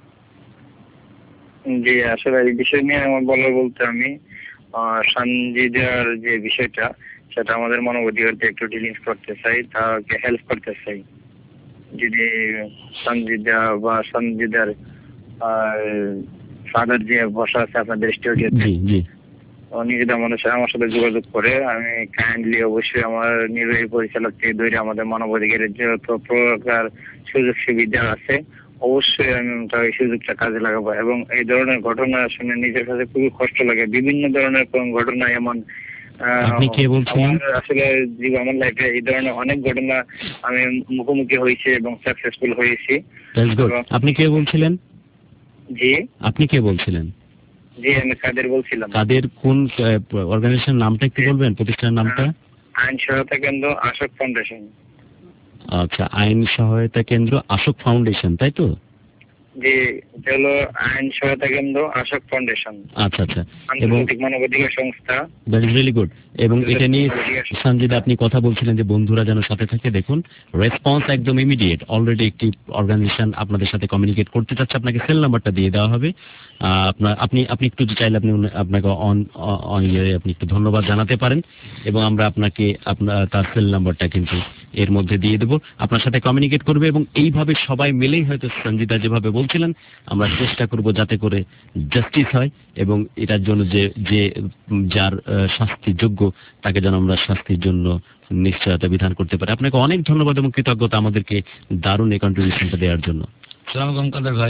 জি, আসলে এই বিষয় নিয়ে আমার বলার বলতে আমি সঞ্জিদার যে বিষয়টা সেটা আমাদের মানবাধিকারকে একটু ডিলিংস করতে চাই, তাকে হেল্প করতে চাই। যদি সঞ্জিদা বা সঞ্জিদার ফাদার যে বসা আছে আপনাদের স্টুডিওতে, উনি যদি আমাদের সাথে আমার সাথে যোগাযোগ করে, আমি কাইন্ডলি অবশ্যই আমার নির্বাহী পরিচালককে ধরে আমাদের মানবাধিকারের যত প্রকার সুযোগ সুবিধা আছে অবশ্যই আমি এই সুযোগটা কাজে লাগাবো। এবং এই ধরনের ঘটনা শুনে নিজের কাছে খুবই কষ্ট লাগে। বিভিন্ন ধরনের ঘটনা এমন আসলে আমার লাইফে এই ধরনের অনেক ঘটনা আমি মুখোমুখি হয়েছি এবং সাকসেসফুল হয়েছি। আপনি কে বলছিলেন? জি, আপনি কে বলছিলেন? জি, আমি কাদের বলছিলাম। কাদের কোন অর্গানাইজেশন নামটা একটু বলবেন, প্রতিষ্ঠানের নামটা? আইন সহায়তা কেন্দ্র আশোক ফাউন্ডেশন। আচ্ছা, আইন সহায়তা কেন্দ্র আশোক ফাউন্ডেশন, তাই তো? জি, এটা হলো আইন সহায়তা কেন্দ্র আশোক ফাউন্ডেশন। আচ্ছা আচ্ছা, এবং মানবাধিকার সংস্থা। That is really good. এবং এটা নিয়ে সঞ্জিদা আপনি কথা বলছিলেন যে বন্ধুরা যেন সাথে থাকে। দেখুন, রেসপন্স একদম ইমিডিয়েট। অলরেডি একটি অর্গানাইজেশন আপনাদের সাথে কমিউনিকেট করতে চাচ্ছে, আপনাকে সেল নাম্বারটা দিয়ে দেওয়া হবে। আপনার আপনি আপনি একটু চাইলে আপনি আপনাকে অন অন ইয়ারে আপনি একটু ধন্যবাদ জানাতে পারেন, এবং আমরা আপনাকে আপনার তার সেল নাম্বারটা কিন্তু এর মধ্যে দিয়ে দেবো, আপনার সাথে কমিউনিকেট করবে। এবং এইভাবে সবাই মিলেই হয়তো সঞ্জিদা যেভাবে বলছিলেন আমরা চেষ্টা করব যাতে করে জাস্টিস হয়, এবং এটার জন্য যে যে যার শাস্তি যোগ্য তাকে যেন আমরা শাস্তির জন্য নিশ্চয়তা বিধান করতে পারি। আপনাকে অনেক ধন্যবাদ এবং কৃতজ্ঞতা আমাদেরকে দারুণ এই কন্ট্রিবিউশনটা দেওয়ার জন্য। আসসালামু আলাইকুম কাদের ভাই।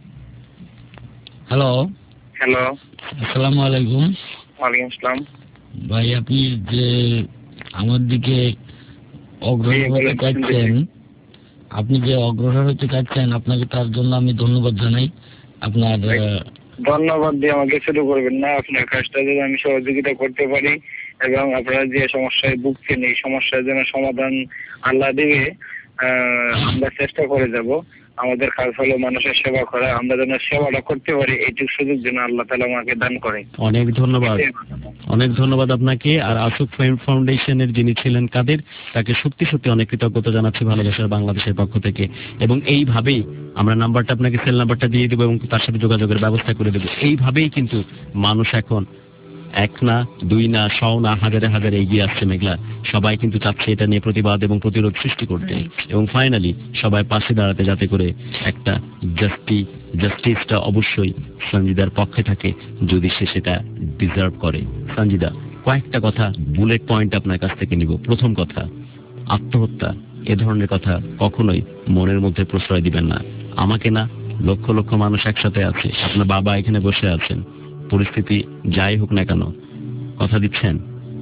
হ্যালো হ্যালো, আসসালামু আলাইকুম। ওয়ালাইকুম আসসালাম। ভাই, আপনি যে আমার দিকে অগ্রসর হতে চাচ্ছেন, আপনি যে অগ্রসর হতে চাচ্ছেন আপনাকে তার জন্য আমি ধন্যবাদ জানাই। আপনার ধন্যবাদ দিয়ে আমাকে শুরু করবেন না। আপনার কাজটা যদি আমি সহযোগিতা করতে পারি এবং আপনারা যে সমস্যায় ভুগছেন এই সমস্যার জন্য সমাধান আল্লাহ দেবে, আমরা চেষ্টা করে যাব। আমাদের কাজ হলো মানুষের সেবা করা, আমরা যেন সেবাটা করতে পারি এইটুকু সুযোগ যেন আল্লাহ তাআলা আমাকে দান করে। অনেক ধন্যবাদ, অনেক ধন্যবাদ আপনাকে। আর আশোক ফাউন্ডেশনের যিনি ছিলেন কাদের, তাকে সত্যি সত্যি অনেক কৃতজ্ঞতা জানাচ্ছি ভালোবাসার বাংলাদেশের পক্ষ থেকে। এবং এইভাবেই আমরা নাম্বারটা আপনাকে সেল নাম্বারটা দিয়ে দেবো এবং তার সাথে যোগাযোগের ব্যবস্থা করে দেবো। এইভাবেই কিন্তু মানুষ এখন এক না, দুই না, শ না, হাজারে হাজারে এগিয়ে আসছে মেঘলা। সবাই কিন্তু চাচ্ছে এটা নিয়ে প্রতিবাদ এবং প্রতিরোধ সৃষ্টি করতে, এবং ফাইনালি সবাই পাশে দাঁড়াতে যাতে করে একটা জাস্টি জাস্টিসটা অবশ্যই সঞ্জিদার পক্ষে থাকে যদি সে সেটা ডিজার্ভ করে। সঞ্জিদা, কয়েকটা কথা বুলেট পয়েন্ট আপনার কাছ থেকে নিব। প্রথম কথা, আত্মহত্যা এ ধরনের কথা কখনোই মনের মধ্যে প্রশ্রয় দিবেন না। আমাকে না, লক্ষ লক্ষ মানুষ একসাথে আছে, আপনার বাবা এখানে বসে আছেন, পরিস্থিতি যাই হোক না কেন কথা দিচ্ছেন?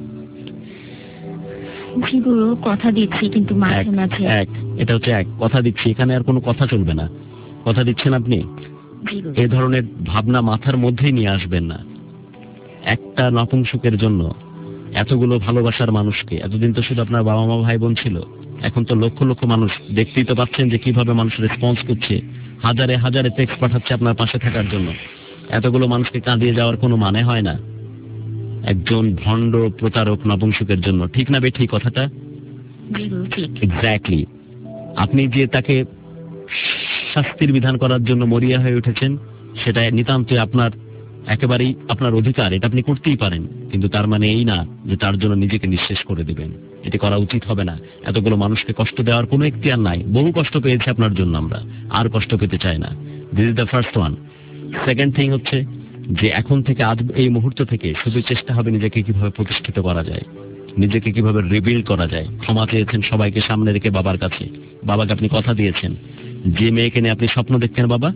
কথা দিচ্ছি, কিন্তু মাঝে মাঝে এক এটা হচ্ছে এক কথা দিচ্ছি, এখানে আর কোনো কথা চলবে না। কথা দিচ্ছেন আপনি? এ ধরনের ভাবনা মাথার মধ্যেই নিয়ে আসবেন না। একটা নপুংসকের জন্য এতগুলো ভালোবাসার মানুষকে, এতদিন তো শুধু আপনার বাবা মা ভাই বোন ছিল, এখন তো লক্ষ লক্ষ মানুষ, দেখতেই তো পাচ্ছেন যে কিভাবে মানুষ রেসপন্স করছে, হাজারে হাজারে টেক্সট পাঠাচ্ছে আপনার পাশে থাকার জন্য। এতগুলো মানুষকে কাঁদিয়ে যাওয়ার কোনো মানে হয় না একজন ভণ্ড প্রতারক নপুংসকের জন্য, ঠিক না বে ঠিক কথাটা? এক্স্যাক্টলি। আপনি যে তাকে শাস্তির বিধান করার জন্য মরিয়া হয়ে উঠেছেন, সেটা নিতান্তই আপনার একেবারেই আপনার অধিকার, এটা আপনি করতেই পারেন, কিন্তু তার মানে এই না যে তার জন্য নিজেকে নিঃশেষ করে দিবেন। এটি করা উচিত হবে না। এতগুলো মানুষকে কষ্ট দেওয়ার কোনো এখতিয়ার নাই। বহু কষ্ট পেয়েছি আপনার জন্য, আমরা আর কষ্ট পেতে চাই না। This is the first one. Second thing হচ্ছে যে এখন থেকে আজ এই মুহূর্ত থেকে শুধু চেষ্টা হবে নিজেকে কিভাবে প্রতিষ্ঠিত করা যায়, নিজেকে কিভাবে রিবিল্ড করা যায়। ক্ষমা চেয়েছেন সবাইকে সামনে রেখে বাবার কাছে, বাবাকে আপনি কথা দিয়েছেন যে মেয়েকে নিয়ে আপনি স্বপ্ন দেখতেন বাবা,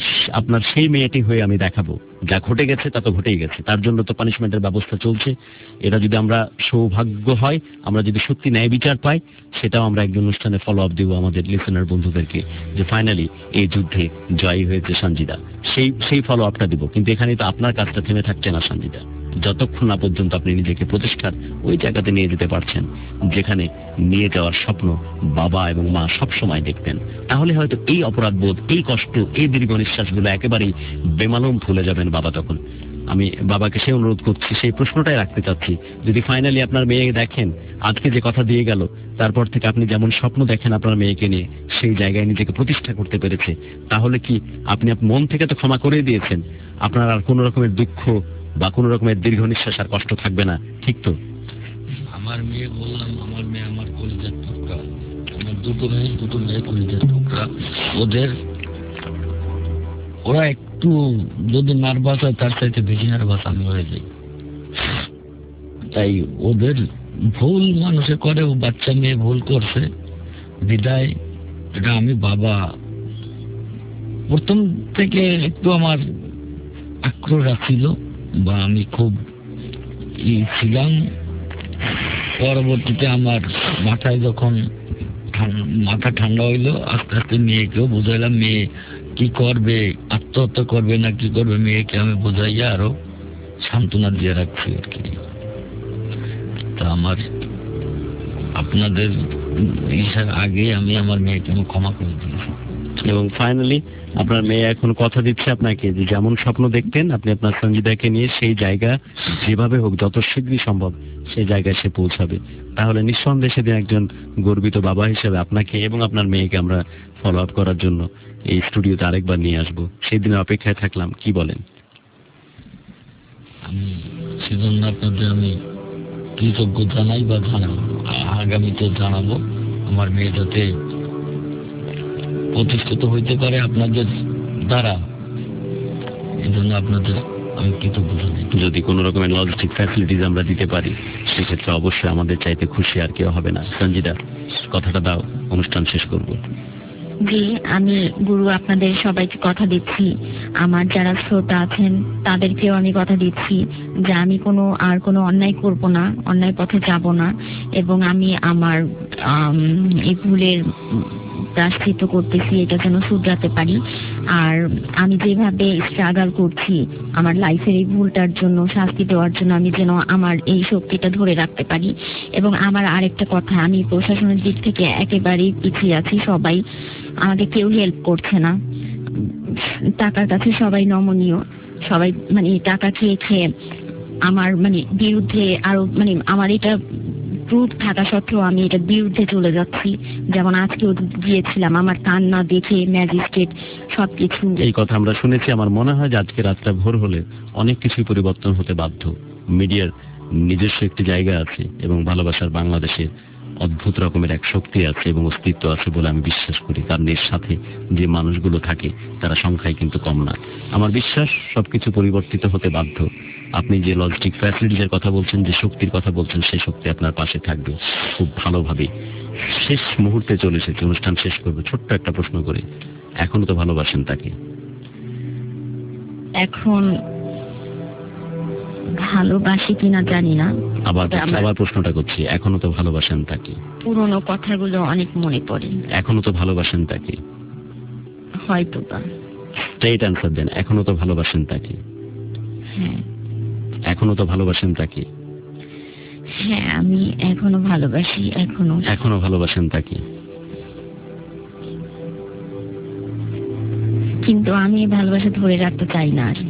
আপনার সেই মেয়েটি হয়ে আমি দেখাবো। যা ঘটে গেছে তা তো ঘটেই গেছে, তার জন্য তো পানিশমেন্টের ব্যবস্থা চলছে। এটা যদি আমরা সৌভাগ্য হয়, আমরা যদি সত্যি ন্যায় বিচার পাই, সেটাও আমরা একজন অনুষ্ঠানে ফলো আপ দিব আমাদের লিসেনার বন্ধুদেরকে, যে ফাইনালি এই যুদ্ধে জয়ী হয়েছে সঞ্জিদা, সেই সেই ফলো আপটা দিব। কিন্তু এখানে তো আপনার কাজটা থেমে থাকছে না সঞ্জিদা, যতক্ষণ না পর্যন্ত আপনি নিজেকে প্রতিষ্ঠার ওই জায়গাতে নিয়ে যেতে পারছেন যেখানে নিয়ে যাওয়ার স্বপ্ন বাবা এবং মা সব সময় দেখতেন, তাহলে হয়তো এই অপরাধবোধ, এই কষ্ট, এই দীর্ঘ নিঃশ্বাসগুলো একেবারেই বেমালুম ভুলে যাবেন বাবা তখন। আমি বাবাকে সে অনুরোধ করছি, সেই প্রশ্নটাই রাখতে চাচ্ছি, যদি ফাইনালি আপনার মেয়ে দেখেন আজকে যে কথা দিয়ে গেল, তারপর থেকে আপনি যেমন স্বপ্ন দেখেন আপনার মেয়েকে নিয়ে সেই জায়গায় নিজেকে প্রতিষ্ঠা করতে পেরেছে, তাহলে কি আপনি মন থেকে তো ক্ষমা করে দিয়েছেন, আপনার আর কোন রকমের দুঃখ বা কোন রকমের দীর্ঘ নিঃশ্বাস আর কষ্ট থাকবে না, ঠিক তো? আমার মেয়ে বললাম, আমার মেয়ে আমার কলিজার টুকরা, আমার দুটো মেয়ে দুটো মেয়ে কলিজার টুকরা। ওদের ওরা একটু যদি নার্ভাস হয় তার চাইতে বেশি নার্ভাস আমি হয়ে যাই। তাই ওদের ভুল মানুষে করে, ও বাচ্চা মেয়ে ভুল করছে বিদায়, এটা আমি বাবা প্রথম থেকে একটু আমার আক্রোশ ছিল বা আমি খুব ই ছিলাম। পরবর্তীতে আমার মাথায় যখন মাথা ঠান্ডা হইলো, আস্তে আস্তে মেয়েকেও বুঝাইলাম, মেয়ে কি করবে, আত্মহত্যা করবে না কি করবে, মেয়েকে আমি বোঝাইয়া আরো সান্ত্বনা দিয়ে রাখছি আর কি। তা আমার আপনাদের ইসার আগে আমি আমার মেয়েকে আমি ক্ষমা করে দিয়েছি। এবং ফাইনালি আপনার মেয়ে এখন কথা দিচ্ছে আপনাকে যে যেমন স্বপ্ন দেখতেন আপনি আপনার সঞ্জিদাকে নিয়ে সেই জায়গা যেভাবে হোক যত শীঘ্রই সম্ভব সেই জায়গায় সে পৌঁছাবে। তাহলে নিঃসন্দেহে সেদিন একজন গর্বিত বাবা হিসেবে আপনাকে এবং আপনার মেয়েকে আমরা ফলো আপ করার জন্য এই স্টুডিওতে আরেকবার নিয়ে আসবো, সেই দিনের অপেক্ষায় থাকলাম। কি বলেন? আমি সেজন্য আপনাদের আমি কৃতজ্ঞ জানাই বা জানাবো, আগামীতে জানাবো আমার মেয়ে যাতে প্রতিষ্ঠিত হইতে পারে আপনাদের দ্বারা, এই জন্য আপনাদের আমি কৃতজ্ঞ জানাই। যদি কোন রকমের লজিস্টিক ফ্যাসিলিটিস আমরা দিতে পারি সেক্ষেত্রে অবশ্যই আমাদের চাইতে খুশি আর কেউ হবে না। সঞ্জিদা, কথাটা দাও, অনুষ্ঠান শেষ করবো। জি, আমি গুরু আপনাদের সবাইকে কথা দিচ্ছি, আমার যারা শ্রোতা আছেন তাদেরকেও আমি কথা দিচ্ছি যে আমি কোনো আর কোনো অন্যায় করব না, অন্যায় পথে যাব না, এবং আমি আমার এই ভুলের প্রায়শ্চিত্ত করতেছি, এটা যেন শুধরাতে পারি। আর আমি যেভাবে স্ট্রাগল করছি আমার লাইফের এই ভুলটার জন্য শাস্তি দেওয়ার জন্য, আমি যেন আমার এই শক্তিটা ধরে রাখতে পারি। এবং আমার আরেকটা কথা, আমি প্রশাসনের দিক থেকে একেবারেই পিছিয়ে আছি, সবাই আমাকে কেউ হেল্প করছে না, টাকার কাছে সবাই নমনীয়, সবাই মানে টাকা খেয়ে খেয়ে আমার মানে বিরুদ্ধে আরো মানে আমার এটা প্রুফ থাকা সত্ত্বেও আমি এটা বিরুদ্ধে চলে যাচ্ছি। যেমন আজকেও গিয়েছিলাম, আমার কান্না দেখে ম্যাজিস্ট্রেট সবকিছু। এই কথা আমরা শুনেছি। আমার মনে হয় যে আজকে রাতটা ভোর হলে অনেক কিছুই পরিবর্তন হতে বাধ্য। মিডিয়ার নিজস্ব একটি জায়গা আছে এবং ভালোবাসার বাংলাদেশে অদ্ভুত রকমের এক শক্তি আছে এবং অস্তিত্ব আছে বলে আমি বিশ্বাস করি। কারণ এর সাথে যে মানুষগুলো থাকে তারা সংখ্যায় কিন্তু কম না। আমার বিশ্বাস সবকিছু পরিবর্তিত হতে বাধ্য। আপনি যে লজিস্টিক ফ্যাসিলিটিসের কথা বলছেন, যে শক্তির কথা বলছেন, সেই শক্তি আপনার পাশে থাকবে খুব ভালোভাবে। শেষ মুহূর্তে চলে এসেছে, অনুষ্ঠান শেষ করবে। ছোট্ট একটা প্রশ্ন করে, এখনো তো ভালোবাসেন তাকে? এখন ভালোবাসি কিনা জানি না, আবার আবার প্রশ্নটা করছি, এখনো তো ভালোবাসেন তাকে? পুরনো কথাগুলো অনেক মনে পড়ে। এখনো তো ভালোবাসেন তাকে? হয়তো বা। স্ট্রেট অ্যান্সার দেন, এখনো তো ভালোবাসেন তাকে? হ্যাঁ। এখনো তো ভালোবাসেন তাকে? হ্যাঁ, আমি এখনো ভালোবাসি। এখনো এখনো ভালোবাসেন তাকে? কিন্তু আমি ভালোবাসা ধরে রাখতে চাই না, আর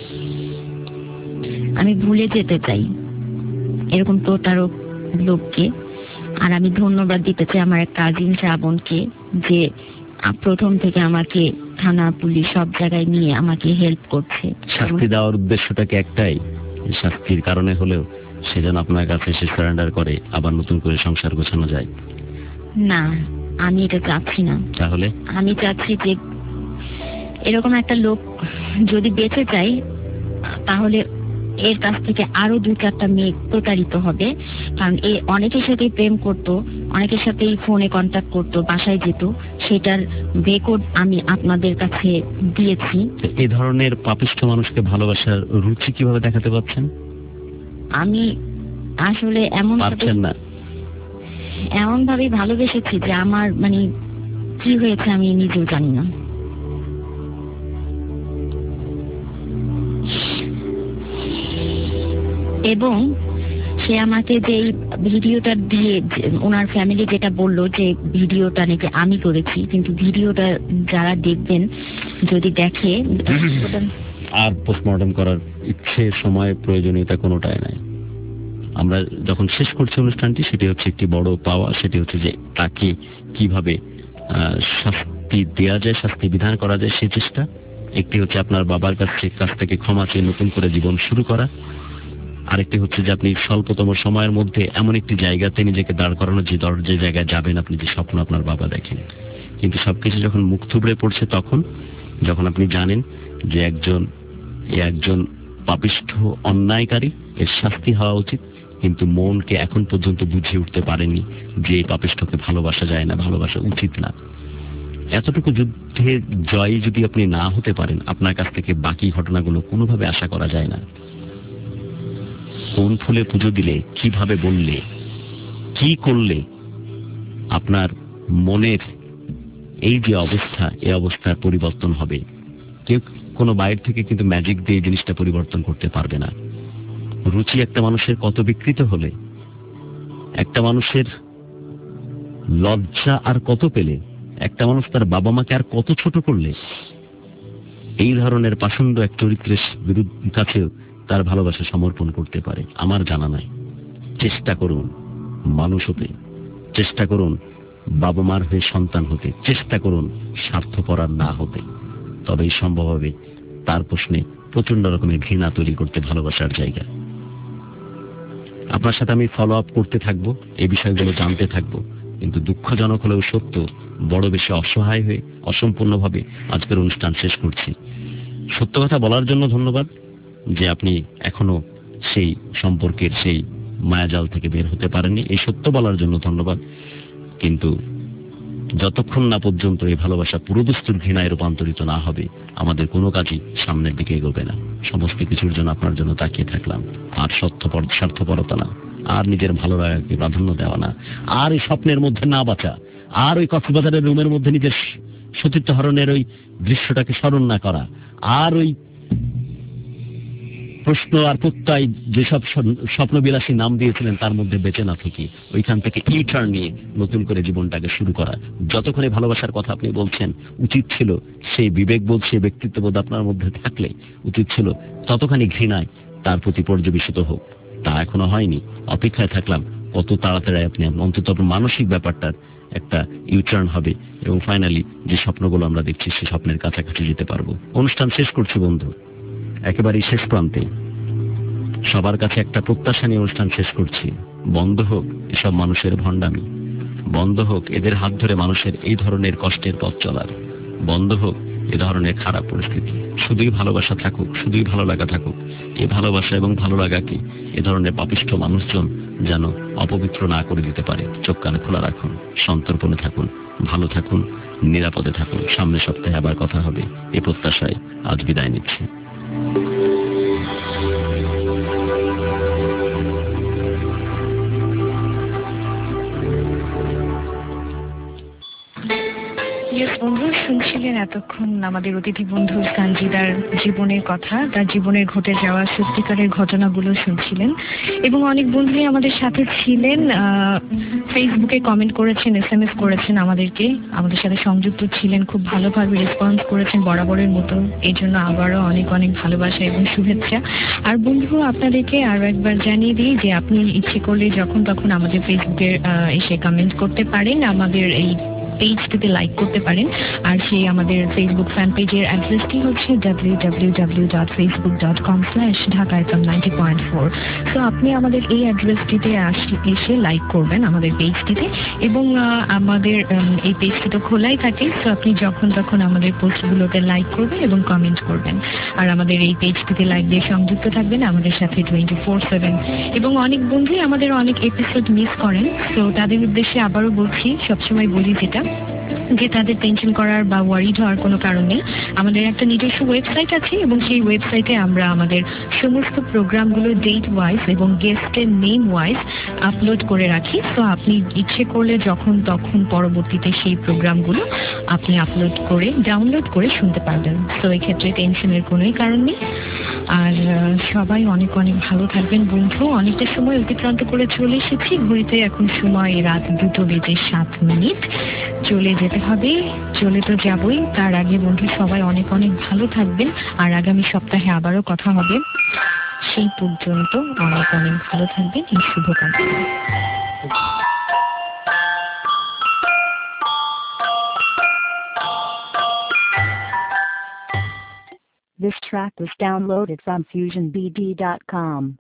আমি ভুলে যেতে চাই এরকম প্রতারক লোককে। আর আমি ধন্যবাদ দিতে চাই আমার এক কাজিন শ্রাবণকে, যে প্রথম থেকে আমাকে থানা পুলিশ সব জায়গায় নিয়ে আমাকে হেল্প করছে। শাস্তি দেওয়ার উদ্দেশ্যটা কি একটাই, শাস্তির কারণে হলেও সে যেন আপনার কাছে সে সারেন্ডার করে, আবার নতুন করে সংসার গোছানো যায়? না, আমি এটা চাচ্ছি না। তাহলে আমি চাচ্ছি যে এরকম একটা লোক যদি বেঁচে যায় তাহলে এর কাছ থেকে আরো দু চারটা মেয়ে প্রতারিত হবে, কারণ এ অনেকের সাথেই প্রেম করতো, অনেকের সাথেই ফোনে কন্ট্যাক্ট করতো, বাসায় যেত, সেটার রেকর্ড আমি আপনাদের কাছে দিয়েছি। এই ধরনের পাপিষ্ঠ মানুষকে ভালোবাসার রুচি কিভাবে দেখাতে পারছেন? আমি আসলে এমন পারছেন না, এমন ভাবে ভালোবেসেছি যে আমার মানে কি হয়েছে আমি নিজেও জানি না। এবং সে আমাকে যে ভিডিওটা দিয়ে ওনার ফ্যামিলি যেটা বললো যে ভিডিওটা নাকি আমি করেছি, কিন্তু ভিডিওটা যারা দেখবেন যদি দেখে আর পোস্টমর্টম করার ইচ্ছে, সময়, প্রয়োজনীয়তা কোনোটাই নাই। আমরা যখন শেষ করছি অনুষ্ঠানটি, সেটি হচ্ছে একটি বড় পাওয়া, সেটি হচ্ছে যে তাকে কিভাবে শাস্তি দেওয়া যায়, শাস্তি বিধান করা যায় সে চেষ্টা। একটি হচ্ছে আপনার বাবার কাছে কাছ থেকে ক্ষমা চেয়ে নতুন করে জীবন শুরু করা, আরেকটি হচ্ছে যে আপনি স্বল্পতম সময়ের মধ্যে এমন একটি জায়গাতে নিজেকে দাঁড় করানো যে যে জায়গায় যাবেন আপনি, যে স্বপ্ন আপনার বাবা দেখেন। কিন্তু সবকিছু যখন মুখ থুবড়ে পড়ছে, তখন যখন আপনি জানেন যে একজন একজন পাপিষ্ঠ অন্যায়কারী, এর শাস্তি হওয়া উচিত, কিন্তু মনকে এখন পর্যন্ত বুঝিয়ে উঠতে পারেনি যে এই পাপিষ্ঠকে ভালোবাসা যায় না, ভালোবাসা উচিত না। এতটুকু যুদ্ধের জয়ী যদি আপনি না হতে পারেন, আপনার কাছ থেকে বাকি ঘটনাগুলো কোনোভাবে আশা করা যায় না। কোন ফুলে পুজো দিলে, কিভাবে বললে, কি করলে আপনার মনের এই যে অবস্থা, এই অবস্থার পরিবর্তন হবে, কেউ কোনো বাইরে থেকে কিন্তু ম্যাজিক দিয়ে জিনিসটা পরিবর্তন করতে পারবে না। রুচি একটা মানুষের কত বিকৃত হলে, একটা মানুষের লজ্জা আর কত পেলে, একটা মানুষ তার বাবা মাকে আর কত ছোট করলে, এই ধরনের পাষণ্ড এক চরিত্রের বিরুদ্ধে কাছেও তার ভালোবাসা সমর্পণ করতে পারে, আমার জানা নাই। চেষ্টা করুন মানুষ হতে, চেষ্টা করুন বাবা মার হয়ে সন্তান হতে, চেষ্টা করুন স্বার্থপর না হতে, তবেই সম্ভব হবে তার প্রশ্নে প্রচন্ড রকমের ঘৃণা তৈরি করতে ভালোবাসার জায়গা। আপনার সাথে আমি ফলো আপ করতে থাকবো, এই বিষয়গুলো জানতে থাকবো, কিন্তু দুঃখজনক হলেও সত্য, বড় বেশি অসহায় হয়ে অসম্পূর্ণভাবে আজকের অনুষ্ঠান শেষ করছি। সত্য কথা বলার জন্য ধন্যবাদ যে আপনি এখনো সেই সম্পর্কের সেই মায়াজাল থেকে বের হতে পারেননি, এই সত্য বলার জন্য ধন্যবাদ। কিন্তু যতক্ষণ না পর্যন্ত এই ভালোবাসা পুরোদস্তুর ঘৃণায় রূপান্তরিত না হবে, আমাদের কোনো কাজই সামনের দিকে এগোবে না। সমস্ত কিছুর জন্য আপনার জন্য তাকিয়ে থাকলাম। আর স্বার্থপর স্বার্থপরতা না, আর নিজের ভালো লাগাকে প্রাধান্য দেওয়া না, আর এই স্বপ্নের মধ্যে না বাঁচা, আর ওই কক্সবাজারের রুমের মধ্যে নিজের সতীর্থ হরণের ওই দৃশ্যটাকে স্মরণ না করা, আর ওই প্রশ্ন আর প্রত্যয় যেসব স্বপ্নবিলাসী নাম দিয়েছিলেন তার মধ্যে বেঁচে না থেকে ওইখান থেকে ই টার্ন নিয়ে নতুন করে জীবনটাকে শুরু করা। যতক্ষণে ভালোবাসার কথা আপনি বলছেন, উচিত ছিল সেই বিবেকবোধ, সেই ব্যক্তিত্ববোধ আপনার মধ্যে থাকলে উচিত ছিল ততখানি ঘৃণায় তার প্রতি পর্যবেসিত হোক। তা এখনো হয়নি। অপেক্ষায় থাকলাম কত তাড়াতাড়ি আপনি অন্তত মানসিক ব্যাপারটার একটা ইউটার্ন হবে এবং ফাইনালি যে স্বপ্নগুলো আমরা দেখছি সেই স্বপ্নের কাছাকাছি যেতে পারবো। অনুষ্ঠান শেষ করছি বন্ধু, একেবারেই শেষ প্রান্তে। সবার কাছে একটা প্রত্যাশা নিয়ে অনুষ্ঠান শেষ করছি। বন্ধ হোক এসব মানুষের ভণ্ডামি, বন্ধ হোক এদের হাত ধরে মানুষের এই ধরনের কষ্টের পথ চলার, বন্ধ হোক এ ধরনের খারাপ পরিস্থিতি। শুধুই ভালোবাসা থাকুক, শুধুই ভালো লাগা থাকুক। এই ভালোবাসা এবং ভালো লাগাকে এ ধরনের পাপিষ্ঠ মানুষজন যেন অপবিত্র না করে দিতে পারে। চোখ কান খোলা রাখুন, সন্তর্পণে থাকুন, ভালো থাকুন, নিরাপদে থাকুন। সামনের সপ্তাহে আবার কথা হবে এই প্রত্যাশায় আজ বিদায় নিচ্ছি। বন্ধু শুনছিলেন এতক্ষণ আমাদের অতিথি বন্ধু সানজিদার জীবনের কথা, তার জীবনের ঘটে যাওয়া সত্যিকারের ঘটনাগুলো শুনছিলেন এবং অনেক বন্ধুই আমাদের সাথে ছিলেন, ফেসবুকে কমেন্ট করেছেন, এস এম এস করেছেন আমাদেরকে, আমাদের সাথে সংযুক্ত ছিলেন, খুব ভালোভাবে রেসপন্স করেছেন বরাবরের মতো। এই জন্য আবারও অনেক অনেক ভালোবাসা এবং শুভেচ্ছা। আর বন্ধু আপনাদেরকে আরো একবার জানিয়ে দিই যে আপনি ইচ্ছে করলে যখন তখন আমাদের ফেসবুকে এসে কমেন্ট করতে পারেন। আমাদের এই পেজটিতে লাইক করতে পারেন। আর সেই আমাদের ফেসবুক ফ্যান পেজের অ্যাড্রেসটি হচ্ছে W W W dot Facebook dot com slash Dhaka FM ninety point four. So আপনি আমাদের এই অ্যাড্রেসটিতে এসে লাইক করবেন আমাদের পেজটিতে, এবং আমাদের এই পেজটি তো খোলাই থাকে, তো আপনি যখন তখন আমাদের পোস্টগুলোতে লাইক করবেন এবং কমেন্ট করবেন। আর আমাদের এই পেজটিতে লাইক দিয়ে সংযুক্ত থাকবেন আমাদের সাথে টোয়েন্টি ফোর সেভেন। এবং অনেক বন্ধুই আমাদের অনেক এপিসোড মিস করেন, তো তাদের উদ্দেশ্যে আবারও বলছি, সবসময় বলি যেটা, যে তাদের টেনশন করার বা ওয়ারিড হওয়ার কোনো কারণ নেই। আমাদের একটা নিজস্ব ওয়েবসাইট আছে এবং সেই ওয়েবসাইটে আমরা আমাদের সমস্ত প্রোগ্রামগুলো ডেট ওয়াইজ এবং গেস্টের নেম ওয়াইজ আপলোড করে রাখি। তো আপনি ইচ্ছে করলে যখন তখন পরবর্তীতে সেই প্রোগ্রামগুলো আপনি আপলোড করে ডাউনলোড করে শুনতে পারবেন। তো এক্ষেত্রে টেনশনের কোনোই কারণ নেই। আর সবাই অনেক অনেক ভালো থাকবেন বন্ধু। অনেকটা সময় অতিক্রান্ত করে চলে এসেছি, ঘড়িতে এখন সময় রাত দুটো বেজে সাত মিনিট। চলে যেতে হবে, চলে তো যাবই, তার আগে বন্ধু সবাই অনেক অনেক ভালো থাকবেন। আর আগামী সপ্তাহে আবারও কথা হবে, সেই পর্যন্ত অনেক অনেক ভালো থাকবেন, এই শুভকামনা। This track was downloaded from fusion b d dot com.